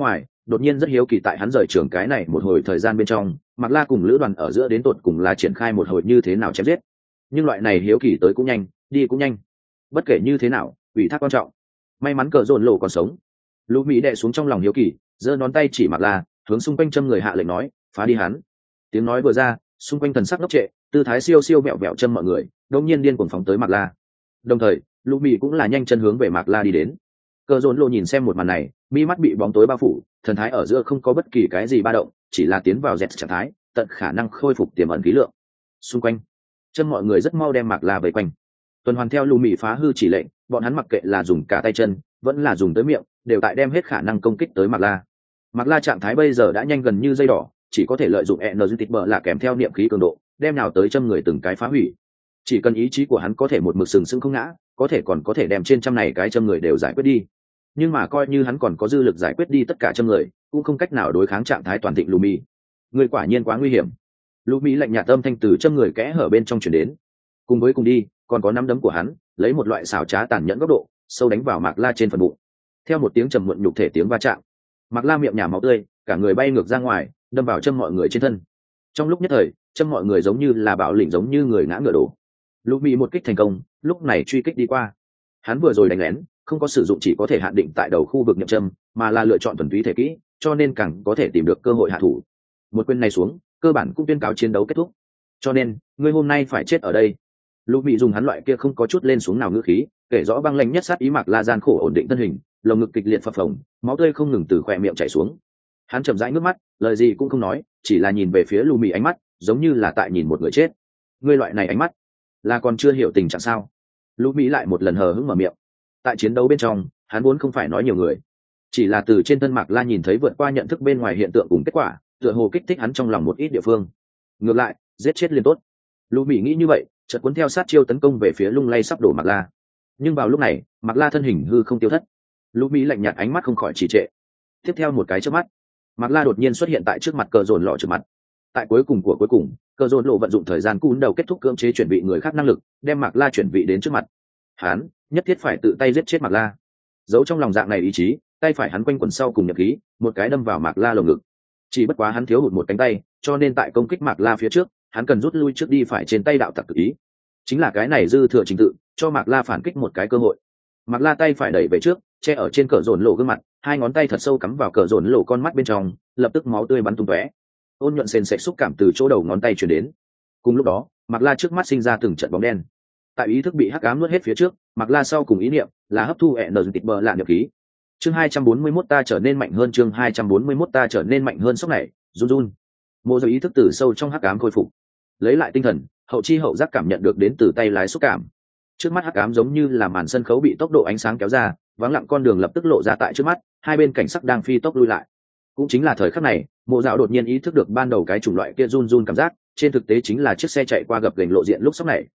đột nhiên rất hiếu kỳ tại hắn rời trường cái này một hồi thời gian bên trong Mạc La cùng lữ đoàn ở giữa đến tột cùng là triển khai một hồi như thế nào chém giết. Nhưng loại này hiếu kỳ tới cũng nhanh đi cũng nhanh, bất kể như thế nào ủy thác quan trọng. May mắn cờ dồn lộ còn sống. Lũ Mỹ đệ xuống trong lòng hiếu kỳ, giơ ngón tay chỉ Mạc La, hướng xung quanh châm người hạ lệnh nói, phá đi hắn. Tiếng nói vừa ra, xung quanh thần sắc ngốc trệ, tư thái siêu siêu vẹo vẹo châm mọi người, đột nhiên điên cuồng phóng tới Mạc La. Đồng thời, Lũ Mỹ cũng là nhanh chân hướng về Mạc La đi đến. Cờ dồn lộ nhìn xem một màn này, mi mắt bị bóng tối bao phủ, thần thái ở giữa không có bất kỳ cái gì ba động, chỉ là tiến vào dẹt trạng thái, tận khả năng khôi phục tiềm ẩn khí lượng. Xung quanh, chân mọi người rất mau đem Mạc La vây quanh. Tuần hoàn theo Lũ Mỹ phá hư chỉ lệnh, bọn hắn mặc kệ là dùng cả tay chân, vẫn là dùng tới miệng, đều tại đem hết khả năng công kích tới Mạc La. Mạc La trạng thái bây giờ đã nhanh gần như dây đỏ, chỉ có thể lợi dụng energetic bờ là kèm theo niệm khí cường độ, đem nào tới châm người từng cái phá hủy. Chỉ cần ý chí của hắn có thể một mực sừng sững không ngã, có thể còn có thể đem trên trăm này cái châm người đều giải quyết đi. Nhưng mà coi như hắn còn có dư lực giải quyết đi tất cả châm người, cũng không cách nào đối kháng trạng thái toàn thịnh Lumi. Người quả nhiên quá nguy hiểm. Lumi lạnh nhạt âm thanh từ châm người kẽ hở bên trong truyền đến. Cùng với cùng đi, còn có nắm đấm của hắn, lấy một loại xảo trá tàn nhẫn góc độ, sâu đánh vào Mạc La trên phần bụng. Theo một tiếng trầm muộn nhục thể tiếng va chạm, Mạc La miệng nhả máu tươi, cả người bay ngược ra ngoài, đâm vào châm mọi người trên thân. Trong lúc nhất thời, châm mọi người giống như là bạo lĩnh giống như người ngã ngựa đổ. Lumi một kích thành công, lúc này truy kích đi qua. Hắn vừa rồi đánh lén, không có sử dụng chỉ có thể hạn định tại đầu khu vực nhậm châm, mà là lựa chọn thuần túy thể kỹ, cho nên càng có thể tìm được cơ hội hạ thủ. Một quyền này xuống, cơ bản cũng tuyên cáo chiến đấu kết thúc. Cho nên, ngươi hôm nay phải chết ở đây. Lumi dùng hắn loại kia không có chút lên xuống nào ngữ khí, kể rõ băng lãnh nhất sát ý Mạc La gian khổ ổn định thân hình, lồng ngực kịch liệt phập phồng, máu tươi không ngừng từ khóe miệng chảy xuống. Hắn chậm rãi ngước mắt, lời gì cũng không nói, chỉ là nhìn về phía Lumi ánh mắt, giống như là tại nhìn một người chết. Ngươi loại này ánh mắt, là còn chưa hiểu tình trạng sao? Lumi lại một lần hờ hững mở miệng. Tại chiến đấu bên trong, hắn vốn không phải nói nhiều người, chỉ là từ trên thân Mạc La nhìn thấy vượt qua nhận thức bên ngoài hiện tượng cùng kết quả, tựa hồ kích thích hắn trong lòng một ít địa phương. Ngược lại, giết chết liền tốt. Lumi nghĩ như vậy, chợt cuốn theo sát chiêu tấn công về phía lung lay sắp đổ Mạc La. Nhưng vào lúc này, Mạc La thân hình hư không tiêu thất. Lumi lạnh nhạt ánh mắt không khỏi trì trệ. Tiếp theo một cái chớp mắt, Mạc La đột nhiên xuất hiện tại trước mặt cờ dồn lọ trước mặt. Tại cuối cùng của cuối cùng, cờ dồn lộ vận dụng thời gian cún đầu kết thúc cưỡng chế chuyển vị người khác năng lực, đem Mạc La chuyển vị đến trước mặt. Hắn nhất thiết phải tự tay giết chết Mạc La. Giấu trong lòng dạng này ý chí, tay phải hắn quanh quần sau cùng nhập khí, một cái đâm vào Mạc La lồng ngực. Chỉ bất quá hắn thiếu hụt một cánh tay, cho nên tại công kích Mạc La phía trước, hắn cần rút lui trước đi phải trên tay đạo tặc tự ý. Chính là cái này dư thừa trình tự, cho Mạc La phản kích một cái cơ hội. Mạc La tay phải đẩy về trước, che ở trên cờ dồn lộ gương mặt, hai ngón tay thật sâu cắm vào cờ dồn lộ con mắt bên trong, lập tức máu tươi bắn tung tóe. Ôn nhuận sền sệt xúc cảm từ chỗ đầu ngón tay truyền đến. Cùng lúc đó, Mạc La trước mắt sinh ra từng trận bóng đen. Tại ý thức bị hắc ám nuốt hết phía trước, Mạc La sau cùng ý niệm là hấp thu energetic bờ lạ nhập khí. Chương hai trăm bốn mươi mốt ta trở nên mạnh hơn, chương hai trăm bốn mươi mốt ta trở nên mạnh hơn sốc này, run run. Mộ Dầu ý thức từ sâu trong hắc ám khôi phục, lấy lại tinh thần, hậu chi hậu giác cảm nhận được đến từ tay lái xúc cảm. Trước mắt hắc ám giống như là màn sân khấu bị tốc độ ánh sáng kéo ra, vắng lặng con đường lập tức lộ ra tại trước mắt, hai bên cảnh sắc đang phi tốc lui lại. Cũng chính là thời khắc này, Mộ Dạo đột nhiên ý thức được ban đầu cái chủng loại kia run run cảm giác, trên thực tế chính là chiếc xe chạy qua gập ghềnh lộ diện lúc sốc này.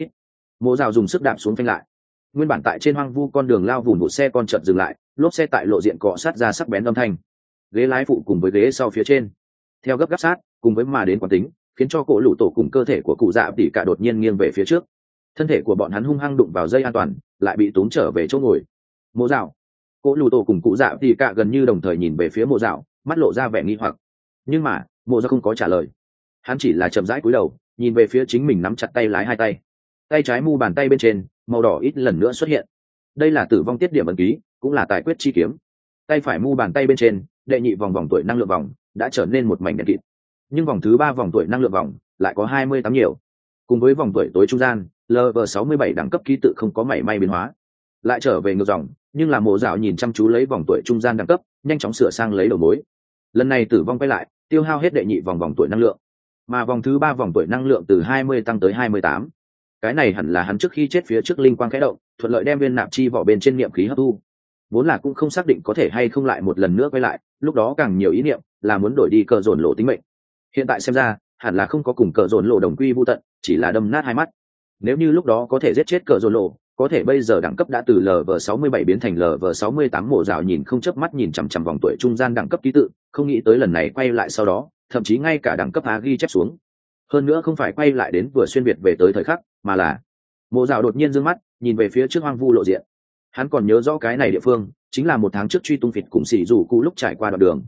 Mộ Dạo dùng sức đạp xuống phanh lại. Nguyên bản tại trên hoang vu con đường lao vùn vụt xe con chợt dừng lại, lốp xe tại lộ diện cọ sát ra sắc bén âm thanh. Ghế lái phụ cùng với ghế sau phía trên, theo gấp gáp sát, cùng với mà đến quán tính, khiến cho cổ lũ tổ cùng cơ thể của cụ dạ tỉ cả đột nhiên nghiêng về phía trước. Thân thể của bọn hắn hung hăng đụng vào dây an toàn, lại bị tốn trở về chỗ ngồi. Mộ Dạo, cổ lũ tổ cùng cụ dạ tỉ cả gần như đồng thời nhìn về phía Mộ Dạo, mắt lộ ra vẻ nghi hoặc. Nhưng mà Mộ Dạo không có trả lời, hắn chỉ là chậm rãi cúi đầu, nhìn về phía chính mình nắm chặt tay lái hai tay. Tay trái mu bàn tay bên trên, màu đỏ ít lần nữa xuất hiện. Đây là tử vong tiết điểm ấn ký, cũng là tài quyết chi kiếm. Tay phải mu bàn tay bên trên, đệ nhị vòng vòng tuổi năng lượng vòng đã trở nên một mảnh đen kịt. Nhưng vòng thứ ba vòng tuổi năng lượng vòng lại có hai mươi tám nhiều. Cùng với vòng tuổi tối trung gian, lv sáu mươi bảy đẳng cấp ký tự không có mảy may biến hóa, lại trở về ngược dòng, nhưng là Mộ Dạo nhìn chăm chú lấy vòng tuổi trung gian đẳng cấp, nhanh chóng sửa sang lấy đầu mối. Lần này tử vong quay lại, tiêu hao hết đệ nhị vòng vòng tuổi năng lượng, mà vòng thứ ba vòng tuổi năng lượng từ hai mươi tăng tới hai mươi tám. Cái này hẳn là hắn trước khi chết phía trước linh quang khẽ động, thuận lợi đem viên nạp chi vỏ bên trên niệm khí hấp thu. Vốn là cũng không xác định có thể hay không lại một lần nữa quay lại, lúc đó càng nhiều ý niệm là muốn đổi đi cờ dồn lộ tính mệnh. Hiện tại xem ra, hẳn là không có cùng cờ dồn lộ đồng quy vu tận, chỉ là đâm nát hai mắt. Nếu như lúc đó có thể giết chết cờ dồn lộ, có thể bây giờ đẳng cấp đã từ lv sáu mươi bảy biến thành lv sáu mươi tám. Mộ Dạo nhìn không chớp mắt nhìn chằm chằm vòng tuổi trung gian đẳng cấp ký tự, không nghĩ tới lần này quay lại sau đó, thậm chí ngay cả đẳng cấp á ghi chép xuống. Hơn nữa không phải quay lại đến vừa xuyên việt về tới thời khắc, mà là Mộ Dạo đột nhiên dương mắt, nhìn về phía trước hoang vu lộ diện. Hắn còn nhớ rõ cái này địa phương, chính là một tháng trước truy tung phịt cùng xỉ rủ cụ lúc trải qua đoạn đường.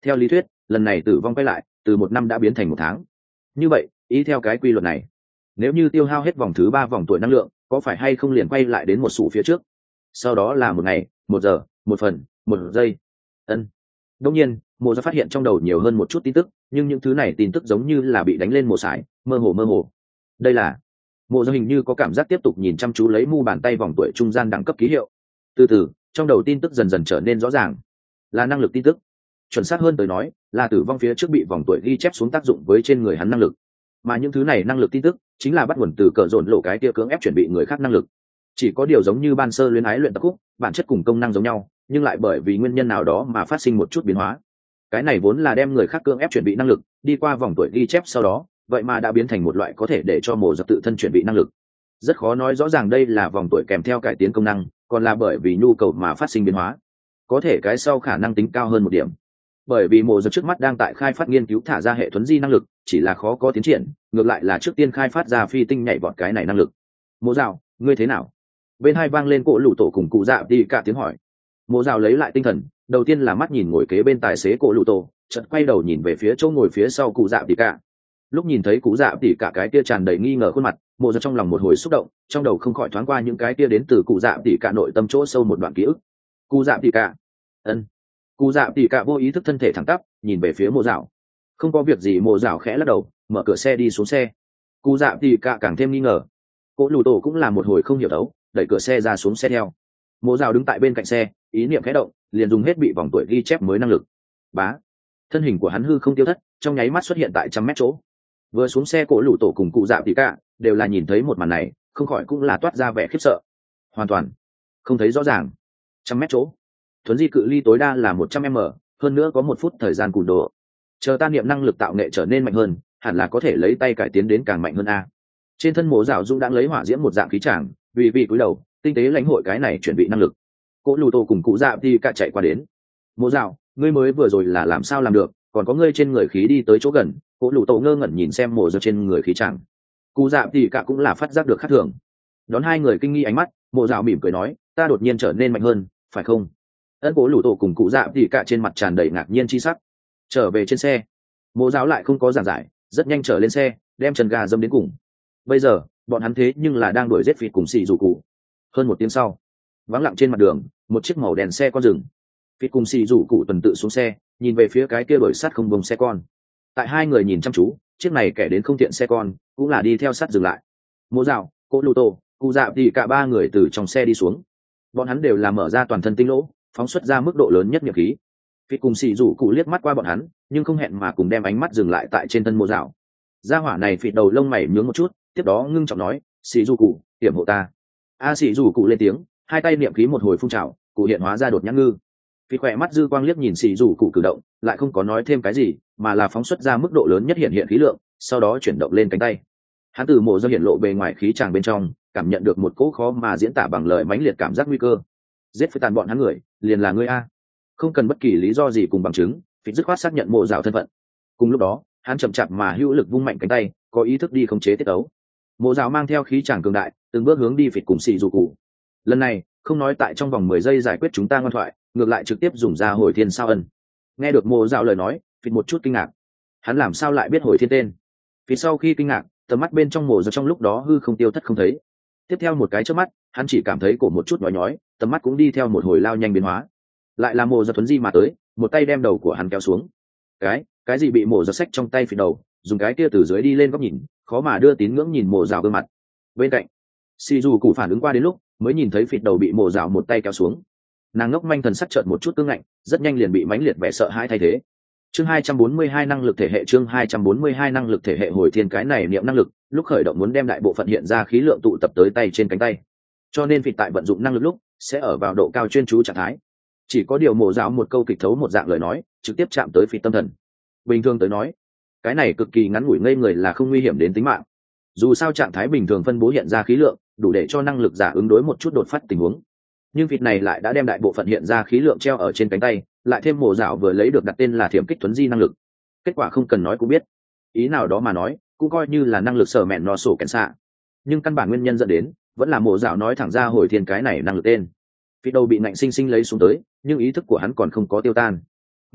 Theo lý thuyết lần này tử vong quay lại từ một năm đã biến thành một tháng. Như vậy ý theo cái quy luật này, nếu như tiêu hao hết vòng thứ ba vòng tuổi năng lượng, có phải hay không liền quay lại đến một sủ phía trước, sau đó là một ngày, một giờ, một phần, một giây. Ân. Đương nhiên mộ ra phát hiện trong đầu nhiều hơn một chút tin tức, nhưng những thứ này tin tức giống như là bị đánh lên mồ sải, mơ hồ mơ hồ. Đây là mộ ra hình như có cảm giác tiếp tục nhìn chăm chú lấy mu bàn tay vòng tuổi trung gian đẳng cấp ký hiệu. Từ từ trong đầu tin tức dần dần trở nên rõ ràng, là năng lực tin tức. Chuẩn xác hơn tới nói là tử vong phía trước bị vòng tuổi ghi chép xuống tác dụng với trên người hắn năng lực, mà những thứ này năng lực tin tức chính là bắt nguồn từ cờ dồn lộ cái kia cưỡng ép chuẩn bị người khác năng lực. Chỉ có điều giống như ban sơ luyến ái luyện tập khúc, bản chất cùng công năng giống nhau, nhưng lại bởi vì nguyên nhân nào đó mà phát sinh một chút biến hóa. Cái này vốn là đem người khác cưỡng ép chuẩn bị năng lực, đi qua vòng tuổi ghi chép sau đó, vậy mà đã biến thành một loại có thể để cho mộ giật tự thân chuẩn bị năng lực. Rất khó nói rõ ràng đây là vòng tuổi kèm theo cải tiến công năng, còn là bởi vì nhu cầu mà phát sinh biến hóa. Có thể cái sau khả năng tính cao hơn một điểm, bởi vì mộ giật trước mắt đang tại khai phát nghiên cứu thả ra hệ thuấn di năng lực, chỉ là khó có tiến triển, ngược lại là trước tiên khai phát ra phi tinh nhảy vọt cái này năng lực. Mộ Dạo, ngươi thế nào? Bên hai vang lên cỗ lũ tổ cùng cụ dạ đi cả tiếng hỏi. Mộ Dạo lấy lại tinh thần, đầu tiên là mắt nhìn ngồi kế bên tài xế cỗ lũ tổ, chợt quay đầu nhìn về phía chỗ ngồi phía sau cụ dạ đi cả. Lúc nhìn thấy cụ dạ đi cả cái kia tràn đầy nghi ngờ khuôn mặt, mộ Dạo trong lòng một hồi xúc động, trong đầu không khỏi thoáng qua những cái kia đến từ cụ dạ đi cả nội tâm chỗ sâu một đoạn ký ức. Cụ dạ đi cả. Ân. Cụ dạ đi cả vô ý thức thân thể thẳng tắp, nhìn về phía Mộ Dạo. Không có việc gì. Mộ Dạo khẽ lắc đầu, mở cửa xe đi xuống xe. Cụ dạ đi cả càng thêm nghi ngờ. Cỗ lù tổ cũng là một hồi không hiểu đấu, đẩy cửa xe ra xuống xe theo. Mộ Dạo đứng tại bên cạnh xe, ý niệm khẽ động, liền dùng hết bị vòng tuổi ghi chép mới năng lực. Bá, thân hình của hắn hư không tiêu thất, trong nháy mắt xuất hiện tại trăm mét chỗ. Vừa xuống xe cỗ lù tổ cùng cụ dạ đi cả đều là nhìn thấy một màn này, không khỏi cũng là toát ra vẻ khiếp sợ. Hoàn toàn không thấy rõ ràng. Trăm mét chỗ, thuấn di cự ly tối đa là một trăm m, hơn nữa có một phút thời gian cùn độ. Chờ ta niệm năng lực tạo nghệ trở nên mạnh hơn, hẳn là có thể lấy tay cải tiến đến càng mạnh hơn a. Trên thân Mộ Dạo Dung đang lấy hỏa diễm một dạng khí tràng, vì vị cúi đầu tinh tế lãnh hội cái này chuẩn bị năng lực. Cỗ lù tổ cùng cụ dạ đi cả chạy qua đến. Mộ Dạo, ngươi mới vừa rồi là làm sao làm được, còn có ngươi trên người khí đi tới chỗ gần. Cỗ lù tổ ngơ ngẩn nhìn xem Mộ Dạo trên người khí tràng. Cụ dạ đi cả cũng là phát giác được khác thường. Đón hai người kinh nghi ánh mắt, Mộ Dạo mỉm cười nói, ta đột nhiên trở nên mạnh hơn, phải không? Ân. Cỗ lù tổ cùng cụ dạ đi cả trên mặt tràn đầy ngạc nhiên chi sắc. Trở về trên xe, Mộ Dạo lại không có giảng giải, rất nhanh trở lên xe, đem chân ga dâm đến cùng. Bây giờ bọn hắn thế nhưng là đang đuổi giết phịt cùng xì dù cụ. Hơn một tiếng sau, vắng lặng trên mặt đường, một chiếc màu đèn xe con rừng. Phịt cùng xì dù cụ tuần tự xuống xe, nhìn về phía cái kia đuổi sát không bông xe con. Tại hai người nhìn chăm chú, chiếc này kẻ đến không tiện xe con cũng là đi theo sát dừng lại. Mộ Dạo, Cỗ lù tổ, cụ dạ thì cả ba người từ trong xe đi xuống. Bọn hắn đều là mở ra toàn thân tinh lỗ, phóng xuất ra mức độ lớn nhất nhiệt khí. Phịt cùng xì dù cụ liếc mắt qua bọn hắn, nhưng không hẹn mà cùng đem ánh mắt dừng lại tại trên thân Mộ Dạo. Gia hỏa này phịt đầu lông mày nhướng một chút, tiếp đó ngưng trọng nói, xì dù cụ, hiểm hộ ta. A xì dù cụ lên tiếng, hai tay niệm khí một hồi phun trào, cụ hiện hóa ra đột nhãn ngư. Phịt khỏe mắt dư quang liếc nhìn xì dù cụ cử động, lại không có nói thêm cái gì, mà là phóng xuất ra mức độ lớn nhất hiện hiện khí lượng, sau đó chuyển động lên cánh tay. Hắn từ Mộ do hiện lộ bề ngoài khí tràng bên trong, cảm nhận được một cỗ khó mà diễn tả bằng lời mãnh liệt cảm giác nguy cơ. Giết phải tàn bọn hắn người, liền là ngươi a. Không cần bất kỳ lý do gì cùng bằng chứng, Phịt dứt khoát xác nhận Mộ Dạo thân phận. Cùng lúc đó, hắn chậm chạp mà hữu lực vung mạnh cánh tay, có ý thức đi khống chế tiết ấu. Mộ Dạo mang theo khí tràng cường đại, từng bước hướng đi Phịt cùng xì dù cụ. Lần này không nói tại trong vòng mười giây giải quyết chúng ta ngoan thoại, ngược lại trực tiếp dùng ra hồi thiên sao ân. Nghe được Mộ Dạo lời nói, Phịt một chút kinh ngạc. Hắn làm sao lại biết hồi thiên tên? Phịt sau khi kinh ngạc, tầm mắt bên trong Mộ Dạo trong lúc đó hư không tiêu thất không thấy. Tiếp theo một cái chớp mắt, hắn chỉ cảm thấy cổ một chút nhói nhói, tầm mắt cũng đi theo một hồi lao nhanh biến hóa. Lại là Mộ Dạo thuấn di mà tới, một tay đem đầu của hắn kéo xuống. Cái, cái gì bị Mộ Dạo xách trong tay Phịt đầu, dùng cái kia từ dưới đi lên góc nhìn, khó mà đưa tín ngưỡng nhìn Mộ Dạo gương mặt. Bên cạnh, xì dù cụ phản ứng qua đến lúc, mới nhìn thấy Phịt đầu bị Mộ Dạo một tay kéo xuống. Nàng ngốc manh thần sắc chợt một chút cứng ngạnh, rất nhanh liền bị mãnh liệt vẻ sợ hãi thay thế. Chương hai trăm bốn mươi hai năng lực thể hệ chương hai trăm bốn mươi hai năng lực thể hệ hồi thiên cái này niệm năng lực, lúc khởi động muốn đem đại bộ phận hiện ra khí lượng tụ tập tới tay trên cánh tay. Cho nên Phịt tại vận dụng năng lực lúc, sẽ ở vào độ cao chuyên chú trạng thái. Chỉ có điều Mộ Dạo một câu kịch thấu một dạng lời nói, trực tiếp chạm tới Phịt tâm thần. Bình thường tới nói, cái này cực kỳ ngắn ngủi ngây người là không nguy hiểm đến tính mạng. Dù sao trạng thái bình thường phân bố hiện ra khí lượng, đủ để cho năng lực giả ứng đối một chút đột phát tình huống. Nhưng Phịt này lại đã đem đại bộ phận hiện ra khí lượng treo ở trên cánh tay, lại thêm Mộ Dạo vừa lấy được đặt tên là thiểm kích thuấn di năng lực. Kết quả không cần nói cũng biết. Ý nào đó mà nói, cũng coi như là năng lực sở mẹn nọ sổ kèn xạ. Nhưng căn bản nguyên nhân dẫn đến, vẫn là Mộ Dạo nói thẳng ra hồi thiên cái này năng lực tên. Phịt đầu bị nạnh sinh sinh lấy xuống tới, nhưng ý thức của hắn còn không có tiêu tan. Nghi hoặc,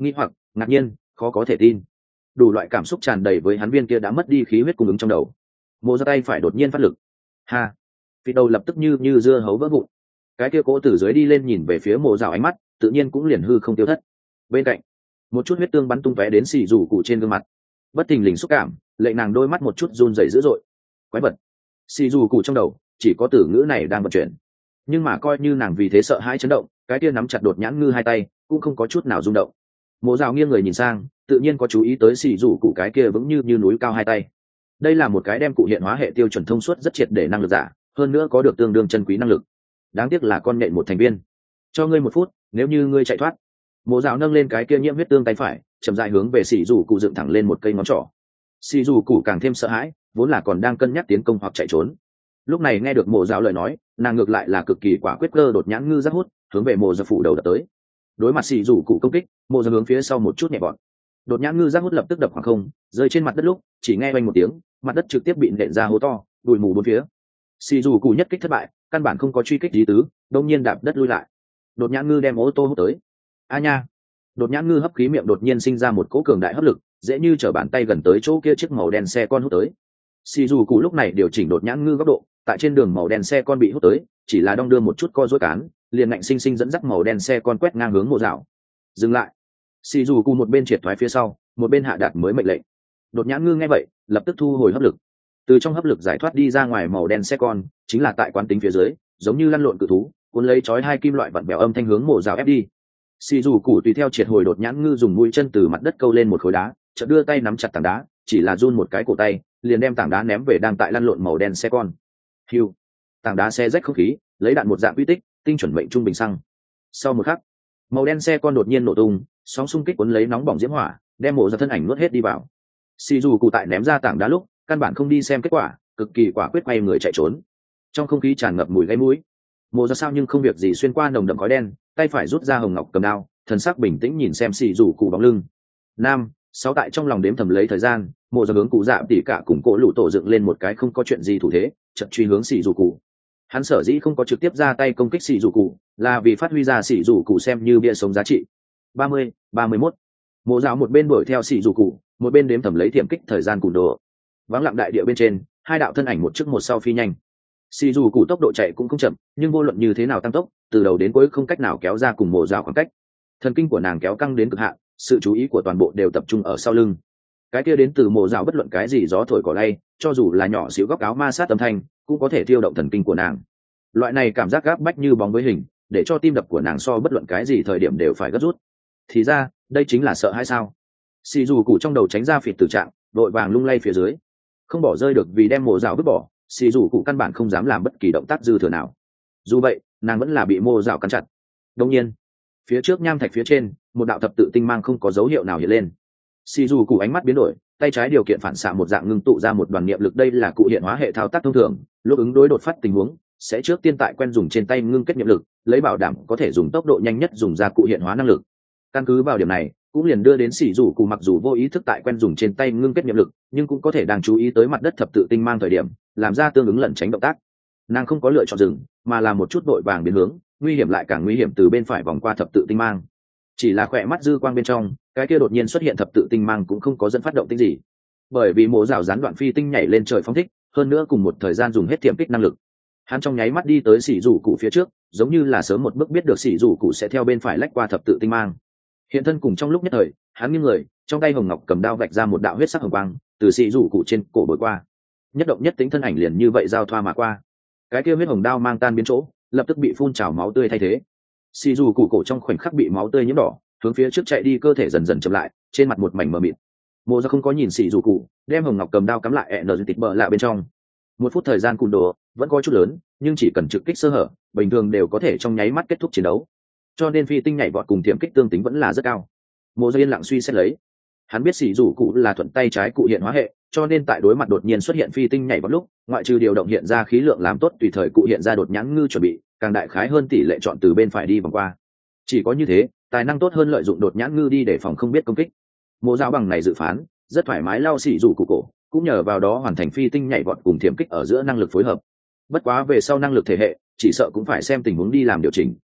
ngạc nhiên, khó có thể tin, đủ loại cảm xúc tràn đầy với hắn viên kia đã mất đi khí huyết cung ứng trong đầu. Mộ ra tay phải đột nhiên phát lực, ha, phịt đầu lập tức như như dưa hấu vỡ vụn. Cái kia cố từ dưới đi lên nhìn về phía mộ rào, ánh mắt tự nhiên cũng liền hư không tiêu thất. Bên cạnh một chút huyết tương bắn tung tóe đến xì rủ cụ trên gương mặt, bất thình lình xúc cảm lệnh nàng đôi mắt một chút run rẩy dữ dội. Quái vật, xì rủ cụ trong đầu chỉ có từ ngữ này đang vận chuyển, nhưng mà coi như nàng vì thế sợ hãi chấn động, cái kia nắm chặt đột nhãn ngư hai tay cũng không có chút nào rung động. Mộ rào nghiêng người nhìn sang, tự nhiên có chú ý tới xì rủ cụ cái kia vững như như núi cao hai tay. Đây là một cái đem cụ hiện hóa hệ tiêu chuẩn thông suốt rất triệt để năng lực giả, hơn nữa có được tương đương chân quý năng lực. Đáng tiếc là con nhện một thành viên. Cho ngươi một phút, nếu như ngươi chạy thoát. Mộ rào nâng lên cái kia nhiễm huyết tương tay phải, chậm rãi hướng về xì rủ cụ dựng thẳng lên một cây ngón trỏ. Xì rủ cụ càng thêm sợ hãi, vốn là còn đang cân nhắc tiến công hoặc chạy trốn, lúc này nghe được mộ rào lời nói, nàng ngược lại là cực kỳ quả quyết cơ đột nhãn ngư giác hút hướng về mộ ra phủ đầu đập tới. Đối mặt xì rủ cụ công kích, mộ ra hướng phía sau một chút nhẹ bọn, đột nhãn ngư giác hút lập tức đập khoảng không, rơi trên mặt đất, lúc chỉ nghe oanh một tiếng, mặt đất trực tiếp bị nện ra hố to, bụi mù bốn phía. Xì rủ cụ nhất kích thất bại, căn bản không có truy kích lý tứ, đông nhiên đạp đất lui lại. Đột nhãn ngư đem ô tô hút tới. A nha, đột nhãn ngư hấp khí miệng đột nhiên sinh ra một cỗ cường đại hấp lực, dễ như trở bàn tay gần tới chỗ kia chiếc màu đen xe con hút tới. Xì dù cụ lúc này điều chỉnh đột nhãn ngư góc độ, tại trên đường màu đen xe con bị hút tới, chỉ là đong đưa một chút co duỗi cán, liền ngạnh sinh sinh dẫn dắt màu đen xe con quét ngang hướng mộ rào. Dừng lại. Xì dù cụ một bên triệt thoái phía sau, một bên hạ đạt mới mệnh lệnh. Đột nhãn ngư nghe vậy, lập tức thu hồi hấp lực, từ trong hấp lực giải thoát đi ra ngoài. Màu đen xe con chính là tại quán tính phía dưới, giống như lăn lộn cự thú, cuốn lấy chói hai kim loại vặn bèo âm thanh hướng mộ rào ép đi. Xì dù cụ tùy theo triệt hồi đột nhãn ngư, dùng mũi chân từ mặt đất câu lên một khối đá, chợt đưa tay nắm chặt tảng đá, chỉ là run một cái cổ tay, liền đem tảng đá ném về đang tại lăn lộn màu đen xe con. Hiu, tảng đá xe rách không khí, lấy đạn một dạng quy tích, tinh chuẩn mệnh trung bình xăng. Sau một khắc, màu đen xe con đột nhiên nổ tung, sóng xung kích cuốn lấy nóng bỏng diễm hỏa, đem mộ ra thân ảnh nuốt hết đi vào. Xì dù cụ tại ném ra tảng đá lúc, căn bản không đi xem kết quả, cực kỳ quả quyết quay người chạy trốn. Trong không khí tràn ngập mùi gáy mũi. Mộ ra sao nhưng không việc gì xuyên qua nồng đậm khói đen, tay phải rút ra hồng ngọc cầm đao, thần sắc bình tĩnh nhìn xem xì dù cụ bóng lưng. Nam, sáu tại trong lòng đếm thầm lấy thời gian, mộ ra hướng cụ dạ tỉ cả cùng cỗ lũ tổ dựng lên một cái không có chuyện gì thủ thế, chợt truy hướng xì dù cụ. Hắn sở dĩ không có trực tiếp ra tay công kích xì dù cụ, là vì phát huy ra xì dù cụ xem như bia sống giá trị. ba mươi, ba mươi mốt. Mộ giáo một bên đuổi theo xì dù cụ, một bên đếm thầm lấy tiệm kích thời gian cùn đồ. Vắng lặng đại địa bên trên, hai đạo thân ảnh một trước một sau phi nhanh. Xì dù cụ tốc độ chạy cũng không chậm, nhưng vô luận như thế nào tăng tốc, từ đầu đến cuối không cách nào kéo ra cùng mộ giáo khoảng cách. Thần kinh của nàng kéo căng đến cực hạn, sự chú ý của toàn bộ đều tập trung ở sau lưng. Cái kia đến từ mộ giáo bất luận cái gì gió thổi cỏ lay, cho dù là nhỏ xíu góc áo ma sát âm thanh, cũng có thể thiêu động thần kinh của nàng. Loại này cảm giác gáp bách như bóng với hình, để cho tim đập của nàng so bất luận cái gì thời điểm đều phải gấp rút. Thì ra, đây chính là sợ hãi sao? Xì dù cụ trong đầu tránh ra phịt tử trạng, đội vàng lung lay phía dưới, không bỏ rơi được vì đem mộ rào vứt bỏ. Xì dù cụ căn bản không dám làm bất kỳ động tác dư thừa nào. Dù vậy, nàng vẫn là bị mộ rào cắn chặt. Đương nhiên, phía trước nham thạch phía trên, một đạo thập tự tinh mang không có dấu hiệu nào hiện lên. Xì dù cụ ánh mắt biến đổi, tay trái điều kiện phản xạ một dạng ngưng tụ ra một đoàn niệm lực. Đây là cụ hiện hóa hệ thao tác thông thường, lúc ứng đối đột phát tình huống sẽ trước tiên tại quen dùng trên tay ngưng kết niệm lực, lấy bảo đảm có thể dùng tốc độ nhanh nhất dùng ra cụ hiện hóa năng lực. Căn cứ vào điểm này, cũng liền đưa đến xì dù cụ mặc dù vô ý thức tại quen dùng trên tay ngưng kết niệm lực, nhưng cũng có thể đang chú ý tới mặt đất thập tự tinh mang thời điểm, làm ra tương ứng lẩn tránh động tác. Nàng không có lựa chọn dừng, mà là một chút vội vàng biến hướng, nguy hiểm lại càng nguy hiểm từ bên phải vòng qua thập tự tinh mang. Chỉ là khỏe mắt dư quang bên trong, cái kia đột nhiên xuất hiện thập tự tinh mang cũng không có dẫn phát động tinh gì, bởi vì mộ rào gián đoạn phi tinh nhảy lên trời phóng thích, hơn nữa cùng một thời gian dùng hết tiềm kích năng lực. Hắn trong nháy mắt đi tới xỉ rủ cụ phía trước, giống như là sớm một bước biết được xỉ rủ cụ sẽ theo bên phải lách qua thập tự tinh mang. Hiện thân cùng trong lúc nhất thời, hắn nghiêng người, trong tay hồng ngọc cầm đao vạch ra một đạo huyết sắc hồng quang, từ xỉ rủ cụ trên cổ bồi qua. Nhất động nhất tính thân ảnh liền như vậy giao thoa mà qua. Cái kia huyết hồng đao mang tan biến chỗ, lập tức bị phun trào máu tươi thay thế. Xỉ rủ cụ cổ trong khoảnh khắc bị máu tươi nhiễm đỏ, hướng phía trước chạy đi, cơ thể dần dần chậm lại, trên mặt một mảnh mờ mịt. Mộ Gia không có nhìn xỉ rủ cụ, đem hồng ngọc cầm đao cắm lại ẹn tịt bờ lạ bên trong. Một phút thời gian cùn đồ vẫn có chút lớn, nhưng chỉ cần trực kích sơ hở, bình thường đều có thể trong nháy mắt kết thúc chiến đấu. Cho nên phi tinh nhảy vọt cùng tiềm kích tương tính vẫn là rất cao. Mộ Gia yên lặng suy xét lấy, hắn biết xỉ rủ cụ là thuận tay trái cụ hiện hóa hệ, cho nên tại đối mặt đột nhiên xuất hiện phi tinh nhảy vọt lúc, ngoại trừ điều động hiện ra khí lượng làm tốt tùy thời cụ hiện ra đột nhãn ngư chuẩn bị, càng đại khái hơn tỷ lệ chọn từ bên phải đi vòng qua. Chỉ có như thế, tài năng tốt hơn lợi dụng đột nhãn ngư đi để phòng không biết công kích. Mộ Gia bằng này dự phán, rất thoải mái lao xỉ rủ cụ cổ, cũng nhờ vào đó hoàn thành phi tinh nhảy vọt cùng tiềm kích ở giữa năng lực phối hợp. Bất quá về sau năng lực thể hệ, chỉ sợ cũng phải xem tình huống đi làm điều chỉnh.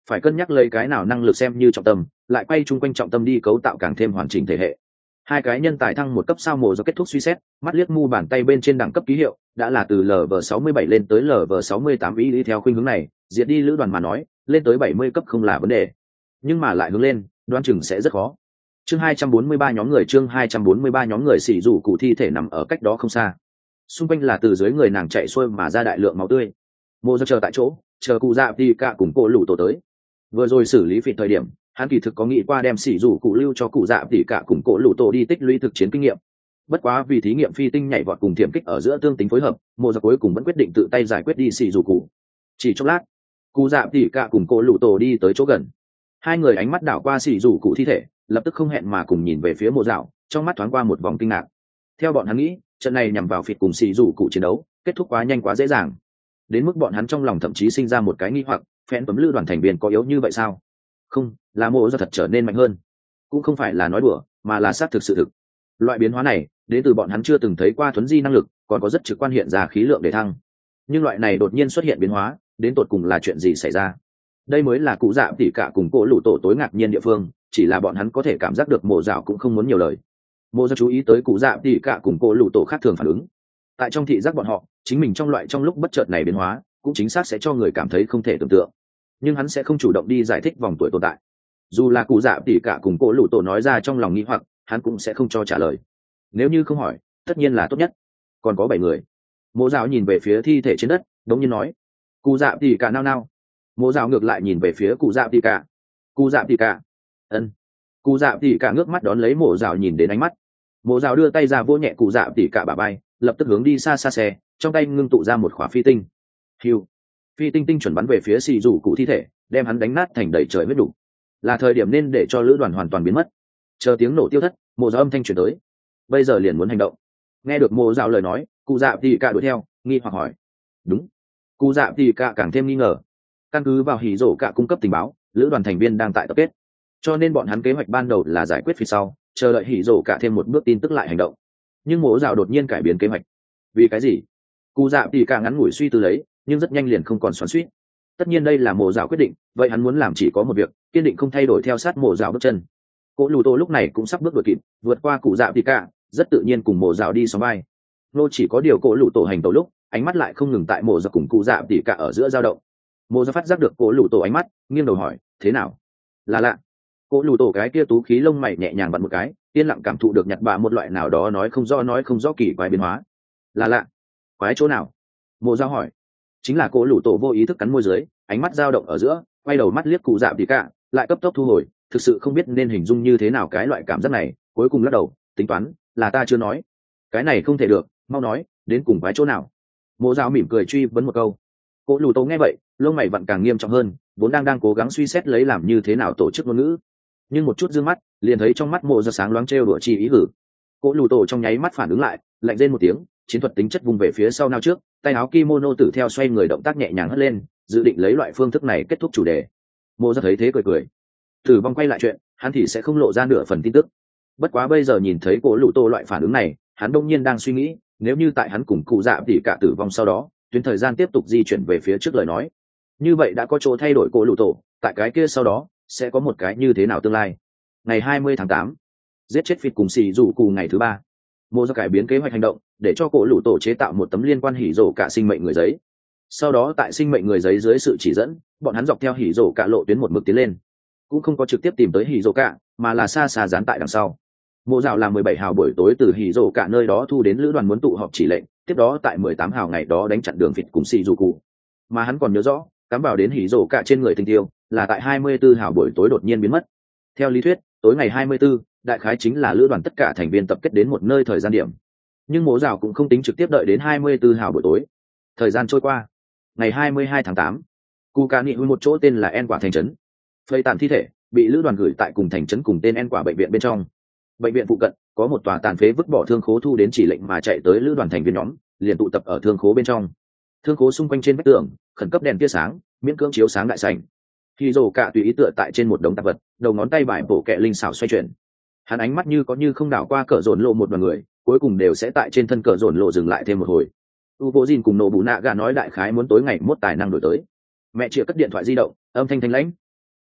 phải cân nhắc lấy cái nào năng lực xem như trọng tâm, lại quay chung quanh trọng tâm đi cấu tạo càng thêm hoàn chỉnh thể hệ. Hai cái nhân tài thăng một cấp sao mộ do kết thúc suy xét, mắt liếc mu bàn tay bên trên đẳng cấp ký hiệu đã là từ lv sáu mươi bảy lên tới lv sáu mươi tám, ý đi theo khuynh hướng này diệt đi lữ đoàn mà nói lên tới bảy mươi cấp không là vấn đề, nhưng mà lại hướng lên đoán chừng sẽ rất khó. Chương hai trăm bốn mươi ba nhóm người chương hai trăm bốn mươi ba nhóm người xỉ rủ cụ thi thể nằm ở cách đó không xa, xung quanh là từ dưới người nàng chạy xuôi mà ra đại lượng máu tươi. Mộ do chờ tại chỗ chờ cụ dạ đi cả cùng cô lũ tổ tới. Vừa rồi xử lý phịt thời điểm hắn kỳ thực có nghĩ qua đem xỉ rủ cụ lưu cho cụ dạ tỉ cả cùng cổ lũ tổ đi tích lũy thực chiến kinh nghiệm, bất quá vì thí nghiệm phi tinh nhảy vọt cùng thiểm kích ở giữa tương tính phối hợp, mộ giặc cuối cùng vẫn quyết định tự tay giải quyết đi xỉ rủ cụ. Chỉ chốc lát cụ dạ tỉ cả cùng cổ lũ tổ đi tới chỗ gần, hai người ánh mắt đảo qua xỉ rủ cụ thi thể, lập tức không hẹn mà cùng nhìn về phía mộ dạo, trong mắt thoáng qua một vòng kinh ngạc. Theo bọn hắn nghĩ trận này nhằm vào phịt cùng xỉ rủ cụ chiến đấu kết thúc quá nhanh quá dễ dàng, đến mức bọn hắn trong lòng thậm chí sinh ra một cái nghi hoặc, phen tấm lữ đoàn thành viên có yếu như vậy sao? Không, là mộ do thật trở nên mạnh hơn, cũng không phải là nói đùa mà là xác thực sự thực. Loại biến hóa này đến từ bọn hắn chưa từng thấy qua thuấn di năng lực, còn có rất trực quan hiện ra khí lượng để thăng, nhưng loại này đột nhiên xuất hiện biến hóa đến tột cùng là chuyện gì xảy ra? Đây mới là cụ dạ tỉ cả cùng cổ lũ tổ tối ngạc nhiên địa phương, chỉ là bọn hắn có thể cảm giác được mộ dạo cũng không muốn nhiều lời. Mộ do chú ý tới cụ dạ tỉ cả cùng cổ lũ tổ khác thường phản ứng, tại trong thị giác bọn họ chính mình trong loại trong lúc bất chợt này biến hóa cũng chính xác sẽ cho người cảm thấy không thể tưởng tượng, nhưng hắn sẽ không chủ động đi giải thích vòng tuổi tồn tại. Dù là cụ dạ tỉ cả cùng cổ lũ tổ nói ra trong lòng nghĩ hoặc, hắn cũng sẽ không cho trả lời. Nếu như không hỏi tất nhiên là tốt nhất. Còn có bảy người. Mộ dạo nhìn về phía thi thể trên đất đống nhiên nói. Cụ dạ tỉ cả nao nao. Mộ dạo ngược lại nhìn về phía cụ dạ tỉ cả. Cụ dạ tỉ cả. Ân. Cụ dạ tỉ cả ngước mắt đón lấy mộ dạo nhìn đến ánh mắt. Mộ dạo đưa tay ra vỗ nhẹ cụ dạ tỉ cả bả vai, lập tức hướng đi xa xa xe, trong tay ngưng tụ ra một khỏa phi tinh. Hiu. Phi tinh tinh chuẩn bắn về phía xì rủ cụ thi thể, đem hắn đánh nát thành đầy trời huyết đủ. Là thời điểm nên để cho lữ đoàn hoàn toàn biến mất. Chờ tiếng nổ tiêu thất, mộ dạo âm thanh truyền tới. Bây giờ liền muốn hành động. Nghe được mộ dạo lời nói, cụ dạ tỉ cả đuổi theo, nghi hoặc hỏi. Đúng. Cụ dạ tỉ cả càng thêm nghi ngờ. Căn cứ vào hỉ rổ cả cung cấp tình báo, lữ đoàn thành viên đang tại tập kết, cho nên bọn hắn kế hoạch ban đầu là giải quyết phía sau, chờ đợi hỉ rổ cả thêm một bước tin tức lại hành động. Nhưng mộ dạo đột nhiên cải biến kế hoạch. Vì cái gì? Cụ dạ tỉ cả ngắn ngủi suy tư lấy, nhưng rất nhanh liền không còn xoắn xuýt. Tất nhiên đây là mộ dạo quyết định, vậy hắn muốn làm chỉ có một việc, kiên định không thay đổi theo sát mộ dạo bước chân. Cổ lù tô lúc này cũng sắp bước đuổi kịp, vượt qua cụ dạ tỉ cả, rất tự nhiên cùng mộ dạo đi xóm vai. Nô chỉ có điều cổ lù tô hành tẩu lúc, ánh mắt lại không ngừng tại mộ dạo cùng cụ dạ tỉ cả ở giữa dao động. Mộ dạo phát giác được cổ lù tô ánh mắt, nghiêng đầu hỏi, thế nào? Là lạ. Cổ lù tô cái kia tú khí lông mày nhẹ nhàng vặn một cái, yên lặng cảm thụ được nhặt bà một loại nào đó nói không rõ nói không rõ kỳ quái biến hóa. Là lạ. Quái chỗ nào? Mộ dạo hỏi. Chính là cổ lù tô vô ý thức cắn môi dưới, ánh mắt dao động ở giữa, quay đầu mắt liếc cụ dạ tỉ cả, lại cấp tốc thu hồi, thực sự không biết nên hình dung như thế nào cái loại cảm giác này, cuối cùng lắc đầu, tính toán là ta chưa nói. Cái này không thể được, mau nói, đến cùng quái chỗ nào? Mộ dạo mỉm cười truy vấn một câu. Cổ lù tô nghe vậy, lông mày vặn càng nghiêm trọng hơn, vốn đang đang cố gắng suy xét lấy làm như thế nào tổ chức ngôn ngữ, nhưng một chút dương mắt liền thấy trong mắt mộ dạo sáng loáng trêu đùa chi ý hử. Cổ lù tô trong nháy mắt phản ứng lại, lạnh rên một tiếng, chiến thuật tính chất vùng về phía sau nao trước, tay áo kimono tử theo xoay người động tác nhẹ nhàng hất lên, dự định lấy loại phương thức này kết thúc chủ đề. Mộ dạo thấy thế cười cười. Tử vong quay lại chuyện, hắn thì sẽ không lộ ra nửa phần tin tức. Bất quá bây giờ nhìn thấy cổ lũ tô loại phản ứng này, hắn đông nhiên đang suy nghĩ, nếu như tại hắn cùng cụ dạ tỉ cả tử vong sau đó, tuyến thời gian tiếp tục di chuyển về phía trước lời nói, như vậy đã có chỗ thay đổi cổ lũ tô, tại cái kia sau đó sẽ có một cái như thế nào tương lai. Ngày hai mươi tháng tám, giết chết phịt cùng xì rủ cụ ngày thứ ba. Mộ dạo cải biến kế hoạch hành động, để cho cổ lũ tô chế tạo một tấm liên quan hỉ rổ cả sinh mệnh người giấy. Sau đó tại sinh mệnh người giấy dưới sự chỉ dẫn, bọn hắn dọc theo hỉ rổ cả lộ tuyến một mực tiến lên, cũng không có trực tiếp tìm tới hỉ rổ cả, mà là xa xa dán tại đằng sau. Mộ dạo là mười bảy hào buổi tối từ hỉ rổ cả nơi đó thu đến lữ đoàn muốn tụ họp chỉ lệnh, tiếp đó tại mười tám hào ngày đó đánh chặn đường phịt cùng xì rủ cụ. Mà hắn còn nhớ rõ, cắm vào đến hỉ rổ cả trên người tinh tiêu là tại hai mươi tư hào buổi tối đột nhiên biến mất. Theo lý thuyết, tối ngày hai mươi tư, đại khái chính là lữ đoàn tất cả thành viên tập kết đến một nơi thời gian điểm. Nhưng mộ dạo cũng không tính trực tiếp đợi đến hai mươi tư hào buổi tối. Thời gian trôi qua, ngày hai mươi hai tháng tám, cụ ca nghị một chỗ tên là En quả thành trấn. Phơi tàn thi thể bị lữ đoàn gửi tại cùng thành trấn cùng tên En quả bệnh viện bên trong. Bệnh viện phụ cận có một tòa tàn phế vứt bỏ thương khố, thu đến chỉ lệnh mà chạy tới lữ đoàn thành viên nhóm liền tụ tập ở thương khố bên trong. Thương khố xung quanh trên vách tường khẩn cấp đèn tia sáng miễn cưỡng chiếu sáng đại sảnh. Khi rồ cả tùy ý tựa tại trên một đống tạp vật, đầu ngón tay bài bổ kẹ linh xảo xoay chuyển. Hắn ánh mắt như có như không đảo qua cỡ dồn lộ một đoàn người, cuối cùng đều sẽ tại trên thân cỡ dồn lộ dừng lại thêm một hồi. U vô Jin cùng nổ bù nạ gà nói đại khái muốn tối ngày mốt tài năng đổi tới. Mẹ chịa cất điện thoại di động, âm thanh thanh lãnh,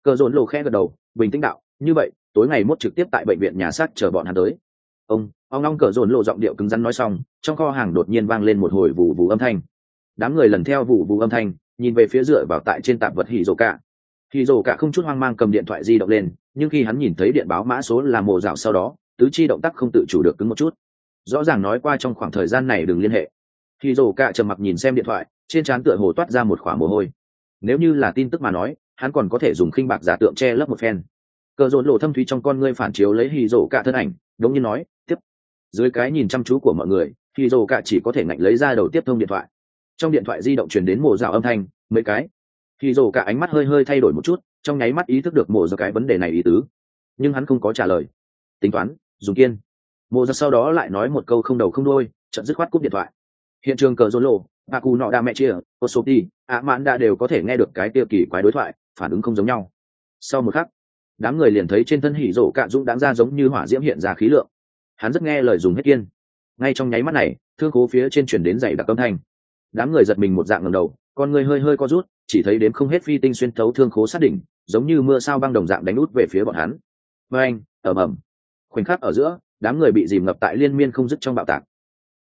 Cờ rốn lộ khẽ gật đầu, bình tĩnh đạo, như vậy tối ngày mốt trực tiếp tại bệnh viện nhà xác chờ bọn hắn tới. Ông ông long cờ rốn lộ giọng điệu cứng rắn nói xong, trong kho hàng đột nhiên vang lên một hồi vù vù âm thanh. Đám người lần theo vù vù âm thanh, nhìn về phía dựa vào tại trên tạp vật hỉ rồ cả. Hỉ rồ cả không chút hoang mang cầm điện thoại di động lên, nhưng khi hắn nhìn thấy điện báo mã số là mồ dạo sau đó, tứ chi động tác không tự chủ được cứng một chút. Rõ ràng nói qua trong khoảng thời gian này đừng liên hệ. Hỉ rồ cả trầm mặc nhìn xem điện thoại, trên trán tựa hồ toát ra một khoảng mồ hôi. Nếu như là tin tức mà nói, hắn còn có thể dùng khinh bạc giả tượng che lấp một phen. Cờ rốn lộ thâm thúy trong con ngươi phản chiếu lấy hỉ rồ cả thân ảnh, đống nhiên nói, tiếp. Dưới cái nhìn chăm chú của mọi người, hỉ rồ cả chỉ có thể ngạnh lấy ra đầu tiếp thông điện thoại. Trong điện thoại di động truyền đến mồ dạo âm thanh, mấy cái. Hỉ rồ cả ánh mắt hơi hơi thay đổi một chút, trong nháy mắt ý thức được mồ dạo cái vấn đề này ý tứ, nhưng hắn không có trả lời. Tính toán, dùng kiên. Mồ dạo sau đó lại nói một câu không đầu không đuôi, chợt dứt khoát cúp điện thoại. Hiện trường cờ rốn lộ, bà cù nọ đa mẹ chia, Osopti, ạ mãn đã đều có thể nghe được cái tiêu kỳ quái đối thoại, phản ứng không giống nhau. Sau một khắc, đám người liền thấy trên thân hỉ rổ cạ dũng đáng ra giống như hỏa diễm hiện ra khí lượng. Hắn rất nghe lời dùng hết kiên. Ngay trong nháy mắt này, thương khố phía trên chuyển đến dày đặc âm thanh. Đám người giật mình một dạng ngẩng đầu, con người hơi hơi co rút, chỉ thấy đếm không hết phi tinh xuyên thấu thương khố sát đỉnh, giống như mưa sao băng đồng dạng đánh út về phía bọn hắn. Với anh, ầm ầm. Khoảnh khắc ở giữa, đám người bị dìm ngập tại liên miên không dứt trong bạo tạc.